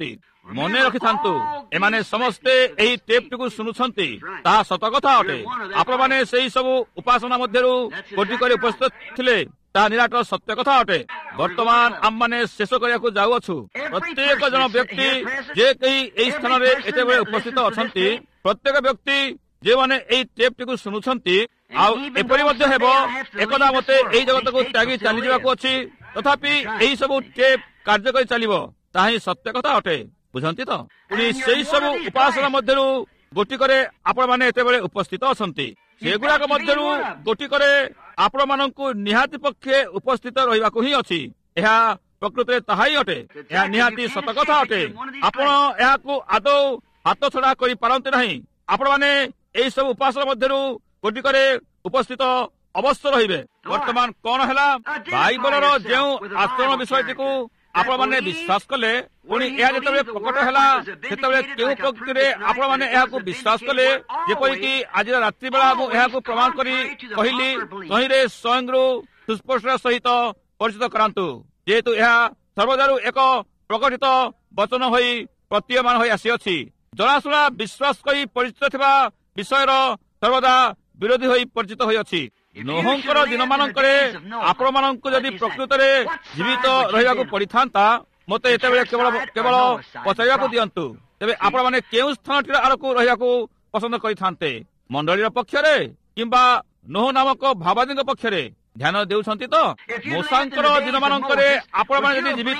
ମନେ ରଖିଥାନ୍ତୁ, ଏମାନେ ସମସ୍ତେ ଏହି ଟେପ୍ଟିକୁ ଶୁଣୁଛନ୍ତି, ତାହା ସତ କଥା ଅଟେ। ଆପଣମାନେ ସେହି ସବୁ ଉପାସନା ମଧ୍ୟରୁ ଗୋଟି କରି ଉପସ୍ଥିତ ଥିଲେ, ତାହା ନିରାଟ ସତ୍ୟ କଥା ଅଟେ। ବର୍ତ୍ତମାନ ଆମମାନେ ଶେଷ କରିବାକୁ ଯାଉଅଛୁ। ପ୍ରତ୍ୟେକ ଜଣ ବ୍ୟକ୍ତି ଯେ କେହି ଏହି ସ୍ଥାନରେ ଏତେବେଳେ ଉପସ୍ଥିତ ଅଛନ୍ତି, ପ୍ରତ୍ୟେକ ବ୍ୟକ୍ତି ଯେଉଁମାନେ ଏହି ଟେପ୍ଟିକୁ ଶୁଣୁଛନ୍ତି, ଆଉ ଏପରି ମଧ୍ୟ ହେବ ଏକଦା ମୋତେ ଏହି ଜଗତକୁ ତ୍ୟାଗି ଚାଲିଯିବାକୁ ଅଛି, ତଥାପି ଏହି ସବୁ ଟେପ୍ କାର୍ଯ୍ୟ କରି ଚାଲିବ, ତାହା ହିଁ ସତ୍ୟ କଥା ଅଟେ। ବୁଝନ୍ତି ତ? ପୁଣି ସେହି ସବୁ ଉପାସନା ମଧ୍ୟରୁ ଗୋଟିକରେ ଆପଣମାନେ ଏତେବେଳେ ଉପସ୍ଥିତ ଅଛନ୍ତି। ସେଗୁଡାକ ମଧ୍ୟରୁ ଗୋଟିକରେ ଆପଣମାନଙ୍କୁ ନିହାତି ପକ୍ଷେ ଉପସ୍ଥିତ ରହିବାକୁ ହିଁ ଅଛି। ଏହା ପ୍ରକୃତରେ ତାହା ହିଁ ଅଟେ। ଏହା ନିହାତି ସତ କଥା ଅଟେ। ଆପଣ ଏହାକୁ ଆଦୌ ହାତ ଛଡା କରିପାରନ୍ତି ନାହିଁ। ଆପଣମାନେ ଏହି ସବୁ ଉପାସନା ମଧ୍ୟରୁ ଗୋଟିକରେ ଉପସ୍ଥିତ ଅବଶ୍ୟ ରହିବେ। ବର୍ତ୍ତମାନ କଣ ହେଲା? ବାଇବଲର ଯେଉଁ ଆଚରଣ ବିଷୟଟିକୁ ଆପଣମାନେ ବିଶ୍ୱାସ କଲେ, ପୁଣି ଏହା ଯେତେବେଳେ ପ୍ରକଟ ହେଲା, ସେତେବେଳେ କେଉଁ ପ୍ରକୃତିରେ ଆପଣମାନେ ଏହାକୁ ବିଶ୍ୱାସ କଲେ? ଯେପରିକି ଆଜିର ରାତ୍ରି ବେଳା ମୁଁ ଏହାକୁ ପ୍ରମାଣ କରି କହିଲି, ତହିଁରେ ସ୍ୱୟଂରୁ ସୁସ୍ପଷ୍ଟତା ସହିତ ପରିଚିତ କରାନ୍ତୁ, ଯେହେତୁ ଏହା ସର୍ବଦାରୁ ଏକ ପ୍ରକଟିତ ବଚନ ହୋଇ ପ୍ରତୀୟମାନ ହୋଇ ଆସିଅଛି। ଜଣାଶୁଣା ବିଶ୍ୱାସ କରି ପରିଚିତ ଥିବା ବିଷୟର ସର୍ବଦା ବିରୋଧୀ ହୋଇ ପରିଚିତ ହୋଇଅଛି। ନୋହଙ୍କର ଦିନମାନଙ୍କରେ ଆପଣମାନଙ୍କୁ ଯଦି ପ୍ରକୃତରେ ଜୀବିତ ରହିବାକୁ ପଡିଥାନ୍ତା, ମୋତେ ଏତେବେଳେ କେବଳ ପଚାରିବାକୁ ଦିଅନ୍ତୁ, ତେବେ ଆପଣମାନେ କେଉଁ ସ୍ଥାନଟିର ଆଡ଼କୁ ରହିବାକୁ ପସନ୍ଦ କରିଥାନ୍ତେ? ମଣ୍ଡଳୀର ପକ୍ଷରେ କିମ୍ବା ନୋହ ନାମକ ଭାବାଦୀଙ୍କ ପକ୍ଷରେ? ଧ୍ୟାନ ଦେଉଛନ୍ତି ତ? ମୂଷାଙ୍କର ଦିନମାନଙ୍କରେ ଆପଣମାନେ ଯଦି ଜୀବିତ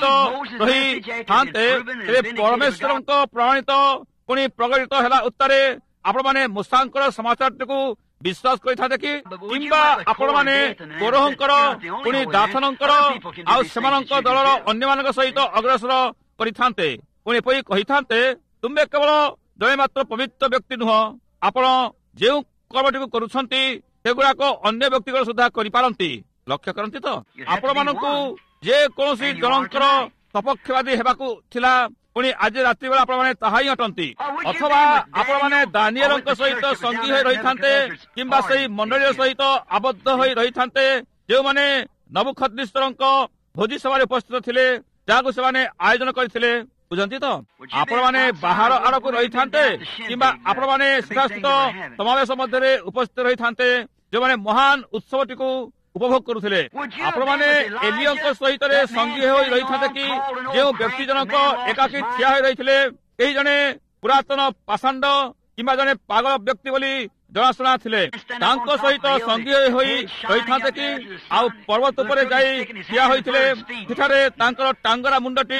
ରହିଥାନ୍ତେ, ତେବେ ପରମେଶ୍ୱରଙ୍କ ପ୍ରମାଣିତ ପୁଣି ପ୍ରକଟିତ ହେଲା ଉତ୍ତାରେ ଆପଣମାନେ ମୂଷାଙ୍କର ସମାଚାରଟିକୁ ବିଶ୍ୱାସ କରିଥାନ୍ତେ କି? କିମ୍ବା ଆପଣମାନେ କୋରହଙ୍କର ପୁଣି ଦାଥନଙ୍କର ଆଉ ସେମାନଙ୍କ ଦଳର ଅନ୍ୟମାନଙ୍କ ସହିତ ଅଗ୍ରସର କରିଥାନ୍ତେ, ପୁଣି ଏପରି କହିଥାନ୍ତେ, ତୁମେ କେବଳ ଜଣେ ମାତ୍ର ପବିତ୍ର ବ୍ୟକ୍ତି ନୁହଁ, ଆପଣ ଯେଉଁ କର୍ମଟିକୁ କରୁଛନ୍ତି ସେଗୁଡାକ ଅନ୍ୟ ବ୍ୟକ୍ତିଙ୍କର ସୁଦ୍ଧା କରିପାରନ୍ତି। ଲକ୍ଷ୍ୟ କରନ୍ତି ତ? ଆପଣମାନଙ୍କୁ ଯେ କୌଣସି ଜଣଙ୍କର ସପକ୍ଷବାଦୀ ହେବାକୁ ଥିଲା, ପୁଣି ଆଜି ରାତ୍ରି ବେଳେ ଆପଣମାନେ ତାହା ହିଁ ଅଟନ୍ତି। ଅଥବା ଆପଣମାନେ ଦାନିଏଲଙ୍କ ସହିତ ସଙ୍ଗୀ ହୋଇ ରହିଥାନ୍ତେ, କିମ୍ବା ସେହି ମଣ୍ଡଳୀର ସହିତ ଆବଦ୍ଧ ହୋଇ ରହିଥାନ୍ତେ, ଯେଉଁମାନେ ନବୁଖଦ୍ନେସ୍ସରଙ୍କ ଭୋଜି ସଭାରେ ଉପସ୍ଥିତ ଥିଲେ, ଯାହାକୁ ସେମାନେ ଆୟୋଜନ କରିଥିଲେ। ବୁଝନ୍ତି ତ? ଆପଣମାନେ ବାହାର ଆଡ଼କୁ ରହିଥାନ୍ତେ, କିମ୍ବା ଆପଣମାନେ ସେଠାସ୍ଥିତ ସମାବେଶ ମଧ୍ୟରେ ଉପସ୍ଥିତ ରହିଥାନ୍ତେ, ଯେଉଁମାନେ ମହାନ ଉତ୍ସବଟିକୁ ଉପଭୋଗ କରୁଥିଲେ। ଆପଣମାନେ ଏଲିୟଙ୍କ ସହିତ ସଙ୍ଗୀ ହୋଇ ରହିଥାନ୍ତେ କି? ଯେଉଁ ବ୍ୟକ୍ତି ଜଣକ ଏକାକୀ ଠିଆ ହୋଇ ରହିଥିଲେ, ଏହି ଜଣେ ପୁରାତନ ପାଷାଣ୍ଡ କିମ୍ବା ଜଣେ ପାଗଳ ବ୍ୟକ୍ତି ବୋଲି ଜଣାଶୁଣା ଥିଲେ, ତାଙ୍କ ସହିତ ସଙ୍ଗୀ ହୋଇ ରହିଥାନ୍ତେ କି? ଆଉ ପର୍ବତ ଉପରେ ଯାଇ ଠିଆ ହୋଇଥିଲେ, ସେଠାରେ ତାଙ୍କର ଟାଙ୍ଗରା ମୁଣ୍ଡଟି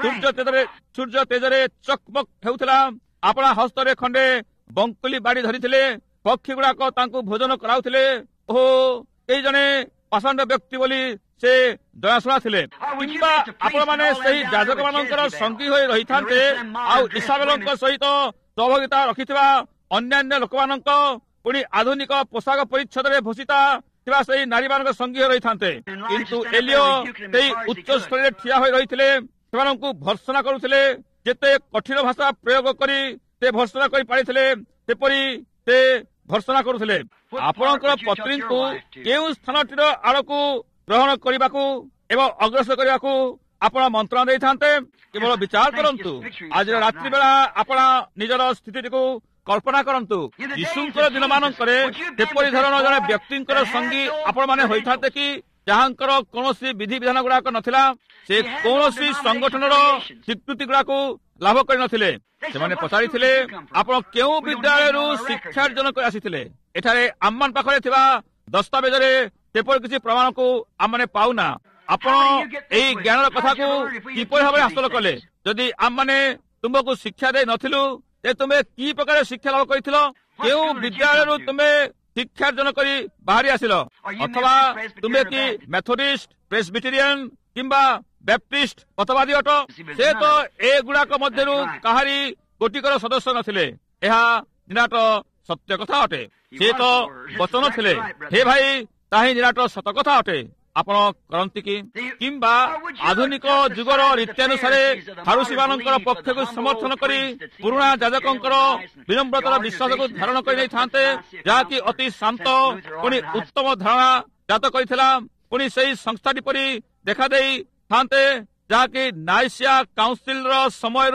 ସୂର୍ଯ୍ୟ ତେଜରେ ଚକମକ ହେଉଥିଲା। ଆପଣା ହସ୍ତରେ ଖଣ୍ଡେ ବଙ୍କୁଲି ବାଡ଼ି ଧରିଥିଲେ, ପକ୍ଷୀ ଗୁଡାକ ତାଙ୍କୁ ଭୋଜନ କରାଉଥିଲେ। ଓହୋ, ଏହି ଜଣେ ପାଷାଣ୍ଡ ବ୍ୟକ୍ତି ବୋଲି ସେ ଜଣାଶୁଣା ଥିଲେ। କିମ୍ବା ଆପଣମାନେ ସେହି ଯାଜକ ମାନଙ୍କର ସଙ୍ଗୀ ହୋଇ ରହିଥାନ୍ତେ, ଆଉ ଇସାବେଲଙ୍କ ସହିତ ସହଭାଗିତା ରଖିଥିବା ଅନ୍ୟାନ୍ୟ ଲୋକମାନଙ୍କ, ପୁଣି ଆଧୁନିକ ପୋଷାକ ପରିଚ୍ଛଦରେ ଭୂଷିତା ଥିବା ସେହି ନାରୀମାନଙ୍କ ସଙ୍ଗୀ ହୋଇ ରହିଥାନ୍ତେ। କିନ୍ତୁ ଏଲିଓ ସେହି ଉଚ୍ଚ ସ୍ଥଳୀରେ ଠିଆ ହୋଇ ରହିଥିଲେ, ସେମାନଙ୍କୁ ଭର୍ସନା କରୁଥିଲେ। ଯେତେ କଠିନ ଭାଷା ପ୍ରୟୋଗ କରି ସେ ଭର୍ସନା କରିପାରିଥିଲେ, ସେପରି ସେ ଭର୍ସନା କରୁଥିଲେ। ଆପଣଙ୍କର ପତ୍ନୀଙ୍କୁ କେଉଁ ସ୍ଥାନଟିର ଆଡ଼କୁ ଗ୍ରହଣ କରିବାକୁ ଏବଂ ଅଗ୍ରସର କରିବାକୁ ଆପଣ ମନ୍ତ୍ରଣା ଦେଇଥାନ୍ତେ? କେବଳ ବିଚାର କରନ୍ତୁ। ଆଜିର ରାତ୍ରି ବେଳା ଆପଣ ନିଜର ସ୍ଥିତିଟିକୁ କଳ୍ପନା କରନ୍ତୁ। ଯୀଶୁଙ୍କର ଦିନମାନଙ୍କରେ ସେପରି ଧରଣ ଜଣେ ବ୍ୟକ୍ତିଙ୍କର ସଙ୍ଗୀ ଆପଣମାନେ ହୋଇଥାନ୍ତେ କି, ଯାହାଙ୍କର କୌଣସି ବିଧିବିଧାନ ଗୁଡାକ ନଥିଲା? ସେ କୌଣସି ସଂଗଠନର ସ୍ୱୀକୃତି ଗୁଡାକୁ ଲାଭ କରିନଥିଲେ। ସେମାନେ ପଚାରିଥିଲେ, ଆପଣ କେଉଁ ବିଦ୍ୟାଳୟରୁ ଶିକ୍ଷାର୍ଜନ କରି ଆସିଥିଲେ? ଏଠାରେ ଆମମାନ ପାଖରେ ଥିବା ଦସ୍ତାବେଜରେ ସେପରି କିଛି ପ୍ରମାଣକୁ ଆମମାନେ ପାଉନା। ଆପଣ ଏହି ଜ୍ଞାନର କଥାକୁ କିପରି ଭାବରେ ହାସଲ କଲେ? ଯଦି ଆମମାନେ ତୁମକୁ ଶିକ୍ଷା ଦେଇ ନଥିଲୁ, ଯେ ତୁମେ କି ପ୍ରକାର ଶିକ୍ଷା ଲାଭ କରିଥିଲ? କେଉଁ ବିଦ୍ୟାଳୟରୁ ତୁମେ ଶିକ୍ଷାର୍ଜନ କରି ବାହାରି ଆସିଲ? ଅଥବା ତୁମେ କି ମେଥୋଡିଷ୍ଟ, ପ୍ରେସବିଟେରିଆନ କିମ୍ବା ବ୍ୟାପ୍ଟିଷ୍ଟ ମତବାଦୀ ଅଟ? ସେ ତ ଏଗୁଡାକ ମଧ୍ୟରୁ କାହାରି ଗୋଟିକର ସଦସ୍ୟ ନଥିଲେ। ଏହା ନିରାଟ ସତ୍ୟ କଥା ଅଟେ। ସେ ତ ବଚନ ଥିଲେ। ହେ ଭାଇ, ତାହା ନିରାଟ ସତ କଥା ଅଟେ। ଆପଣ କରନ୍ତି କି? କିମ୍ବା ଆଧୁନିକ ଯୁଗର ରୀତ୍ୟାନୁସାରେ ଫାରୁସୀମାନଙ୍କର ପକ୍ଷକୁ ସମର୍ଥନ କରି ପୁରୁଣା ଯାଜକଙ୍କର ବିନମ୍ରତାର ବିଶ୍ୱାସକୁ ଧାରଣ କରି ନେଇଥାନ୍ତେ, ଯାହାକି ଅତି ଶାନ୍ତ ପୁଣି ଉତ୍ତମ ଧାରଣା ଜାତ କରିଥିଲା। ପୁଣି ସେହି ସଂସ୍ଥାଟି ପରି ଦେଖାଦେଇଥାନ୍ତେ, ଯାହାକି ନାଇସିଆ କାଉନସିଲର ସମୟରୁ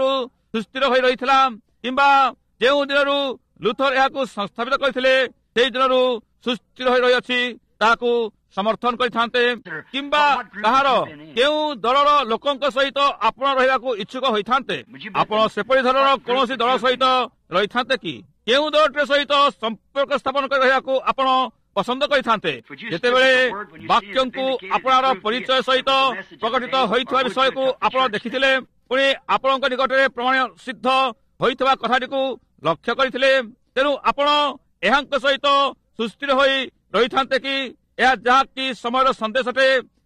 ସୁସ୍ଥିର ହୋଇ ରହିଥିଲା କିମ୍ବା ଯେଉଁ ଦିନରୁ ଲୁଥର ଏହାକୁ ସଂସ୍ଥାପିତ କରିଥିଲେ ସେହି ଦିନରୁ ସୁସ୍ଥିର ହୋଇ ରହିଅଛି ତାହାକୁ ସମର୍ଥନ କରିଥାନ୍ତେ କିମ୍ବା କାହାର କେଉଁ ଦଳର ଲୋକଙ୍କ ସହିତ ଆପଣ ରହିବାକୁ ଇଚ୍ଛୁକ ହୋଇଥାନ୍ତେ? ଆପଣ ସେପରି ଧରଣର କୌଣସି ଦଳ ସହିତ ରହିଥାନ୍ତେ କି? କେଉଁ ଦଳଟିର ସହିତ ସମ୍ପର୍କ ସ୍ଥାପନ କରି ରହିବାକୁ ଆପଣ ପସନ୍ଦ କରିଥାନ୍ତେ? ଯେତେବେଳେ ବାକ୍ୟଙ୍କୁ ଆପଣର ପରିଚୟ ସହିତ ପ୍ରକଟିତ ହୋଇଥିବା ବିଷୟକୁ ଆପଣ ଦେଖିଥିଲେ, ପୁଣି ଆପଣଙ୍କ ନିକଟରେ ପ୍ରମାଣ ସିଦ୍ଧ ହୋଇଥିବା କଥାଟିକୁ ଲକ୍ଷ୍ୟ କରିଥିଲେ, ତେଣୁ ଆପଣ ଏହାଙ୍କ ସହିତ ସୁସ୍ଥିର ହୋଇ ରହିଥାନ୍ତେ କି? ଏହା ଯାହାକି ସମୟର ସନ୍ଦେଶ ଅଟେ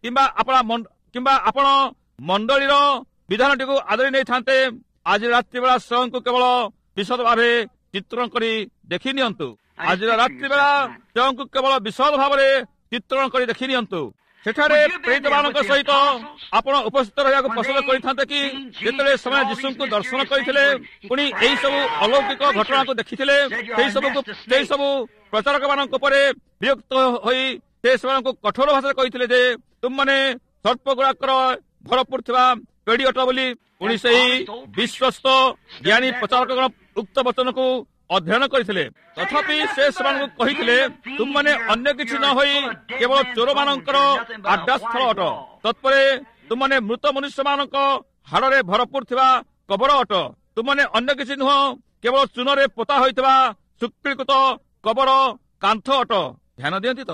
କିମ୍ବା ଆପଣ ମଣ୍ଡଳୀର ବିଧାନଟିକୁ ଆଦରି ନେଇଥାନ୍ତେ? ଆଜି ରାତ୍ରି ବେଳା ସ୍ୱୟଂକୁ କେବଳ ବିଶଦ ଭାବେ ଚିତ୍ରଣ କରି ଦେଖି ନିଅନ୍ତୁ। ଆଜିର ରାତ୍ରି ବେଳା ସ୍ୱୟଂକୁ କେବଳ ବିଶଦ ଭାବରେ ଚିତ୍ରଣ କରି ଦେଖି ନିଅନ୍ତୁ। ସେଠାରେ ପ୍ରେରିତମାନଙ୍କ ସହିତ ଆପଣ ଉପସ୍ଥିତ ରହିବାକୁ ପସନ୍ଦ କରିଥାନ୍ତେ କି? ଯେତେବେଳେ ସେମାନେ ଯୀଶୁଙ୍କୁ ଦର୍ଶନ କରିଥିଲେ, ପୁଣି ଏହି ସବୁ ଅଲୌକିକ ଘଟଣାକୁ ଦେଖିଥିଲେ, ସେହି ସବୁ ପ୍ରଚାରକ ମାନଙ୍କ ଉପରେ ବିରକ୍ତ ହୋଇ ସେ ସେମାନଙ୍କୁ କଠୋର ଭାଷାରେ କହିଥିଲେ ଯେ ତୁମମାନେ ସର୍ପ ଗୁଡାକର ଭରପୁର ଥିବା ପେଡି ଅଟ ବୋଲି। ପୁଣି ସେହି ବିଶ୍ୱସ୍ତ ଜ୍ଞାନୀ ପ୍ରଚାରକଗଣ ଉକ୍ତ ବଚନକୁ ଅଧ୍ୟୟନ କରିଥିଲେ। ତଥାପି ସେ ସେମାନଙ୍କୁ କହିଥିଲେ, ତୁମମାନେ ଅନ୍ୟ କିଛି ନ ହୋଇ କେବଳ ଚୋରମାନଙ୍କର ଆଡ୍ଡାସ୍ଥଳ ଅଟ। ତତ୍ପରେ ତୁମମାନେ ମୃତ ମନୁଷ୍ୟମାନଙ୍କ ହାଡ଼ରେ ଭରପୁର ଥିବା କବର ଅଟ। ତୁମମାନେ ଅନ୍ୟ କିଛି ନୁହଁ, କେବଳ ଚୂନରେ ପୋତା ହୋଇଥିବା ଶୁକ୍ଳୀକୃତ କବର କାନ୍ଥ ଅଟ। ଧ୍ୟାନ ଦିଅନ୍ତି ତ?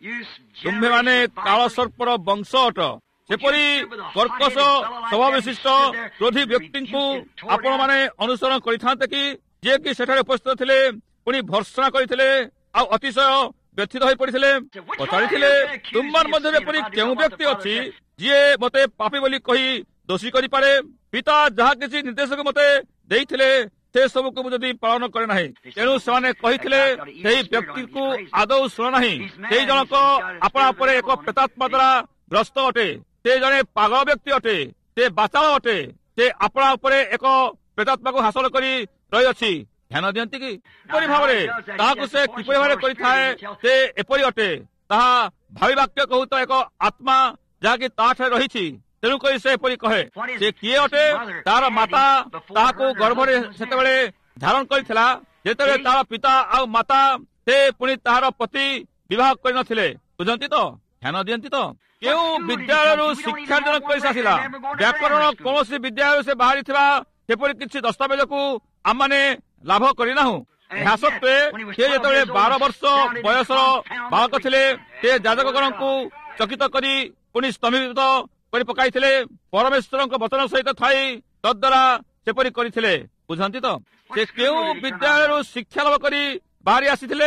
ତୁମ୍ଭେମାନେ କାଳସର୍ପର ବଂଶ ଅଟ। ସେପରି କର୍କଶ ସ୍ୱଭାବ ବିଶିଷ୍ଟ କ୍ରୋଧୀ ବ୍ୟକ୍ତିଙ୍କୁ ଆପଣମାନେ ଅନୁସରଣ କରିଥାନ୍ତେ କି? ଯିଏକି ସେଠାରେ ଉପସ୍ଥିତ ଥିଲେ, ପୁଣି ଭର୍ସନା କରିଥିଲେ ଆଉ ଅତିଶୟ ବ୍ୟଥିତ ହୋଇ ପଡ଼ିଥିଲେ। ପଚାରିଥିଲେ, ତୁମମାନ ମଧ୍ୟରେ ଏପରି କେଉଁ ବ୍ୟକ୍ତି ଅଛି ଯିଏ ମୋତେ ପାପୀ ବୋଲି କହି ଦୋଷୀ କରିପାରେ? ପିତା ଯାହା କିଛି ନିର୍ଦ୍ଦେଶକୁ ମୋତେ ଦେଇଥିଲେ ସେ ସବୁକୁ ମୁଁ ଯଦି ପାଳନ କରେ ନାହିଁ, ତେଣୁ ସେମାନେ କହିଥିଲେ ସେହି ବ୍ୟକ୍ତିକୁ ଆଦୌ ଶୁଣ ନାହିଁ। ସେହି ଜଣକ ଆପଣା ଉପରେ ଏକ ପ୍ରେତାତ୍ମା ଦ୍ୱାରା ଗ୍ରସ୍ତ ଅଟେ। ସେ ଜଣେ ପାଗଳ ବ୍ୟକ୍ତି ଅଟେ। ସେ ବାଚାଳ ଅଟେ। ସେ ଆପଣା ଉପରେ ଏକ ପ୍ରେତାତ୍ମାକୁ ହାସଲ କରି ରହିଅଛି। ଧ୍ୟାନ ଦିଅନ୍ତି କି? କିପରି ଭାବରେ ତାହାକୁ ସେ କିପରି ଭାବରେ କରିଥାଏ? ସେ ଏପରି ଅଟେ, ତାହା ଭାବି ବାକ୍ୟ କହୁଥିବା ଏକ ଆତ୍ମା ଯାହାକି ତାଠାରେ ରହିଛି। ତେଣୁକରି ସେ ଏପରି କହେ। ସେ କିଏ ଅଟେ? ତାହାର ମାତା ତାହାକୁ ଗର୍ଭରେ ସେତେବେଳେ ଧାରଣ କରିଥିଲା, ଯେତେବେଳେ ତାହାର ପିତା ଆଉ ମାତା ସେ ପୁଣି ତାହାର ପତି ବିବାହ କରିନଥିଲେ। ବୁଝନ୍ତି ତ? ଧ୍ୟାନ ଦିଅନ୍ତି ତ? କେଉଁ ବିଦ୍ୟାଳୟରୁ ଶିକ୍ଷାର୍ଜନ କରିସାରିଲା? ବ୍ୟାକରଣ କୌଣସି ବିଦ୍ୟାଳୟରୁ ସେ ବାହାରିଥିବା ସେପରି କିଛି ଦସ୍ତାବେଜକୁ ଆମମାନେ ଲାଭ କରିନାହୁଁ। ଏହା ସତ୍ତ୍ୱେ ସେ ଯେତେବେଳେ 12 ବର୍ଷ ବୟସର ବାଳକ ଥିଲେ, ସେ ଯାଜକଗଣଙ୍କୁ ଚକିତ କରି ପୁଣି ସ୍ତମ୍ଭୀଭୂତ କରି ପକାଇଥିଲେ। ପରମେଶ୍ୱରଙ୍କ ବଚନ ସହିତ ଥାଇ ତଦ୍ୱାରା ସେପରି କରିଥିଲେ। ବୁଝନ୍ତି ତ? ସେ କେଉଁ ବିଦ୍ୟାଳୟରୁ ଶିକ୍ଷା ଲାଭ କରି ବାହାରି ଆସିଥିଲେ?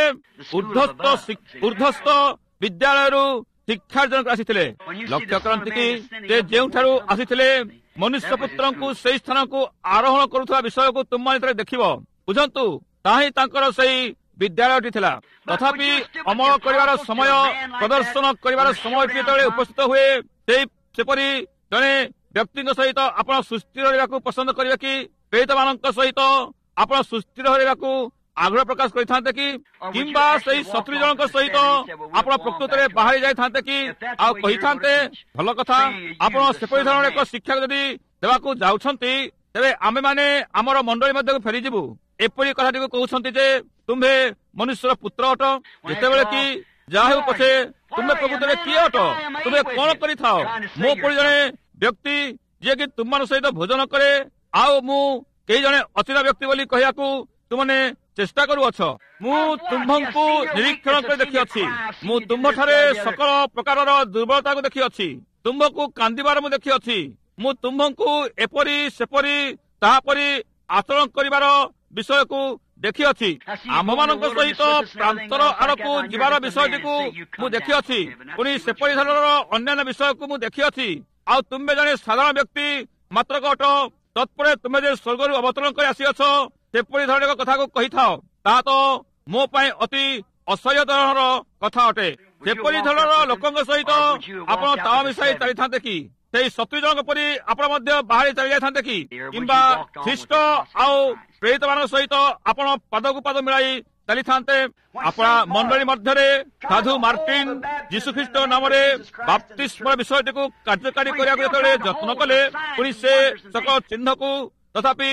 ଉର୍ଦ୍ଧ୍ୱସ୍ଥ ବିଦ୍ୟାଳୟରୁ ଶିକ୍ଷାର୍ଜନ ଆସିଥିଲେ। ଲକ୍ଷ୍ୟ କରନ୍ତି କି ସେ ଯେଉଁଠାରୁ ଆସିଥିଲେ, ମନୁଷ୍ୟ ପୁତ୍ରଙ୍କୁ ସେହି ସ୍ଥାନକୁ ଆରୋହଣ କରୁଥିବା ବିଷୟକୁ ତୁମମାନେ ଯେତେବେଳେ ଦେଖିବ, ବୁଝନ୍ତୁ ତାହା ହିଁ ତାଙ୍କର ସେହି ବିଦ୍ୟାଳୟଟି ଥିଲା। ତଥାପି ଅମଳ କରିବାର ସମୟ, ପ୍ରଦର୍ଶନ କରିବାର ସମୟଟି ଯେତେବେଳେ ଉପସ୍ଥିତ ହୁଏ, ସେପରି ଜଣେ ବ୍ୟକ୍ତିଙ୍କ ସହିତ ଆପଣ ସୁସ୍ଥିର ରହିବାକୁ ପସନ୍ଦ କରିବେ କି? ପ୍ରେରିତମାନଙ୍କ ସହିତ ଆପଣ ସୁସ୍ଥିର ରହିବାକୁ ଆଗ୍ରହ ପ୍ରକାଶ କରିଥାନ୍ତେ କି? କିମ୍ବା ସେହି 70 ଜଣଙ୍କ ସହିତ ଆପଣ ପ୍ରକୃତରେ ବାହାରି ଯାଇଥାନ୍ତେ କି? ଆଉ କହିଥାନ୍ତେ, ଭଲ କଥା, ଆପଣ ସେପରି ଧରଣର ଏକ ଶିକ୍ଷା ଯଦି ଦେବାକୁ ଯାଉଛନ୍ତି, ତେବେ ଆମେମାନେ ଆମର ମଣ୍ଡଳୀ ମଧ୍ୟକୁ ଫେରିଯିବୁ। ଏପରି କଥାଟିକୁ କହୁଛନ୍ତି ଯେ ତୁମ୍ଭେ ମନୁଷ୍ୟର ପୁତ୍ର ଅଟ। ଯେତେବେଳେ କି ଯାହା ହେଉ ପଛେ ତୁମେ ପ୍ରକୃତରେ କିଏ ଅଟ? ତୁମେ କଣ କରିଥାଅ? ମୁଁ ପରି ଜଣେ ବ୍ୟକ୍ତି ଯିଏକି ତୁମମାନଙ୍କ ସହିତ ଭୋଜନ କରେ, ଆଉ ମୁଁ କେହି ଜଣେ ଅଚିହ୍ନା ବ୍ୟକ୍ତି ବୋଲି କହିବାକୁ ତୁମେ ଚେଷ୍ଟା କରୁଅଛ। ମୁଁ ତୁମ୍ଭଙ୍କୁ ନିରୀକ୍ଷଣ କରି ଦେଖିଅଛି। ମୁଁ ତୁମ୍ଭଠାରେ ସକଳ ପ୍ରକାରର ଦୁର୍ବଳତାକୁ ଦେଖିଅଛି। ତୁମ୍ଭକୁ କାନ୍ଦିବାର ମୁଁ ଦେଖିଅଛି। ମୁଁ ତୁମ୍ଭଙ୍କୁ ଏପରି ସେପରି ତାହାପରି ଆଚରଣ କରିବାର ବିଷୟକୁ ଦେଖିଅଛି। ଆମ୍ଭମାନଙ୍କ ସହିତ ପ୍ରାନ୍ତର ଆଡ଼କୁ ଯିବାର ବିଷୟଟିକୁ ମୁଁ ଦେଖିଅଛି। ପୁଣି ସେପରି ଧରଣର ଅନ୍ୟାନ୍ୟ ବିଷୟକୁ ମୁଁ ଦେଖିଅଛି। ଆଉ ତୁମେ ଜଣେ ସାଧାରଣ ବ୍ୟକ୍ତି ମାତ୍ର ଅଟ। ତତ୍ପରେ ତୁମେ ଯେ ସ୍ୱର୍ଗରୁ ଅବତରଣ କରି ଆସିଅଛ, ସେପରି ଧରଣର କଥାକୁ କହିଥାଅ, ତାହା ତ ମୋ ପାଇଁ ଅତି ଅସହ୍ୟ ଧରଣର କଥା ଅଟେ। ସେପରି ଧରଣର ଲୋକଙ୍କ ସହିତ ଆପଣ ତାଳ ମିଶାଇ ଚାଲିଥାନ୍ତେ କି? ସେହି 70 ଜଣଙ୍କ ପରି ଆପଣ ମଧ୍ୟ ବାହାରି ଚାଲି ଯାଇଥାନ୍ତେ କି? କିମ୍ବା ଖ୍ରୀଷ୍ଟ ଆଉ ପ୍ରେରିତମାନଙ୍କ ସହିତ ଆପଣ ପାଦକୁ ପାଦ ମିଳାଇ ଚାଲିଥାନ୍ତେ? ଆପଣା ମଣ୍ଡଳୀ ମଧ୍ୟରେ ସାଧୁ ମାର୍ଟିନ ଯୀଶୁଖ୍ରୀଷ୍ଟ ନାମରେ ବାପ୍ତିସ୍ମର ବିଷୟଟିକୁ କାର୍ଯ୍ୟକାରୀ କରିବାକୁ ଯେତେବେଳେ ଯତ୍ନ କଲେ, ପୁଣି ସେ ସକଳ ଚିହ୍ନକୁ ତଥାପି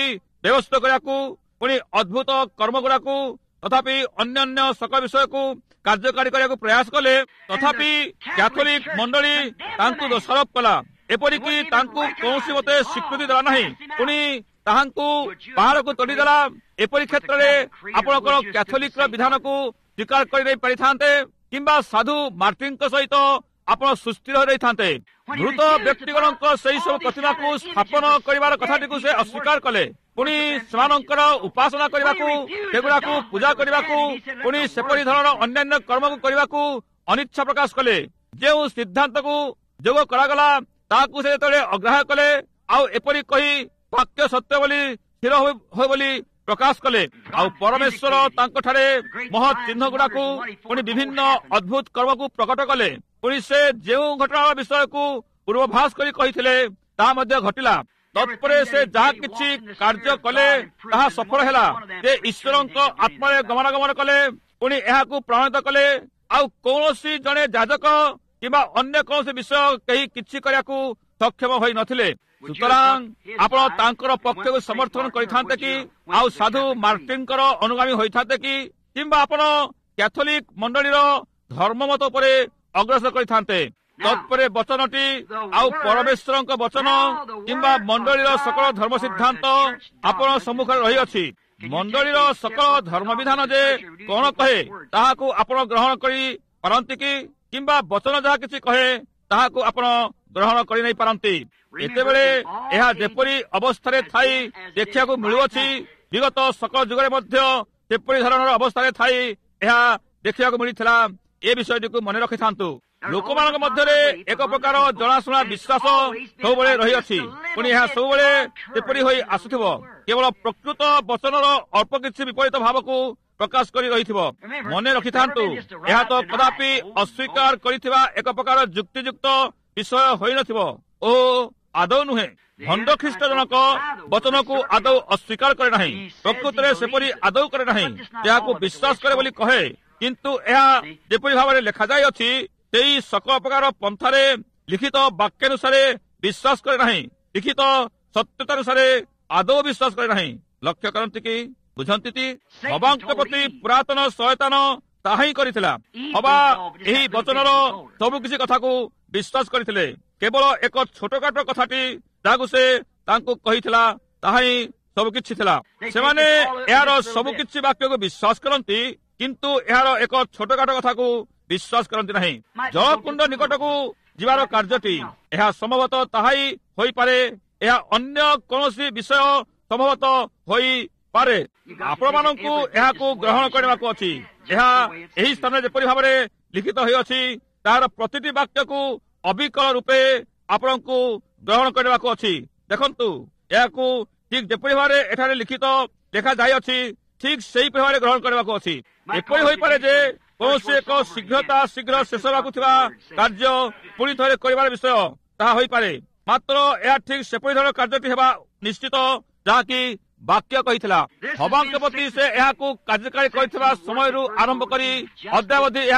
ବ୍ୟବସ୍ଥା କରିବାକୁ ପୁଣି ଅଦ୍ଭୁତ କର୍ମ ଗୁଡାକୁ ତଥାପି ଅନ୍ୟାନ୍ୟ ସକଳ ବିଷୟକୁ କାର୍ଯ୍ୟକାରୀ କରିବାକୁ ପ୍ରୟାସ କଲେ, ତଥାପି କ୍ୟାଥୋଲିକ ମଣ୍ଡଳୀ ତାଙ୍କୁ ଦୋଷାରୋପ କଲା, ଏପରିକି ତାଙ୍କୁ କୌଣସି ମତେ ସ୍ୱୀକୃତି ଦେଲା ନାହିଁ, ପୁଣି ତାହାଙ୍କୁ ପାହାଡ଼କୁ ତୋଡ଼ିଦେଲା। ଏପରି କ୍ଷେତ୍ରରେ ଆପଣଙ୍କର କ୍ୟାଥୋଲିକର ବିଧାନକୁ ସ୍ୱୀକାର କରିନେଇ ପାରିଥାନ୍ତେ କିମ୍ବା ସାଧୁ ମାର୍ଟିନଙ୍କ ସହିତ ଆପଣ ସୁସ୍ଥିର ହୋଇ ରହିଥାନ୍ତେ। ମୃତ ବ୍ୟକ୍ତିଗଣଙ୍କ ସେହି ସବୁ ପ୍ରତିମାକୁ ସ୍ଥାପନ କରିବାର କଥାଟିକୁ ସେ ଅସ୍ୱୀକାର କଲେ, ପୁଣି ସେମାନଙ୍କର ଉପାସନା କରିବାକୁ, ସେଗୁଡାକୁ ପୂଜା କରିବାକୁ, ପୁଣି ସେପରି ଧରଣର ଅନ୍ୟାନ୍ୟ କର୍ମକୁ କରିବାକୁ ଅନିଚ୍ଛା ପ୍ରକାଶ କଲେ। ଯେଉଁ ସିଦ୍ଧାନ୍ତକୁ ଯୋଗ କରାଗଲା ତାହାକୁ ସେ ଯେତେବେଳେ ଅଗ୍ରାହ୍ୟ କଲେ, ଆଉ ଏପରି କହି ବାକ୍ୟ ସତ୍ୟ ବୋଲି ସ୍ଥିର ହୋଇ ବୋଲି ପ୍ରକାଶ କଲେ, ଆଉ ପରମେଶ୍ୱର ତାଙ୍କଠାରେ ମହତ୍ ଚିହ୍ନ ଗୁଡାକୁ ପୁଣି ବିଭିନ୍ନ ଅଦ୍ଭୁତ କର୍ମକୁ ପ୍ରକଟ କଲେ। ପୁଣି ସେ ଯେଉଁ ଘଟଣାର ବିଷୟକୁ ପୂର୍ବଭାସ କରି କହିଥିଲେ ତାହା ମଧ୍ୟ ଘଟିଲା। ତତ୍ପରେ ସେ ଯାହା କିଛି କାର୍ଯ୍ୟ କଲେ ତାହା ସଫଳ ହେଲା। ସେ ଈଶ୍ୱରଙ୍କ ଆତ୍ମାରେ ଗମନାଗମନ କଲେ, ପୁଣି ଏହାକୁ ପ୍ରମାଣିତ କଲେ। ଆଉ କୌଣସି ଜଣେ ଯାଜକ କିମ୍ବା ଅନ୍ୟ କୌଣସି ବିଷୟ କେହି କିଛି କରିବାକୁ ସକ୍ଷମ ହୋଇନଥିଲେ। ସୁତରାଂ ଆପଣ ତାଙ୍କର ପକ୍ଷକୁ ସମର୍ଥନ କରିଥାନ୍ତେ କି, ଆଉ ସାଧୁ ମାର୍ଟିନଙ୍କର ଅନୁଗାମୀ ହୋଇଥାନ୍ତେ କି, କିମ୍ବା ଆପଣ କ୍ୟାଥୋଲିକ ମଣ୍ଡଳୀର ଧର୍ମମତ ଉପରେ ଅଗ୍ରସର କରିଥାନ୍ତେ? ତତ୍ପରେ ବଚନଟି ଆଉ ପରମେଶ୍ୱରଙ୍କ ବଚନ କିମ୍ବା ମଣ୍ଡଳୀର ସକଳ ଧର୍ମ ସିଦ୍ଧାନ୍ତ ଆପଣ ସମ୍ମୁଖରେ ରହିଅଛି। ମଣ୍ଡଳୀର ସକଳ ଧର୍ମବିଧାନ ଯେ କଣ କହେ ତାହାକୁ ଆପଣ ଗ୍ରହଣ କରି ପାରନ୍ତି କି, କିମ୍ବା ବଚନ ଯାହା କିଛି କହେ ତାହାକୁ ଆପଣ ଗ୍ରହଣ କରିନେଇ ପାରନ୍ତି? ଏତେବେଳେ ଏହା ଯେପରି ଅବସ୍ଥାରେ ଥାଇ ଦେଖିବାକୁ ମିଳୁଅଛି, ବିଗତ ସକଳ ଯୁଗରେ ମଧ୍ୟ ସେପରି ଧରଣର ଅବସ୍ଥାରେ ଥାଇ ଏହା ଦେଖିବାକୁ ମିଳିଥିଲା। ଏ ବିଷୟଟିକୁ ମନେ ରଖିଥାନ୍ତୁ। ଲୋକମାନଙ୍କ ମଧ୍ୟରେ ଏକ ପ୍ରକାର ଜଣାଶୁଣା ବିଶ୍ୱାସ ସବୁବେଳେ ରହିଅଛି, ପୁଣି ଏହା ସବୁବେଳେ ଏପରି ହୋଇ ଆସୁଥିବ। କେବଳ ପ୍ରକୃତ ବଚନର ଅଳ୍ପ କିଛି ବିପରୀତ ଭାବକୁ ପ୍ରକାଶ କରି ରହିଥିବ। ମନେ ରଖିଥାନ୍ତୁ, ଏହା ତ କଦାପି ଅସ୍ୱୀକାର କରିଥିବା ଏକ ପ୍ରକାର ଯୁକ୍ତିଯୁକ୍ତ ବିଷୟ ହୋଇନଥିବ ଓ ଆଦୌ ନୁହେଁ। ଭଣ୍ଡ ଖ୍ରୀଷ୍ଟ ଜଣକ ବଚନକୁ ଆଦୌ ଅସ୍ୱୀକାର କରେ ନାହିଁ, ପ୍ରକୃତରେ ସେପରି ଆଦୌ କରେ ନାହିଁ। ଏହାକୁ ବିଶ୍ୱାସ କରେ ବୋଲି କହେ, କିନ୍ତୁ ଏହା ଯେପରି ଭାବରେ ଲେଖାଯାଇଅଛି ସେହି ସକଳ ପ୍ରକାର ପନ୍ଥାରେ ଲିଖିତ ବାକ୍ୟାନୁସାରେ ବିଶ୍ୱାସ କରେ ନାହିଁ, ଲିଖିତ ସତ୍ୟତାନୁସାରେ ଆଦୌ ବିଶ୍ୱାସ କରେ ନାହିଁ। ଲକ୍ଷ୍ୟ କରନ୍ତି କି ବୁଝନ୍ତି କି? ହବାଙ୍କ ପ୍ରତି ପୁରାତନ ଶୟତାନ ତାହା ହିଁ କରିଥିଲା। ହବା ଏହି ବଚନର ସବୁ କିଛି କଥାକୁ ବିଶ୍ୱାସ କରିଥିଲେ। କେବଳ ଏକ ଛୋଟକାଟ କଥାଟି ଯାହାକୁ ସେ ତାଙ୍କୁ କହିଥିଲା ତାହା ହିଁ ସବୁ କିଛି ଥିଲା। ସେମାନେ ଏହାର ସବୁ କିଛି ବାକ୍ୟକୁ ବିଶ୍ୱାସ କରନ୍ତି, କିନ୍ତୁ ଏହାର ଏକ ଛୋଟକାଟ କଥାକୁ ବିଶ୍ୱାସ କରନ୍ତି ନାହିଁ। ଜଳକୁଣ୍ଡ ନିକଟକୁ ଯିବାର କାର୍ଯ୍ୟଟି ଏହା ସମ୍ଭବତଃ ତାହା ହିଁ ହୋଇପାରେ, ଏହା ଅନ୍ୟ କୌଣସି ବିଷୟ ସମ୍ଭବତଃ ହୋଇପାରେ। ଆପଣମାନଙ୍କୁ ଏହାକୁ ଗ୍ରହଣ କରିବାକୁ ଅଛି। ଏହା ଏହି ସ୍ଥାନରେ ଯେପରି ଭାବରେ ଲିଖିତ ହୋଇଅଛି ତାହାର ପ୍ରତିଟି ବାକ୍ୟକୁ ଅବିକଳ ରୂପେ ଆପଣଙ୍କୁ ଗ୍ରହଣ କରିବାକୁ ଅଛି। ଦେଖନ୍ତୁ, ଏହାକୁ ଠିକ୍ ଯେପରି ଭାବରେ ଏଠାରେ ଲିଖିତ ଲେଖାଯାଇଅଛି ଠିକ୍ ସେହିପରି ଭାବରେ ଗ୍ରହଣ କରିବାକୁ ଅଛି। ଏପରି ହୋଇପାରେ ଯେ କୌଣସି ଏକ ଶୀଘ୍ର ଶେଷ ହେବାକୁ ଥିବା କାର୍ଯ୍ୟ ପୁଣି ଥରେ କରିବାର ବିଷୟ ତାହା ହୋଇପାରେ, ମାତ୍ର ଏହା ଠିକ୍ ସେପରି ଧରଣର କାର୍ଯ୍ୟଟି ହେବା ନିଶ୍ଚିତ ଯାହାକି ବାକ୍ୟ କହିଥିଲା। ହବାଙ୍କ ପ୍ରତି ସେ ଏହାକୁ କାର୍ଯ୍ୟକାରୀ କରିଥିବା ସମୟରୁ ଆରମ୍ଭ କରି ଅଦ୍ୟାବଧି ଏହା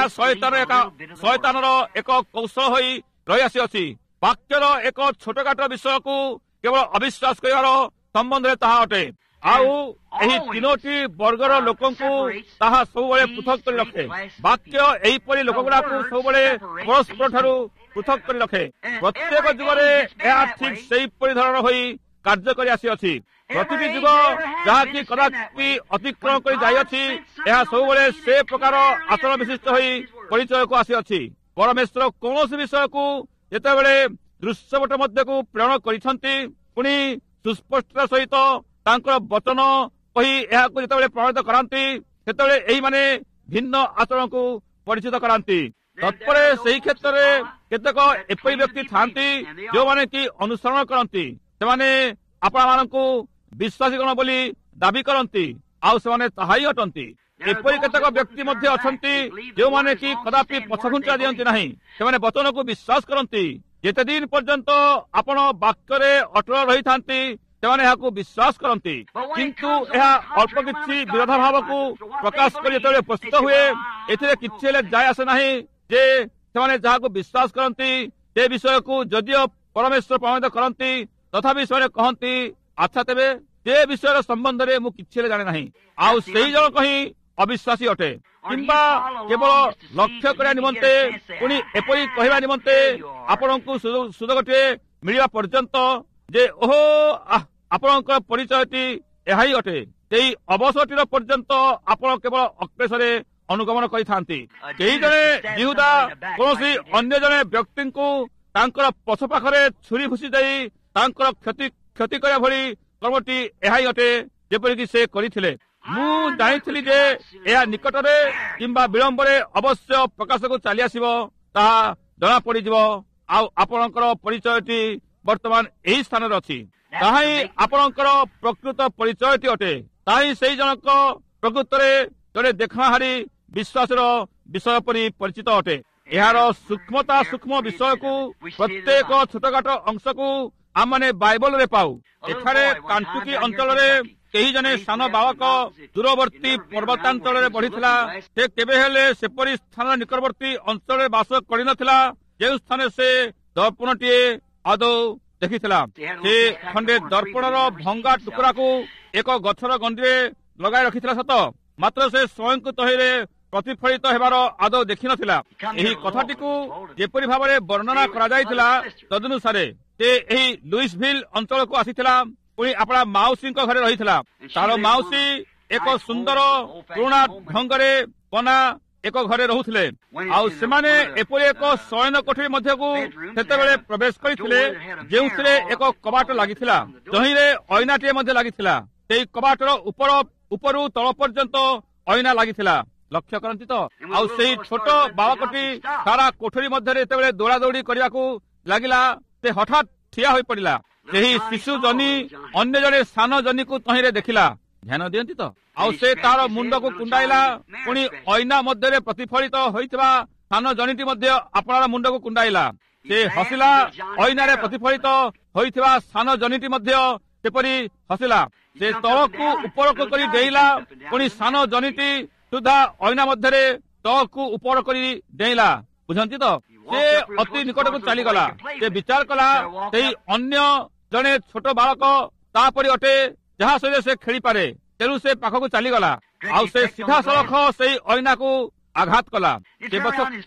ଶୟତାନର ଏକ କୌଶଳ ହୋଇ ରହିଆସିଅଛି। ବାକ୍ୟର ଏକ ଛୋଟକାଟ ବିଷୟକୁ କେବଳ ଅବିଶ୍ୱାସ କରିବାର ସମ୍ବନ୍ଧରେ ତାହା ଅଟେ। ଆଉ ଏହି ତିନୋଟି ବର୍ଗର ଲୋକଙ୍କୁ ତାହା ସବୁବେଳେ ପୃଥକ କରି ରଖେ। ବାକ୍ୟ ଏହିପରି ଲୋକଗୁଡାକୁ ସବୁବେଳେ ପରସ୍ପର ଠାରୁ ପୃଥକ କରି ରଖେ। ପ୍ରତ୍ୟେକ ଯୁଗରେ ଏହା ଠିକ୍ ସେହିପରି ଧରଣର ହୋଇ କାର୍ଯ୍ୟ କରି ଆସିଅଛି। ପ୍ରତିଟି ଯୁଗ ଯାହାକି କଦାପି ଅତିକ୍ରମ କରି ଯାଇଅଛି, ଏହା ସବୁବେଳେ ସେ ପ୍ରକାର ଆଚରଣ ବିଶିଷ୍ଟ ହୋଇ ପରିଚୟକୁ ଆସିଅଛି। ପରମେଶ୍ୱର କୌଣସି ବିଷୟକୁ ଯେତେବେଳେ ଦୃଶ୍ୟପଟ ମଧ୍ୟକୁ ପ୍ରେରଣ କରିଛନ୍ତି, ପୁଣି ସୁସ୍ପଷ୍ଟତା ସହିତ ତାଙ୍କର ବଚନ କହି ଏହାକୁ ଯେତେବେଳେ ପ୍ରମାଣିତ କରାନ୍ତି, ସେତେବେଳେ ଏହିମାନେ ଭିନ୍ନ ଆଚରଣକୁ ପରିଚିତ କରାନ୍ତି। ତତ୍ପରେ ସେହି କ୍ଷେତ୍ରରେ କେତେକ ଏପରି ବ୍ୟକ୍ତି ଥାନ୍ତି ଯେଉଁମାନେ କି ଅନୁସରଣ କରନ୍ତି। ସେମାନେ ଆପଣମାନଙ୍କୁ ବିଶ୍ୱାସୀଗଣ ବୋଲି ଦାବି କରନ୍ତି, ଆଉ ସେମାନେ ତାହା ହିଁ ଅଟନ୍ତି। ଏପରି କେତେକ ବ୍ୟକ୍ତି ମଧ୍ୟ ଅଛନ୍ତି ଯେଉଁମାନେ କି କଦାପି ପଛଘୁଞ୍ଚା ଦିଅନ୍ତି ନାହିଁ। ସେମାନେ ବଚନକୁ ବିଶ୍ୱାସ କରନ୍ତି। ଯେତେ ଦିନ ପର୍ଯ୍ୟନ୍ତ ଆପଣ ବାକ୍ୟରେ ଅଟଳ ରହିଥାନ୍ତି ସେମାନେ ଏହାକୁ ବିଶ୍ୱାସ କରନ୍ତି, କିନ୍ତୁ ଏହା ଅଳ୍ପ କିଛି ବିରୋଧାଭାବକୁ ପ୍ରକାଶ କରି ଯେତେବେଳେ ଉପସ୍ଥିତ ହୁଏ, ଏଥିରେ କିଛି ହେଲେ ଯାଏ ଆସେ ନାହିଁ ଯେ ସେମାନେ ଯାହାକୁ ବିଶ୍ୱାସ କରନ୍ତି ସେ ବିଷୟକୁ ଯଦିଓ ପରମେଶ୍ୱର ପ୍ରମାଣିତ କରନ୍ତି, ତଥାପି ସେମାନେ କହନ୍ତି ଆଚ୍ଛା ତେବେ ସେ ବିଷୟର ସମ୍ବନ୍ଧରେ ମୁଁ କିଛି ହେଲେ ଜାଣେ ନାହିଁ। ଆଉ ସେହି ଜଣକ ହିଁ ଅବିଶ୍ୱାସୀ ଅଟେ। କିମ୍ବା କେବଳ ଲକ୍ଷ୍ୟ କରିବା ନିମନ୍ତେ ପୁଣି ଏପରି କହିବା ନିମନ୍ତେ ଆପଣଙ୍କୁ ସୁଯୋଗଟିଏ ମିଳିବା ପର୍ଯ୍ୟନ୍ତ ଯେ ଓହୋ ଆପଣଙ୍କର ପରିଚୟଟି ଏହା ହିଁ ଅଟେ, ସେହି ଅବସରଟିର ପର୍ଯ୍ୟନ୍ତ ଆପଣ କେବଳ ଅକ୍ଲେଶରେ ଅନୁଗମନ କରିଥାନ୍ତି। କେହି ଜଣେ ଯିହୁଦା କୌଣସି ଅନ୍ୟ ଜଣେ ବ୍ୟକ୍ତିଙ୍କୁ ତାଙ୍କର ପଛ ପାଖରେ ଛୁରୀ ଭୁଷି ଦେଇ ତାଙ୍କର କ୍ଷତି କରିବା ଭଳି କର୍ମଟି ଏହା ହିଁ ଅଟେ ଯେପରିକି ସେ କରିଥିଲେ। ମୁଁ ଜାଣିଥିଲି ଯେ ଏହା ନିକଟରେ କିମ୍ବା ବିଳମ୍ବରେ ଅବଶ୍ୟ ପ୍ରକାଶକୁ ଚାଲି ଆସିବ, ତାହା ଜଣାପଡ଼ିଯିବ। ଆଉ ଆପଣଙ୍କର ପରିଚୟଟି ବର୍ତ୍ତମାନ ଏହି ସ୍ଥାନରେ ଅଛି। ତାହା ହିଁ ଆପଣଙ୍କର ପ୍ରକୃତ ପରିଚୟଟି ଅଟେ। ତାହା ହିଁ ସେହି ଜଣକ ପ୍ରକୃତରେ ଜଣେ ଦେଖଣାହାରୀ ବିଶ୍ୱାସର ବିଷୟ ପରି ପରିଚିତ ଅଟେ। ଏହାର ସୂକ୍ଷ୍ମ ବିଷୟକୁ ପ୍ରତ୍ୟେକ ଛୋଟକାଟ ଅଂଶକୁ ଆମମାନେ ବାଇବଲରେ ପାଉ। ଏଠାରେ କାଣ୍ଟୁକି ଅଞ୍ଚଳରେ କେହି ଜଣେ ସାନ ବାଳକ ଦୂରବର୍ତ୍ତୀ ପର୍ବତାଞ୍ଚଳରେ ବଢିଥିଲା। ସେ କେବେ ହେଲେ ସେପରି ସ୍ଥାନ ନିକଟବର୍ତ୍ତୀ ଅଞ୍ଚଳରେ ବାସ କରିନଥିଲା ଯେଉଁ ସ୍ଥାନରେ ସେ ଦର୍ପଣଟିଏ ଆଦୌ ଦେଖିଥିଲା। ସେ ଖଣ୍ଡେ ଦର୍ପଣର ଭଙ୍ଗା ଟୁକୁରାକୁ ଏକ ଗଛର ଗଣ୍ଡିରେ ଲଗାଇ ରଖିଥିଲା ସତ, ମାତ୍ର ସେ ସ୍ୱୟଂକୁ ତହିଁରେ ପ୍ରତିଫଳିତ ହେବାର ଆଦୌ ଦେଖିନଥିଲା। ଏହି କଥାଟିକୁ ଯେପରି ଭାବରେ ବର୍ଣ୍ଣନା କରାଯାଇଥିଲା ତଦନୁସାରେ ସେ ଏହି ଲୁଇସଭିଲ୍ ଅଞ୍ଚଳକୁ ଆସିଥିଲା। ପୁଣି ଆପଣା ମାଉସୀଙ୍କ ଘରେ ରହିଥିଲା। ତାର ମାଉସୀ ଏକ ସୁନ୍ଦର ପୁରୁଣା ଢଙ୍ଗରେ ବନା ଏକ ଘରେ ରହୁଥିଲେ। ଆଉ ସେମାନେ ଏପରି ଏକ ଶୟନ କୋଠରୀ ମଧ୍ୟକୁ ସେତେବେଳେ ପ୍ରବେଶ କରିଥିଲେ ଯେଉଁଥିରେ ଏକ କବାଟ ଲାଗିଥିଲା, ଯହିଁରେ ଅଇନାଟିଏ ମଧ୍ୟ ଲାଗିଥିଲା। ସେହି କବାଟର ଉପରୁ ତଳ ପର୍ଯ୍ୟନ୍ତ ଅଇନା ଲାଗିଥିଲା। ଲକ୍ଷ୍ୟ କରନ୍ତି ତ? ଆଉ ସେହି ଛୋଟ ବାଳକଟି ସାରା କୋଠରୀ ମଧ୍ୟରେ ଯେତେବେଳେ ଦୌଡ଼ାଦୌଡ଼ି କରିବାକୁ ଲାଗିଲା, ସେ ହଠାତ୍ ଠିଆ ହୋଇପଡ଼ିଲା। ସେହି ଶିଶୁ ଜନି ଅନ୍ୟ ଜଣେ ସାନ ଜନିକୁ ତହିଁରେ ଦେଖିଲା। ଧ୍ୟାନ ଦିଅନ୍ତି ତ? ଆଉ ସେ ତାର ମୁଣ୍ଡକୁ କୁଣ୍ଡାଇଲା। ପୁଣି ଅଇନା ମଧ୍ୟରେ ପ୍ରତିଫଳିତ ହୋଇଥିବା ସାନ ଜନିଟି ମଧ୍ୟ ଆପଣାର ମୁଣ୍ଡକୁ କୁଣ୍ଡାଇଲା। ସେ ହସିଲା। ଅଇନାରେ ପ୍ରତିଫଳିତ ହୋଇଥିବା ସାନ ଜନିଟି ମଧ୍ୟ ସେପରି ହସିଲା। ସେ ତଳକୁ ଉପରକୁ କରି ଡେଇଁଲା। ପୁଣି ସାନ ଜନିଟି ସୁଦ୍ଧା ଅଇନା ମଧ୍ୟରେ ତଳକୁ ଉପର କରି ଡେଇଁଲା। ବୁଝନ୍ତି ତ? ସେ ଅତି ନିକଟକୁ ଚାଲିଗଲା। ସେ ବିଚାର କଲା ସେହି ଅନ୍ୟ ଜଣେ ଛୋଟ ବାଳକ ତାପରି ଅଟେ ଯାହା ସହିତ ସେ ଖେଳିପାରେ। ତେଣୁ ସେ ପାଖକୁ ଚାଲିଗଲା। ଆଉ ସେ ସିଧାସଳଖ ସେହି ଅଇନାକୁ ଆଘାତ କଲା। ସେ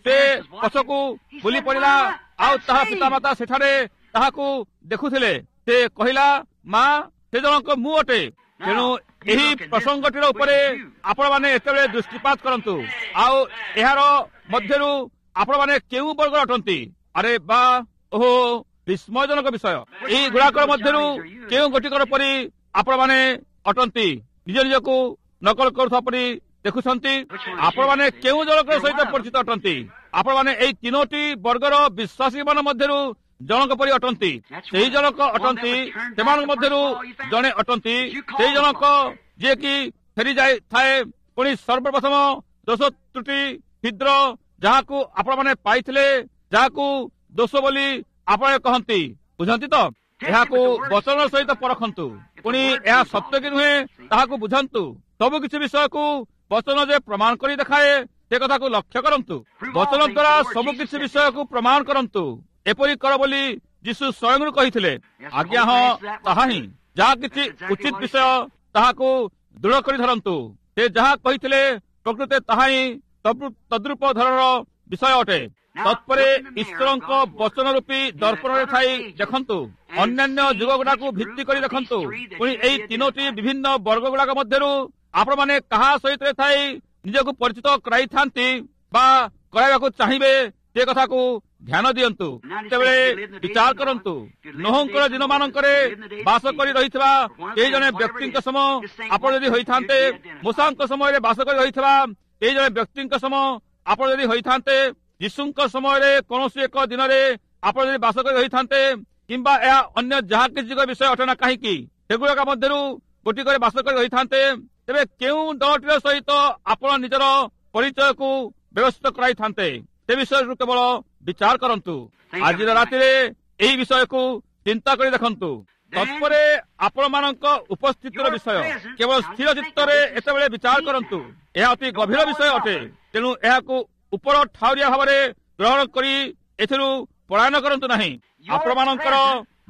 ପଛକୁ ବୁଲି ପଡ଼ିଲା। ଆଉ ତାହା ପିତାମାତା ସେଠାରେ ତାହାକୁ ଦେଖୁଥିଲେ। ସେ କହିଲା, ମା, ସେ ଜଣକ ମୁଁ ଅଟେ। ତେଣୁ ଏହି ପ୍ରସଙ୍ଗଟିର ଉପରେ ଆପଣମାନେ ଏତେବେଳେ ଦୃଷ୍ଟିପାତ କରନ୍ତୁ। ଆଉ ଏହାର ମଧ୍ୟରୁ ଆପଣମାନେ କେଉଁ ବର୍ଗର ଅଟନ୍ତି? ଆରେ ବା, ଓହୋ, ବିସ୍ମୟଜନକ ବିଷୟ। ଏହି ଗୁଡ଼ାକର ମଧ୍ୟରୁ କେଉଁ ଗୋଟିକର ପରି ଆପଣମାନେ ଅଟନ୍ତି? ନିଜ ନିଜକୁ ନକଲ କରୁଥିବା ପରି ଦେଖୁଛନ୍ତି। ଆପଣମାନେ କେଉଁ ଜଣଙ୍କର ସହିତ ପରିଚିତ ଅଟନ୍ତି? ଆପଣମାନେ ଏହି ତିନୋଟି ବର୍ଗର ବିଶ୍ୱାସୀ ମାନ ମଧ୍ୟରୁ ଜଣକ ପରି ଅଟନ୍ତି। ସେହି ଜଣକ ଅଟନ୍ତି, ସେମାନଙ୍କ ମଧ୍ୟରୁ ଜଣେ ଅଟନ୍ତି ସେହି ଜଣକ ଯିଏକି ଫେରି ଯାଇଥାଏ। ପୁଣି ସର୍ବପ୍ରଥମ ଦୋଷ ତ୍ରୁଟି କ୍ଷୁଦ୍ର ଯାହାକୁ ଆପଣମାନେ ପାଇଥିଲେ, ଯାହାକୁ ଦୋଷ ବୋଲି ଆପଣ କହନ୍ତି। ବୁଝନ୍ତି ତ? ଏହାକୁ ବଚନ ସହିତ ପରଖନ୍ତୁ। ପୁଣି ଏହା ସତ୍ୟ କି ନୁହେଁ ତାହାକୁ ବୁଝନ୍ତୁ। ସବୁ କିଛି ବିଷୟକୁ ବଚନ ଯେ ପ୍ରମାଣ କରି ଦେଖାଏ ସେ କଥାକୁ ଲକ୍ଷ୍ୟ କରନ୍ତୁ। ବଚନ ଦ୍ୱାରା ସବୁ କିଛି ବିଷୟକୁ ପ୍ରମାଣ କରନ୍ତୁ। ଏପରି କର ବୋଲି ଯୀଶୁ ସ୍ୱୟଂରୁ କହିଥିଲେ। ଆଜ୍ଞା, ହଁ, ତାହା ହିଁ। ଯାହା କିଛି ଉଚିତ ବିଷୟ ତାହାକୁ ଦୃଢ଼ କରି ଧରନ୍ତୁ। ସେ ଯାହା କହିଥିଲେ ପ୍ରକୃତରେ ତାହା ହିଁ ତଦ୍ରୂପ ଧରଣର ବିଷୟ ଅଟେ। ତତ୍ପରେ ଈଶ୍ୱରଙ୍କ ବଚନ ରୂପୀ ଦର୍ପଣରେ ଥାଇ ଦେଖନ୍ତୁ। ଅନ୍ୟାନ୍ୟ ଯୁଗ ଗୁଡାକୁ ଭିତ୍ତି କରି ଦେଖନ୍ତୁ। ପୁଣି ଏହି ତିନୋଟି ବିଭିନ୍ନ ବର୍ଗ ଗୁଡାକ ମଧ୍ୟରୁ ଆପଣମାନେ କାହା ସହିତ ଥାଇ ନିଜକୁ ପରିଚିତ କରାଇଥାନ୍ତି ବା କରାଇବାକୁ ଚାହିଁବେ ସେ କଥାକୁ ଧ୍ୟାନ ଦିଅନ୍ତୁ। ସେତେବେଳେ ବିଚାର କରନ୍ତୁ। ନୋହଙ୍କର ଦିନମାନଙ୍କରେ ବାସ କରି ରହିଥିବା କେହି ଜଣେ ବ୍ୟକ୍ତିଙ୍କ ସମ ଆପଣ ଯଦି ହୋଇଥାନ୍ତେ, ମୂଷାଙ୍କ ସମୟରେ ବାସ କରି ରହିଥିବା କେହି ଜଣେ ବ୍ୟକ୍ତିଙ୍କ ସମ ଆପଣ ଯଦି ହୋଇଥାନ୍ତେ, ଯୀଶୁଙ୍କ ସମୟରେ କୌଣସି ଏକ ଦିନରେ ଆପଣ ଯଦି ବାସ କରି ରହିଥାନ୍ତେ, କିମ୍ବା ଏହା ଅନ୍ୟ ଯାହା କିଛି ଯୁଗ ବିଷୟ ଅଟେ ନା କାହିଁକି ସେଗୁଡାକ ମଧ୍ୟରୁ ଗୋଟିକରେ ବାସ କରି ରହିଥାନ୍ତେ, ତେବେ କେଉଁ ଦଳଟିର ସହିତ ଆପଣ ନିଜର ପରିଚୟକୁ ବ୍ୟବସ୍ଥିତ କରାଇଥାନ୍ତେ ସେ ବିଷୟକୁ କେବଳ ବିଚାର କରନ୍ତୁ। ଆଜିର ରାତିରେ ଏହି ବିଷୟକୁ ଚିନ୍ତା କରି ଦେଖନ୍ତୁ। ତତ୍ପରେ ଆପଣମାନଙ୍କ ଉପସ୍ଥିତିର ବିଷୟ କେବଳ ସ୍ଥିର ଚିତ୍ତରେ ଏତେବେଳେ ବିଚାର କରନ୍ତୁ। ଏହା ଅତି ଗଭୀର ବିଷୟ ଅଟେ। ତେଣୁ ଏହାକୁ ଉପର ଠାଉରିଆ ଭାବରେ ଗ୍ରହଣ କରି ଏଥିରୁ ପଳାୟନ କରନ୍ତୁ ନାହିଁ। ଆପଣମାନଙ୍କର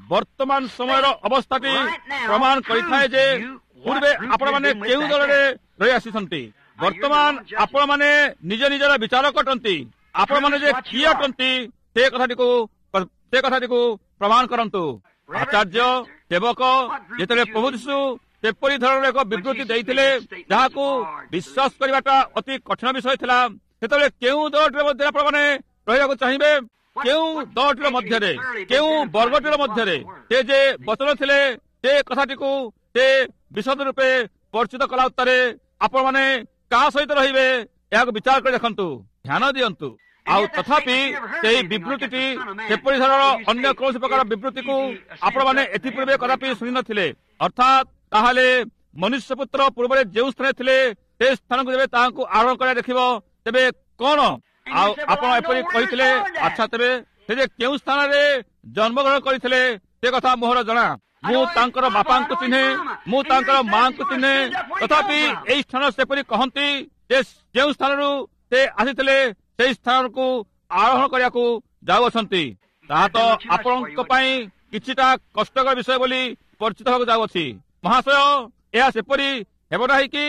ବର୍ତ୍ତମାନ ସମୟର ଅବସ୍ଥାଟି ପ୍ରମାଣ କରିଥାଏ ଯେ ପୂର୍ବେ ଆପଣମାନେ କେଉଁ ଦଳରେ ରହି ଆସିଛନ୍ତି। ବର୍ତ୍ତମାନ ଆପଣମାନେ ନିଜ ନିଜର ବିଚାର କଟନ୍ତି। ଆପଣମାନେ ଯେ କିଏ ଅଟନ୍ତି ସେ କଥାଟିକୁ ପ୍ରମାଣ କରନ୍ତୁ। ଆଚାର୍ଯ୍ୟ ସେବକ ଯେତେବେଳେ ପ୍ରଭୁ ଯୀଶୁ ସେପରି ଧରଣର ଏକ ବିବୃତ୍ତି ଦେଇଥିଲେ ଯାହାକୁ ବିଶ୍ୱାସ କରିବାଟା ଅତି କଠିନ ବିଷୟ ଥିଲା, ସେତେବେଳେ କେଉଁ ଦଳଟିର ମଧ୍ୟରେ ଆପଣମାନେ ରହିବାକୁ ଚାହିଁବେ? କେଉଁ ଦଳଟିର ମଧ୍ୟରେ, କେଉଁ ବର୍ଗଟିର ମଧ୍ୟରେ ସେ ଯେ ବଚନ ଥିଲେ ସେ କଥାଟିକୁ ସେ ବିଶଦ ରୂପେ ପରିଚିତ କଲା ଉତ୍ତାରେ ଆପଣମାନେ କାହା ସହିତ ରହିବେ ଏହାକୁ ବିଚାର କରି ଦେଖନ୍ତୁ, ଧ୍ୟାନ ଦିଅନ୍ତୁ। ଆଉ ତଥାପି ସେହି ବିବୃତ୍ତିଟି ସେପରି ଧରଣର ଅନ୍ୟ କୌଣସି ପ୍ରକାର ବିବୃତ୍ତିକୁ ଆପଣମାନେ ଏଥିପୂର୍ବେ କଦାପି ଶୁଣି ନଥିଲେ। ଅର୍ଥାତ୍ ତାହେଲେ ମନୁଷ୍ୟ ପୁତ୍ର ପୂର୍ବରେ ଯେଉଁ ସ୍ଥାନରେ ଥିଲେ ସେ ସ୍ଥାନକୁ ଯେବେ ତାହାଙ୍କୁ ଆରୋହଣ କରିବା ଦେଖିବ, ତେବେ କଣ? ଆଉ ଆପଣ ଏପରି କହିଥିଲେ, ଆଚ୍ଛା ତେବେ ସେ ଯେ କେଉଁ ସ୍ଥାନରେ ଜନ୍ମଗ୍ରହଣ କରିଥିଲେ ସେ କଥା ମୋହର ଜଣା। ମୁଁ ତାଙ୍କର ବାପାଙ୍କୁ ଚିହ୍ନେ, ମୁଁ ତାଙ୍କର ମାଙ୍କୁ ଚିହ୍ନେ, ତଥାପି ଏହି ସ୍ଥାନ ସେପରି କହନ୍ତି ଯେ ଯେଉଁ ସ୍ଥାନରୁ ସେ ଆସିଥିଲେ ସେହି ସ୍ଥାନକୁ ଆରୋହଣ କରିବାକୁ ଯାଉଅଛନ୍ତି। ତାହା ତ ଆପଣଙ୍କ ପାଇଁ କିଛିଟା କଷ୍ଟକର ବିଷୟ ବୋଲି ପରିଚିତ ହେବାକୁ ଯାଉଅଛି। ମହାଶୟ, ଏହା ସେପରି ହେବ ନାହିଁ କି?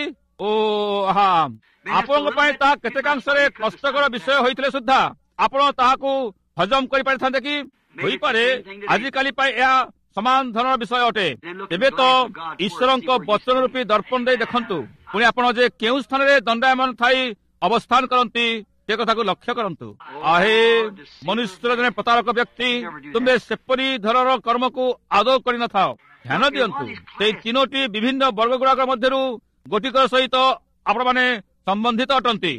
ଆପଣଙ୍କ ପାଇଁ ତାହା କେତେକାଂଶରେ କଷ୍ଟକର ବିଷୟ ହୋଇଥିଲେ ସୁଦ୍ଧା ଆପଣ ତାହାକୁ ହଜମ କରିପାରିଥାନ୍ତେ କି? ହୋଇପାରେ ଆଜିକାଲି ପାଇଁ ଏହା ସମାନ ଧରଣର ବିଷୟ ଅଟେ। ତେବେ ତ ଈଶ୍ୱରଙ୍କ ବଚନ ରୂପୀ ଦର୍ପଣ ଦେଇ ଦେଖନ୍ତୁ, ପୁଣି ଆପଣ ଯେ କେଉଁ ସ୍ଥାନରେ ଦଣ୍ଡାୟମାନ ଥାଇ ଅବସ୍ଥାନ କରନ୍ତି ସେ କଥାକୁ ଲକ୍ଷ୍ୟ କରନ୍ତୁ। ଆହେ ମନୁଷ୍ୟର ଜଣେ ପ୍ରତାରକ ବ୍ୟକ୍ତି, ତୁମେ ସେପରି ଧରଣର କର୍ମକୁ ଆଦୌ କରିନଥାଅ। ଧ୍ୟାନ ଦିଅନ୍ତୁ, ସେଇ ତିନୋଟି ବିଭିନ୍ନ ବର୍ଗ ଗୁଡାକ ମଧ୍ୟରୁ ଗୋଟିକର ସହିତ ଆପଣମାନେ ସମ୍ବନ୍ଧିତ ଅଟନ୍ତି।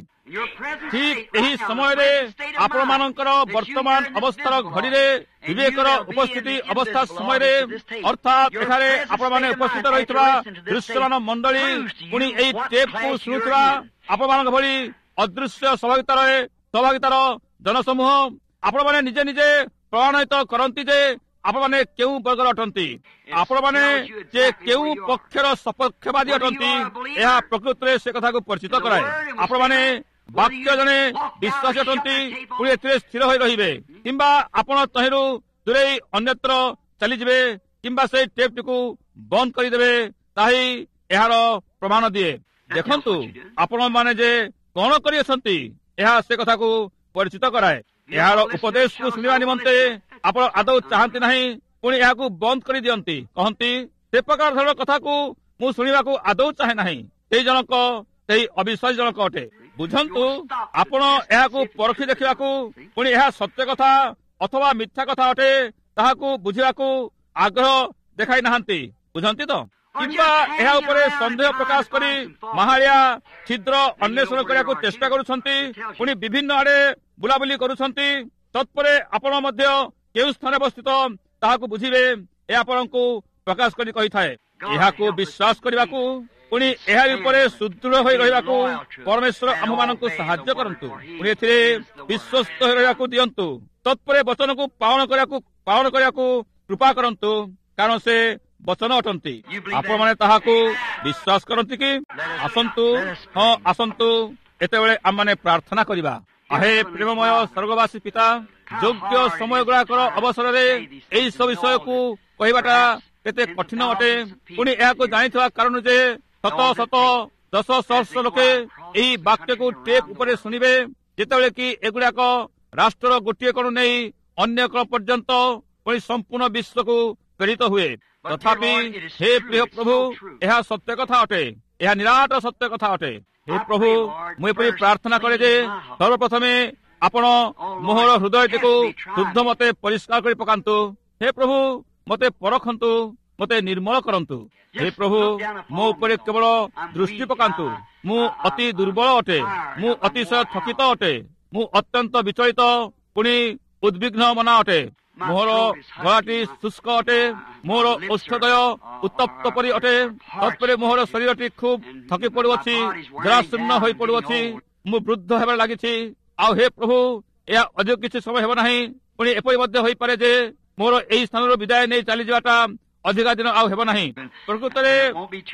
ଠିକ୍ ଏହି ସମୟରେ ଆପଣମାନଙ୍କର ବର୍ତ୍ତମାନ ଅବସ୍ଥାର ଘଡ଼ିରେ ବିବେକର ଉପସ୍ଥିତି ଅବସ୍ଥା ସମୟରେ, ଅର୍ଥାତ୍ ଏଠାରେ ଆପଣମାନେ ଉପସ୍ଥିତ ରହିଥିବା ଦୃଶ୍ୟମାନ ମଣ୍ଡଳୀ ପୁଣି ଏହି ଟେପ୍କୁ ଶୁଣୁଥିବା ଆପଣମାନଙ୍କ ଭଳି ଅଦୃଶ୍ୟ ସହଭାଗିତାର ଜନସମୂହ, ଆପଣମାନେ ନିଜେ ନିଜେ ପ୍ରମାଣିତ କରନ୍ତି ଯେ ଆପଣମାନେ କେଉଁ ବର୍ଗର ଅଟନ୍ତି, ଆପଣମାନେ ଯେ କେଉଁ ପକ୍ଷର ସପକ୍ଷବାଦୀ ଅଟନ୍ତି। ଏହା ପ୍ରକୃତରେ ସେ କଥାକୁ ପରିଚିତ କରାଏ। ଆପଣମାନେ ବାକ୍ୟ ଜଣେ ବିଶ୍ୱାସୀ ଅଟନ୍ତି, ପୁଣି ଏଥିରେ ସ୍ଥିର ହୋଇ ରହିବେ, କିମ୍ବା ଆପଣ ତହିଁରୁ ଦୂରେଇ ଅନ୍ୟତ୍ର ଚାଲିଯିବେ, କିମ୍ବା ସେଇ ଟେପ୍ଟିକୁ ବନ୍ଦ କରିଦେବେ, ତାହି ଏହାର ପ୍ରମାଣ ଦିଏ। ଦେଖନ୍ତୁ ଆପଣମାନେ ଯେ କଣ କରିଅଛନ୍ତି, ଏହା ସେ କଥାକୁ ପରିଚିତ କରାଏ। ଏହାର ଉପଦେଶକୁ ଶୁଣିବା ନିମନ୍ତେ ଆପଣ ଆଦୌ ଚାହାନ୍ତି ନାହିଁ, ପୁଣି ଏହାକୁ ବନ୍ଦ କରିଦିଅନ୍ତି, କହନ୍ତି ସେ ପ୍ରକାର ଧରଣର କଥାକୁ ମୁଁ ଶୁଣିବାକୁ ଆଦୌ ଚାହେଁ ନାହିଁ। ସେଇ ଜଣକ ସେହି ଅବିଶ୍ୱାସୀ ଜଣକ ଅଟେ। ବୁଝନ୍ତୁ, ଆପଣ ଏହାକୁ ପରଖି ଦେଖିବାକୁ, ପୁଣି ଏହା ସତ୍ୟ କଥା ଅଥବା ମିଥ୍ୟା କଥା ଅଟେ ତାହାକୁ ବୁଝିବାକୁ ଆଗ୍ରହ ଦେଖାଇ ନାହାନ୍ତି। ବୁଝନ୍ତି ତ? କିମ୍ବା ଏହା ଉପରେ ସନ୍ଦେହ ପ୍ରକାଶ କରି ମାହାଳିଆ ଛିଦ୍ର ଅନ୍ୱେଷଣ କରିବାକୁ ଚେଷ୍ଟା କରୁଛନ୍ତି, ପୁଣି ବିଭିନ୍ନ ଆଡେ ବୁଲାବୁଲି କରୁଛନ୍ତି। ତତ୍ପରେ ଆପଣ ମଧ୍ୟ କେଉଁ ସ୍ଥାନରେ ଅବସ୍ଥିତ ତାହାକୁ ବୁଝିବେ, ଏହା ଆପଣଙ୍କୁ ପ୍ରକାଶ କରି କହିଥାଏ। ଏହାକୁ ବିଶ୍ୱାସ କରିବାକୁ, ପୁଣି ଏହା ଉପରେ ସୁଦୃଢ ହୋଇ ରହିବାକୁ ପରମେଶ୍ୱର ଆମ୍ଭମାନଙ୍କୁ ସାହାଯ୍ୟ କରନ୍ତୁ। ପୁଣି ଏଥିରେ ବିଶ୍ୱସ୍ତ ହୋଇ ରହିବାକୁ ଦିଅନ୍ତୁ। ତତ୍ପରେ ବଚନକୁ ପାଳନ କରିବାକୁ କୃପା କରନ୍ତୁ, କାରଣ ସେ ବଚନ ଅଟନ୍ତି। ଆପଣମାନେ ତାହାକୁ ବିଶ୍ୱାସ କରନ୍ତି କି? ଆସନ୍ତୁ, ହଁ ଆସନ୍ତୁ, ଏତେବେଳେ ଆମମାନେ ପ୍ରାର୍ଥନା କରିବା। ଆହେ ପ୍ରେମମୟ ସ୍ୱର୍ଗବାସୀ ପିତା, ଯୋଗ୍ୟ ସମୟ ଗୁଡାକର ଅବସରରେ ଏହି ସବୁ ବିଷୟକୁ କହିବାଟା କେତେ କଠିନ ଅଟେ। ପୁଣି ଏହାକୁ ଜାଣିଥିବା କାରଣ ଯେ ଶତ ଶତ 10,000 ଲୋକେ ଏହି ବାକ୍ୟକୁ ଟେପ୍ ଉପରେ ଶୁଣିବେ, ଯେତେବେଳେ କି ଏଗୁଡାକ ରାଷ୍ଟ୍ରର ଗୋଟିଏ କୋଣ ନେଇ ଅନ୍ୟ କୋଣ ପର୍ଯ୍ୟନ୍ତ ପୁଣି ସମ୍ପୂର୍ଣ୍ଣ ବିଶ୍ୱକୁ ପ୍ରେରିତ ହୁଏ। ତଥାପି ହେ ପ୍ରିୟ ପ୍ରଭୁ, ଏହା ସତ୍ୟ କଥା ଅଟେ, ଏହା ନିରାଟ ସତ୍ୟ କଥା ଅଟେ। ହେ ପ୍ରଭୁ, ମୁଁ ଏପରି ପ୍ରାର୍ଥନା କରେ ଯେ ସର୍ବପ୍ରଥମେ ଆପଣ ମୋହର ହୃଦୟଟିକୁ ଶୁଦ୍ଧ ମତେ ପରିଷ୍କାର କରି ପକାନ୍ତୁ। ହେ ପ୍ରଭୁ, ମତେ ପରଖନ୍ତୁ, ମତେ ନିର୍ମଳ କରନ୍ତୁ। ହେ ପ୍ରଭୁ, ମୋ ଉପରେ କେବଳ ଦୃଷ୍ଟି ପକାନ୍ତୁ। ମୁଁ ଅତି ଦୁର୍ବଳ ଅଟେ, ମୁଁ ଅତିଶୟ ଥକିତ ଅଟେ, ମୁଁ ଅତ୍ୟନ୍ତ ବିଚଳିତ ପୁଣି ଉଦ୍ବିଗ୍ନ ମନା ଅଟେ। ମୋର ଗଳାଟି ଶୁଷ୍କ ଅଟେ, ମୋର ଔଷଧୟ ଉତ୍ତପ୍ତ ପରି ଅଟେ। ତତ୍ପରେ ମୋର ଶରୀରଟି ଖୁବ୍ ଥକି ପଡୁଅଛି, ଜରାଶୂନ୍ୟ ହୋଇ ପଡୁଅଛି, ମୁଁ ବୃଦ୍ଧ ହେବାରେ ଲାଗିଛି। ଆଉ ହେ ପ୍ରଭୁ, ଏହା ଅଧିକ କିଛି ସମୟ ହେବ ନାହିଁ। ପୁଣି ଏପରି ମଧ୍ୟ ହୋଇପାରେ ଯେ ମୋର ଏହି ସ୍ଥାନରୁ ବିଦାୟ ନେଇ ଚାଲିଯିବାଟା ଅଧିକା ଦିନ ଆଉ ହେବ ନାହିଁ। ପ୍ରକୃତରେ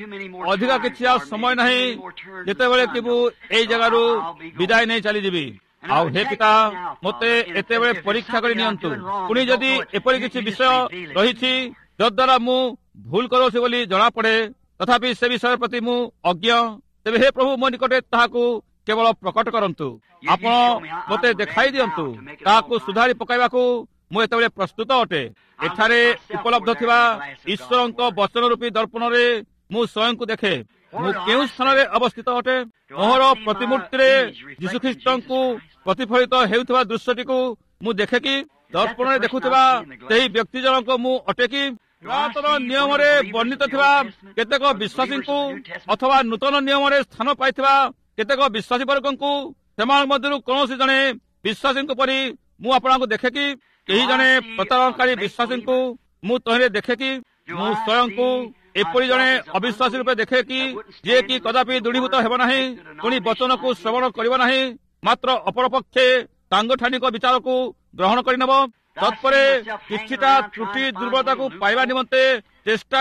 ଅଧିକା କିଛି ଆଉ ସମୟ ନାହିଁ ଯେତେବେଳେ କି ମୁଁ ଏଇ ଜାଗାରୁ ବିଦାୟ ନେଇ ଚାଲିଯିବି। ଆଉ ହେ ପିତା, ମୋତେ ଏତେବେଳେ ପରୀକ୍ଷା କରି ନିଅନ୍ତୁ। ପୁଣି ଯଦି ଏପରି କିଛି ବିଷୟ ରହିଛି ଯଦ୍ୱାରା ମୁଁ ଭୁଲ କରୁଅଛି ବୋଲି ଜଣାପଡ଼େ, ତଥାପି ସେ ବିଷୟ ପ୍ରତି ମୁଁ ଅଜ୍ଞ, ତେବେ ହେ ପ୍ରଭୁ ମୋ ନିକଟରେ ତାହାକୁ କେବଳ ପ୍ରକଟ କରନ୍ତୁ। ଆପଣ ମୋତେ ଦେଖାଇ ଦିଅନ୍ତୁ। ତାହାକୁ ସୁଧାରି ପକାଇବାକୁ ମୁଁ ଏତେବେଳେ ପ୍ରସ୍ତୁତ ଅଟେ। ଏଠାରେ ଉପଲବ୍ଧ ଥିବା ଈଶ୍ୱରଙ୍କ ବଚନ ରୂପୀ ଦର୍ପଣରେ ମୁଁ ସ୍ୱୟଂକୁ ଦେଖେ। ମୁଁ କେଉଁ ସ୍ଥାନରେ ଅବସ୍ଥିତ ଅଟେ? ମୋହର ପ୍ରତିମୂର୍ତ୍ତିରେ ଯୀଶୁଖ୍ରୀଷ୍ଟଙ୍କୁ ପ୍ରତିଫଳିତ ହେଉଥିବା ଦୃଶ୍ୟଟିକୁ ମୁଁ ଦେଖେ କି? ଦର୍ପଣରେ ଦେଖୁଥିବା ସେହି ବ୍ୟକ୍ତି ଜଣକ ମୁଁ ଅଟେ କି? ପୁରାତନ ନିୟମରେ ବର୍ଣ୍ଣିତ ଥିବା କେତେକ ବିଶ୍ୱାସୀଙ୍କୁ ଅଥବା ନୂତନ ନିୟମରେ ସ୍ଥାନ ପାଇଥିବା କେତେକ ବିଶ୍ୱାସୀ ବର୍ଗଙ୍କୁ, ସେମାନଙ୍କ ମଧ୍ୟରୁ କୌଣସି ଜଣେ ବିଶ୍ୱାସୀଙ୍କ ପରି ମୁଁ ଆପଣଙ୍କୁ ଦେଖେ କି? କେହି ଜଣେ ପ୍ରତାରଣକାରୀ ବିଶ୍ୱାସୀଙ୍କୁ ମୁଁ ତହିଁରେ ଦେଖେ କି? ମୁଁ ସ୍ୱୟଂକୁ ଏପରି ଜଣେ ଅବିଶ୍ୱାସୀ ରୂପେ ଦେଖେ କି, ଯିଏ କି କଦାପି ଦୃଢ଼ୀଭୂତ ହେବ ନାହିଁ, ପୁଣି ବଚନକୁ ଶ୍ରବଣ କରିବ ନାହିଁ, ମାତ୍ର ଅପରପକ୍ଷେ ସାଙ୍ଗଠାନିକ ବିଚାରକୁ ଗ୍ରହଣ କରିନେବ। ତତ୍ପରେ କିଛିଟା ତ୍ରୁଟି ଦୁର୍ବଳତାକୁ ପାଇବା ନିମନ୍ତେ ଚେଷ୍ଟା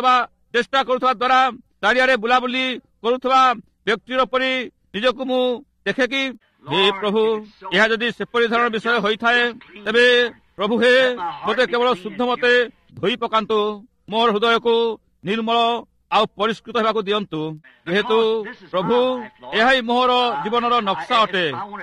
କରୁଥିବା ଦ୍ୱାରା ଚାରିଆଡ଼େ ବୁଲାବୁଲି କରୁଥିବା ବ୍ୟକ୍ତିର ପରି ନିଜକୁ ମୁଁ ଦେଖେ କି? ହେ ପ୍ରଭୁ, ଏହା ଯଦି ସେପରି ଧରଣର ବିଷୟ ହୋଇଥାଏ, ତେବେ ପ୍ରଭୁ ହେ, ମୋତେ କେବଳ ଶୁଦ୍ଧ ମତେ ଧୋଇ ପକାନ୍ତୁ। ମୋର ହୃଦୟକୁ ନିର୍ମଳ ଆଉ ପରିଷ୍କୃତ ହେବାକୁ ଦିଅନ୍ତୁ। ଯେହେତୁ ପ୍ରଭୁ ଏହା ହିଁ ମୋର ଜୀବନର ନକ୍ସା ଅଟେ,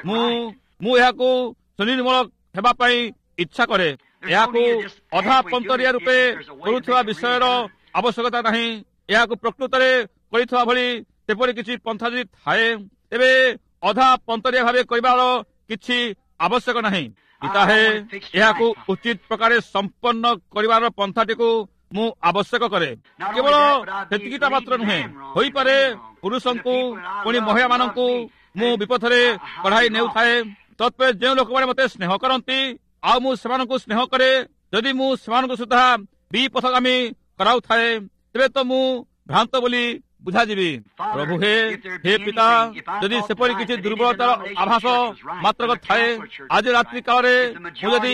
ମୁଁ ଏହାକୁ ସୁନିର୍ମଳ ହେବା ପାଇଁ ଇଚ୍ଛା କରେ। ଏହାକୁ ଅଧା ପନ୍ତରିଆ ରୂପେ କରୁଥିବା ବିଷୟର ଆବଶ୍ୟକତା ନାହିଁ। ଏହାକୁ ପ୍ରକୃତରେ କରିଥିବା ଭଳି ସେପରି କିଛି ପନ୍ଥା ଯଦି ଥାଏ, ତେବେ ଅଧା ପନ୍ତରିଆ ଭାବେ କରିବାର କିଛି ଆବଶ୍ୟକ ନାହିଁ। ପିତାହେ, ଏହାକୁ ଉଚିତ ପ୍ରକାରେ ସମ୍ପନ୍ନ କରିବାର ପନ୍ଥାଟିକୁ ମୁଁ ଆବଶ୍ୟକ କରେ। କେବଳ ସେତିକିଟା ମାତ୍ର ନୁହେଁ, ହୋଇପାରେ ପୁରୁଷଙ୍କୁ ପୁଣି ମହିଳାମାନଙ୍କୁ ମୁଁ ବିପଥରେ କଢାଇ ନେଉଥାଏ। ତତ୍ପରେ ଯେଉଁ ଲୋକମାନେ ମୋତେ ସ୍ନେହ କରନ୍ତି ଆଉ ମୁଁ ସେମାନଙ୍କୁ ସ୍ନେହ କରେ, ଯଦି ମୁଁ ସେମାନଙ୍କୁ ସୁଦ୍ଧା ବିପଥଗାମୀ କରାଉଥାଏ, ତେବେ ତ ମୁଁ ଭ୍ରାନ୍ତ ବୋଲି ବୁଝାଯିବି। ପ୍ରଭୁ ହେ ପିତା, ଯଦି ସେପରି କିଛି ଦୁର୍ବଳତାର ଆଭାସ ମାତ୍ର ଥାଏ, ଆଜି ରାତ୍ରି କାଳରେ ମୁଁ ଯଦି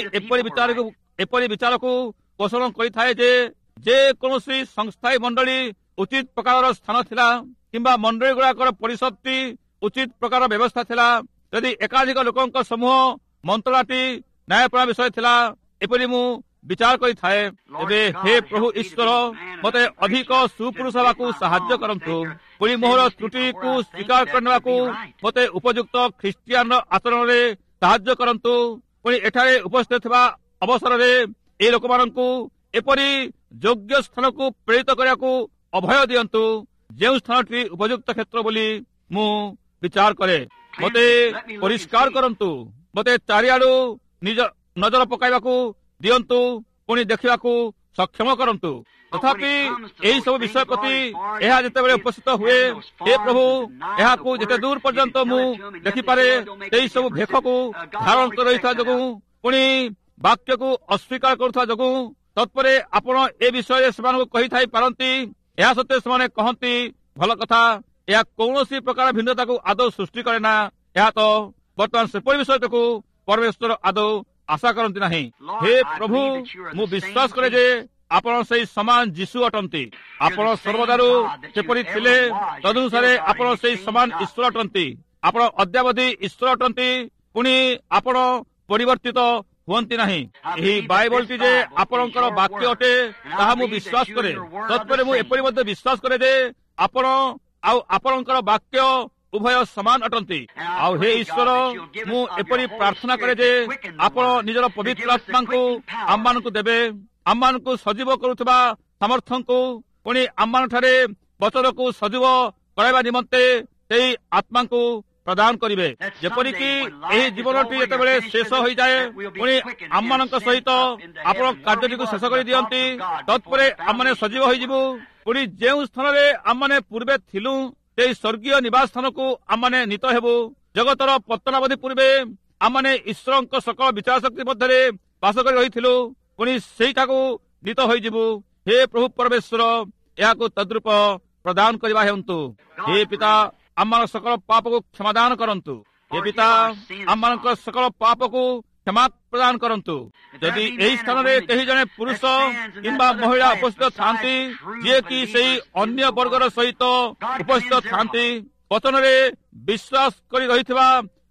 ଏପରି ବିଚାରକୁ ପୋଷଣ କରିଥାଏ ଯେ କୌଣସି ସଂସ୍ଥାୟୀ ମଣ୍ଡଳୀ ଉଚିତ ପ୍ରକାରର ସ୍ଥାନ ଥିଲା, କିମ୍ବା ମଣ୍ଡଳୀ ଗୁଡାକର ପରିଷଦଟି ଉଚିତ ପ୍ରକାର ବ୍ୟବସ୍ଥା ଥିଲା, ଯଦି ଏକାଧିକ ଲୋକଙ୍କ ସମୂହ ମନ୍ତ୍ରଣାଟି ନ୍ୟାୟପ୍ରଣା ବିଷୟ ଥିଲା, ଏପରି ମୁଁ ବିଚାର କରିଥାଏ, ତେବେ ହେ ପ୍ରଭୁ ଈଶ୍ୱର, ମୋତେ ଅଧିକ ସୁପୁରୁଷ ହେବାକୁ ସାହାଯ୍ୟ କରନ୍ତୁ। ପୁଣି ମୋହର ତ୍ରୁଟିକୁ ସ୍ୱୀକାର କରିନେବାକୁ ମୋତେ ଉପଯୁକ୍ତ ଖ୍ରୀଷ୍ଟିଆନର ଆଚରଣରେ ସାହାଯ୍ୟ କରନ୍ତୁ। ପୁଣି ଏଠାରେ ଉପସ୍ଥିତ ଥିବା ଅବସରରେ ଏହି ଲୋକମାନଙ୍କୁ ଏପରି ଯୋଗ୍ୟ ସ୍ଥାନକୁ ପ୍ରେରିତ କରିବାକୁ ଅଭୟ ଦିଅନ୍ତୁ, ଯେଉଁ ସ୍ଥାନଟି ଉପଯୁକ୍ତ କ୍ଷେତ୍ର ବୋଲି ମୁଁ ବିଚାର କରେ। ମୋତେ ପରିଷ୍କାର କରନ୍ତୁ, ମୋତେ ଚାରିଆଡୁ ନିଜ ନଜର ପକାଇବାକୁ ଦିଅନ୍ତୁ, ପୁଣି ଦେଖିବାକୁ ସକ୍ଷମ କରନ୍ତୁ। ତଥାପି ଏହି ସବୁ ବିଷୟ ପ୍ରତି ଏହା ଯେତେବେଳେ ଉପସ୍ଥିତ ହୁଏ, ହେ ପ୍ରଭୁ, ଏହାକୁ ଯେତେ ଦୂର ପର୍ଯ୍ୟନ୍ତ ମୁଁ ଦେଖିପାରେ ସେହି ସବୁ ଭେଖକୁ ଧାରଣ କରି ରହିଥିବା ଯୋଗୁଁ, ପୁଣି ବାକ୍ୟକୁ ଅସ୍ୱୀକାର କରୁଥିବା ଯୋଗୁଁ, ତତ୍ପରେ ଆପଣ ଏ ବିଷୟରେ ସେମାନଙ୍କୁ କହିଥାଇ ପାରନ୍ତି। ଏହା ସତ୍ତ୍ୱେ ସେମାନେ କହନ୍ତି, ଭଲ କଥା, ଏହା କୌଣସି ପ୍ରକାର ଭିନ୍ନତାକୁ ଆଦୌ ସୃଷ୍ଟି କରେ ନା। ଏହା ତ ବର୍ତ୍ତମାନ ସେପରି ବିଷୟଟିକୁ ପରମେଶ୍ୱର ଆଦୌ ଆଶା କରନ୍ତି ନାହିଁ। ହେ ପ୍ରଭୁ, ମୁଁ ବିଶ୍ୱାସ କରେ ଯେ ଆପଣ ସେହି ସମାନ ଯୀଶୁ ଅଟନ୍ତି। ଆପଣ ସର୍ବଦାରୁ ସେପରି ଥିଲେ, ତଦନୁସାରେ ଆପଣ ସେହି ସମାନ ଈଶ୍ୱର ଅଟନ୍ତି। ଆପଣ ଅଦ୍ୟାବଧି ଈଶ୍ୱର ଅଟନ୍ତି, ପୁଣି ଆପଣ ପରିବର୍ତ୍ତିତ ହୁଅନ୍ତି ନାହିଁ। ଏହି ବାଇବଲଟି ଯେ ଆପଣଙ୍କର ବାକ୍ୟ ଅଟେ, ତାହା ମୁଁ ବିଶ୍ୱାସ କରେ। ତତ୍ପରେ ମୁଁ ଏପରି ମଧ୍ୟ ବିଶ୍ୱାସ କରେ ଯେ ଆପଣ ଆଉ ଆପଣଙ୍କର ବାକ୍ୟ ଉଭୟ ସମାନ ଅଟନ୍ତି। ଆଉ ହେ ଈଶ୍ୱର, ମୁଁ ଏପରି ପ୍ରାର୍ଥନା କରେ ଯେ ଆପଣ ନିଜର ପବିତ୍ର ଆତ୍ମାଙ୍କୁ ଆମମାନଙ୍କୁ ଦେବେ, ଆମମାନଙ୍କୁ ସଜୀବ କରୁଥିବା ସାମର୍ଥ୍ୟଙ୍କୁ, ପୁଣି ଆମମାନଙ୍କଠାରେ ବଚନକୁ ସଜୀବ କରାଇବା ନିମନ୍ତେ ସେହି ଆତ୍ମାଙ୍କୁ ପ୍ରଦାନ କରିବେ, ଯେପରିକି ଏହି ଜୀବନଟି ଯେତେବେଳେ ଶେଷ ହୋଇଯାଏ, ପୁଣି ଆମମାନଙ୍କ ସହିତ ଆପଣ କାର୍ଯ୍ୟଟିକୁ ଶେଷ କରିଦିଅନ୍ତି। ତତ୍ପରେ ଆମମାନେ ସଜୀବ ହୋଇଯିବୁ, ପୁଣି ଯେଉଁ ସ୍ଥାନରେ ଆମମାନେ ପୂର୍ବେ ଥିଲୁ, ସେହି ସ୍ୱର୍ଗୀୟ ନିବାସ ସ୍ଥାନକୁ ଆମମାନେ ନୀତ ହେବୁ। ଜଗତର ପତନାବଧି ପୂର୍ବେ ଆମମାନେ ଈଶ୍ୱରଙ୍କ ସକଳ ବିଚାର ଶକ୍ତି ମଧ୍ୟରେ ବାସ କରି ରହିଥିଲୁ, ପୁଣି ସେଇଠାକୁ ନୀତ ହୋଇଯିବୁ। ହେ ପ୍ରଭୁ ପରମେଶ୍ୱର, ଏହାକୁ ତଦ୍ରୂପ ପ୍ରଦାନ କରିବା ହେଉନ୍ତୁ। ହେ ପିତା, ଆମମାନଙ୍କ ସକଳ ପାପକୁ କ୍ଷମାଦାନ କରନ୍ତୁ। ହେ ପିତା, ଆମମାନଙ୍କ ସକଳ ପାପକୁ କ୍ଷମା ପ୍ରଦାନ କରନ୍ତୁ। ଯଦି ଏହି ସ୍ଥାନରେ କେହି ଜଣେ ପୁରୁଷ କିମ୍ବା ମହିଳା ଉପସ୍ଥିତ ଥାନ୍ତି, ଯିଏକି ସେହି ଅନ୍ୟ ବର୍ଗର ସହିତ ଉପସ୍ଥିତ ଥାନ୍ତି, ବଚନରେ ବିଶ୍ୱାସ କରି ରହିଥିବା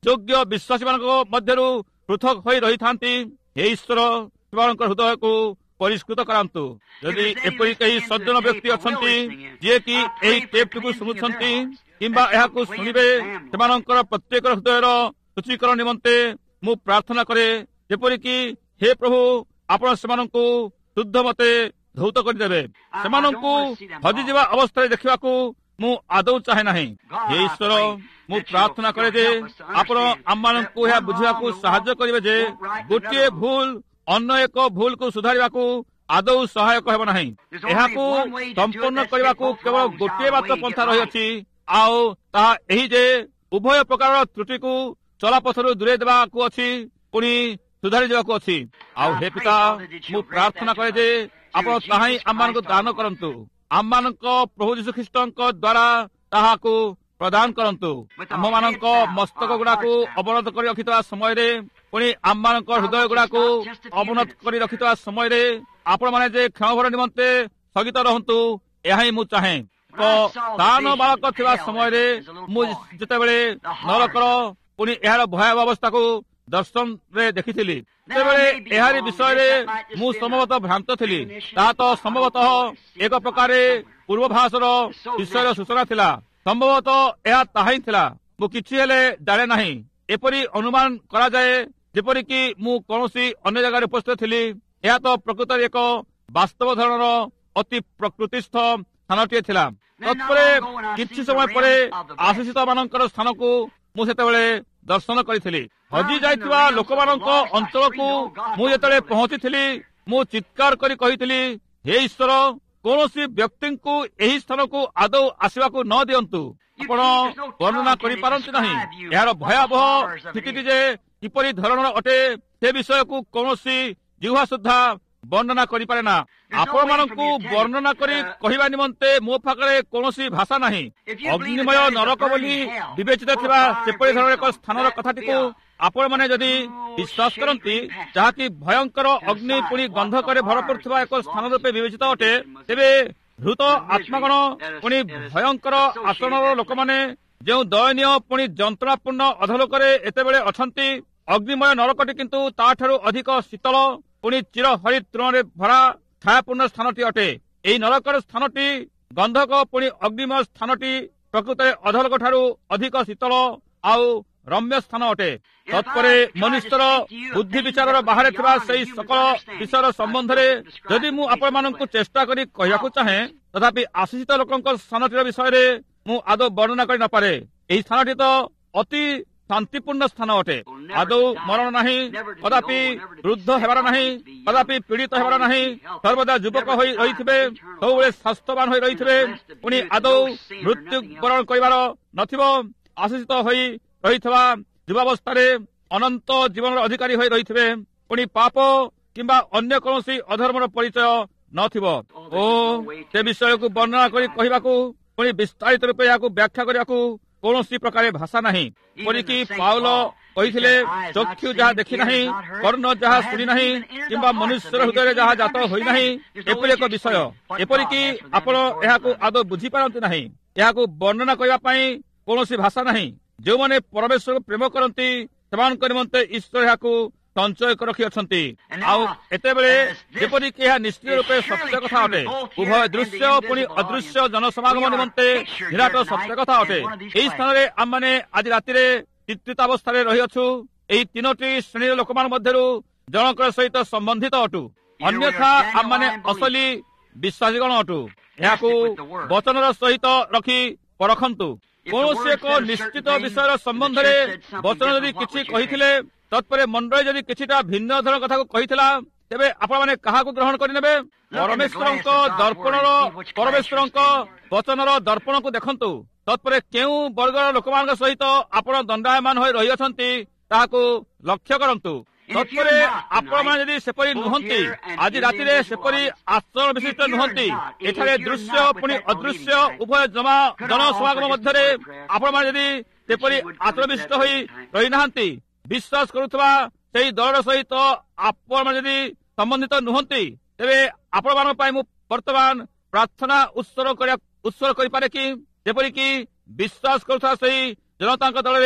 ଯୋଗ୍ୟ ବିଶ୍ୱାସୀମାନଙ୍କ ମଧ୍ୟରୁ ପୃଥକ ହୋଇ ରହିଥାନ୍ତି। ହେ ଈଶ୍ୱର, ସେମାନଙ୍କ ହୃଦୟକୁ ପରିଷ୍କୃତ କରାନ୍ତୁ। ଯଦି ଏପରି କେହି ସଜ୍ଜନ ବ୍ୟକ୍ତି ଅଛନ୍ତି ଯିଏକି ଏହି ଟେପ୍ଟିକୁ ଶୁଣୁଛନ୍ତି କିମ୍ବା ଏହାକୁ ଶୁଣିବେ, ସେମାନଙ୍କର ପ୍ରତ୍ୟେକ ହୃଦୟର ଶୁଚୀକରଣ ନିମନ୍ତେ ମୁଁ ପ୍ରାର୍ଥନା କରେ, ଯେପରିକି ହେ ପ୍ରଭୁ, ଆପଣ ସେମାନଙ୍କୁ ଶୁଦ୍ଧ ମତେ ଧୌତ କରିଦେବେ। ସେମାନଙ୍କୁ ହଜିଯିବା ଅବସ୍ଥାରେ ଦେଖିବାକୁ ମୁଁ ଆଦୌ ଚାହେଁ ନାହିଁ। ହେ ଈଶ୍ୱର, ମୁଁ ପ୍ରାର୍ଥନା କରେ ଯେ ଆପଣ ଆମମାନଙ୍କୁ ଏହା ବୁଝିବାକୁ ସାହାଯ୍ୟ କରିବେ ଯେ ଗୋଟିଏ ଭୁଲ ଅନ୍ୟ ଏକ ଭୁଲକୁ ସୁଧାରିବାକୁ ଆଦୌ ସହାୟକ ହେବ ନାହିଁ। ଏହାକୁ ସମ୍ପୂର୍ଣ୍ଣ କରିବାକୁ କେବଳ ଗୋଟିଏ ମାତ୍ର ପନ୍ଥା ରହିଅଛି, ଆଉ ତାହା ଏହି ଯେ ଉଭୟ ପ୍ରକାରର ତ୍ରୁଟିକୁ ଚଲାପଥରୁ ଦୂରେଇ ଦେବାକୁ ଅଛି, ପୁଣି ସୁଧାରି ଯିବାକୁ ଅଛି। ଆଉ ହେ ପିତା, ମୁଁ ପ୍ରାର୍ଥନା କରେ ଯେ ଆପଣ ତାହା ହିଁ ଆମମାନଙ୍କୁ ଦାନ କରନ୍ତୁ। ଆମମାନଙ୍କ ପ୍ରଭୁ ଯୀଶୁ ଖ୍ରୀଷ୍ଟଙ୍କ ଦ୍ୱାରା ତାହାକୁ ପ୍ରଦାନ କରନ୍ତୁ। ଆମମାନଙ୍କ ମସ୍ତକ ଗୁଡାକୁ ଅବନତ କରି ରଖିଥିବା ସମୟରେ, ପୁଣି ଆମମାନଙ୍କ ହୃଦୟ ଗୁଡାକୁ ଅବନତ କରି ରଖିଥିବା ସମୟରେ ଆପଣମାନେ ଯେ କ୍ଷଣଭର ନିମନ୍ତେ ସ୍ଥଗିତ ରହନ୍ତୁ, ଏହା ହିଁ ମୁଁ ଚାହେଁ। ସ୍ଥାନ ବାଳକ ଥିବା ସମୟରେ ମୁଁ ଯେତେବେଳେ ନରକର ପୁଣି ଏହାର ଭୟାବହ ଅବସ୍ଥାକୁ ଦର୍ଶନରେ ଦେଖିଥିଲି, ସେତେବେଳେ ଏହାରି ବିଷୟରେ ମୁଁ ସମ୍ଭବତଃ ଭ୍ରାନ୍ତ ଥିଲି। ତାହା ତ ସମ୍ଭବତଃ ଏକ ପ୍ରକାରେ ପୂର୍ବଭାସର ବିଷୟର ସୂଚନା ଥିଲା। ସମ୍ଭବତଃ ଏହା ତାହା ହିଁ ଥିଲା। ମୁଁ କିଛି ହେଲେ ଜାଣେ ନାହିଁ। ଏପରି ଅନୁମାନ କରାଯାଏ ଯେପରିକି ମୁଁ କୌଣସି ଅନ୍ୟ ଜାଗାରେ ଉପସ୍ଥିତ ଥିଲି। ଏହା ତ ପ୍ରକୃତରେ ଏକ ବାସ୍ତବ ଧରଣର ଅତି ପ୍ରକୃତିସ୍ଥ ସ୍ଥାନଟିଏ ଥିଲା। ତତ୍ପରେ କିଛି ସମୟ ପରେ ଆଶିଷିତ ମାନଙ୍କର ସ୍ଥାନକୁ ମୁଁ ସେତେବେଳେ ଦର୍ଶନ କରିଥିଲି। ହଜି ଯାଇଥିବା ଲୋକମାନଙ୍କ ଅଞ୍ଚଳକୁ ମୁଁ ଯେତେବେଳେ ପହଞ୍ଚିଥିଲି, ମୁଁ ଚିତ୍କାର କରି କହିଥିଲି, ହେ ଈଶ୍ୱର, କୌଣସି ବ୍ୟକ୍ତିଙ୍କୁ ଏହି ସ୍ଥାନକୁ ଆଦୌ ଆସିବାକୁ ନ ଦିଅନ୍ତୁ। ଆପଣ ବର୍ଣ୍ଣନା କରିପାରନ୍ତି ନାହିଁ ଏହାର ଭୟାବହ ସ୍ଥିତିଟି ଯେ କିପରି ଧରଣର ଅଟେ, ସେ ବିଷୟକୁ କୌଣସି ଜିହ୍ୱା ସୁଦ୍ଧା ବର୍ଣ୍ଣନା କରିପାରେ ନା। ଆପଣମାନଙ୍କୁ ବର୍ଣ୍ଣନା କରି କହିବା ନିମନ୍ତେ ମୋ ପାଖରେ କୌଣସି ଭାଷା ନାହିଁ। ଅଗ୍ନିମୟ ନରକ ବୋଲି ବିବେଚିତ ଥିବା ସେପରି ଧରଣର ଏକ ସ୍ଥାନର କଥାଟିକୁ ଆପଣମାନେ ଯଦି ବିଶ୍ୱାସ କରନ୍ତି, ଯାହାକି ଭୟଙ୍କର ଅଗ୍ନି ପୁଣି ଗନ୍ଧକରେ ଭରପୁର ଥିବା ଏକ ସ୍ଥାନ ରୂପେ ବିବେଚିତ ଅଟେ, ତେବେ ହୃତ ଆତ୍ମାଗଣ ପୁଣି ଭୟଙ୍କର ଆଚରଣର ଲୋକମାନେ ଯେଉଁ ଦୟନୀୟ ପୁଣି ଯନ୍ତ୍ରଣାପୂର୍ଣ୍ଣ ଅଧଲୋକରେ ଏତେବେଳେ ଅଛନ୍ତି, ଅଗ୍ନିମୟ ନରକଟି କିନ୍ତୁ ତାଠାରୁ ଅଧିକ ଶୀତଳ ପୁଣି ଚିର ହରିତ ତୃଣରେ ଭରା ଛାୟାପୂର୍ଣ୍ଣ ସ୍ଥାନଟି ଅଟେ। ଏହି ନରକର ସ୍ଥାନଟି, ଗନ୍ଧକ ପୁଣି ଅଗ୍ନିମୟ ସ୍ଥାନଟି ପ୍ରକୃତରେ ଅଧଲୋକ ଠାରୁ ଅଧିକ ଶୀତଳ ଆଉ ରମ୍ୟ ସ୍ଥାନ ଅଟେ। ତତ୍ପରେ ମନୁଷ୍ୟର ବୁଦ୍ଧି ବିଚାରର ବାହାରେ ଥିବା ସେହି ସକଳ ବିଷୟର ସମ୍ବନ୍ଧରେ ଯଦି ମୁଁ ଆପଣମାନଙ୍କୁ ଚେଷ୍ଟା କରି କହିବାକୁ ଚାହେଁ, ତଥାପି ଆଶିଷିତ ଲୋକଙ୍କ ସ୍ଥାନଟିର ବିଷୟରେ ମୁଁ ଆଦୌ ବର୍ଣ୍ଣନା କରି ନପାରେ। ଏହି ସ୍ଥାନଟି ତ ଅତି ଶାନ୍ତିପୂର୍ଣ୍ଣ ସ୍ଥାନ ଅଟେ। ଆଦୌ ମରଣ ନାହିଁ, କଦାପି ବୃଦ୍ଧ ହେବାର ନାହିଁ, କଦାପି ପୀଡ଼ିତ ହେବାର ନାହିଁ। ସର୍ବଦା ଯୁବକ ହୋଇ ରହିଥିବେ, ସବୁବେଳେ ସ୍ୱାସ୍ଥ୍ୟବାନ ହୋଇ ରହିଥିବେ, ପୁଣି ଆଦୌ ମୃତ୍ୟୁ ବରଣ କରିବାର ନଥିବ। ଆଶିଷିତ ହୋଇ ରହିଥିବା ଯୁବାବସ୍ଥାରେ ଅନନ୍ତ ଜୀବନର ଅଧିକାରୀ ହୋଇ ରହିଥିବେ, ପୁଣି ପାପ କିମ୍ବା ଅନ୍ୟ କୌଣସି ଅଧର୍ମର ପରିଚୟ ନଥିବ। ଓ ସେ ବିଷୟକୁ ବର୍ଣ୍ଣନା କରି କହିବାକୁ, ପୁଣି ବିସ୍ତାରିତ ରୂପେ ଏହାକୁ ବ୍ୟାଖ୍ୟା କରିବାକୁ କୌଣସି ପ୍ରକାର ଭାଷା ନାହିଁ। ଏପରିକି ପାଉଲ କହିଥିଲେ, ଚକ୍ଷୁ ଯାହା ଦେଖି ନାହିଁ, କର୍ଣ୍ଣ ଯାହା ଶୁଣି ନାହିଁ, କିମ୍ବା ମନୁଷ୍ୟର ହୃଦୟରେ ଯାହା ଜାତ ହୋଇନାହିଁ, ଏପରି ଏକ ବିଷୟ। ଏପରିକି ଆପଣ ଏହାକୁ ଆଦୌ ବୁଝିପାରନ୍ତି ନାହିଁ। ଏହାକୁ ବର୍ଣ୍ଣନା କରିବା ପାଇଁ କୌଣସି ଭାଷା ନାହିଁ। ଯେଉଁମାନେ ପରମେଶ୍ୱରକୁ ପ୍ରେମ କରନ୍ତି, ସେମାନଙ୍କ ନିମନ୍ତେ ଈଶ୍ୱର ଏହାକୁ ସଞ୍ଚୟ କରି ରଖିଅଛନ୍ତି। ଆଉ ଏତେବେଳେ ଯେପରିକି ଏହା ନିଶ୍ଚିତ ରୂପେ ସତ୍ୟ କଥା ଅଟେ, ଉଭୟ ଦୃଶ୍ୟ ପୁଣି ଅଦୃଶ୍ୟ ଜନସମାଗମ ନିମନ୍ତେ ନିରାଟ ସତ୍ୟ କଥା ଅଟେ। ଏହି ସ୍ଥାନରେ ଆମମାନେ ଆଜି ରାତିରେ ଚିତ୍ରିତ ଅବସ୍ଥାରେ ରହିଅଛୁ। ଏହି ତିନୋଟି ଶ୍ରେଣୀର ଲୋକମାନଙ୍କ ମଧ୍ୟରୁ ଜଣଙ୍କର ସହିତ ସମ୍ବନ୍ଧିତ ଅଟୁ, ଅନ୍ୟଥା ଆମମାନେ ଅସଲି ବିଶ୍ୱାସୀଗଣ ଅଟୁ। ଏହାକୁ ବଚନର ସହିତ ରଖି ପରଖନ୍ତୁ। କୌଣସି ଏକ ନିଶ୍ଚିତ ବିଷୟର ସମ୍ବନ୍ଧରେ ବଚନ ଯଦି କିଛି କହିଥିଲେ, ତତ୍ପରେ ମଣ୍ଡଳୀ ଯଦି କିଛିଟା ଭିନ୍ନ ଧରଣ କଥାକୁ କହିଥିଲା, ତେବେ ଆପଣମାନେ କାହାକୁ ଗ୍ରହଣ କରିନେବେ? ପରମେଶ୍ୱରଙ୍କ ଦର୍ପଣର, ପରମେଶ୍ୱରଙ୍କ ବଚନର ଦର୍ପଣକୁ ଦେଖନ୍ତୁ। ତତ୍ପରେ କେଉଁ ବର୍ଗର ଲୋକମାନଙ୍କ ସହିତ ଆପଣ ଦଣ୍ଡାୟମାନ ହୋଇ ରହିଅଛନ୍ତି, ତାହାକୁ ଲକ୍ଷ୍ୟ କରନ୍ତୁ। ତତ୍ପରେ ଆପଣମାନେ ଯଦି ସେପରି ନୁହନ୍ତି, ଆଜି ରାତିରେ ସେପରି ଆଚରଣ ବିଶିଷ୍ଟ ନୁହନ୍ତି, ଏଠାରେ ଦୃଶ୍ୟ ପୁଣି ଅଦୃଶ୍ୟ ଉଭୟ ଜନସମାଗମ ମଧ୍ୟରେ ଆପଣମାନେ ଯଦି ସେପରି ଆଚରଣ ବିଶିଷ୍ଟ ହୋଇ ରହିନାହାନ୍ତି, ବିଶ୍ୱାସ କରୁଥିବା ସେହି ଦଳର ସହିତ ଆପଣମାନେ ଯଦି ସମ୍ବନ୍ଧିତ ନୁହନ୍ତି, ତେବେ ଆପଣମାନଙ୍କ ପାଇଁ ମୁଁ ବର୍ତ୍ତମାନ ପ୍ରାର୍ଥନା ଉତ୍ସର୍ଗ କରିପାରେ କି, ଯେପରିକି ବିଶ୍ୱାସ କରୁଥିବା ସେହି ଜନତାଙ୍କ ଦଳରେ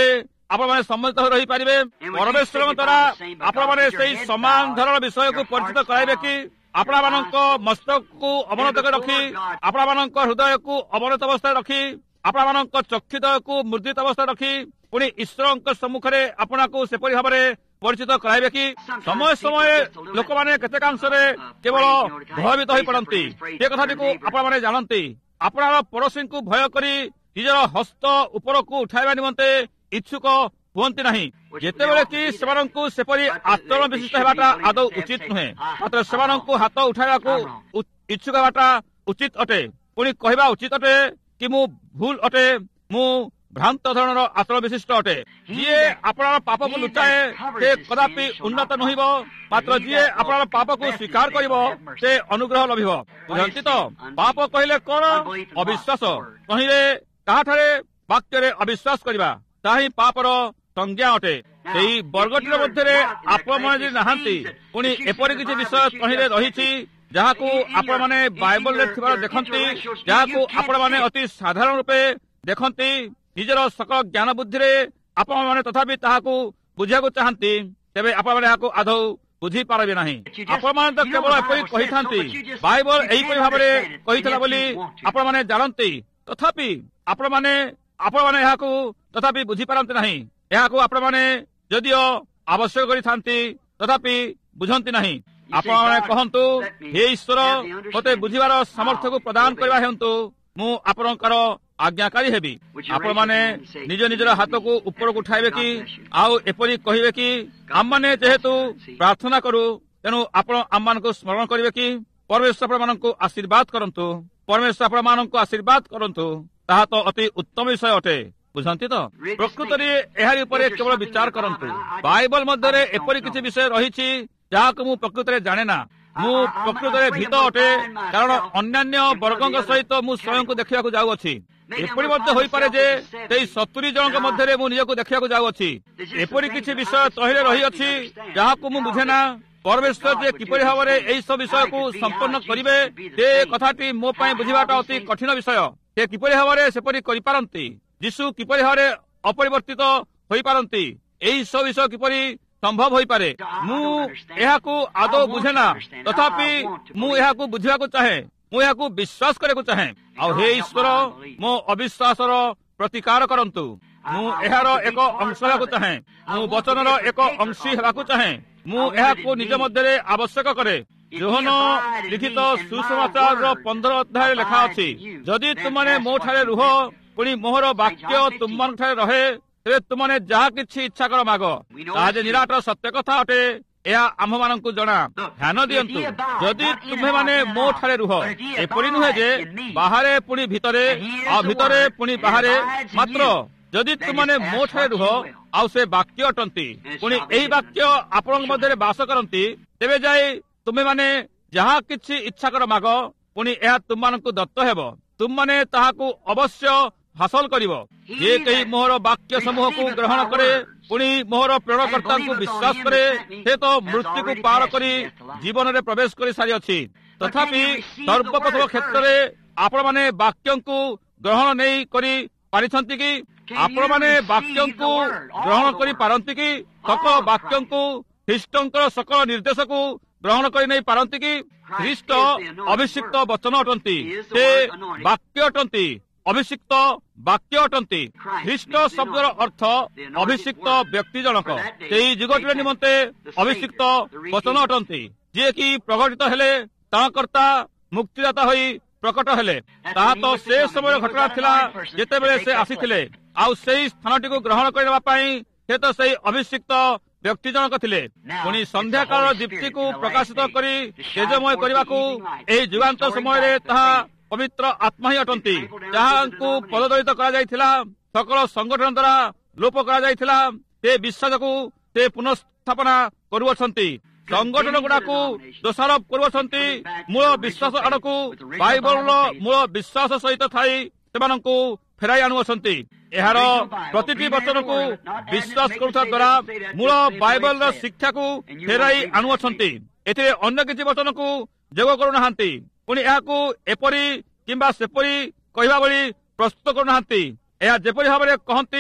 ଆପଣମାନେ ସମ୍ମିଳିତ ହୋଇ ରହିପାରିବେ। ପରମେଶ୍ୱରଙ୍କ ଦ୍ୱାରା ଆପଣମାନେ ସେହି ସମାନ ଧରଣର ବିଷୟକୁ ପରିଚିତ କରାଇବେ କି ଆପଣମାନଙ୍କ ମସ୍ତକକୁ ଅବନତ କରି ରଖି ଆପଣମାନଙ୍କ ହୃଦୟକୁ ଅବନତ ଅବସ୍ଥାରେ ରଖି ଆପଣମାନଙ୍କ ଚକ୍ଷୁଦୟକୁ ମୁଦ୍ରିତ ଅବସ୍ଥାରେ ରଖି ପୁଣି ଈଶ୍ୱରଙ୍କ ସମ୍ମୁଖରେ ଆପଣଙ୍କୁ ସେପରି ଭାବରେ ପରିଚିତ କରାଇବେ କି? ସମୟ ସମୟରେ ଲୋକମାନେ କେତେକାଂଶରେ କେବଳ ଭୟଭୀତ ହୋଇପଡ଼ନ୍ତି। ସେ କଥାଟିକୁ ଆପଣମାନେ ଜାଣନ୍ତି। ଆପଣର ପଡ଼ୋଶୀଙ୍କୁ ଭୟ କରି ନିଜର ହସ୍ତ ଉପରକୁ ଉଠାଇବା ନିମନ୍ତେ ଇଚ୍ଛୁକ ହୁଅନ୍ତି ନାହିଁ। ଯେତେବେଳେ କି ସେମାନଙ୍କୁ ସେପରି ଆଚରଣ ବିଶିଷ୍ଟ ହେବାଟା ଆଦୌ ଉଚିତ ନୁହେଁ, ମାତ୍ର ସେମାନଙ୍କୁ ହାତ ଉଠାଇବାକୁ ଇଚ୍ଛୁକ ହେବାଟା ଉଚିତ ଅଟେ। ପୁଣି କହିବା ଉଚିତ ଅଟେ କି ମୁଁ ଭୁଲ ଅଟେ, ମୁଁ ଭ୍ରାନ୍ତ ଧରଣର ଆଚରଣ ବିଶିଷ୍ଟ ଅଟେ। ଯିଏ ଆପଣର ପାପକୁ ଲୁଚାଏ ସେ କଦାପି ଉନ୍ନତ ନୁହେବ, ମାତ୍ର ଯିଏ ଆପଣର ପାପକୁ ସ୍ୱୀକାର କରିବ ସେ ଅନୁଗ୍ରହ ଲଭିବ। ବୁଝନ୍ତି ତ? ପାପ କହିଲେ କଣ? ଅବିଶ୍ୱାସ। କହିଲେ କାହାଠାରେ? ବାକ୍ୟରେ ଅବିଶ୍ୱାସ କରିବା, ତାହା ହିଁ ପାପର ସଂଜ୍ଞା ଅଟେ। ସେହି ବର୍ଗଟିର ମଧ୍ୟରେ ଆପଣମାନେ ଯଦି ନାହାନ୍ତି, ପୁଣି ଏପରି କିଛି ବିଷୟ ତହିଁରେ ରହିଛି ଯାହାକୁ ଆପଣମାନେ ବାଇବଲରେ ଥିବାର ଦେଖନ୍ତି, ଯାହାକୁ ଆପଣମାନେ ଅତି ସାଧାରଣ ରୂପେ ଦେଖନ୍ତି ନିଜର ସକଳ ଜ୍ଞାନ ବୁଦ୍ଧିରେ, ଆପଣମାନେ ତଥାପି ତାହାକୁ ବୁଝିବାକୁ ଚାହାନ୍ତି, ତେବେ ଆପଣମାନେ ଏହାକୁ ଆଦୌ ବୁଝିପାରିବେ ନାହିଁ। ଆପଣମାନେ ତ କେବଳ ଏପରି କହିଥାନ୍ତି ବାଇବଲ ଏହିପରି ଭାବରେ କହିଥିଲା ବୋଲି ଆପଣମାନେ ଜାଣନ୍ତି, ତଥାପି ଆପଣମାନେ ଏହାକୁ ତଥାପି ବୁଝିପାରନ୍ତି ନାହିଁ। ଏହାକୁ ଆପଣମାନେ ଯଦିଓ ଆବଶ୍ୟକ କରିଥାନ୍ତି ତଥାପି ବୁଝନ୍ତି ନାହିଁ। ଆପଣମାନେ କହନ୍ତୁ, ହେ ଈଶ୍ୱର ମୋତେ ବୁଝିବାର ସାମର୍ଥ୍ୟକୁ ପ୍ରଦାନ କରିବା ହେଉନ୍ତୁ, ମୁଁ ଆପଣଙ୍କର ଆଜ୍ଞାକାରୀ ହେବି। ଆପଣମାନେ ନିଜ ନିଜର ହାତକୁ ଉପରକୁ ଉଠାଇବେ କି ଆଉ ଏପରି କହିବେ କି ଆମମାନେ ଯେହେତୁ ପ୍ରାର୍ଥନା କରୁ ତେଣୁ ଆପଣ ଆମମାନଙ୍କୁ ସ୍ମରଣ କରିବେ କି? ପରମେଶ୍ୱର ଆପଣମାନଙ୍କୁ ଆଶୀର୍ବାଦ କରନ୍ତୁ। ପରମେଶ୍ୱର ଆପଣମାନଙ୍କୁ ଆଶୀର୍ବାଦ କରନ୍ତୁ। ତାହା ତ ଅତି ଉତ୍ତମ ବିଷୟ ଅଟେ। ବୁଝନ୍ତି ତ? ପ୍ରକୃତରେ ଏହାରି ଉପରେ କେବଳ ବିଚାର କରନ୍ତୁ। ବାଇବଲ ମଧ୍ୟରେ ଏପରି କିଛି ବିଷୟ ରହିଛି ଯାହାକୁ ମୁଁ ପ୍ରକୃତରେ ଜାଣେ ନା। ମୁଁ ପ୍ରକୃତରେ ଭୀତ ଅଟେ, କାରଣ ଅନ୍ୟାନ୍ୟ ବର୍ଗଙ୍କ ସହିତ ମୁଁ ସ୍ୱୟଂକୁ ଦେଖିବାକୁ ଯାଉଅଛି। ଏପରି ମଧ୍ୟ ହୋଇପାରେ ଯେ ସେଇ 70 ଜଣଙ୍କ ମଧ୍ୟରେ ମୁଁ ନିଜକୁ ଦେଖିବାକୁ ଯାଉଅଛି। ଏପରି କିଛି ବିଷୟ ତହିଁରେ ରହିଅଛି ଯାହାକୁ ମୁଁ ବୁଝେ ନା। ପରମେଶ୍ୱର ଯେ କିପରି ଭାବରେ ଏହିସବୁ ବିଷୟକୁ ସମ୍ପନ୍ନ କରିବେ ସେ କଥାଟି ମୋ ପାଇଁ ବୁଝିବାଟା ଅତି କଠିନ ବିଷୟ। ସେ କିପରି ଭାବରେ ସେପରି କରିପାରନ୍ତି? ଯୀଶୁ କିପରି ଭାବରେ ଅପରିବର୍ତ୍ତିତ ହୋଇପାରନ୍ତି? ଏହି ସବୁ ବିଷୟ କିପରି ସମ୍ଭବ ହୋଇପାରେ? ମୁଁ ଏହାକୁ ଆଦୌ ବୁଝେ ନା, ତଥାପି ମୁଁ ଏହାକୁ ବୁଝିବାକୁ ଚାହେଁ। ମୁଁ ଏହାକୁ ବିଶ୍ୱାସ କରିବାକୁ ଚାହେଁ। ଆଉ ହେ ଈଶ୍ୱର, ମୋ ଅବିଶ୍ୱାସର ପ୍ରତିକାର କରନ୍ତୁ। ମୁଁ ଏହାର ଏକ ଅଂଶ ହେବାକୁ ଚାହେଁ। ମୁଁ ବଚନର ଏକ ଅଂଶୀ ହେବାକୁ ଚାହେଁ। ମୁଁ ଏହାକୁ ନିଜ ମଧ୍ୟରେ ଆବଶ୍ୟକ କରେ। ଯୋହନ ଲିଖିତ ସୁସମାଚାରର 15 ଅଧ୍ୟାୟରେ ଲେଖା ଅଛି, ଯଦି ତୁମମାନେ ମୋ ଠାରେ ରୁହ, ପୁଣି ମୋହର ବାକ୍ୟ ତୁମମାନଙ୍କଠାରେ ରହେ, ତେବେ ତୁମମାନେ ଯାହା କିଛି ଇଚ୍ଛା କର ମାଗ। ତାହା ଯେ ନିରାଟ ସତ୍ୟ କଥା ଅଟେ, ଏହା ଆମ୍ଭମାନଙ୍କୁ ଜଣା। ଧ୍ୟାନ ଦିଅନ୍ତୁ, ଯଦି ତୁମେମାନେ ମୋ ଠାରେ ରୁହ, ଏପରି ନୁହେଁ ଯେ ବାହାରେ ପୁଣି ଭିତରେ ଆଉ ଭିତରେ ପୁଣି ବାହାରେ, ମାତ୍ର ଯଦି ତୁମମାନେ ମୋ ଠାରେ ରୁହ ଆଉ ସେ ବାକ୍ୟ ଅଟନ୍ତି, ପୁଣି ଏହି ବାକ୍ୟ ଆପଣଙ୍କ ମଧ୍ୟରେ ବାସ କରନ୍ତି, ତେବେ ଯାଇ ତୁମେମାନେ ଯାହା କିଛି ଇଚ୍ଛା କର ମାଗ, ପୁଣି ଏହା ତୁମମାନଙ୍କୁ ଦତ୍ତ ହେବ। ତୁମମାନେ ତାହାକୁ ଅବଶ୍ୟ ହାସଲ କରିବ। ଯେ କେହି ମୋହର ବାକ୍ୟ ସମୂହକୁ ଗ୍ରହଣ କରେ, ପୁଣି ମୋହର ପ୍ରେରଣକର୍ତ୍ତାଙ୍କୁ ବିଶ୍ୱାସ କରେ, ସେ ତ ମୃତ୍ୟୁକୁ ପାର କରି ଜୀବନରେ ପ୍ରବେଶ କରି ସାରିଅଛି। ତଥାପି ସର୍ବପ୍ରଥମ କ୍ଷେତ୍ରରେ ଆପଣମାନେ ବାକ୍ୟଙ୍କୁ ଗ୍ରହଣ ନେଇ କରି ପାରିଛନ୍ତି କି? ଆପଣମାନେ ବାକ୍ୟଙ୍କୁ ଗ୍ରହଣ କରିପାରନ୍ତି କି? ସକଳ ବାକ୍ୟଙ୍କୁ, ଖ୍ରୀଷ୍ଟଙ୍କର ସକଳ ନିର୍ଦ୍ଦେଶକୁ ଗ୍ରହଣ କରି ନେଇ ପାରନ୍ତି କି? ଖ୍ରୀଷ୍ଟ ଅଭିଷିକ୍ତ ବଚନ ଅଟନ୍ତି। ସେ ବାକ୍ୟ ଅଟନ୍ତି, ଅଭିଷିକ୍ତ ବାକ୍ୟ ଅଟନ୍ତି। ଖ୍ରୀଷ୍ଟ ଶବ୍ଦର ଅର୍ଥ ଅଭିଷିକ୍ତ ବ୍ୟକ୍ତି ଜଣକ। ସେହି ଯୁଗଟିର ନିମନ୍ତେ ଅଭିଷିକ୍ତ ବଚନ ଅଟନ୍ତି, ଯିଏକି ପ୍ରକଟିତ ହେଲେ, ତ୍ରାଣକର୍ତ୍ତା ମୁକ୍ତିଦାତା ହୋଇ ପ୍ରକଟ ହେଲେ। ତାହା ତ ସେ ସମୟର ଘଟଣା ଥିଲା ଯେତେବେଳେ ସେ ଆସିଥିଲେ। ଆଉ ସେହି ସ୍ଥାନଟିକୁ ଗ୍ରହଣ କରିବା ପାଇଁ ସେ ତ ସେହି ଅଭିଷିକ୍ତ ବ୍ୟକ୍ତି ଜଣକ ଥିଲେ। ପୁଣି ସନ୍ଧ୍ୟାକାଳର ଦୀପ୍ତିକୁ ପ୍ରକାଶିତ କରି ତେଜମୟ କରିବାକୁ ଏହି ଯୁଗାନ୍ତ ସମୟରେ ତାହା ପବିତ୍ର ଆତ୍ମା ହିଁ ଅଟନ୍ତି, ଯାହାଙ୍କୁ ପଦଦଳିତ କରାଯାଇଥିଲା, ସକଳ ସଂଗଠନ ଦ୍ୱାରା ଲୋପ କରାଯାଇଥିଲା। ସେ ବିଶ୍ୱାସକୁ ସେ ପୁନଃସ୍ଥାପନା କରୁଅଛନ୍ତି। ସଂଗଠନ ଗୁଡାକୁ ଦୋଷାରୋପ କରୁଅଛନ୍ତି। ମୂଳ ବିଶ୍ୱାସ ଆଡ଼କୁ ବାଇବଲର ମୂଳ ବିଶ୍ୱାସ ସହିତ ଥାଇ ସେମାନଙ୍କୁ ଫେରାଇ ଆଣୁଅଛନ୍ତି। ଏହାର ପ୍ରତିଟି ବଚନକୁ ବିଶ୍ୱାସ କରୁଥିବା ଦ୍ୱାରା ମୂଳ ବାଇବଲର ଶିକ୍ଷାକୁ ଫେରାଇ ଆଣୁଅଛନ୍ତି। ଏଥିରେ ଅନ୍ୟ କିଛି ବଚନକୁ ଯୋଗ କରୁନାହାନ୍ତି। ପୁଣି ଏହାକୁ ଏପରି କିମ୍ବା ସେପରି କହିବା ଭଳି ପ୍ରସ୍ତୁତ କରୁନାହାନ୍ତି। ଏହା ଯେପରି ଭାବରେ କହନ୍ତି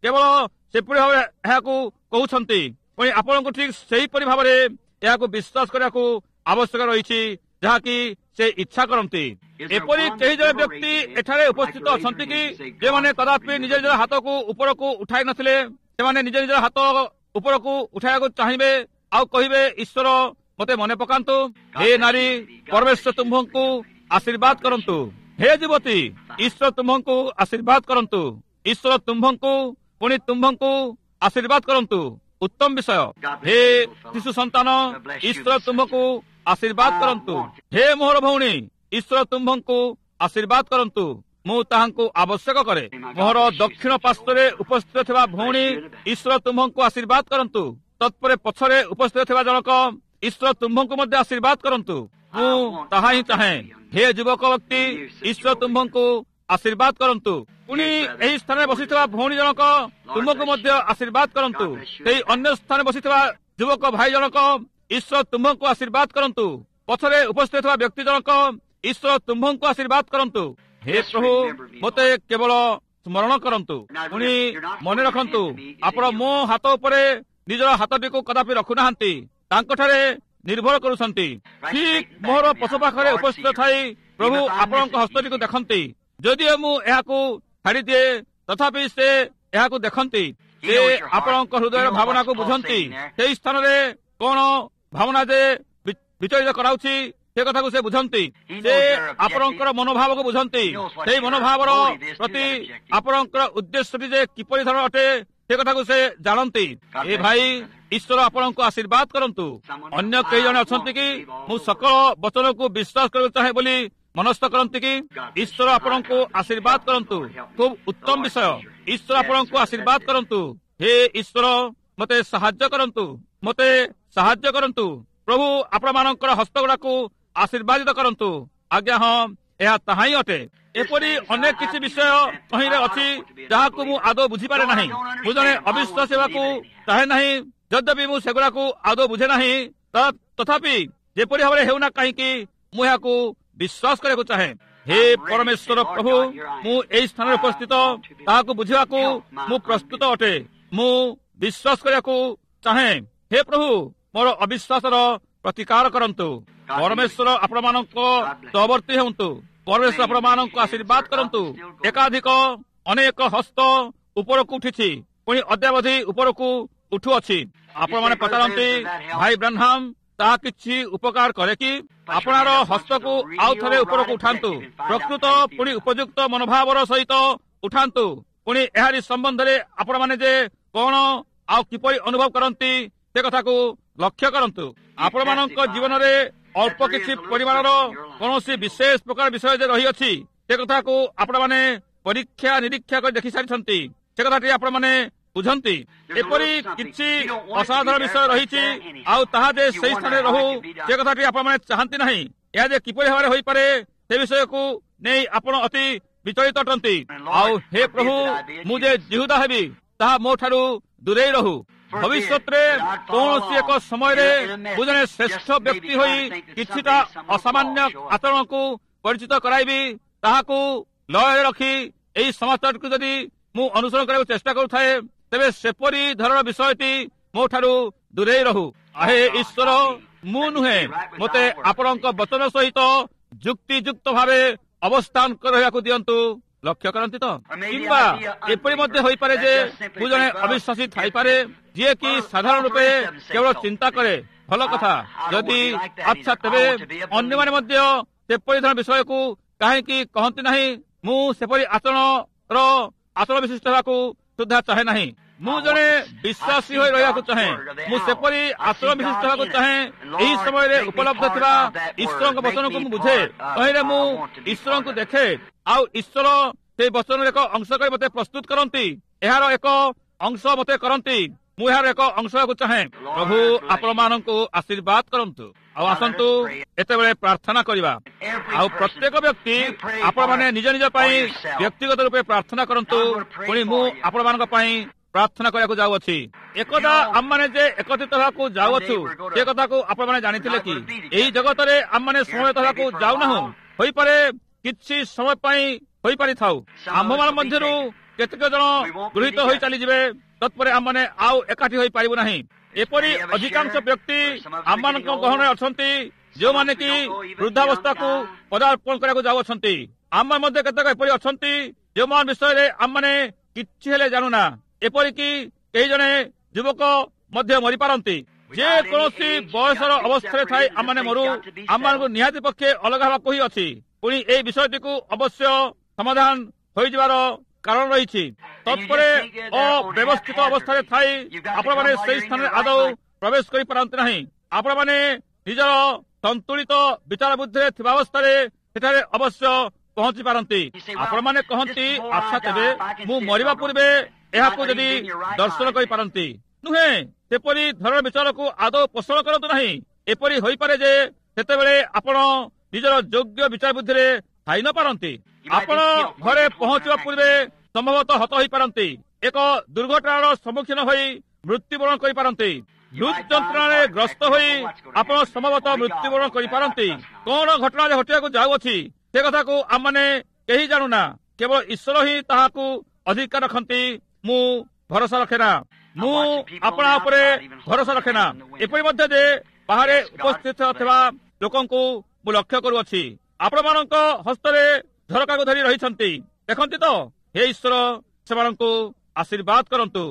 କେବଳ ସେପରି ଭାବରେ ଏହାକୁ କହୁଛନ୍ତି। ପୁଣି ଆପଣଙ୍କୁ ଠିକ ସେହିପରି ଭାବରେ ଏହାକୁ ବିଶ୍ୱାସ କରିବାକୁ ଆବଶ୍ୟକ ରହିଛି ଯାହାକି ସେ ଇଚ୍ଛା କରନ୍ତି। ଏପରି କେହି ଜଣେ ବ୍ୟକ୍ତି ଏଠାରେ ଉପସ୍ଥିତ ଅଛନ୍ତି କି ଯେଉଁମାନେ କଦାପି ନିଜ ନିଜର ହାତକୁ ଉପରକୁ ଉଠାଇ ନଥିଲେ? ସେମାନେ ନିଜ ନିଜର ହାତ ଉପରକୁ ଉଠାଇବାକୁ ଚାହିଁବେ ଆଉ କହିବେ, ଈଶ୍ୱର ମୋତେ ମନେ ପକାନ୍ତୁ। ହେ ନାରୀ, ପରମେଶ୍ୱର ତୁମ୍ଭଙ୍କୁ ଆଶୀର୍ବାଦ କରନ୍ତୁ। ହେ ଯୁବତୀ, ଈଶ୍ୱର ତୁମ୍ଭଙ୍କୁ ଆଶୀର୍ବାଦ କରନ୍ତୁ। ଈଶ୍ୱର ତୁମ୍ଭଙ୍କୁ ପୁଣି ତୁମ୍ଭଙ୍କୁ ଆଶୀର୍ବାଦ କରନ୍ତୁ। ଉତ୍ତମ ବିଷୟ। ହେ ଶିଶୁ ସନ୍ତାନ, ଈଶ୍ୱର ତୁମ୍ଭଙ୍କୁ ଆଶୀର୍ବାଦ କରନ୍ତୁ। ହେ ମୋହର ଭଉଣୀ, ଈଶ୍ୱର ତୁମ୍ଭଙ୍କୁ ଆଶୀର୍ବାଦ କରନ୍ତୁ। ମୁଁ ତାହାଙ୍କୁ ଆବଶ୍ୟକ କରେ। ମୋହର ଦକ୍ଷିଣ ପାର୍ଶ୍ୱରେ ଉପସ୍ଥିତ ଥିବା ଭଉଣୀ, ଈଶ୍ୱର ତୁମ୍ଭଙ୍କୁ ଆଶୀର୍ବାଦ କରନ୍ତୁ। ତତ୍ପରେ ପଛରେ ଉପସ୍ଥିତ ଥିବା ଜଣକ, ଈଶ୍ୱର ତୁମ୍ଭଙ୍କୁ ମଧ୍ୟ ଆଶୀର୍ବାଦ କରନ୍ତୁ। ମୁଁ ତାହା ହିଁ ଚାହେଁ। ହେ ଯୁବକ ବ୍ୟକ୍ତି, ଈଶ୍ୱର ତୁମ୍ଭଙ୍କୁ ଆଶୀର୍ବାଦ କରନ୍ତୁ। ପୁଣି ଏହି ସ୍ଥାନରେ ବସିଥିବା ଭଉଣୀ ଜଣକ ତୁମକୁ ମଧ୍ୟ ଆଶୀର୍ବାଦ କରନ୍ତୁ। ସେହି ଅନ୍ୟ ସ୍ଥାନରେ ବସିଥିବା ଯୁବକ ଭାଇ ଜଣକ, ଈଶ୍ୱର ତୁମ୍ଭଙ୍କୁ ଆଶୀର୍ବାଦ କରନ୍ତୁ। ପଛରେ ଉପସ୍ଥିତ ଥିବା ବ୍ୟକ୍ତି ଜଣକ, ଈଶ୍ୱର ତୁମ୍ଭଙ୍କୁ ଆଶୀର୍ବାଦ କରନ୍ତୁ। ହେ ପ୍ରଭୁ, ମୋତେ କେବଳ ସ୍ମରଣ କରନ୍ତୁ। ପୁଣି ମନେ ରଖନ୍ତୁ, ଆପଣ ମୋ ହାତ ଉପରେ ନିଜର ହାତଟିକୁ କଦାପି ରଖୁନାହାନ୍ତି, ତାଙ୍କଠାରେ ନିର୍ଭର କରୁଛନ୍ତି। ଠିକ ମୋହର ପଛ ପାଖରେ ଉପସ୍ଥିତ ଥାଇ ପ୍ରଭୁ ଆପଣଙ୍କ ହସ୍ତଟିକୁ ଦେଖନ୍ତି। ଯଦିଓ ମୁଁ ଏହାକୁ ଛାଡ଼ିଦିଏ, ତଥାପି ସେ ଏହାକୁ ଦେଖନ୍ତି। ସେ ଆପଣଙ୍କ ହୃଦୟର ଭାବନାକୁ ବୁଝନ୍ତି। ସେହି ସ୍ଥାନରେ କଣ ଭାବନା ଯେ ବିଚଳିତ କରାଉଛି ସେ କଥାକୁ ସେ ବୁଝନ୍ତି। ସେ ଆପଣଙ୍କର ମନୋଭାବକୁ ବୁଝନ୍ତି। ସେହି ମନୋଭାବର ପ୍ରତି ଆପଣଙ୍କର ଉଦ୍ଦେଶ୍ୟଟି ଯେ କିପରି ଧରଣ ଅଟେ ସେ କଥାକୁ ସେ ଜାଣନ୍ତି। ଏ ଭାଇ, ଈଶ୍ୱର ଆପଣଙ୍କୁ ଆଶୀର୍ବାଦ କରନ୍ତୁ। ଅନ୍ୟ କେହି ଜଣେ ଅଛନ୍ତି କି ମୁଁ ସକଳ ବଚନକୁ ବିଶ୍ୱାସ କରିବାକୁ ଚାହେଁ ବୋଲି ମନସ୍ଥ କରନ୍ତି କି? ଈଶ୍ୱର ଆପଣଙ୍କୁ ଆଶୀର୍ବାଦ କରନ୍ତୁ। ଖୁବ ଉତ୍ତମ ବିଷୟ। ଈଶ୍ୱର ଆପଣଙ୍କୁ ଆଶୀର୍ବାଦ କରନ୍ତୁ। ହେ ଈଶ୍ୱର, ମୋତେ ସାହାଯ୍ୟ କରନ୍ତୁ। ମୋତେ ସାହାଯ୍ୟ କରନ୍ତୁ। ପ୍ରଭୁ ଆପଣମାନଙ୍କର ହସ୍ତଗୁଡ଼ାକୁ ଆଶୀର୍ବାଦିତ କରନ୍ତୁ। ଆଜ୍ଞା, ହଁ, ଏହା ତାହା ହିଁ ଅଟେ। ଏପରି ଅନେକ କିଛି ବିଷୟ ତହିଁରେ ଅଛି ଯାହାକୁ ମୁଁ ଆଦୌ ବୁଝିପାରେ ନାହିଁ। ମୁଁ ଜଣେ ଅବିଶ୍ୱାସ ହେବାକୁ ଚାହେଁ ନାହିଁ। ଯଦ୍ୟପି ମୁଁ ସେଗୁଡ଼ାକୁ ଆଦୌ ବୁଝେ ନାହିଁ, ତଥାପି ଯେପରି ଭାବରେ ହେଉନା କାହିଁକି ମୁଁ ଏହାକୁ ବିଶ୍ୱାସ କରିବାକୁ ଚାହେଁ। ହେ ପରମେଶ୍ୱର ପ୍ରଭୁ, ମୁଁ ଏହି ସ୍ଥାନରେ ଉପସ୍ଥିତ ତାହାକୁ ବୁଝିବାକୁ ମୁଁ ପ୍ରସ୍ତୁତ ଅଟେ। ମୁଁ ବିଶ୍ୱାସ କରିବାକୁ ଚାହେଁ। ହେ ପ୍ରଭୁ, ମୋର ଅବିଶ୍ୱାସର ପ୍ରତିକାର କରନ୍ତୁ। ପରମେଶ୍ୱର ଆପଣମାନଙ୍କ ସହବର୍ତ୍ତୀ ହୁଅନ୍ତୁ। ପରମେଶ୍ୱର ଆପଣମାନଙ୍କୁ ଆଶୀର୍ବାଦ କରନ୍ତୁ। ଏକାଧିକ ଅନେକ ହସ୍ତ ଉପରକୁ ଉଠିଛି, ପୁଣି ଅଦ୍ୟାବଧି ଉପରକୁ ଉଠୁଅଛି। ଆପଣମାନେ ପଚାରନ୍ତି, ଭାଇ ବ୍ରାହ୍ମଣ, ତାହା କିଛି ଉପକାର କରେ କି? ଆପଣର ହସ୍ତକୁ ଆଉ ଥରେ ଉପରକୁ ଉଠାନ୍ତୁ। ପ୍ରକୃତ ପୁଣି ଉପଯୁକ୍ତ ମନୋଭାବର ସହିତ ଉଠାନ୍ତୁ। ପୁଣି ଏହାରି ସମ୍ବନ୍ଧରେ ଆପଣମାନେ ଯେ କଣ ଆଉ କିପରି ଅନୁଭବ କରନ୍ତି ସେ କଥାକୁ ଲକ୍ଷ୍ୟ କରନ୍ତୁ। ଆପଣମାନଙ୍କ ଜୀବନରେ ଅଳ୍ପ କିଛି ପରିମାଣର କୌଣସି ବିଶେଷ ପ୍ରକାର ବିଷୟ ଯେ ରହିଅଛି ସେ କଥାକୁ ଆପଣମାନେ ପରୀକ୍ଷା ନିରୀକ୍ଷା କରି ଦେଖି ସାରିଛନ୍ତି। ସେ କଥାଟି ଆପଣମାନେ ବୁଝନ୍ତି। ଏପରି କିଛି ଅସାଧାରଣ ବିଷୟ ରହିଛି, ଆଉ ତାହା ଯେ ସେହି ସ୍ଥାନରେ ରହୁ ସେ କଥାଟି ଆପଣମାନେ ଚାହାନ୍ତି ନାହିଁ। ଏହା ଯେ କିପରି ଭାବରେ ହୋଇପାରେ ସେ ବିଷୟକୁ ନେଇ ଆପଣ ଅତି ବିଚଳିତ ଅଟନ୍ତି। ଆଉ ହେ ପ୍ରଭୁ, ମୁଁ ଯେ ଜିହୁଦା ହେବି ତାହା ମୋ ଠାରୁ ଦୂରେଇ ରହୁ। ଭବିଷ୍ୟତରେ କୌଣସି ଏକ ସମୟରେ ମୁଁ ଜଣେ ଶ୍ରେଷ୍ଠ ବ୍ୟକ୍ତି ହୋଇ କିଛିଟା ଅସାମାନ୍ୟ ଆଚରଣକୁ ପରିଚିତ କରାଇବି। ତାହାକୁ ଲୟରେ ରଖି ଏହି ସମାଜକୁ ଯଦି ମୁଁ ଅନୁସରଣ କରିବାକୁ ଚେଷ୍ଟା କରୁଥାଏ, ତେବେ ସେପରି ଧରଣର ବିଷୟଟି ମୋ ଠାରୁ ଦୂରେଇ ରହୁ। ହେ ଈଶ୍ୱର, ମୁଁ ନୁହେଁ, ମୋତେ ଆପଣଙ୍କ ବଚନ ସହିତ ଯୁକ୍ତିଯୁକ୍ତ ଭାବେ ଅବସ୍ଥାନ କରି ରହିବାକୁ ଦିଅନ୍ତୁ। ଲକ୍ଷ୍ୟ କରନ୍ତି ତ? କିମ୍ବା ଏପରି ମଧ୍ୟ ହୋଇପାରେ ଯେ ମୁଁ ଜଣେ ଅବିଶ୍ୱାସୀ ଥାଇପାରେ, ଯିଏକି ସାଧାରଣ ରୂପେ କେବଳ ଚିନ୍ତା କରେ। ଭଲ କଥା। ଯଦି ଆଚ୍ଛା, ତେବେ ଅନ୍ୟମାନେ ମଧ୍ୟ ସେପରି ଧରଣ ବିଷୟକୁ କାହିଁକି କହନ୍ତି ନାହିଁ? ମୁଁ ସେପରି ଆଚରଣ ବିଶିଷ୍ଟ ହେବାକୁ ସୁଦ୍ଧା ଚାହେଁ ନାହିଁ। ମୁଁ ଜଣେ ବିଶ୍ୱାସୀ ହୋଇ ରହିବାକୁ ଚାହେଁ। ମୁଁ ସେପରି ଆଚରଣ ବିଶିଷ୍ଟ ହେବାକୁ ଚାହେଁ। ଏହି ସମୟରେ ଉପଲବ୍ଧ ଥିବା ଈଶ୍ୱରଙ୍କ ବଚନକୁ ମୁଁ ବୁଝେ। ତହିଁରେ ମୁଁ ଈଶ୍ୱରଙ୍କୁ ଦେଖେ, ଆଉ ଈଶ୍ୱର ସେହି ବଚନର ଏକ ଅଂଶ କରି ମୋତେ ପ୍ରସ୍ତୁତ କରନ୍ତି। ଏହାର ଏକ ଅଂଶ ମୋତେ କରନ୍ତି। ମୁଁ ଏହାର ଏକ ଅଂଶ ହେବାକୁ ଚାହେଁ। ପ୍ରଭୁ ଆପଣମାନଙ୍କୁ ଆଶୀର୍ବାଦ କରନ୍ତୁ। ଆଉ ଆସନ୍ତୁ ଏତେବେଳେ ପ୍ରାର୍ଥନା କରିବା। ଆଉ ପ୍ରତ୍ୟେକ ବ୍ୟକ୍ତି ଆପଣମାନେ ନିଜ ନିଜ ପାଇଁ ବ୍ୟକ୍ତିଗତ ରୂପେ ପ୍ରାର୍ଥନା କରନ୍ତୁ। ପୁଣି ମୁଁ ଆପଣମାନଙ୍କ ପାଇଁ ପ୍ରାର୍ଥନା କରିବାକୁ ଯାଉଅଛି। ଏକଦା ଆମମାନେ ଯେ ଏକତ୍ରିତ ହେବାକୁ ଯାଉଅଛୁ ସେ କଥାକୁ ଆପଣମାନେ ଜାଣିଥିଲେ କି? ଏହି ଜଗତରେ ଆମମାନେ ସମବେତ ହେବାକୁ ଯାଉନାହୁଁ। ହୋଇପାରେ କିଛି ସମୟ ପାଇଁ ହୋଇପାରିଥାଉ। ଆମ୍ଭମାନଙ୍କ ମଧ୍ୟରୁ କେତେକ ଜଣ ଗୃହୀତ ହୋଇ ଚାଲିଯିବେ, ତତ୍ପରେ ଆମମାନେ ଆଉ ଏକାଠି ହୋଇପାରିବୁ ନାହିଁ। ଏପରି ଅଧିକାଂଶ ବ୍ୟକ୍ତି ଆମମାନଙ୍କ ଗହଣରେ ଅଛନ୍ତି ଯେଉଁମାନେ କି ବୃଦ୍ଧାବସ୍ଥାକୁ ପଦାର୍ପଣ କରିବାକୁ ଯାଉଅଛନ୍ତି। ଆମ ମଧ୍ୟ କେତେକ ଏପରି ଅଛନ୍ତି ଯେଉଁମାନଙ୍କ ବିଷୟରେ ଆମମାନେ କିଛି ହେଲେ ଜାଣୁନା। ଏପରିକି କେହି ଜଣେ ଯୁବକ ମଧ୍ୟ ମରିପାରନ୍ତି। ଯେ କୌଣସି ବୟସର ଅବସ୍ଥାରେ ଥାଇ ଆମମାନେ ମରୁ, ଆମମାନଙ୍କୁ ନିହାତି ପକ୍ଷେ ଅଲଗା ହେବାକୁ ହିଁ ଅଛି। ପୁଣି ଏହି ବିଷୟଟିକୁ ଅବଶ୍ୟ ସମାଧାନ ହୋଇଯିବାର କାରଣ ରହିଛି। ତତ୍ପରେ ଅବ୍ୟବସ୍ଥିତ ଅବସ୍ଥାରେ ଥାଇ ଆପଣମାନେ ସେହି ସ୍ଥାନରେ ଆଦୌ ପ୍ରବେଶ କରିପାରନ୍ତି ନାହିଁ। ଆପଣମାନେ ନିଜର ସନ୍ତୁଳିତ ବିଚାର ବୁଦ୍ଧିରେ ଥିବା ଅବସ୍ଥାରେ ସେଠାରେ ଅବଶ୍ୟ ପହଞ୍ଚି ପାରନ୍ତି। ଆପଣମାନେ କହନ୍ତି, ଆଚ୍ଛା ତେବେ ମୁଁ ମରିବା ପୂର୍ବେ ଏହାକୁ ଯଦି ଦର୍ଶନ କରିପାରନ୍ତି। ନୁହେଁ, ସେପରି ଧରଣ ବିଚାରକୁ ଆଦୌ ପୋଷଣ କରନ୍ତୁ ନାହିଁ। ଏପରି ହୋଇପାରେ ଯେ ସେତେବେଳେ ଆପଣ ନିଜର ଯୋଗ୍ୟ ବିଚାର ବୁଦ୍ଧିରେ ଥାଇ ନ ପାରନ୍ତି। ଆପଣ ଘରେ ପହଞ୍ଚିବା ପୂର୍ବେ ସମ୍ଭବତଃ ହତ ହୋଇପାରନ୍ତି। ଏକ ଦୁର୍ଘଟଣାର ସମ୍ମୁଖୀନ ହୋଇ ମୃତ୍ୟୁବରଣ କରିପାରନ୍ତି। ହୃଦ ଯନ୍ତ୍ରଣାରେ ଗ୍ରସ୍ତ ହୋଇ ଆପଣ ସମ୍ଭବତଃ ମୃତ୍ୟୁବରଣ କରିପାରନ୍ତି। କଣ ଘଟଣାରେ ଘଟିବାକୁ ଯାଉଅଛି ସେ କଥାକୁ ଆମମାନେ କେହି ଜାଣୁନା। କେବଳ ଈଶ୍ୱର ହିଁ ତାହାକୁ ଅଧିକାର ରଖନ୍ତି। ମୁଁ ଭରସା ରଖେ ନା, ମୁଁ ଆପଣା ଉପରେ ଭରସା ରଖେ ନା। ଏପରି ମଧ୍ୟ ଯେ ବାହାରେ ଉପସ୍ଥିତ ଥିବା ଲୋକଙ୍କୁ ମୁଁ ଲକ୍ଷ୍ୟ କରୁଅଛି, ଆପଣମାନଙ୍କ ହସ୍ତରେ ଝରକାକୁ ଧରି ରହିଛନ୍ତି। ଦେଖନ୍ତି ତ, ହେ ଈଶ୍ୱର ସେମାନଙ୍କୁ ଆଶୀର୍ବାଦ କରନ୍ତୁ।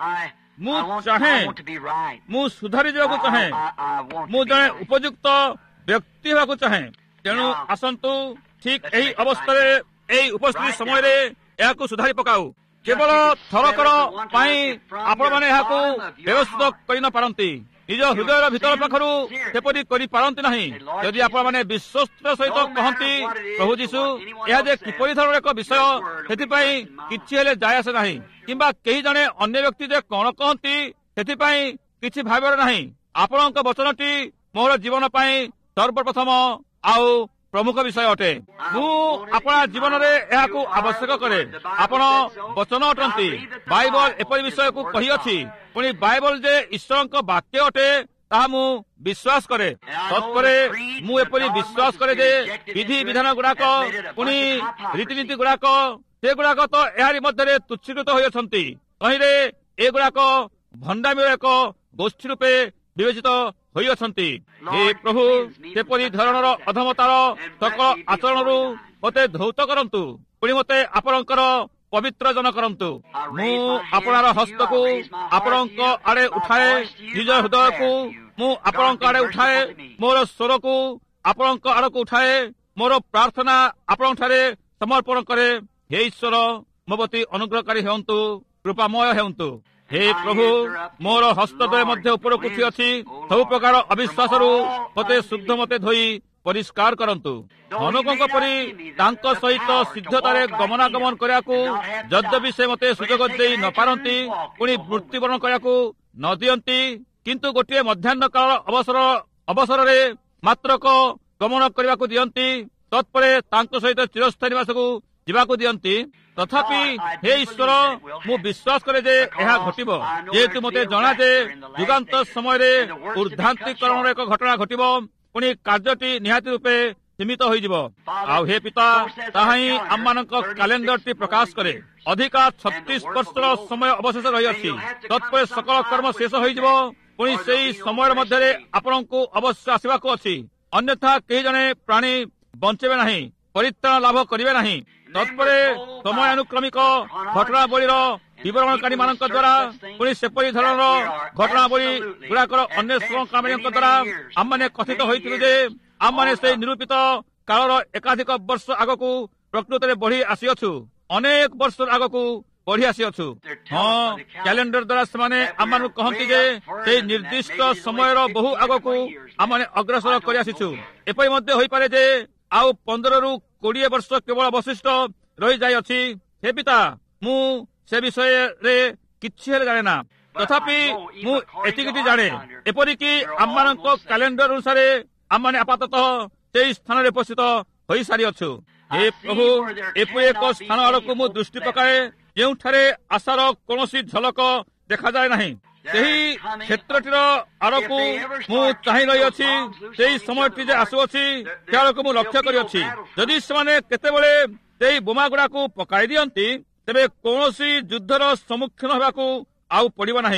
ମୁଁ ଚାହେଁ, ମୁଁ ସୁଧାରି ଯିବାକୁ ଚାହେଁ, ମୁଁ ଜଣେ ଉପଯୁକ୍ତ ବ୍ୟକ୍ତି ହେବାକୁ ଚାହେଁ। ତେଣୁ ଆସନ୍ତୁ ଠିକ୍ ଏହି ଅବସ୍ଥାରେ, ଏହି ଉପସ୍ଥିତି ସମୟରେ ଏହାକୁ ସୁଧାରି ପକାଉ। କେବଳ ଥରକର ପାଇଁ ଆପଣମାନେ ଏହାକୁ ବ୍ୟବସ୍ଥିତ କରିନପାରନ୍ତି। ନିଜ ହୃଦୟର ଭିତର ପାଖରୁ ସେପରି କରିପାରନ୍ତି ନାହିଁ। ଯଦି ଆପଣମାନେ ବିଶ୍ୱସ୍ତର ସହିତ କହନ୍ତି, ପ୍ରଭୁ ଯୀଶୁ ଏହା ଯେ କିପରି ଧରଣର ଏକ ବିଷୟ, ସେଥିପାଇଁ କିଛି ହେଲେ ଯାଏ ଆସେ ନାହିଁ। କିମ୍ବା କେହି ଜଣେ ଅନ୍ୟ ବ୍ୟକ୍ତି ଯେ କଣ କହନ୍ତି ସେଥିପାଇଁ କିଛି ଭାବିବାର ନାହିଁ। ଆପଣଙ୍କ ବଚନଟି ମୋର ଜୀବନ ପାଇଁ ସର୍ବପ୍ରଥମ ଆଉ ପ୍ରମୁଖ ବିଷୟ ଅଟେ। ମୁଁ ଆପଣା ଜୀବନରେ ଏହାକୁ ଆବଶ୍ୟକ କରେ। ଆପଣ ବଚନ ଅଟନ୍ତି। ବାଇବଲ ଏପରି ବିଷୟକୁ କହିଅଛି। ପୁଣି ବାଇବଲ ଯେ ଈଶ୍ୱରଙ୍କ ବାକ୍ୟ ଅଟେ ତାହା ମୁଁ ବିଶ୍ୱାସ କରେ। ତତ୍ପରେ ମୁଁ ଏପରି ବିଶ୍ୱାସ କରେ ଯେ ବିଧି ବିଧାନ ଗୁଡାକ, ପୁଣି ରୀତିନୀତି ଗୁଡାକ, ସେଗୁଡାକ ତ ଏହାରି ମଧ୍ୟରେ ତୁଚ୍ଛୀକୃତ ହୋଇଅଛନ୍ତି। ତହିଁରେ ଏଗୁଡାକ ଭଣ୍ଡାମିର ଏକ ଗୋଷ୍ଠୀ ରୂପେ ବିବେଚିତ ହୋଇଅଛନ୍ତି। ହେ ପ୍ରଭୁ, ସେପରି ଧରଣର ଅଧମତାର ସକଳ ଆଚରଣରୁ ମୋତେ ଧୌତ କରନ୍ତୁ। ପୁଣି ମୋତେ ଆପଣଙ୍କର ପବିତ୍ର ଜନ କରନ୍ତୁ। ମୁଁ ଆପଣାର ହସ୍ତକୁ ଆପଣଙ୍କ ଆଡେ ଉଠାଏ, ନିଜ ହୃଦୟକୁ ମୁଁ ଆପଣଙ୍କ ଆଡେ ଉଠାଏ, ମୋର ସ୍ୱରକୁ ଆପଣଙ୍କ ଆଡକୁ ଉଠାଏ, ମୋର ପ୍ରାର୍ଥନା ଆପଣଙ୍କଠାରେ ସମର୍ପଣ କରେ। ହେ ଈଶ୍ୱର, ମୋ ପ୍ରତି ଅନୁଗ୍ରହକାରୀ ହେଉନ୍ତୁ, କୃପାମୟ ହେଉନ୍ତୁ। ହେ ପ୍ରଭୁ, ମୋର ହସ୍ତଦ୍ୱୟ ମଧ୍ୟ ଉପରକୁ ଉଠିଅଛି। ସବୁ ପ୍ରକାର ଅବିଶ୍ୱାସରୁ ମୋତେ ଶୁଦ୍ଧ, ମୋତେ ଧୋଇ ପରିଷ୍କାର କରନ୍ତୁ। ହନୋକଙ୍କ ପରି ତାଙ୍କ ସହିତ ସିଦ୍ଧତାରେ ଗମନାଗମନ କରିବାକୁ ଯଦ୍ୟପି ସେ ମୋତେ ସୁଯୋଗ ଦେଇ ନ ପାରନ୍ତି, ପୁଣି ମୃତ୍ୟୁବରଣ କରିବାକୁ ନ ଦିଅନ୍ତି, କିନ୍ତୁ ଗୋଟିଏ ମଧ୍ୟାହ୍ନ କାଳ ଅବସରରେ ମାତ୍ରକ ଗମନ କରିବାକୁ ଦିଅନ୍ତି, ତତ୍ପରେ ତାଙ୍କ ସହିତ ଚିରସ୍ଥାୟୀ ନିବାସକୁ ଯିବାକୁ ଦିଅନ୍ତି। ତଥାପି ହେ ଈଶ୍ୱର, ମୁଁ ବିଶ୍ୱାସ କରେ ଯେ ଏହା ଘଟିବ, ଯେହେତୁ ମୋତେ ଜଣା ଯେ ଯୁଗାନ୍ତ ସମୟରେ ଊର୍ଦ୍ଧ୍ୱାନ୍ତୀକରଣର ଏକ ଘଟଣା ଘଟିବ। ପୁଣି କାର୍ଯ୍ୟଟି ନିହାତି ରୂପେ ସୀମିତ ହୋଇଯିବ। ଆଉ ହେ ପିତା, ତାହା ହିଁ ଆମମାନଙ୍କ କ୍ୟାଲେଣ୍ଡରଟି ପ୍ରକାଶ କରେ। ଅଧିକା 36 ବର୍ଷର ସମୟ ଅବଶେଷ ରହିଅଛି। ତତ୍ପରେ ସକଳ କର୍ମ ଶେଷ ହୋଇଯିବ। ପୁଣି ସେହି ସମୟ ମଧ୍ୟରେ ଆପଣଙ୍କୁ ଅବଶ୍ୟ ଆସିବାକୁ ଅଛି। ଅନ୍ୟଥା କେହି ଜଣେ ପ୍ରାଣୀ ବଞ୍ଚିବେ ନାହିଁ, ପରିତ୍ରାଣ ଲାଭ କରିବେ ନାହିଁ। ତତ୍ପରେ ସମୟାନୁକ୍ରମିକ ଘଟଣାବଳୀର ବିବରଣକାରୀ ମାନଙ୍କ ଦ୍ୱାରା, ପୁଣି ସେପରି ଧରଣର ଘଟଣାବଳୀ ଗୁଡାକର ଅନ୍ୟ ସମକାମୀଙ୍କ ଦ୍ୱାରା ଆମମାନେ କଥିତ ହୋଇଥିଲୁ ଯେ ଆମମାନେ ସେହି ନିରୂପିତ କାଳର ଏକାଧିକ ବର୍ଷ ଆଗକୁ ପ୍ରକୃତରେ ବଢି ଆସିଅଛୁ। ଅନେକ ବର୍ଷ ଆଗକୁ ବଢି ଆସିଅଛୁ। ହଁ, କ୍ୟାଲେଣ୍ଡର ଦ୍ୱାରା ସେମାନେ ଆମମାନଙ୍କୁ କହନ୍ତି ଯେ ସେହି ନିର୍ଦ୍ଦିଷ୍ଟ ସମୟର ବହୁ ଆଗକୁ ଆମମାନେ ଅଗ୍ରସର କରି ଆସିଛୁ। ଏପରି ମଧ୍ୟ ହୋଇପାରେ ଯେ ଆଉ 15ରୁ 20 ବର୍ଷ କେବଳ ଅବଶିଷ୍ଟ ରହିଯାଇଅଛି। ହେ ପିତା, ମୁଁ ସେ ବିଷୟରେ କିଛି ହେଲେ ଜାଣେ ନା। ତଥାପି ମୁଁ ଏତିକି ଜାଣେ, ଏପରିକି ଆମମାନଙ୍କ କ୍ୟାଲେଣ୍ଡର ଅନୁସାରେ ଆମମାନେ ଆପାତତଃ ସେହି ସ୍ଥାନରେ ଉପସ୍ଥିତ ହୋଇସାରିଅଛୁ। ହେ ପ୍ରଭୁ, ଏପରି ଏକ ସ୍ଥାନ ଆଡ଼କୁ ମୁଁ ଦୃଷ୍ଟି ପକାଏ ଯେଉଁଠାରେ ଆଶାର କୌଣସି ଝଲକ ଦେଖାଯାଏ ନାହିଁ। ସେହି କ୍ଷେତ୍ରଟିର ଆଡ଼କୁ ମୁଁ ଚାହିଁ ରହିଅଛି। ସେହି ସମୟଟି ଯେ ଆସୁଅଛି ସେ ଆଡ଼କୁ ମୁଁ ଲକ୍ଷ୍ୟ କରିଅଛି। ଯଦି ସେମାନେ କେତେବେଳେ ସେହି ବୋମା ଗୁଡାକୁ ପକାଇ ଦିଅନ୍ତି, ତେବେ କୌଣସି ଯୁଦ୍ଧର ସମ୍ମୁଖୀନ ହେବାକୁ ଆଉ ପଡ଼ିବ ନାହିଁ।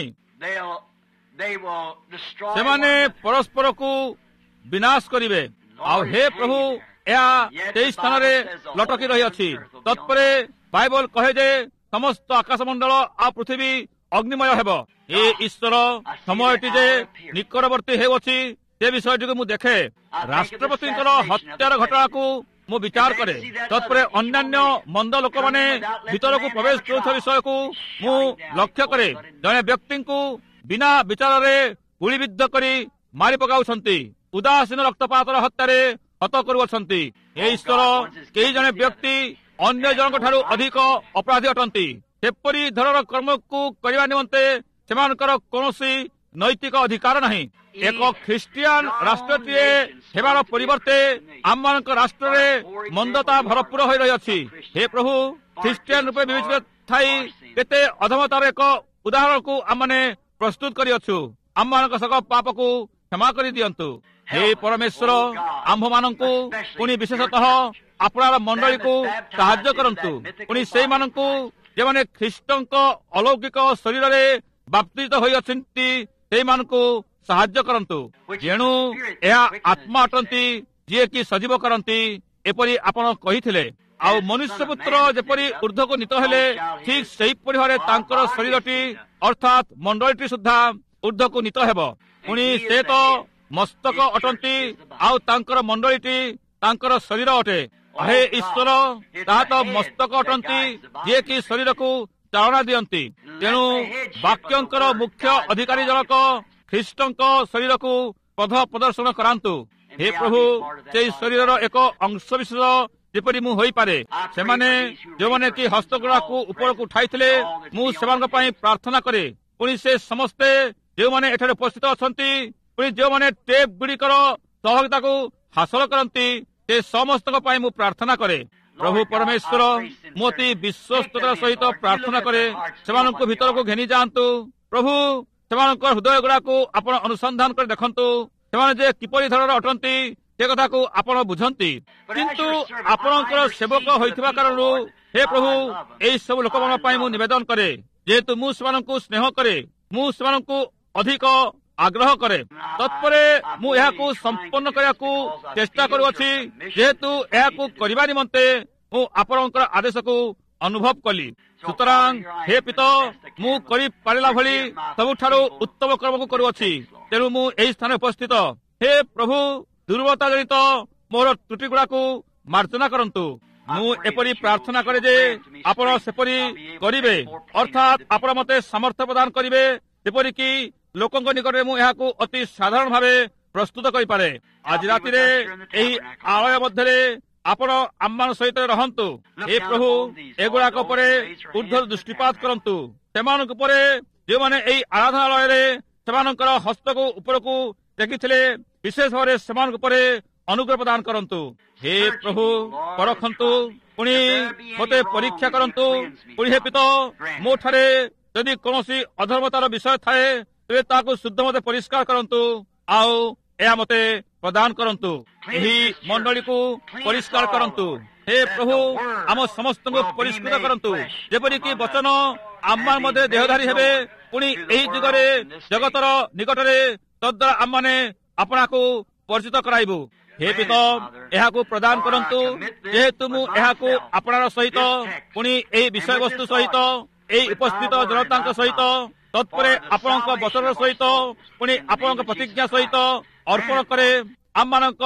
ସେମାନେ ପରସ୍ପରକୁ ବିନାଶ କରିବେ। ଆଉ ହେ ପ୍ରଭୁ, ଏହା ସେଇ ସ୍ଥାନରେ ଲଟକି ରହିଅଛି। ତତ୍ପରେ ବାଇବଲ କହେ ଯେ ସମସ୍ତ ଆକାଶମଣ୍ଡଳ ଆଉ ପୃଥିବୀ ଅଗ୍ନିମୟ ହେବ। ଏ ଈଶ୍ୱର, ସମୟଟି ଯେ ନିକଟବର୍ତ୍ତୀ ହେଉଅଛି ସେ ବିଷୟଟିକୁ ମୁଁ ଦେଖେ। ରାଷ୍ଟ୍ରପତିଙ୍କର ହତ୍ୟାର ଘଟଣାକୁ ମୁଁ ବିଚାର କରେ। ତତ୍ପରେ ଅନ୍ୟାନ୍ୟ ମନ୍ଦ ଲୋକମାନେ ଭିତରକୁ ପ୍ରବେଶ କରୁଥିବା ବିଷୟକୁ ମୁଁ ଲକ୍ଷ୍ୟ କରେ। ଜଣେ ବ୍ୟକ୍ତିଙ୍କୁ ବିନା ବିଚାରରେ ଗୁଳିବିଦ୍ଧ କରି ମାରି ପକାଉଛନ୍ତି, ଉଦାସୀନ ରକ୍ତପାତର ହତ୍ୟାରେ ହତ କରୁଅଛନ୍ତି। ଏ ଈଶ୍ୱର, କେହି ଜଣେ ବ୍ୟକ୍ତି ଅନ୍ୟ ଜଣଙ୍କ ଠାରୁ ଅଧିକ ଅପରାଧୀ ଅଟନ୍ତି। ସେପରି ଧରଣର କର୍ମକୁ କରିବା ନିମନ୍ତେ ସେମାନଙ୍କର କୌଣସି ନୈତିକ ଅଧିକାର ନାହିଁ। ଏକ ଖ୍ରୀଷ୍ଟିଆନ ରାଷ୍ଟ୍ରଟିଏ ହେବାର ପରିବର୍ତ୍ତେ ଆମମାନଙ୍କ ରାଷ୍ଟ୍ରରେ ମନ୍ଦତା ଭରପୁର ହୋଇ ରହିଅଛି। ହେ ପ୍ରଭୁ, ଖ୍ରୀଷ୍ଟିଆନ ରୂପେ ବିବେଚିତ ଥାଇ କେତେ ଅଧମତାର ଏକ ଉଦାହରଣକୁ ଆମମାନେ ପ୍ରସ୍ତୁତ କରିଅଛୁ। ଆମମାନଙ୍କ ସକଳ ପାପକୁ କ୍ଷମା କରିଦିଅନ୍ତୁ। ହେ ପରମେଶ୍ୱର, ଆମ୍ଭମାନଙ୍କୁ ପୁଣି ବିଶେଷତଃ ଆପଣର ମଣ୍ଡଳୀକୁ ସାହାଯ୍ୟ କରନ୍ତୁ। ପୁଣି ସେଇମାନଙ୍କୁ ଯେଉଁମାନେ ଖ୍ରୀଷ୍ଟଙ୍କ ଅଲୌକିକ ଶରୀରରେ ବାପ୍ତିତ ହୋଇଅଛନ୍ତି ସେଇମାନଙ୍କୁ ସାହାଯ୍ୟ କରନ୍ତୁ। ଯେଣୁ ଏହା ଆତ୍ମା ଅଟନ୍ତି ଯିଏକି ସଜୀବ କରନ୍ତି, ଏପରି ଆପଣ କହିଥିଲେ। ଆଉ ମନୁଷ୍ୟ ପୁତ୍ର ଯେପରି ଉର୍ଦ୍ଧ୍ୱକୁ ନୀତ ହେଲେ, ଠିକ୍ ସେହିପରି ଭାବରେ ତାଙ୍କର ଶରୀରଟି ଅର୍ଥାତ୍ ମଣ୍ଡଳୀଟି ସୁଦ୍ଧା ଉର୍ଦ୍ଧ୍ୱକୁ ନୀତ ହେବ। ପୁଣି ସେ ତ ମସ୍ତକ ଅଟନ୍ତି, ଆଉ ତାଙ୍କର ମଣ୍ଡଳୀଟି ତାଙ୍କର ଶରୀର ଅଟେ। ହେ ଈଶ୍ୱର, ତାହା ତ ମସ୍ତକ ଅଟନ୍ତି ଯିଏକି ଶରୀରକୁ ଚାଳନା ଦିଅନ୍ତି। ତେଣୁ ବାକ୍ୟଙ୍କର ମୁଖ୍ୟ ଅଧିକାରୀ ଜଣକ ଖ୍ରୀଷ୍ଟଙ୍କ ଶରୀରକୁ ପଥ ପ୍ରଦର୍ଶନ କରାନ୍ତୁ। ହେ ପ୍ରଭୁ, ସେହି ଶରୀରର ଏକ ଅଂଶ ବିଶେଷ ଯେପରି ମୁଁ ହୋଇପାରେ। ସେମାନେ ଯେଉଁମାନେ କି ହସ୍ତଗୁଡ଼ାକୁ ଉପରକୁ ଉଠାଇଥିଲେ, ମୁଁ ସେମାନଙ୍କ ପାଇଁ ପ୍ରାର୍ଥନା କରେ। ପୁଣି ସେ ସମସ୍ତେ ଯେଉଁମାନେ ଏଠାରେ ଉପସ୍ଥିତ ଅଛନ୍ତି, ପୁଣି ଯେଉଁମାନେ ଟେପ୍ ଗୁଡ଼ିକର ସହଭାଗିତାକୁ ହାସଲ କରନ୍ତି, ସେ ସମସ୍ତଙ୍କ ପାଇଁ ମୁଁ ପ୍ରାର୍ଥନା କରେ। ପ୍ରଭୁ ପରମେଶ୍ୱର, ମୁଁ ଅତି ବିଶ୍ୱସ୍ତତାର ସହିତ ପ୍ରାର୍ଥନା କରେ, ସେମାନଙ୍କୁ ଭିତରକୁ ଘେନି ଯାଆନ୍ତୁ। ପ୍ରଭୁ, ସେମାନଙ୍କ ହୃଦୟ ଗୁଡ଼ାକୁ ଆପଣ ଅନୁସନ୍ଧାନ କରି ଦେଖନ୍ତୁ। ସେମାନେ ଯେ କିପରି ଧରଣର ଅଟନ୍ତି ସେ କଥାକୁ ଆପଣ ବୁଝନ୍ତି। କିନ୍ତୁ ଆପଣଙ୍କର ସେବକ ହୋଇଥିବା କାରଣରୁ ହେ ପ୍ରଭୁ, ଏହି ସବୁ ଲୋକମାନଙ୍କ ପାଇଁ ମୁଁ ନିବେଦନ କରେ। ଯେହେତୁ ମୁଁ ସେମାନଙ୍କୁ ସ୍ନେହ କରେ, ମୁଁ ସେମାନଙ୍କୁ ଅଧିକ ଆଗ୍ରହ କରେ। ତତ୍ପରେ ମୁଁ ଏହାକୁ ସମ୍ପନ୍ନ କରିବାକୁ ଚେଷ୍ଟା କରୁଅଛି, ଯେହେତୁ ଏହାକୁ କରିବା ନିମନ୍ତେ ମୁଁ ଆପଣଙ୍କର ଆଦେଶକୁ ଅନୁଭବ କଲି। ସୁତରାଂ ହେ ପିତ, ମୁଁ କରିପାରିଲା ଭଳି ସବୁଠାରୁ ଉତ୍ତମ କର୍ମକୁ କରୁଅଛି। ତେଣୁ ମୁଁ ଏହି ସ୍ଥାନରେ ଉପସ୍ଥିତ। ହେ ପ୍ରଭୁ, ଦୁର୍ବଳତା ଜନିତ ମୋର ତ୍ରୁଟି ଗୁଡ଼ାକୁ ମାର୍ଜନା କରନ୍ତୁ। ମୁଁ ଏପରି ପ୍ରାର୍ଥନା କରେ ଯେ ଆପଣ ସେପରି କରିବେ, ଅର୍ଥାତ୍ ଆପଣ ମୋତେ ସାମର୍ଥ୍ୟ ପ୍ରଦାନ କରିବେ, ଯେପରିକି ଲୋକଙ୍କ ନିକଟରେ ମୁଁ ଏହାକୁ ଅତି ସାଧାରଣ ଭାବେ ପ୍ରସ୍ତୁତ କରିପାରେ। ଆଜି ରାତିରେ ଏହି ଆଳୟ ମଧ୍ୟରେ ଆପଣ ଆମମାନଙ୍କ ସହିତ ରହନ୍ତୁ। ହେ ପ୍ରଭୁ, ଏଗୁଡ଼ାକ ଉପରେ ଉର୍ଦ୍ଧ୍ୱ ଦୃଷ୍ଟିପାତ କରନ୍ତୁ। ସେମାନଙ୍କ ଉପରେ ଯେଉଁମାନେ ଏହି ଆରାଧନାଳୟରେ ସେମାନଙ୍କର ହସ୍ତକୁ ଉପରକୁ ଦେଖିଥିଲେ, ବିଶେଷ ଭାବରେ ସେମାନଙ୍କ ଉପରେ ଅନୁଗ୍ରହ ପ୍ରଦାନ କରନ୍ତୁ। ହେ ପ୍ରଭୁ, ପରଖନ୍ତୁ, ପୁଣି ମୋତେ ପରୀକ୍ଷା କରନ୍ତୁ। ପୁଣି ହେ ପିତ, ମୋ ଠାରେ ଯଦି କୌଣସି ଅଧର୍ମତାର ବିଷୟ ଥାଏ, ତେବେ ତାହାକୁ ଶୁଦ୍ଧ ମୋତେ ପରିଷ୍କାର କରନ୍ତୁ, ଆଉ ଏହା ମୋତେ ପ୍ରଦାନ କରନ୍ତୁ। ଏହି ମଣ୍ଡଳୀକୁ ପରିଷ୍କାର କରନ୍ତୁ। ହେ ପ୍ରଭୁ, ଆମ ସମସ୍ତଙ୍କୁ ପରିଷ୍କୃତ କରନ୍ତୁ, ଯେପରିକି ବଚନ ଆମ ମଧ୍ୟ ଦେହଧାରୀ ହେବେ। ପୁଣି ଏହି ଯୁଗରେ ଜଗତର ନିକଟରେ ତଦ୍ୱାରା ଆମମାନେ ଆପଣଙ୍କୁ ପରିଚିତ କରାଇବୁ। ହେ ପିତ, ଏହାକୁ ପ୍ରଦାନ କରନ୍ତୁ, ଯେହେତୁ ମୁଁ ଏହାକୁ ଆପଣଙ୍କ ସହିତ, ପୁଣି ଏହି ବିଷୟବସ୍ତୁ ସହିତ, ଏହି ଉପସ୍ଥିତ ଜନତାଙ୍କ ସହିତ, ତତ୍ପରେ ଆପଣଙ୍କ ବଚନ ସହିତ, ପୁଣି ଆପଣଙ୍କ ପ୍ରତିଜ୍ଞା ସହିତ ଅର୍ପଣ କରେ। ଆମମାନଙ୍କ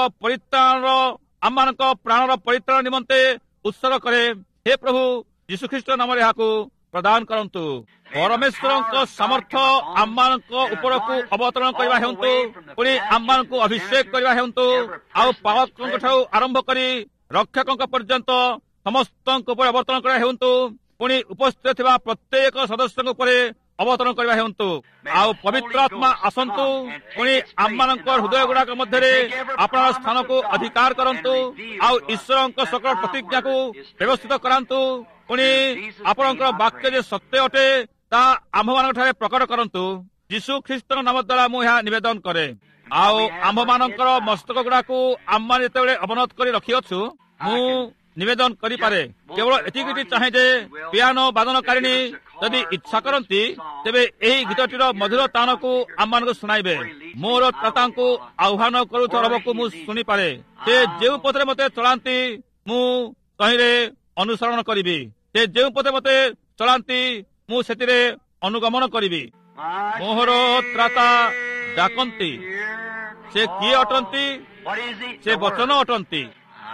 ପ୍ରାଣର ପରିତ୍ରାଣ ନିମନ୍ତେ ଉତ୍ସର୍ଗ କରେ। ହେ ପ୍ରଭୁ, ଯୀଶୁଖ୍ରୀଷ୍ଟ ନାମରେ ଏହାକୁ ପ୍ରଦାନ କରନ୍ତୁ। ପରମେଶ୍ୱରଙ୍କ ସାମର୍ଥ୍ୟ ଆମମାନଙ୍କ ଉପରକୁ ଅବତରଣ କରିବା ହେଉନ୍ତୁ, ପୁଣି ଆମମାନଙ୍କୁ ଅଭିଷେକ କରିବା ହେଉନ୍ତୁ, ଆଉ ପାଳକଙ୍କ ଠାରୁ ଆରମ୍ଭ କରି ରକ୍ଷକଙ୍କ ପର୍ଯ୍ୟନ୍ତ ସମସ୍ତଙ୍କ ଉପରେ ଅବତରଣ କରିବା ହେଉନ୍ତୁ, ପୁଣି ଉପସ୍ଥିତ ଥିବା ପ୍ରତ୍ୟେକ ସଦସ୍ୟଙ୍କ ଉପରେ ଅବତରଣ କରିବା ହେଉନ୍ତୁ। ଆଉ ପବିତ୍ର ଆତ୍ମା ଆସନ୍ତୁ, ପୁଣି ଆମମାନଙ୍କ ହୃଦୟ ଗୁଡ଼ାକ ମଧ୍ୟରେ ଆପଣଙ୍କ ସ୍ଥାନକୁ ଅଧିକାର କରନ୍ତୁ, ଆଉ ଈଶ୍ୱରଙ୍କ ସକଳ ପ୍ରତିଜ୍ଞାକୁ ବ୍ୟବସ୍ଥିତ କରାନ୍ତୁ। ପୁଣି ଆପଣଙ୍କର ବାକ୍ୟ ଯେ ସତ୍ୟ ଅଟେ, ତାହା ଆମ୍ଭମାନଙ୍କ ଠାରେ ପ୍ରକଟ କରନ୍ତୁ। ଯୀଶୁ ଖ୍ରୀଷ୍ଟଙ୍କ ନାମ ଦ୍ୱାରା ମୁଁ ଏହା ନିବେଦନ କରେ। ଆଉ ଆମ୍ଭମାନଙ୍କର ମସ୍ତକ ଗୁଡ଼ାକୁ ଆମମାନେ ଯେତେବେଳେ ଅବନତ କରି ରଖିଅଛୁ, ମୁଁ ନିବେଦନ କରିପାରେ। କେବଳ ଏତିକି ଚାହେଁ ଯେ ପିଆନୋ ବାଦନକାରିଣୀ ଯଦି ଇଚ୍ଛା କରନ୍ତି ତେବେ ଏହି ଗୀତଟିର ମଧୁର ତାନକୁ ଆମମାନଙ୍କୁ ଶୁଣାଇବେ। ମୋର ତ୍ରାତାଙ୍କୁ ଆହ୍ୱାନ କରୁଥିବା ରବକୁ ମୁଁ ଶୁଣିପାରେ। ସେ ଯେଉଁ ପଥରେ ମୋତେ ଚଳାନ୍ତି ମୁଁ ତହିଁରେ ଅନୁସରଣ କରିବି। ସେ ଯେଉଁ ପଥେ ମୋତେ ଚଳାନ୍ତି ମୁଁ ସେଥିରେ ଅନୁଗମନ କରିବି। ମୋହର ତ୍ରାତା ଡାକନ୍ତି। ସେ କିଏ ଅଟନ୍ତି? ସେ ବଚନ ଅଟନ୍ତି।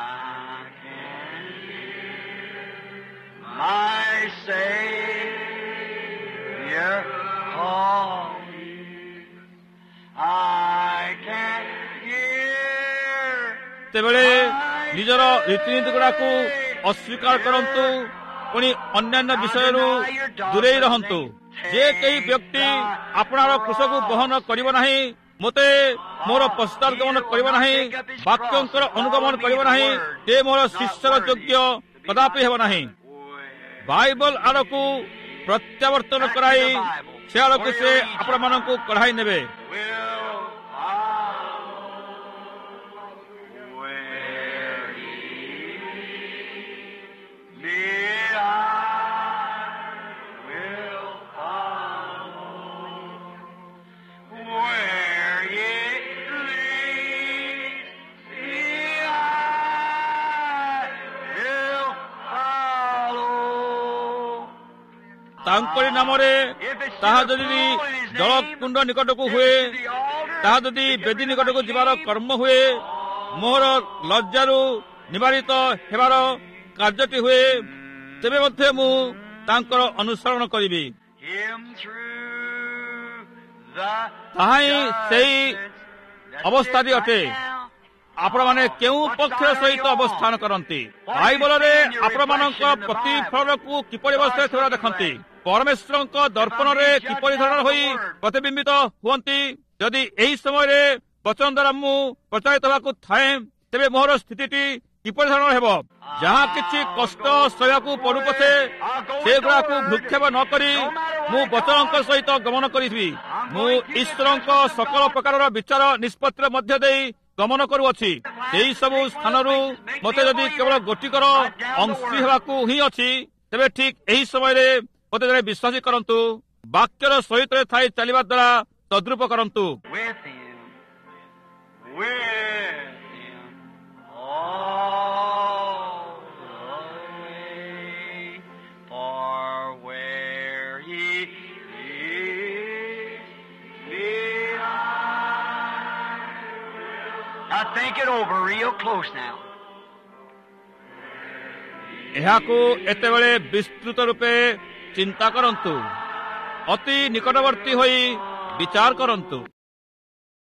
ସେତେବେଳେ ନିଜର ରୀତିନୀତି ଗୁଡ଼ାକୁ ଅସ୍ୱୀକାର କରନ୍ତୁ, ପୁଣି ଅନ୍ୟାନ୍ୟ ବିଷୟରୁ ଦୂରେଇ ରହନ୍ତୁ। ଯେ କେହି ବ୍ୟକ୍ତି ଆପଣାର କୃଷକୁ ବହନ କରିବ ନାହିଁ, ମୋତେ ମୋର ପଶ୍ଚାଦଗମନ କରିବ ନାହିଁ, ବାକ୍ୟଙ୍କର ଅନୁଗମନ କରିବ ନାହିଁ, ସେ ମୋର ଶିଷ୍ୟର ଯୋଗ୍ୟ କଦାପି ହେବ ନାହିଁ। ବାଇବଲ ଆଡ଼କୁ ପ୍ରତ୍ୟାବର୍ତ୍ତନ କରାଇ ସେ ଆଡ଼କୁ ସେ ଆପଣମାନଙ୍କୁ କଢ଼ାଇ ନେବେ। ତାଙ୍କରି ନାମରେ ତାହା ଯଦି ଜଳକୁଣ୍ଡ ନିକଟକୁ ହୁଏ, ତାହା ଯଦି ବେଦୀ ନିକଟକୁ ଯିବାର କର୍ମ ହୁଏ, ମୋହର ଲଜ୍ଜାରୁ ନିବାରିତ ହେବାର କାର୍ଯ୍ୟଟି ହୁଏ, ତେବେ ମଧ୍ୟ ମୁଁ ତାଙ୍କର ଅନୁସରଣ କରିବି। ତାହା ହିଁ ସେହି ଅବସ୍ଥାଟି ଅଟେ। ଆପଣମାନେ କେଉଁ ପକ୍ଷର ସହିତ ଅବସ୍ଥାନ କରନ୍ତି? ବାଇବଲରେ ଆପଣମାନଙ୍କ ପ୍ରତିଫଳକୁ କିପରି ଅବସ୍ଥାରେ ଥିବା ଦେଖନ୍ତି? ପରମେଶ୍ୱରଙ୍କ ଦର୍ପଣରେ କିପରି ଧରଣ ହୋଇ ପ୍ରତିବିମ୍ବିତ ହୁଅନ୍ତି? ଯଦି ଏହି ସମୟରେ ବଚନ ଦ୍ୱାରା ମୁଁ ପ୍ରଚାରିତ ହେବାକୁ ଥାଏ, ତେବେ ମୋର ସ୍ଥିତିଟି କିପରି ଧରଣ ହେବ? ଯାହା କିଛି କଷ୍ଟ ସହିବାକୁ ପଡୁ ପଛେ ସେଗୁଡ଼ାକୁ ଭୃକ୍ଷେପ ନ କରି ମୁଁ ବଚନଙ୍କ ସହିତ ଗମନ କରିବି। ମୁଁ ଈଶ୍ୱରଙ୍କ ସକଳ ପ୍ରକାରର ବିଚାର ନିଷ୍ପତ୍ତିର ମଧ୍ୟ ଦେଇ ଗମନ କରୁଅଛି। ସେହି ସବୁ ସ୍ଥାନରୁ ମୋତେ ଯଦି କେବଳ ଗୋଟିକର ଅଂଶୀ ହେବାକୁ ହିଁ ଅଛି, ତେବେ ଠିକ୍ ଏହି ସମୟରେ ମୋତେ ଜଣେ ବିଶ୍ୱାସୀ କରନ୍ତୁ, ବାକ୍ୟର ସହିତ ଥାଇ ଚାଲିବା ଦ୍ୱାରା ତଦ୍ରୁପ କରନ୍ତୁ। ଏହାକୁ ଏତେବେଳେ ବିସ୍ତୃତ ରୂପେ ଚିନ୍ତା କରନ୍ତୁ, ଅତି ନିକଟବର୍ତ୍ତୀ ହୋଇ ବିଚାର କରନ୍ତୁ।